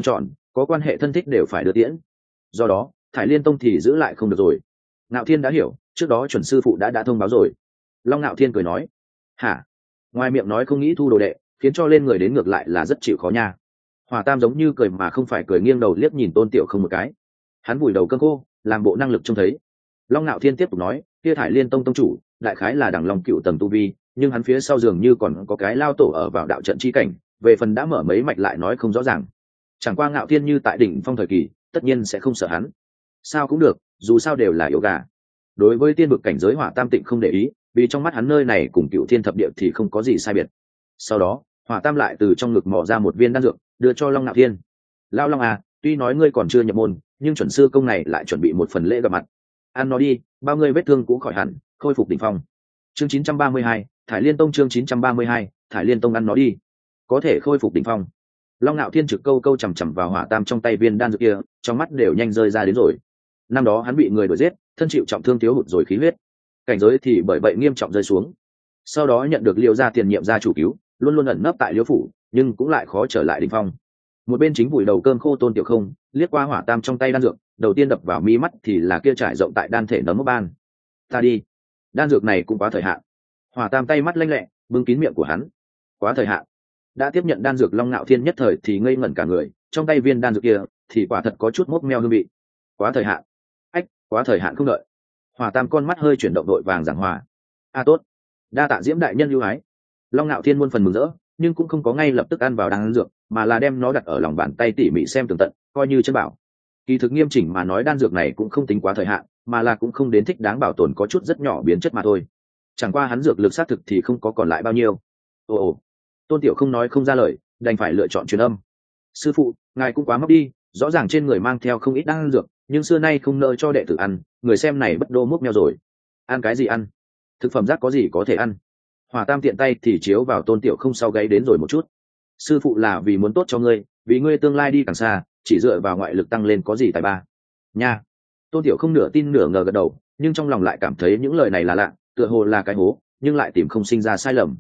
có quan hệ thân thích đều phải đưa tiễn. Do đó Thải Liên Tông thì giữ lại không được rồi. Ngạo Thiên đã hiểu, trước đó chuẩn sư phụ đã thông báo rồi. Long Ngạo Thiên cười nói, hả? Ngoài miệng nói không nghĩ thu đồ đệ, khiến cho lên người đến ngược lại là rất chịu khó nha. Hỏa Tam giống như cười mà không phải cười, nghiêng đầu liếc nhìn Tôn Tiểu Không một cái. Hắn vùi đầu cơn khô, làm bộ năng lực trông thấy. Long Ngạo Thiên tiếp tục nói, kia Thải Liên Tông tông chủ đại khái là Đằng Long cựu tầng tu vi, nhưng hắn phía sau dường như còn có cái lao tổ ở vào đạo trận chi cảnh, về phần đã mở mấy mạch lại nói không rõ ràng. Chẳng qua Ngạo Thiên như tại đỉnh phong thời kỳ, tất nhiên sẽ không sợ hắn. Sao cũng được, dù sao đều là yếu gà. Đối với tiên vực cảnh giới, Hỏa Tam Tịnh không để ý, vì trong mắt hắn nơi này cùng Cựu Thiên thập địa thì không có gì sai biệt. Sau đó Hỏa Tam lại từ trong ngực mò ra một viên đan dược đưa cho Long Ngạo Thiên. Lao Long à, tuy nói ngươi còn chưa nhập môn, nhưng chuẩn sư công này lại chuẩn bị một phần lễ gặp mặt. Ăn nó đi, bao ngươi vết thương cũng khỏi hẳn, khôi phục đỉnh phong. Chương 932, Thải Liên Tông. Chương 932, Thải Liên Tông. Ăn nó đi, có thể khôi phục đỉnh phong. Long Nạo Thiên trực câu chằm chằm vào Hỏa Tam trong tay viên đan dược kia, trong mắt đều nhanh rơi ra đến rồi. Năm đó hắn bị người đuổi giết, thân chịu trọng thương, thiếu hụt rồi khí huyết, cảnh giới thì bởi vậy nghiêm trọng rơi xuống. Sau đó nhận được Liêu gia tiền nhiệm gia chủ cứu, luôn luôn ẩn nấp tại Liêu phủ, nhưng cũng lại khó trở lại đỉnh phong. Một bên chính vùi đầu cơm khô Tôn Tiểu Không liếc qua Hỏa Tam trong tay đan dược, đầu tiên đập vào mi mắt thì là kia trải rộng tại đan thể nấm mốc ban. Ta đi, đan dược này cũng quá thời hạn. Hỏa Tam tay mắt lanh lẹ bưng kín miệng của hắn. Quá thời hạn. Đã tiếp nhận đan dược Long Nạo Thiên nhất thời thì ngây ngẩn cả người, trong tay viên đan dược kia thì quả thật có chút mốc meo hương vị. Quá thời hạn. Ách, quá thời hạn không đợi. Hỏa Tam con mắt hơi chuyển động, đội vàng giảng hòa. A tốt, đa tạ Diễm đại nhân ưu ái. Long Nạo Thiên muôn phần mừng rỡ, nhưng cũng không có ngay lập tức ăn vào đan dược, mà là đem nó đặt ở lòng bàn tay tỉ mỉ xem tường tận, coi như chân bảo. Kỳ thực nghiêm chỉnh mà nói, đan dược này cũng không tính quá thời hạn, mà là cũng không đến thích đáng bảo tồn, có chút rất nhỏ biến chất mà thôi. Chẳng qua hắn dược lực xác thực thì không có còn lại bao nhiêu. Ồ, Tôn Tiểu Không nói không ra lời, đành phải lựa chọn truyền âm. Sư phụ, ngài cũng quá móc đi, rõ ràng trên người mang theo không ít đan dược, nhưng xưa nay không nỡ cho đệ tử ăn, người xem này bất đô múc meo rồi. Ăn cái gì ăn? Thực phẩm rác có gì có thể ăn? Hỏa Tam tiện tay thì chiếu vào Tôn Tiểu Không sau gáy đến rồi một chút. Sư phụ là vì muốn tốt cho ngươi, vì ngươi tương lai đi càng xa, chỉ dựa vào ngoại lực tăng lên có gì tài ba nha. Tôn Tiểu Không nửa tin nửa ngờ gật đầu, nhưng trong lòng lại cảm thấy những lời này là lạ, tựa hồ là cái hố, nhưng lại tìm không sinh ra sai lầm.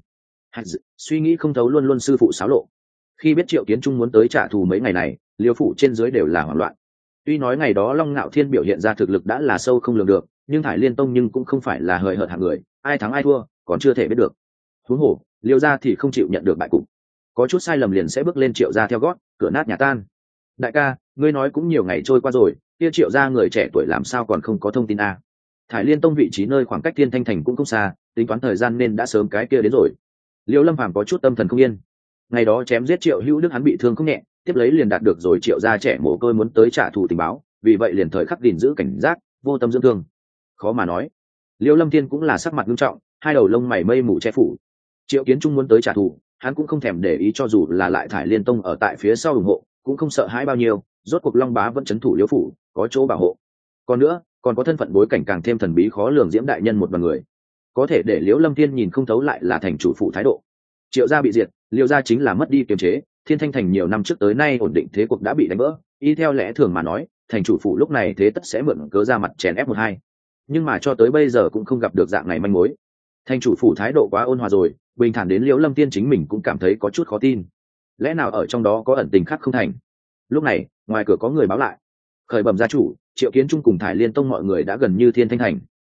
Suy nghĩ không thấu luôn luôn sư phụ xáo lộ. Khi biết Triệu Kiến Trung muốn tới trả thù mấy ngày này, Liêu phủ trên dưới đều là hoảng loạn. Tuy nói ngày đó Long Nạo Thiên biểu hiện ra thực lực đã là sâu không lường được, nhưng Thải Liên Tông nhưng cũng không phải là hời hợt hạng người, ai thắng ai thua còn chưa thể biết được. Huống hồ Liêu gia thì không chịu nhận được bại cục, có chút sai lầm liền sẽ bước lên Triệu gia theo gót, cửa nát nhà tan. Đại ca, ngươi nói cũng nhiều ngày trôi qua rồi, kia Triệu gia người trẻ tuổi làm sao còn không có thông tin a? Thải Liên Tông vị trí nơi khoảng cách Thiên Thanh Thành cũng không xa, tính toán thời gian nên đã sớm cái kia đến rồi. Liêu Lâm Phàm có chút tâm thần không yên. Ngày đó chém giết Triệu Hữu Đức hắn bị thương không nhẹ, tiếp lấy liền đạt được rồi Triệu gia trẻ mồ côi muốn tới trả thù tình báo, vì vậy liền thời khắc gìn giữ cảnh giác, vô tâm dưỡng thương. Khó mà nói. Liêu Lâm Thiên cũng là sắc mặt nghiêm trọng, hai đầu lông mày mây mù che phủ. Triệu Kiến Trung muốn tới trả thù, hắn cũng không thèm để ý, cho dù là lại Thải Liên Tông ở tại phía sau ủng hộ, cũng không sợ hãi bao nhiêu, rốt cuộc Long Bá vẫn trấn thủ Liêu phủ, có chỗ bảo hộ. Còn nữa, còn có thân phận bối cảnh càng thêm thần bí khó lường Diễm đại nhân một bằng người, có thể để Liễu Lâm Thiên nhìn không thấu lại là thành chủ phụ thái độ. Triệu gia bị diệt, Liêu gia chính là mất đi kiềm chế, Thiên Thanh Thành nhiều năm trước tới nay ổn định thế cuộc đã bị đánh vỡ, y theo lẽ thường mà nói, thành chủ phụ lúc này thế tất sẽ mượn cớ ra mặt chèn ép một hai, nhưng mà cho tới bây giờ cũng không gặp được dạng này manh mối. Thành chủ phụ thái độ quá ôn hòa rồi, bình thản đến Liễu Lâm Tiên chính mình cũng cảm thấy có chút khó tin, lẽ nào ở trong đó có ẩn tình khác không thành. Lúc này ngoài cửa có người báo lại, khởi bẩm gia chủ, Triệu Kiến Trung cùng Thải Liên Tông mọi người đã gần như Thiên Thanh Thành.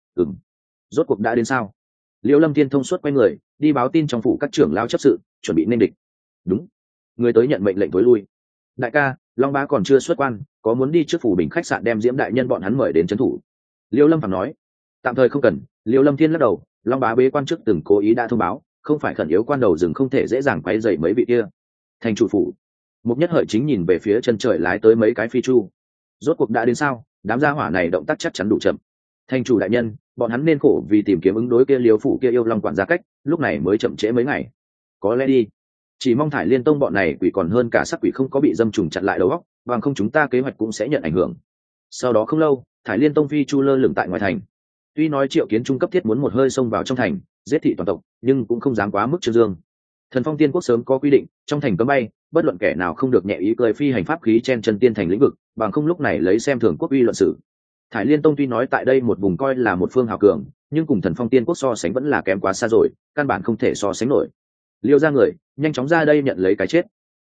Rốt cuộc đã đến sao? Liễu Lâm Tiên thông suốt quay người đi báo tin trong phủ các trưởng lao chấp sự, chuẩn bị nên địch. Đúng, người tới nhận mệnh lệnh tối lui. Đại ca, Long Bá còn chưa xuất quan, có muốn đi trước phủ Bình khách sạn đem Diễm đại nhân bọn hắn mời đến trấn thủ. Liễu Lâm Phàm nói. Tạm thời không cần. Liễu Lâm Thiên lắc đầu, Long Bá bế quan trước từng cố ý đã thông báo, không phải khẩn yếu quan đầu rừng không thể dễ dàng quấy rầy mấy vị kia. Thành chủ phủ. Mục Nhất Hợi chính nhìn về phía chân trời lái tới mấy cái phi chu. Rốt cuộc đã đến sao? Đám gia hỏa này động tác chắc chắn đủ chậm. Thành chủ đại nhân, bọn hắn nên khổ vì tìm kiếm ứng đối kia Liêu phủ kia yêu long quản gia cách, lúc này mới chậm trễ mấy ngày. Có lẽ đi, chỉ mong Thải Liên Tông bọn này quỷ còn hơn cả sắc quỷ không có bị dâm trùng chặn lại đầu óc, bằng không chúng ta kế hoạch cũng sẽ nhận ảnh hưởng. Sau đó không lâu, Thải Liên Tông phi chu lơ lửng tại ngoài thành. Tuy nói Triệu Kiến Trung cấp thiết muốn một hơi xông vào trong thành, giết thị toàn tộc, nhưng cũng không dám quá mức trương dương. Thần Phong Tiên Quốc sớm có quy định, trong thành cấm bay, bất luận kẻ nào không được nhẹ ý cười phi hành pháp khí chen chân tiên thành lĩnh vực, bằng không lúc này lấy xem thường quốc uy luận xử. Thải Liên Tông tuy nói tại đây một vùng coi là một phương hào cường, nhưng cùng Thần Phong Tiên Quốc so sánh vẫn là kém quá xa rồi, căn bản không thể so sánh nổi. Liêu ra người nhanh chóng ra đây nhận lấy cái chết.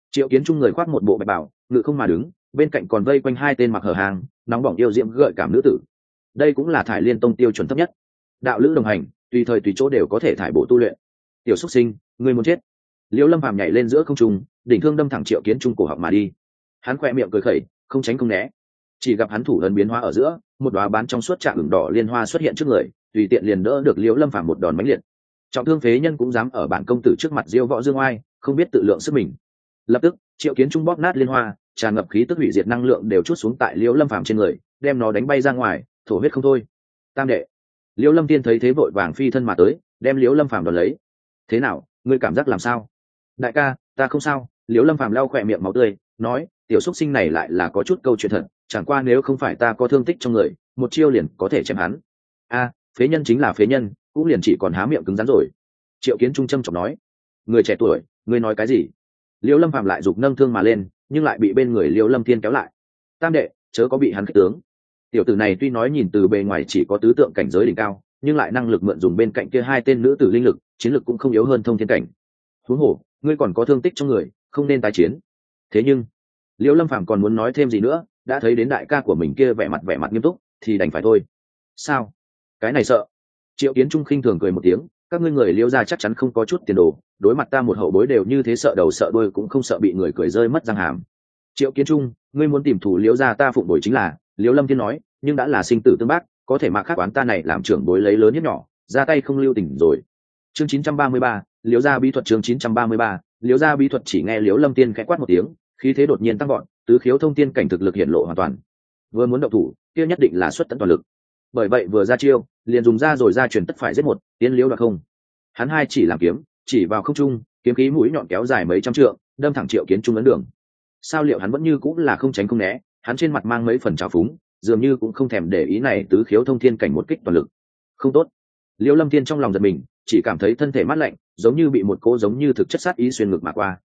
Triệu Kiến Trung người khoác một bộ bạch bào, ngự không mà đứng, bên cạnh còn vây quanh hai tên mặc hở hàng nóng bỏng yêu diễm gợi cảm nữ tử. Đây cũng là Thải Liên Tông tiêu chuẩn thấp nhất. Đạo lữ đồng hành, tùy thời tùy chỗ đều có thể thải bộ tu luyện. Tiểu xuất sinh, ngươi muốn chết. Liễu Lâm Phàm nhảy lên giữa không trung, đỉnh thương đâm thẳng Triệu Kiến Trung cổ họng mà đi. Hắn khẽ miệng cười khẩy, không tránh không né. Chỉ gặp hắn thủ ấn biến hóa ở giữa, một đóa bán trong suốt trạng ửng đỏ liên hoa xuất hiện trước người, tùy tiện liền đỡ được Liễu Lâm Phàm một đòn mãnh liệt. Trọng thương phế nhân cũng dám ở bản công tử trước mặt diêu võ dương oai, không biết tự lượng sức mình. Lập tức, Triệu Kiến Trung bóp nát liên hoa, tràn ngập khí tức hủy diệt năng lượng đều chút xuống tại Liễu Lâm Phàm trên người, đem nó đánh bay ra ngoài, thổ huyết không thôi. Tam đệ. Liễu Lâm Tiên thấy thế vội vàng phi thân mà tới, đem Liễu Lâm Phàm đón lấy. Thế nào, ngươi cảm giác làm sao? Đại ca, ta không sao. Liễu Lâm Phàm lau khỏe miệng máu tươi, nói, tiểu xúc sinh này lại là có chút câu chuyện thật, chẳng qua nếu không phải ta có thương tích trong người, một chiêu liền có thể chém hắn. A, phế nhân chính là phế nhân, cũng liền chỉ còn há miệng cứng rắn rồi. Triệu Kiến Trung trầm trọng nói, người trẻ tuổi, ngươi nói cái gì? Liễu Lâm Phàm lại giục nâng thương mà lên, nhưng lại bị bên người Liễu Lâm Thiên kéo lại. Tam đệ, chớ có bị hắn kích tướng. Tiểu tử này tuy nói nhìn từ bề ngoài chỉ có tứ tượng cảnh giới đỉnh cao, nhưng lại năng lực mượn dùng bên cạnh kia hai tên nữ tử linh lực, chiến lực cũng không yếu hơn thông thiên cảnh. Huống hồ, ngươi còn có thương tích trong người, không nên tái chiến. Thế nhưng, Liễu Lâm Phàm còn muốn nói thêm gì nữa, đã thấy đến đại ca của mình kia vẻ mặt nghiêm túc, thì đành phải thôi. Sao? Cái này sợ? Triệu Kiến Trung khinh thường cười một tiếng, các ngươi người Liễu gia chắc chắn không có chút tiền đồ, đối mặt ta một hậu bối đều như thế sợ đầu sợ đuôi cũng không sợ bị người cười rơi mất răng hàm. Triệu Kiến Trung, ngươi muốn tìm thủ Liễu gia ta phụng bồi chính là, Liễu Lâm Thiên nói, nhưng đã là sinh tử tương bác, có thể mà khác oán ta này làm trưởng bối lấy lớn nhất nhỏ, ra tay không lưu tình rồi. Chương 933, Liễu gia bí thuật. Chương 933, Liễu gia bí thuật. Chỉ nghe Liễu Lâm Tiên khẽ quát một tiếng, khí thế đột nhiên tăng vọt, tứ khiếu thông tiên cảnh thực lực hiện lộ hoàn toàn. Vừa muốn động thủ, kia nhất định là xuất tận toàn lực. Bởi vậy vừa ra chiêu, liền dùng ra rồi ra truyền tất phải giết một, tiến Liễu đoạt không. Hắn hai chỉ làm kiếm, chỉ vào không trung, kiếm khí mũi nhọn kéo dài mấy trăm trượng, đâm thẳng Triệu Kiến Trung ấn đường. Sao liệu hắn vẫn như cũng là không tránh không né, hắn trên mặt mang mấy phần trào phúng, dường như cũng không thèm để ý này tứ khiếu thông thiên cảnh một kích toàn lực. Không tốt. Liễu Lâm Thiên trong lòng giật mình, chỉ cảm thấy thân thể mát lạnh, giống như bị một cỗ giống như thực chất sát ý xuyên ngực mà qua.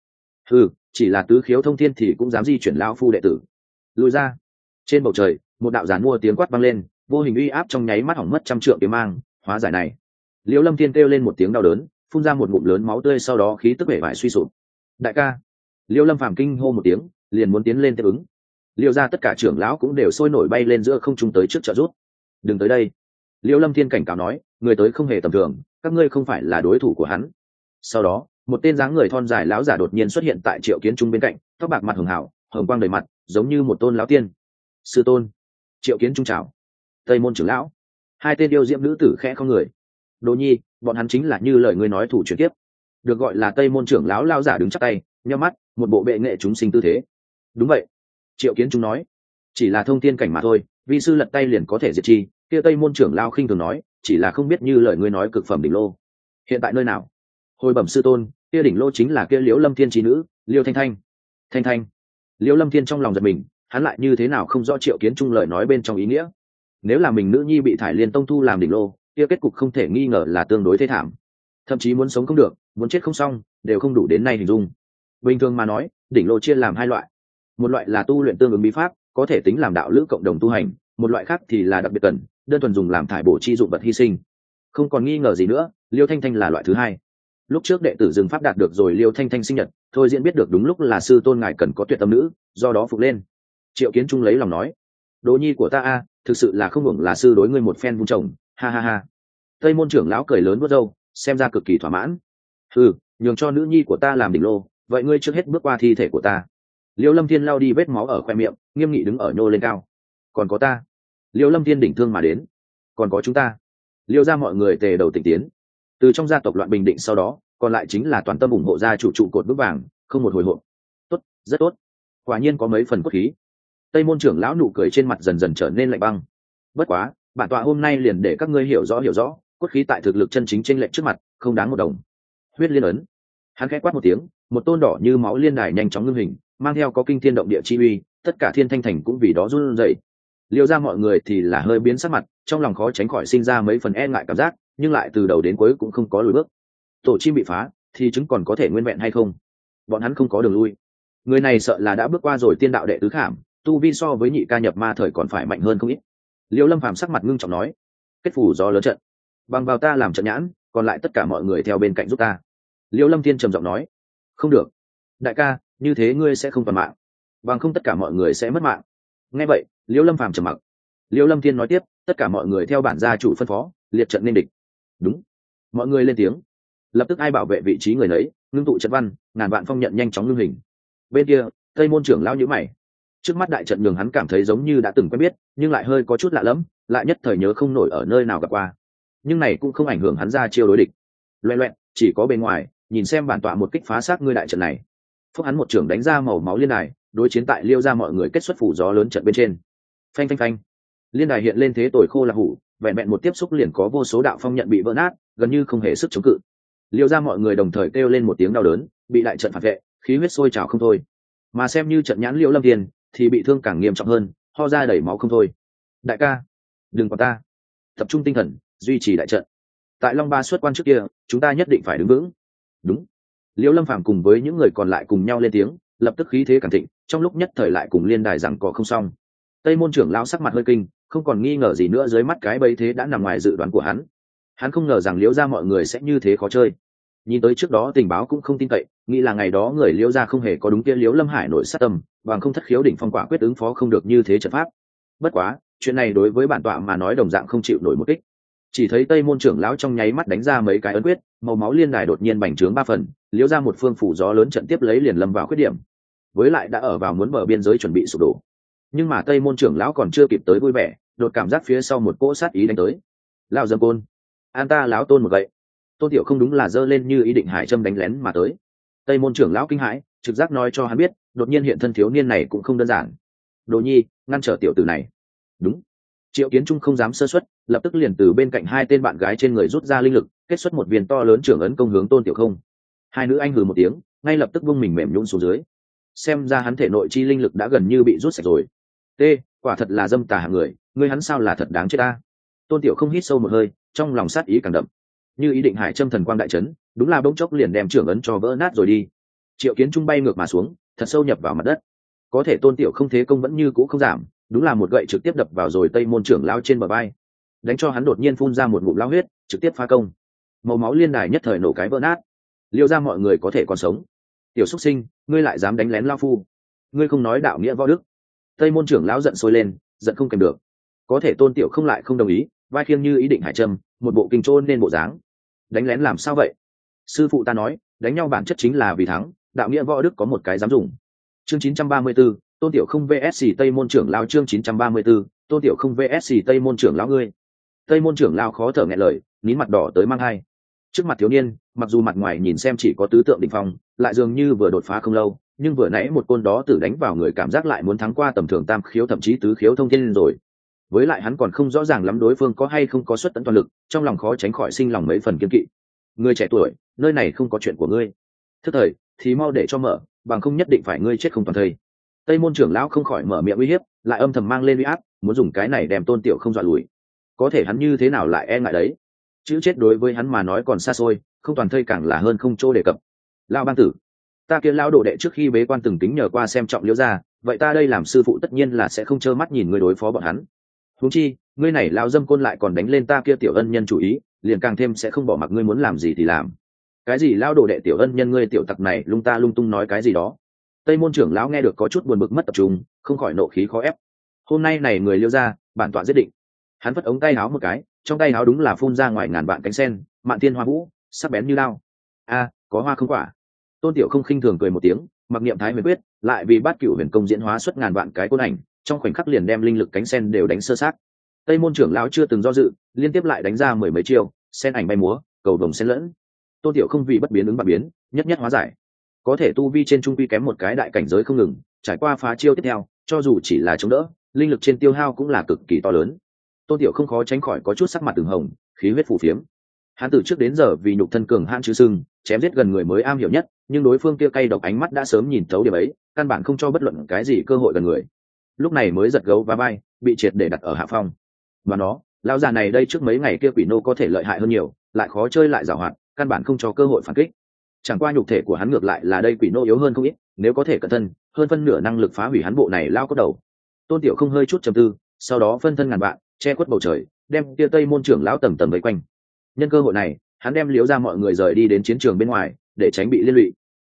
Chỉ là tứ khiếu thông thiên thì cũng dám di chuyển lão phu đệ tử. Lùi ra. Trên bầu trời, một đạo giàn mua tiếng quát vang lên, vô hình uy áp trong nháy mắt hỏng mất trăm trượng kiếm mang, hóa giải này. Liễu Lâm Thiên kêu lên một tiếng đau đớn, phun ra một ngụm lớn máu tươi, sau đó khí tức bể bại suy sụp. Đại ca. Liễu Lâm Phàm kinh hô một tiếng, liền muốn tiến lên tiếp ứng. Liễu gia tất cả trưởng lão cũng đều sôi nổi bay lên giữa không trung tới trước trợ giúp. Đừng tới đây. Liễu Lâm Thiên cảnh cáo nói, người tới không hề tầm thường, các ngươi không phải là đối thủ của hắn. Sau đó, một tên dáng người thon dài lão giả đột nhiên xuất hiện tại Triệu Kiến Trung bên cạnh, tóc bạc mặt hường hảo, hồng quang đầy mặt, giống như một tôn lão tiên. Sư tôn. Triệu Kiến Trung chào. Tây môn trưởng lão. Hai tên yêu diễm nữ tử khẽ không người. Đỗ Nhi, bọn hắn chính là như lời ngươi nói thủ chuyển tiếp. Được gọi là Tây môn trưởng lão lão giả đứng chắp tay, nheo mắt, một bộ bệ nghệ chúng sinh tư thế. Đúng vậy. Triệu Kiến Trung nói, chỉ là thông tiên cảnh mà thôi, vi sư lật tay liền có thể diệt chi. Kia Tây môn trưởng lão khinh thường nói, chỉ là không biết như lời ngươi nói cực phẩm đỉnh lô hiện tại nơi nào. Hồi bẩm sư tôn, kia đỉnh lô chính là kia Liễu Lâm Thiên trí nữ Liêu Thanh Thanh. Thanh Thanh. Liễu Lâm Thiên trong lòng giật mình, hắn lại như thế nào không rõ Triệu Kiến Trung lời nói bên trong ý nghĩa. Nếu là mình nữ nhi bị Thải Liên Tông thu làm đỉnh lô, kia kết cục không thể nghi ngờ là tương đối thê thảm, thậm chí muốn sống không được, muốn chết không xong, đều không đủ đến nay hình dung. Bình thường mà nói, đỉnh lô chia làm hai loại, một loại là tu luyện tương ứng bí pháp, có thể tính làm đạo lữ cộng đồng tu hành, một loại khác thì là đặc biệt cần, đơn thuần dùng làm thải bổ chi dụng vật hy sinh. Không còn nghi ngờ gì nữa, Liêu Thanh Thanh là loại thứ hai. Lúc trước đệ tử Dương Pháp đạt được rồi Liêu Thanh Thanh sinh nhật, thôi diễn biết được đúng lúc là sư tôn ngài cần có tuyệt tâm nữ, do đó phục lên. Triệu Kiến Trung lấy lòng nói, Đỗ Nhi của ta a, thực sự là không hưởng là sư đối ngươi một phen vung chồng, ha ha ha. Tây môn trưởng lão cười lớn vuốt râu, xem ra cực kỳ thỏa mãn. Nhường cho nữ nhi của ta làm đỉnh lô, vậy ngươi trước hết bước qua thi thể của ta. Liêu Lâm Thiên lao đi vết máu ở khoe miệng, nghiêm nghị đứng ở nhô lên cao. Còn có ta. Liêu Lâm Thiên đỉnh thương mà đến. Còn có chúng ta. Liêu ra mọi người tề đầu tỉnh tiến. Từ trong gia tộc loạn bình định sau đó, còn lại chính là toàn tâm ủng hộ gia chủ trụ cột vững vàng, không một hồi hộp. Tốt, rất tốt. Quả nhiên có mấy phần cốt khí. Tây môn trưởng lão nụ cười trên mặt dần dần trở nên lạnh băng. Bất quá, bản tọa hôm nay liền để các ngươi hiểu rõ, cốt khí tại thực lực chân chính chênh lệch trước mặt, không đáng một đồng. Huyết liên ấn. Hắn khẽ quát một tiếng, một tôn đỏ như máu liên đài nhanh chóng ngưng hình, mang theo có kinh thiên động địa chi uy, tất cả Thiên Thanh thành cũng vì đó run rẩy. Liêu ra mọi người thì là hơi biến sắc mặt, trong lòng khó tránh khỏi sinh ra mấy phần e ngại cảm giác, nhưng lại từ đầu đến cuối cũng không có lùi bước. Tổ chim bị phá, thì chứng còn có thể nguyên vẹn hay không? Bọn hắn không có đường lui. Người này sợ là đã bước qua rồi tiên đạo đệ tứ khảm, tu vi so với nhị ca nhập ma thời còn phải mạnh hơn không ít. Liêu Lâm Phàm sắc mặt ngưng trọng nói, kết phủ do lớn trận, bằng vào ta làm trận nhãn, còn lại tất cả mọi người theo bên cạnh giúp ta. Liêu Lâm Thiên trầm giọng nói, không được. đại ca, như thế ngươi sẽ không toàn mạng, bằng không tất cả mọi người sẽ mất mạng. Nghe vậy, Liễu Lâm Phàm trầm mặc. Liễu Lâm Thiên nói tiếp, tất cả mọi người theo bản gia chủ phân phó, liệt trận nên địch. Đúng. Mọi người lên tiếng. Lập tức ai bảo vệ vị trí người nấy, ngưng tụ trận văn, ngàn vạn phong nhận nhanh chóng ngưng hình. Bên kia, Tây môn trưởng lão nhíu mày. Trước mắt đại trận nhường hắn cảm thấy giống như đã từng quen biết, nhưng lại hơi có chút lạ lẫm, lại nhất thời nhớ không nổi ở nơi nào gặp qua. Nhưng này cũng không ảnh hưởng hắn ra chiêu đối địch. Loẹt loẹt, chỉ có bên ngoài, nhìn xem bản tọa một kích phá xác ngươi đại trận này. Phúc hắn một trưởng đánh ra màu máu liên đài, đối chiến tại Liêu ra mọi người kết xuất phủ gió lớn trận bên trên. Phanh phanh phanh. Liên đài hiện lên thế tồi khô là hủ, vẹn vẹn một tiếp xúc liền có vô số đạo phong nhận bị vỡ nát, gần như không hề sức chống cự. Liêu ra mọi người đồng thời kêu lên một tiếng đau đớn, bị đại trận phản vệ, khí huyết sôi trào không thôi. Mà xem như trận nhãn Liêu Lâm Tiền thì bị thương càng nghiêm trọng hơn, ho ra đầy máu không thôi. Đại ca, đừng quản ta, tập trung tinh thần, duy trì đại trận. Tại Long Ba xuất quan trước kia, chúng ta nhất định phải đứng vững. Đúng. Liêu Lâm Phàm cùng với những người còn lại cùng nhau lên tiếng, lập tức khí thế càng thịnh, trong lúc nhất thời lại cùng liên đài rằng có không xong. Tây môn trưởng lão sắc mặt hơi kinh, không còn nghi ngờ gì nữa, dưới mắt cái bẫy thế đã nằm ngoài dự đoán của hắn. Hắn không ngờ rằng Liễu gia mọi người sẽ như thế khó chơi. Nhìn tới trước đó tình báo cũng không tin cậy, nghĩ là ngày đó người Liễu gia không hề có đúng kia Liễu Lâm Hải nổi sát tâm, bằng không thất khiếu đỉnh phong quả quyết ứng phó không được như thế trận pháp. Bất quá, chuyện này đối với bản tọa mà nói đồng dạng không chịu nổi một kích. Chỉ thấy Tây môn trưởng lão trong nháy mắt đánh ra mấy cái ấn quyết, màu máu liên đài đột nhiên bành trướng 3 phần, Liễu gia một phương phủ gió lớn trận tiếp lấy liền lâm vào khuyết điểm. Với lại đã ở vào muốn bờ biên giới chuẩn bị sụp đổ. Nhưng mà Tây môn trưởng lão còn chưa kịp tới vui vẻ, đột cảm giác phía sau một cỗ sát ý đánh tới. Lão dâm côn, an ta lão tôn một vậy. Tôn Tiểu không đúng là giơ lên như ý định hải châm đánh lén mà tới. Tây môn trưởng lão kinh hãi, trực giác nói cho hắn biết, đột nhiên hiện thân thiếu niên này cũng không đơn giản. Đồ Nhi, ngăn trở tiểu tử này. Đúng. Triệu Kiến Trung không dám sơ suất, lập tức liền từ bên cạnh hai tên bạn gái trên người rút ra linh lực, kết xuất một viên to lớn trưởng ấn công hướng Tôn Tiểu không. Hai nữ anh hừ một tiếng, ngay lập tức vung mình mềm nhũn xuống dưới. Xem ra hắn thể nội chi linh lực đã gần như bị rút sạch rồi. T, quả thật là dâm tà hạng người, ngươi hắn sao là thật đáng chết ta. Tôn Tiểu không hít sâu một hơi, trong lòng sát ý càng đậm. Như ý định hải châm thần quang đại chấn, đúng là bỗng chốc liền đem trưởng ấn cho vỡ nát rồi đi. Triệu Kiến Trung bay ngược mà xuống, thật sâu nhập vào mặt đất. Có thể Tôn Tiểu không thế công vẫn như cũ không giảm, đúng là một gậy trực tiếp đập vào rồi Tây môn trưởng lão trên bờ vai, đánh cho hắn đột nhiên phun ra một ngụm lao huyết, trực tiếp phá công. Màu máu liên đài nhất thời nổ cái vỡ nát. Liêu ra mọi người có thể còn sống. Tiểu xuất sinh, ngươi lại dám đánh lén lao phu, ngươi không nói đạo nghĩa võ đức. Tây môn trưởng lão giận sôi lên, giận không kèm được. Có thể Tôn Tiểu không lại không đồng ý, vai khiêng như ý định hải châm, một bộ kinh trôn nên bộ dáng. Đánh lén làm sao vậy? Sư phụ ta nói, đánh nhau bản chất chính là vì thắng, đạo nghĩa võ đức có một cái dám dùng. Chương 934, Tôn Tiểu không vs Tây môn trưởng lão. Chương 934, Tôn Tiểu không vs Tây môn trưởng lão. Ngươi. Tây môn trưởng lão khó thở nghẹn lời, nín mặt đỏ tới mang hai. Trước mặt thiếu niên, mặc dù mặt ngoài nhìn xem chỉ có tứ tượng đỉnh phong, lại dường như vừa đột phá không lâu, nhưng vừa nãy một côn đó tử đánh vào người cảm giác lại muốn thắng qua tầm thường tam khiếu thậm chí tứ khiếu thông thiên rồi. Với lại hắn còn không rõ ràng lắm đối phương có hay không có xuất tận toàn lực, trong lòng khó tránh khỏi sinh lòng mấy phần kiêng kỵ. Người trẻ tuổi, nơi này không có chuyện của ngươi. Thức thời thì mau để cho mở, bằng không nhất định phải ngươi chết không toàn thây. Tây môn trưởng lão không khỏi mở miệng uy hiếp, lại âm thầm mang lên uy áp, muốn dùng cái này đem Tôn Tiểu không dọa lùi. Có thể hắn như thế nào lại e ngại đấy? Chữ chết đối với hắn mà nói còn xa xôi, không toàn thây càng là hơn không chỗ đề cập. Lão bang tử, ta kia lão đồ đệ trước khi bế quan từng kính nhờ qua xem trọng Liễu gia, vậy ta đây làm sư phụ tất nhiên là sẽ không trơ mắt nhìn ngươi đối phó bọn hắn. Huống chi, ngươi này lão dâm côn lại còn đánh lên ta kia tiểu ân nhân chủ ý, liền càng thêm sẽ không bỏ mặc ngươi muốn làm gì thì làm. Cái gì lão đồ đệ tiểu ân nhân, ngươi tiểu tặc này lung ta lung tung nói cái gì đó. Tây môn trưởng lão nghe được có chút buồn bực mất tập trung, không khỏi nộ khí khó ép. Hôm nay này người Liễu gia, bản tọa giết định. Hắn vất ống tay áo một cái, trong tay áo đúng là phun ra ngoài ngàn vạn cánh sen, mạn thiên hoa vũ, sắc bén như lao. A, có hoa không quả. Tôn Tiểu không khinh thường cười một tiếng, mặc niệm thái huyền quyết, lại vì bát cửu huyền công diễn hóa xuất ngàn vạn cái côn ảnh, trong khoảnh khắc liền đem linh lực cánh sen đều đánh sơ sát. Tây môn trưởng lão chưa từng do dự, liên tiếp lại đánh ra mười mấy chiêu, sen ảnh bay múa, cầu đồng sen lẫn. Tôn Tiểu không vì bất biến ứng và biến, nhất nhất hóa giải. Có thể tu vi trên trung quy kém một cái đại cảnh giới không ngừng, trải qua phá chiêu tiếp theo, cho dù chỉ là chống đỡ, linh lực trên tiêu hao cũng là cực kỳ to lớn. Tôn Tiểu không khó tránh khỏi có chút sắc mặt từng hồng, khí huyết phù phiếm. Hắn từ trước đến giờ vì nhục thân cường hãn chứ sưng, chém giết gần người mới am hiểu nhất, nhưng đối phương kia cay độc ánh mắt đã sớm nhìn thấu điểm ấy, căn bản không cho bất luận cái gì cơ hội gần người. Lúc này mới giật gấu và bay, bị triệt để đặt ở hạ phong. Và nó, lão già này đây trước mấy ngày kia quỷ nô có thể lợi hại hơn nhiều, lại khó chơi lại giàu hoạt, căn bản không cho cơ hội phản kích. Chẳng qua nhục thể của hắn ngược lại là đây quỷ nô yếu hơn không ít, nếu có thể cẩn thân, hơn phân nửa năng lực phá hủy hắn bộ này lao cốt đầu. Tôn Tiểu không hơi chút trầm tư, sau đó phân thân ngàn vạn, che khuất bầu trời, đem kia Tây môn trưởng lão tầm tầm vây quanh. Nhân cơ hội này, hắn đem Liễu ra mọi người rời đi đến chiến trường bên ngoài, để tránh bị liên lụy.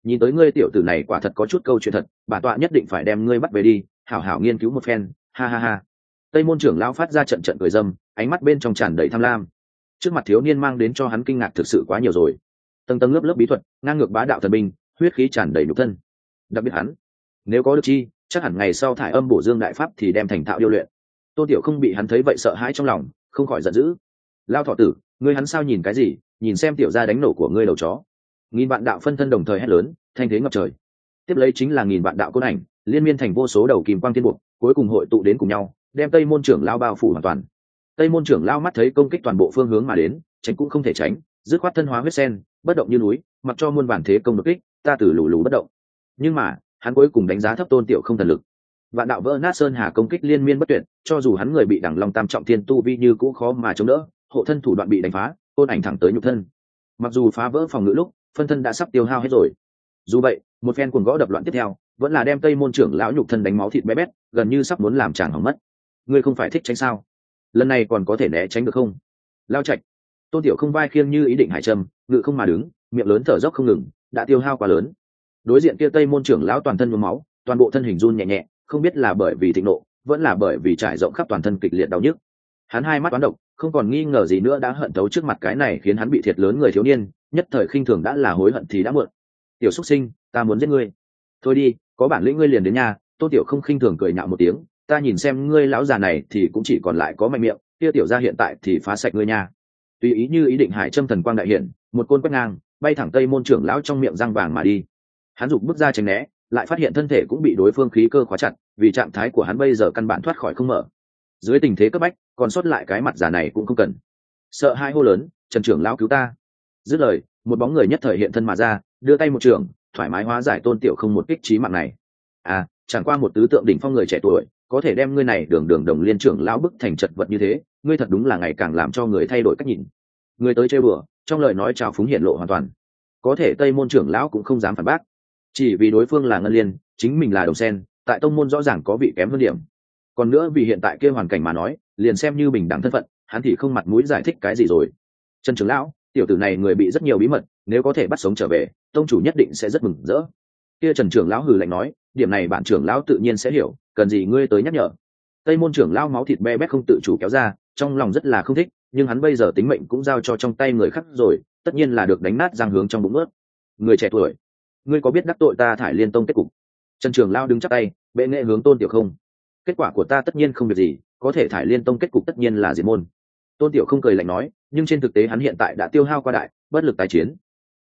nhìn tới ngươi tiểu tử này quả thật có chút câu chuyện thật, bản tọa nhất định phải đem ngươi bắt về đi hảo hảo nghiên cứu một phen, ha ha ha. Tây môn trưởng lão phát ra trận trận cười dâm, ánh mắt bên trong tràn đầy tham lam. Trước mặt thiếu niên mang đến cho hắn kinh ngạc thực sự quá nhiều rồi, tầng tầng lớp lớp bí thuật, ngang ngược bá đạo thần binh, huyết khí tràn đầy nhục thân. Đặc biệt hắn nếu có được chi, chắc hẳn ngày sau thải âm bổ dương đại pháp thì đem thành thạo điêu luyện. Tôn Tiểu không bị hắn thấy vậy sợ hãi trong lòng, không khỏi giận dữ. Lao thọ tử, ngươi hắn sao nhìn cái gì, nhìn xem tiểu gia đánh nổ của ngươi đầu chó. Nghìn vạn đạo phân thân đồng thời hét lớn, thanh thế ngập trời. Tiếp lấy chính là nghìn vạn đạo côn ảnh, liên miên thành vô số đầu kim quang thiên buộc, cuối cùng hội tụ đến cùng nhau, đem Tây môn trưởng lao bao phủ hoàn toàn. Tây môn trưởng lao mắt thấy công kích toàn bộ phương hướng mà đến, tránh cũng không thể tránh, dứt khoát thân hóa huyết sen, bất động như núi, mặc cho muôn bản thế công đột kích, ta từ lù lù bất động. Nhưng mà hắn cuối cùng đánh giá thấp Tôn Tiểu không thần lực. Vạn đạo vỡ nát sơn hà công kích liên miên bất tuyệt, cho dù hắn người bị đẳng long tam trọng thiên tu vi như cũ khó mà chống đỡ, hộ thân thủ đoạn bị đánh phá, côn ảnh thẳng tới nhục thân. Mặc dù phá vỡ phòng ngự lúc, phân thân đã sắp tiêu hao hết rồi. Dù vậy, một phen cuồng gõ đập loạn tiếp theo, vẫn là đem Tây môn trưởng lão nhục thân đánh máu thịt bé bét, gần như sắp muốn làm chàng hỏng mất. Ngươi không phải thích tránh sao? Lần này còn có thể né tránh được không? Lao Trạch. Tôn Tiểu không vai khiêng như ý định hải trầm, ngự không mà đứng, miệng lớn thở dốc không ngừng, đã tiêu hao quá lớn. Đối diện kia Tây môn trưởng lão toàn thân nhuốm máu, toàn bộ thân hình run nhẹ nhẹ, không biết là bởi vì thịnh nộ, vẫn là bởi vì trải rộng khắp toàn thân kịch liệt đau nhức. Hắn hai mắt toán độc, không còn nghi ngờ gì nữa đã hận thấu trước mặt cái này khiến hắn bị thiệt lớn người thiếu niên, nhất thời khinh thường đã là hối hận thì đã muộn. Tiểu xuất sinh, ta muốn giết ngươi. Thôi đi, có bản lĩnh ngươi liền đến nhà. Tôn Tiểu không khinh thường cười nhạo một tiếng, ta nhìn xem ngươi lão già này thì cũng chỉ còn lại có mạnh miệng, kia tiểu gia hiện tại thì phá sạch ngươi nha. Tùy ý như ý định hải châm thần quang đại hiện, một côn quét ngang, bay thẳng Tây môn trưởng lão trong miệng răng vàng mà đi. Hắn giục bước ra tránh né, lại phát hiện thân thể cũng bị đối phương khí cơ khóa chặt, vì trạng thái của hắn bây giờ căn bản thoát khỏi không mở. Dưới tình thế cấp bách, còn sót lại cái mặt giả này cũng không cần. Sợ hai hô lớn, Trần trưởng lão cứu ta. Dứt lời, một bóng người nhất thời hiện thân mà ra, đưa tay một trường, thoải mái hóa giải Tôn Tiểu không một kích chí mạng này. À, chẳng qua một tứ tượng đỉnh phong người trẻ tuổi, có thể đem ngươi này đường đường đồng liên trưởng lão bức thành chật vật như thế, ngươi thật đúng là ngày càng làm cho người thay đổi cách nhìn. Người tới chơi bừa, trong lời nói chào phúng hiện lộ hoàn toàn. Có thể Tây môn trưởng lão cũng không dám phản bác, chỉ vì đối phương là ngân liên, chính mình là đồng sen, tại tông môn rõ ràng có vị kém hơn điểm. Còn nữa vì hiện tại kia hoàn cảnh mà nói, liền xem như bình đẳng thân phận, hắn thì không mặt mũi giải thích cái gì rồi. Trần trưởng lão, tiểu tử này người bị rất nhiều bí mật, nếu có thể bắt sống trở về, tông chủ nhất định sẽ rất mừng rỡ. Kia Trần trưởng lão hừ lạnh nói, điểm này bản trưởng lão tự nhiên sẽ hiểu, cần gì ngươi tới nhắc nhở. Tây môn trưởng lão máu thịt be bét không tự chủ kéo ra, trong lòng rất là không thích, nhưng hắn bây giờ tính mệnh cũng giao cho trong tay người khác rồi, tất nhiên là được đánh nát răng hướng trong bụng ướt. Người trẻ tuổi, ngươi có biết đắc tội ta Thải Liên tông kết cục? Trần trưởng lão đứng chắp tay, bệ nghệ hướng Tôn Tiểu không. Kết quả của ta tất nhiên không việc gì, có thể Thải Liên tông kết cục tất nhiên là diệt môn. Tôn Tiểu không cười lạnh nói, nhưng trên thực tế hắn hiện tại đã tiêu hao qua đại, bất lực tái chiến.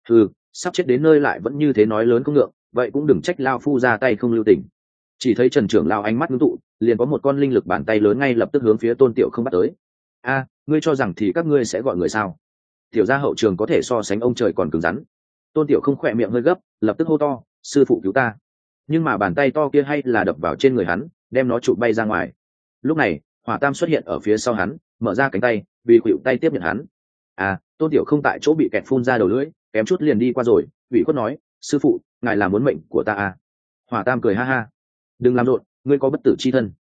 Sắp chết đến nơi lại vẫn như thế nói lớn không ngượng, vậy cũng đừng trách lao phu ra tay không lưu tình. Chỉ thấy Trần trưởng lão ánh mắt ngưng tụ, liền có một con linh lực bàn tay lớn ngay lập tức hướng phía Tôn Tiểu không bắt tới. A, ngươi cho rằng thì các ngươi sẽ gọi người sao? Tiểu gia hậu trường có thể so sánh ông trời còn cứng rắn. Tôn Tiểu không khỏe miệng hơi gấp, lập tức hô to, sư phụ cứu ta. Nhưng mà bàn tay to kia hay là đập vào trên người hắn, đem nó chụp bay ra ngoài. Lúc này Hỏa Tam xuất hiện ở phía sau hắn, mở ra cánh tay, vì khuỵu tay tiếp nhận hắn. À, Tôn Tiểu không tại chỗ bị kẹt phun ra đầu lưỡi, kém chút liền đi qua rồi, ủy khuất nói, sư phụ, ngài là muốn mệnh của ta à? Hỏa Tam cười ha ha, đừng làm rộn, ngươi có bất tử chi thân.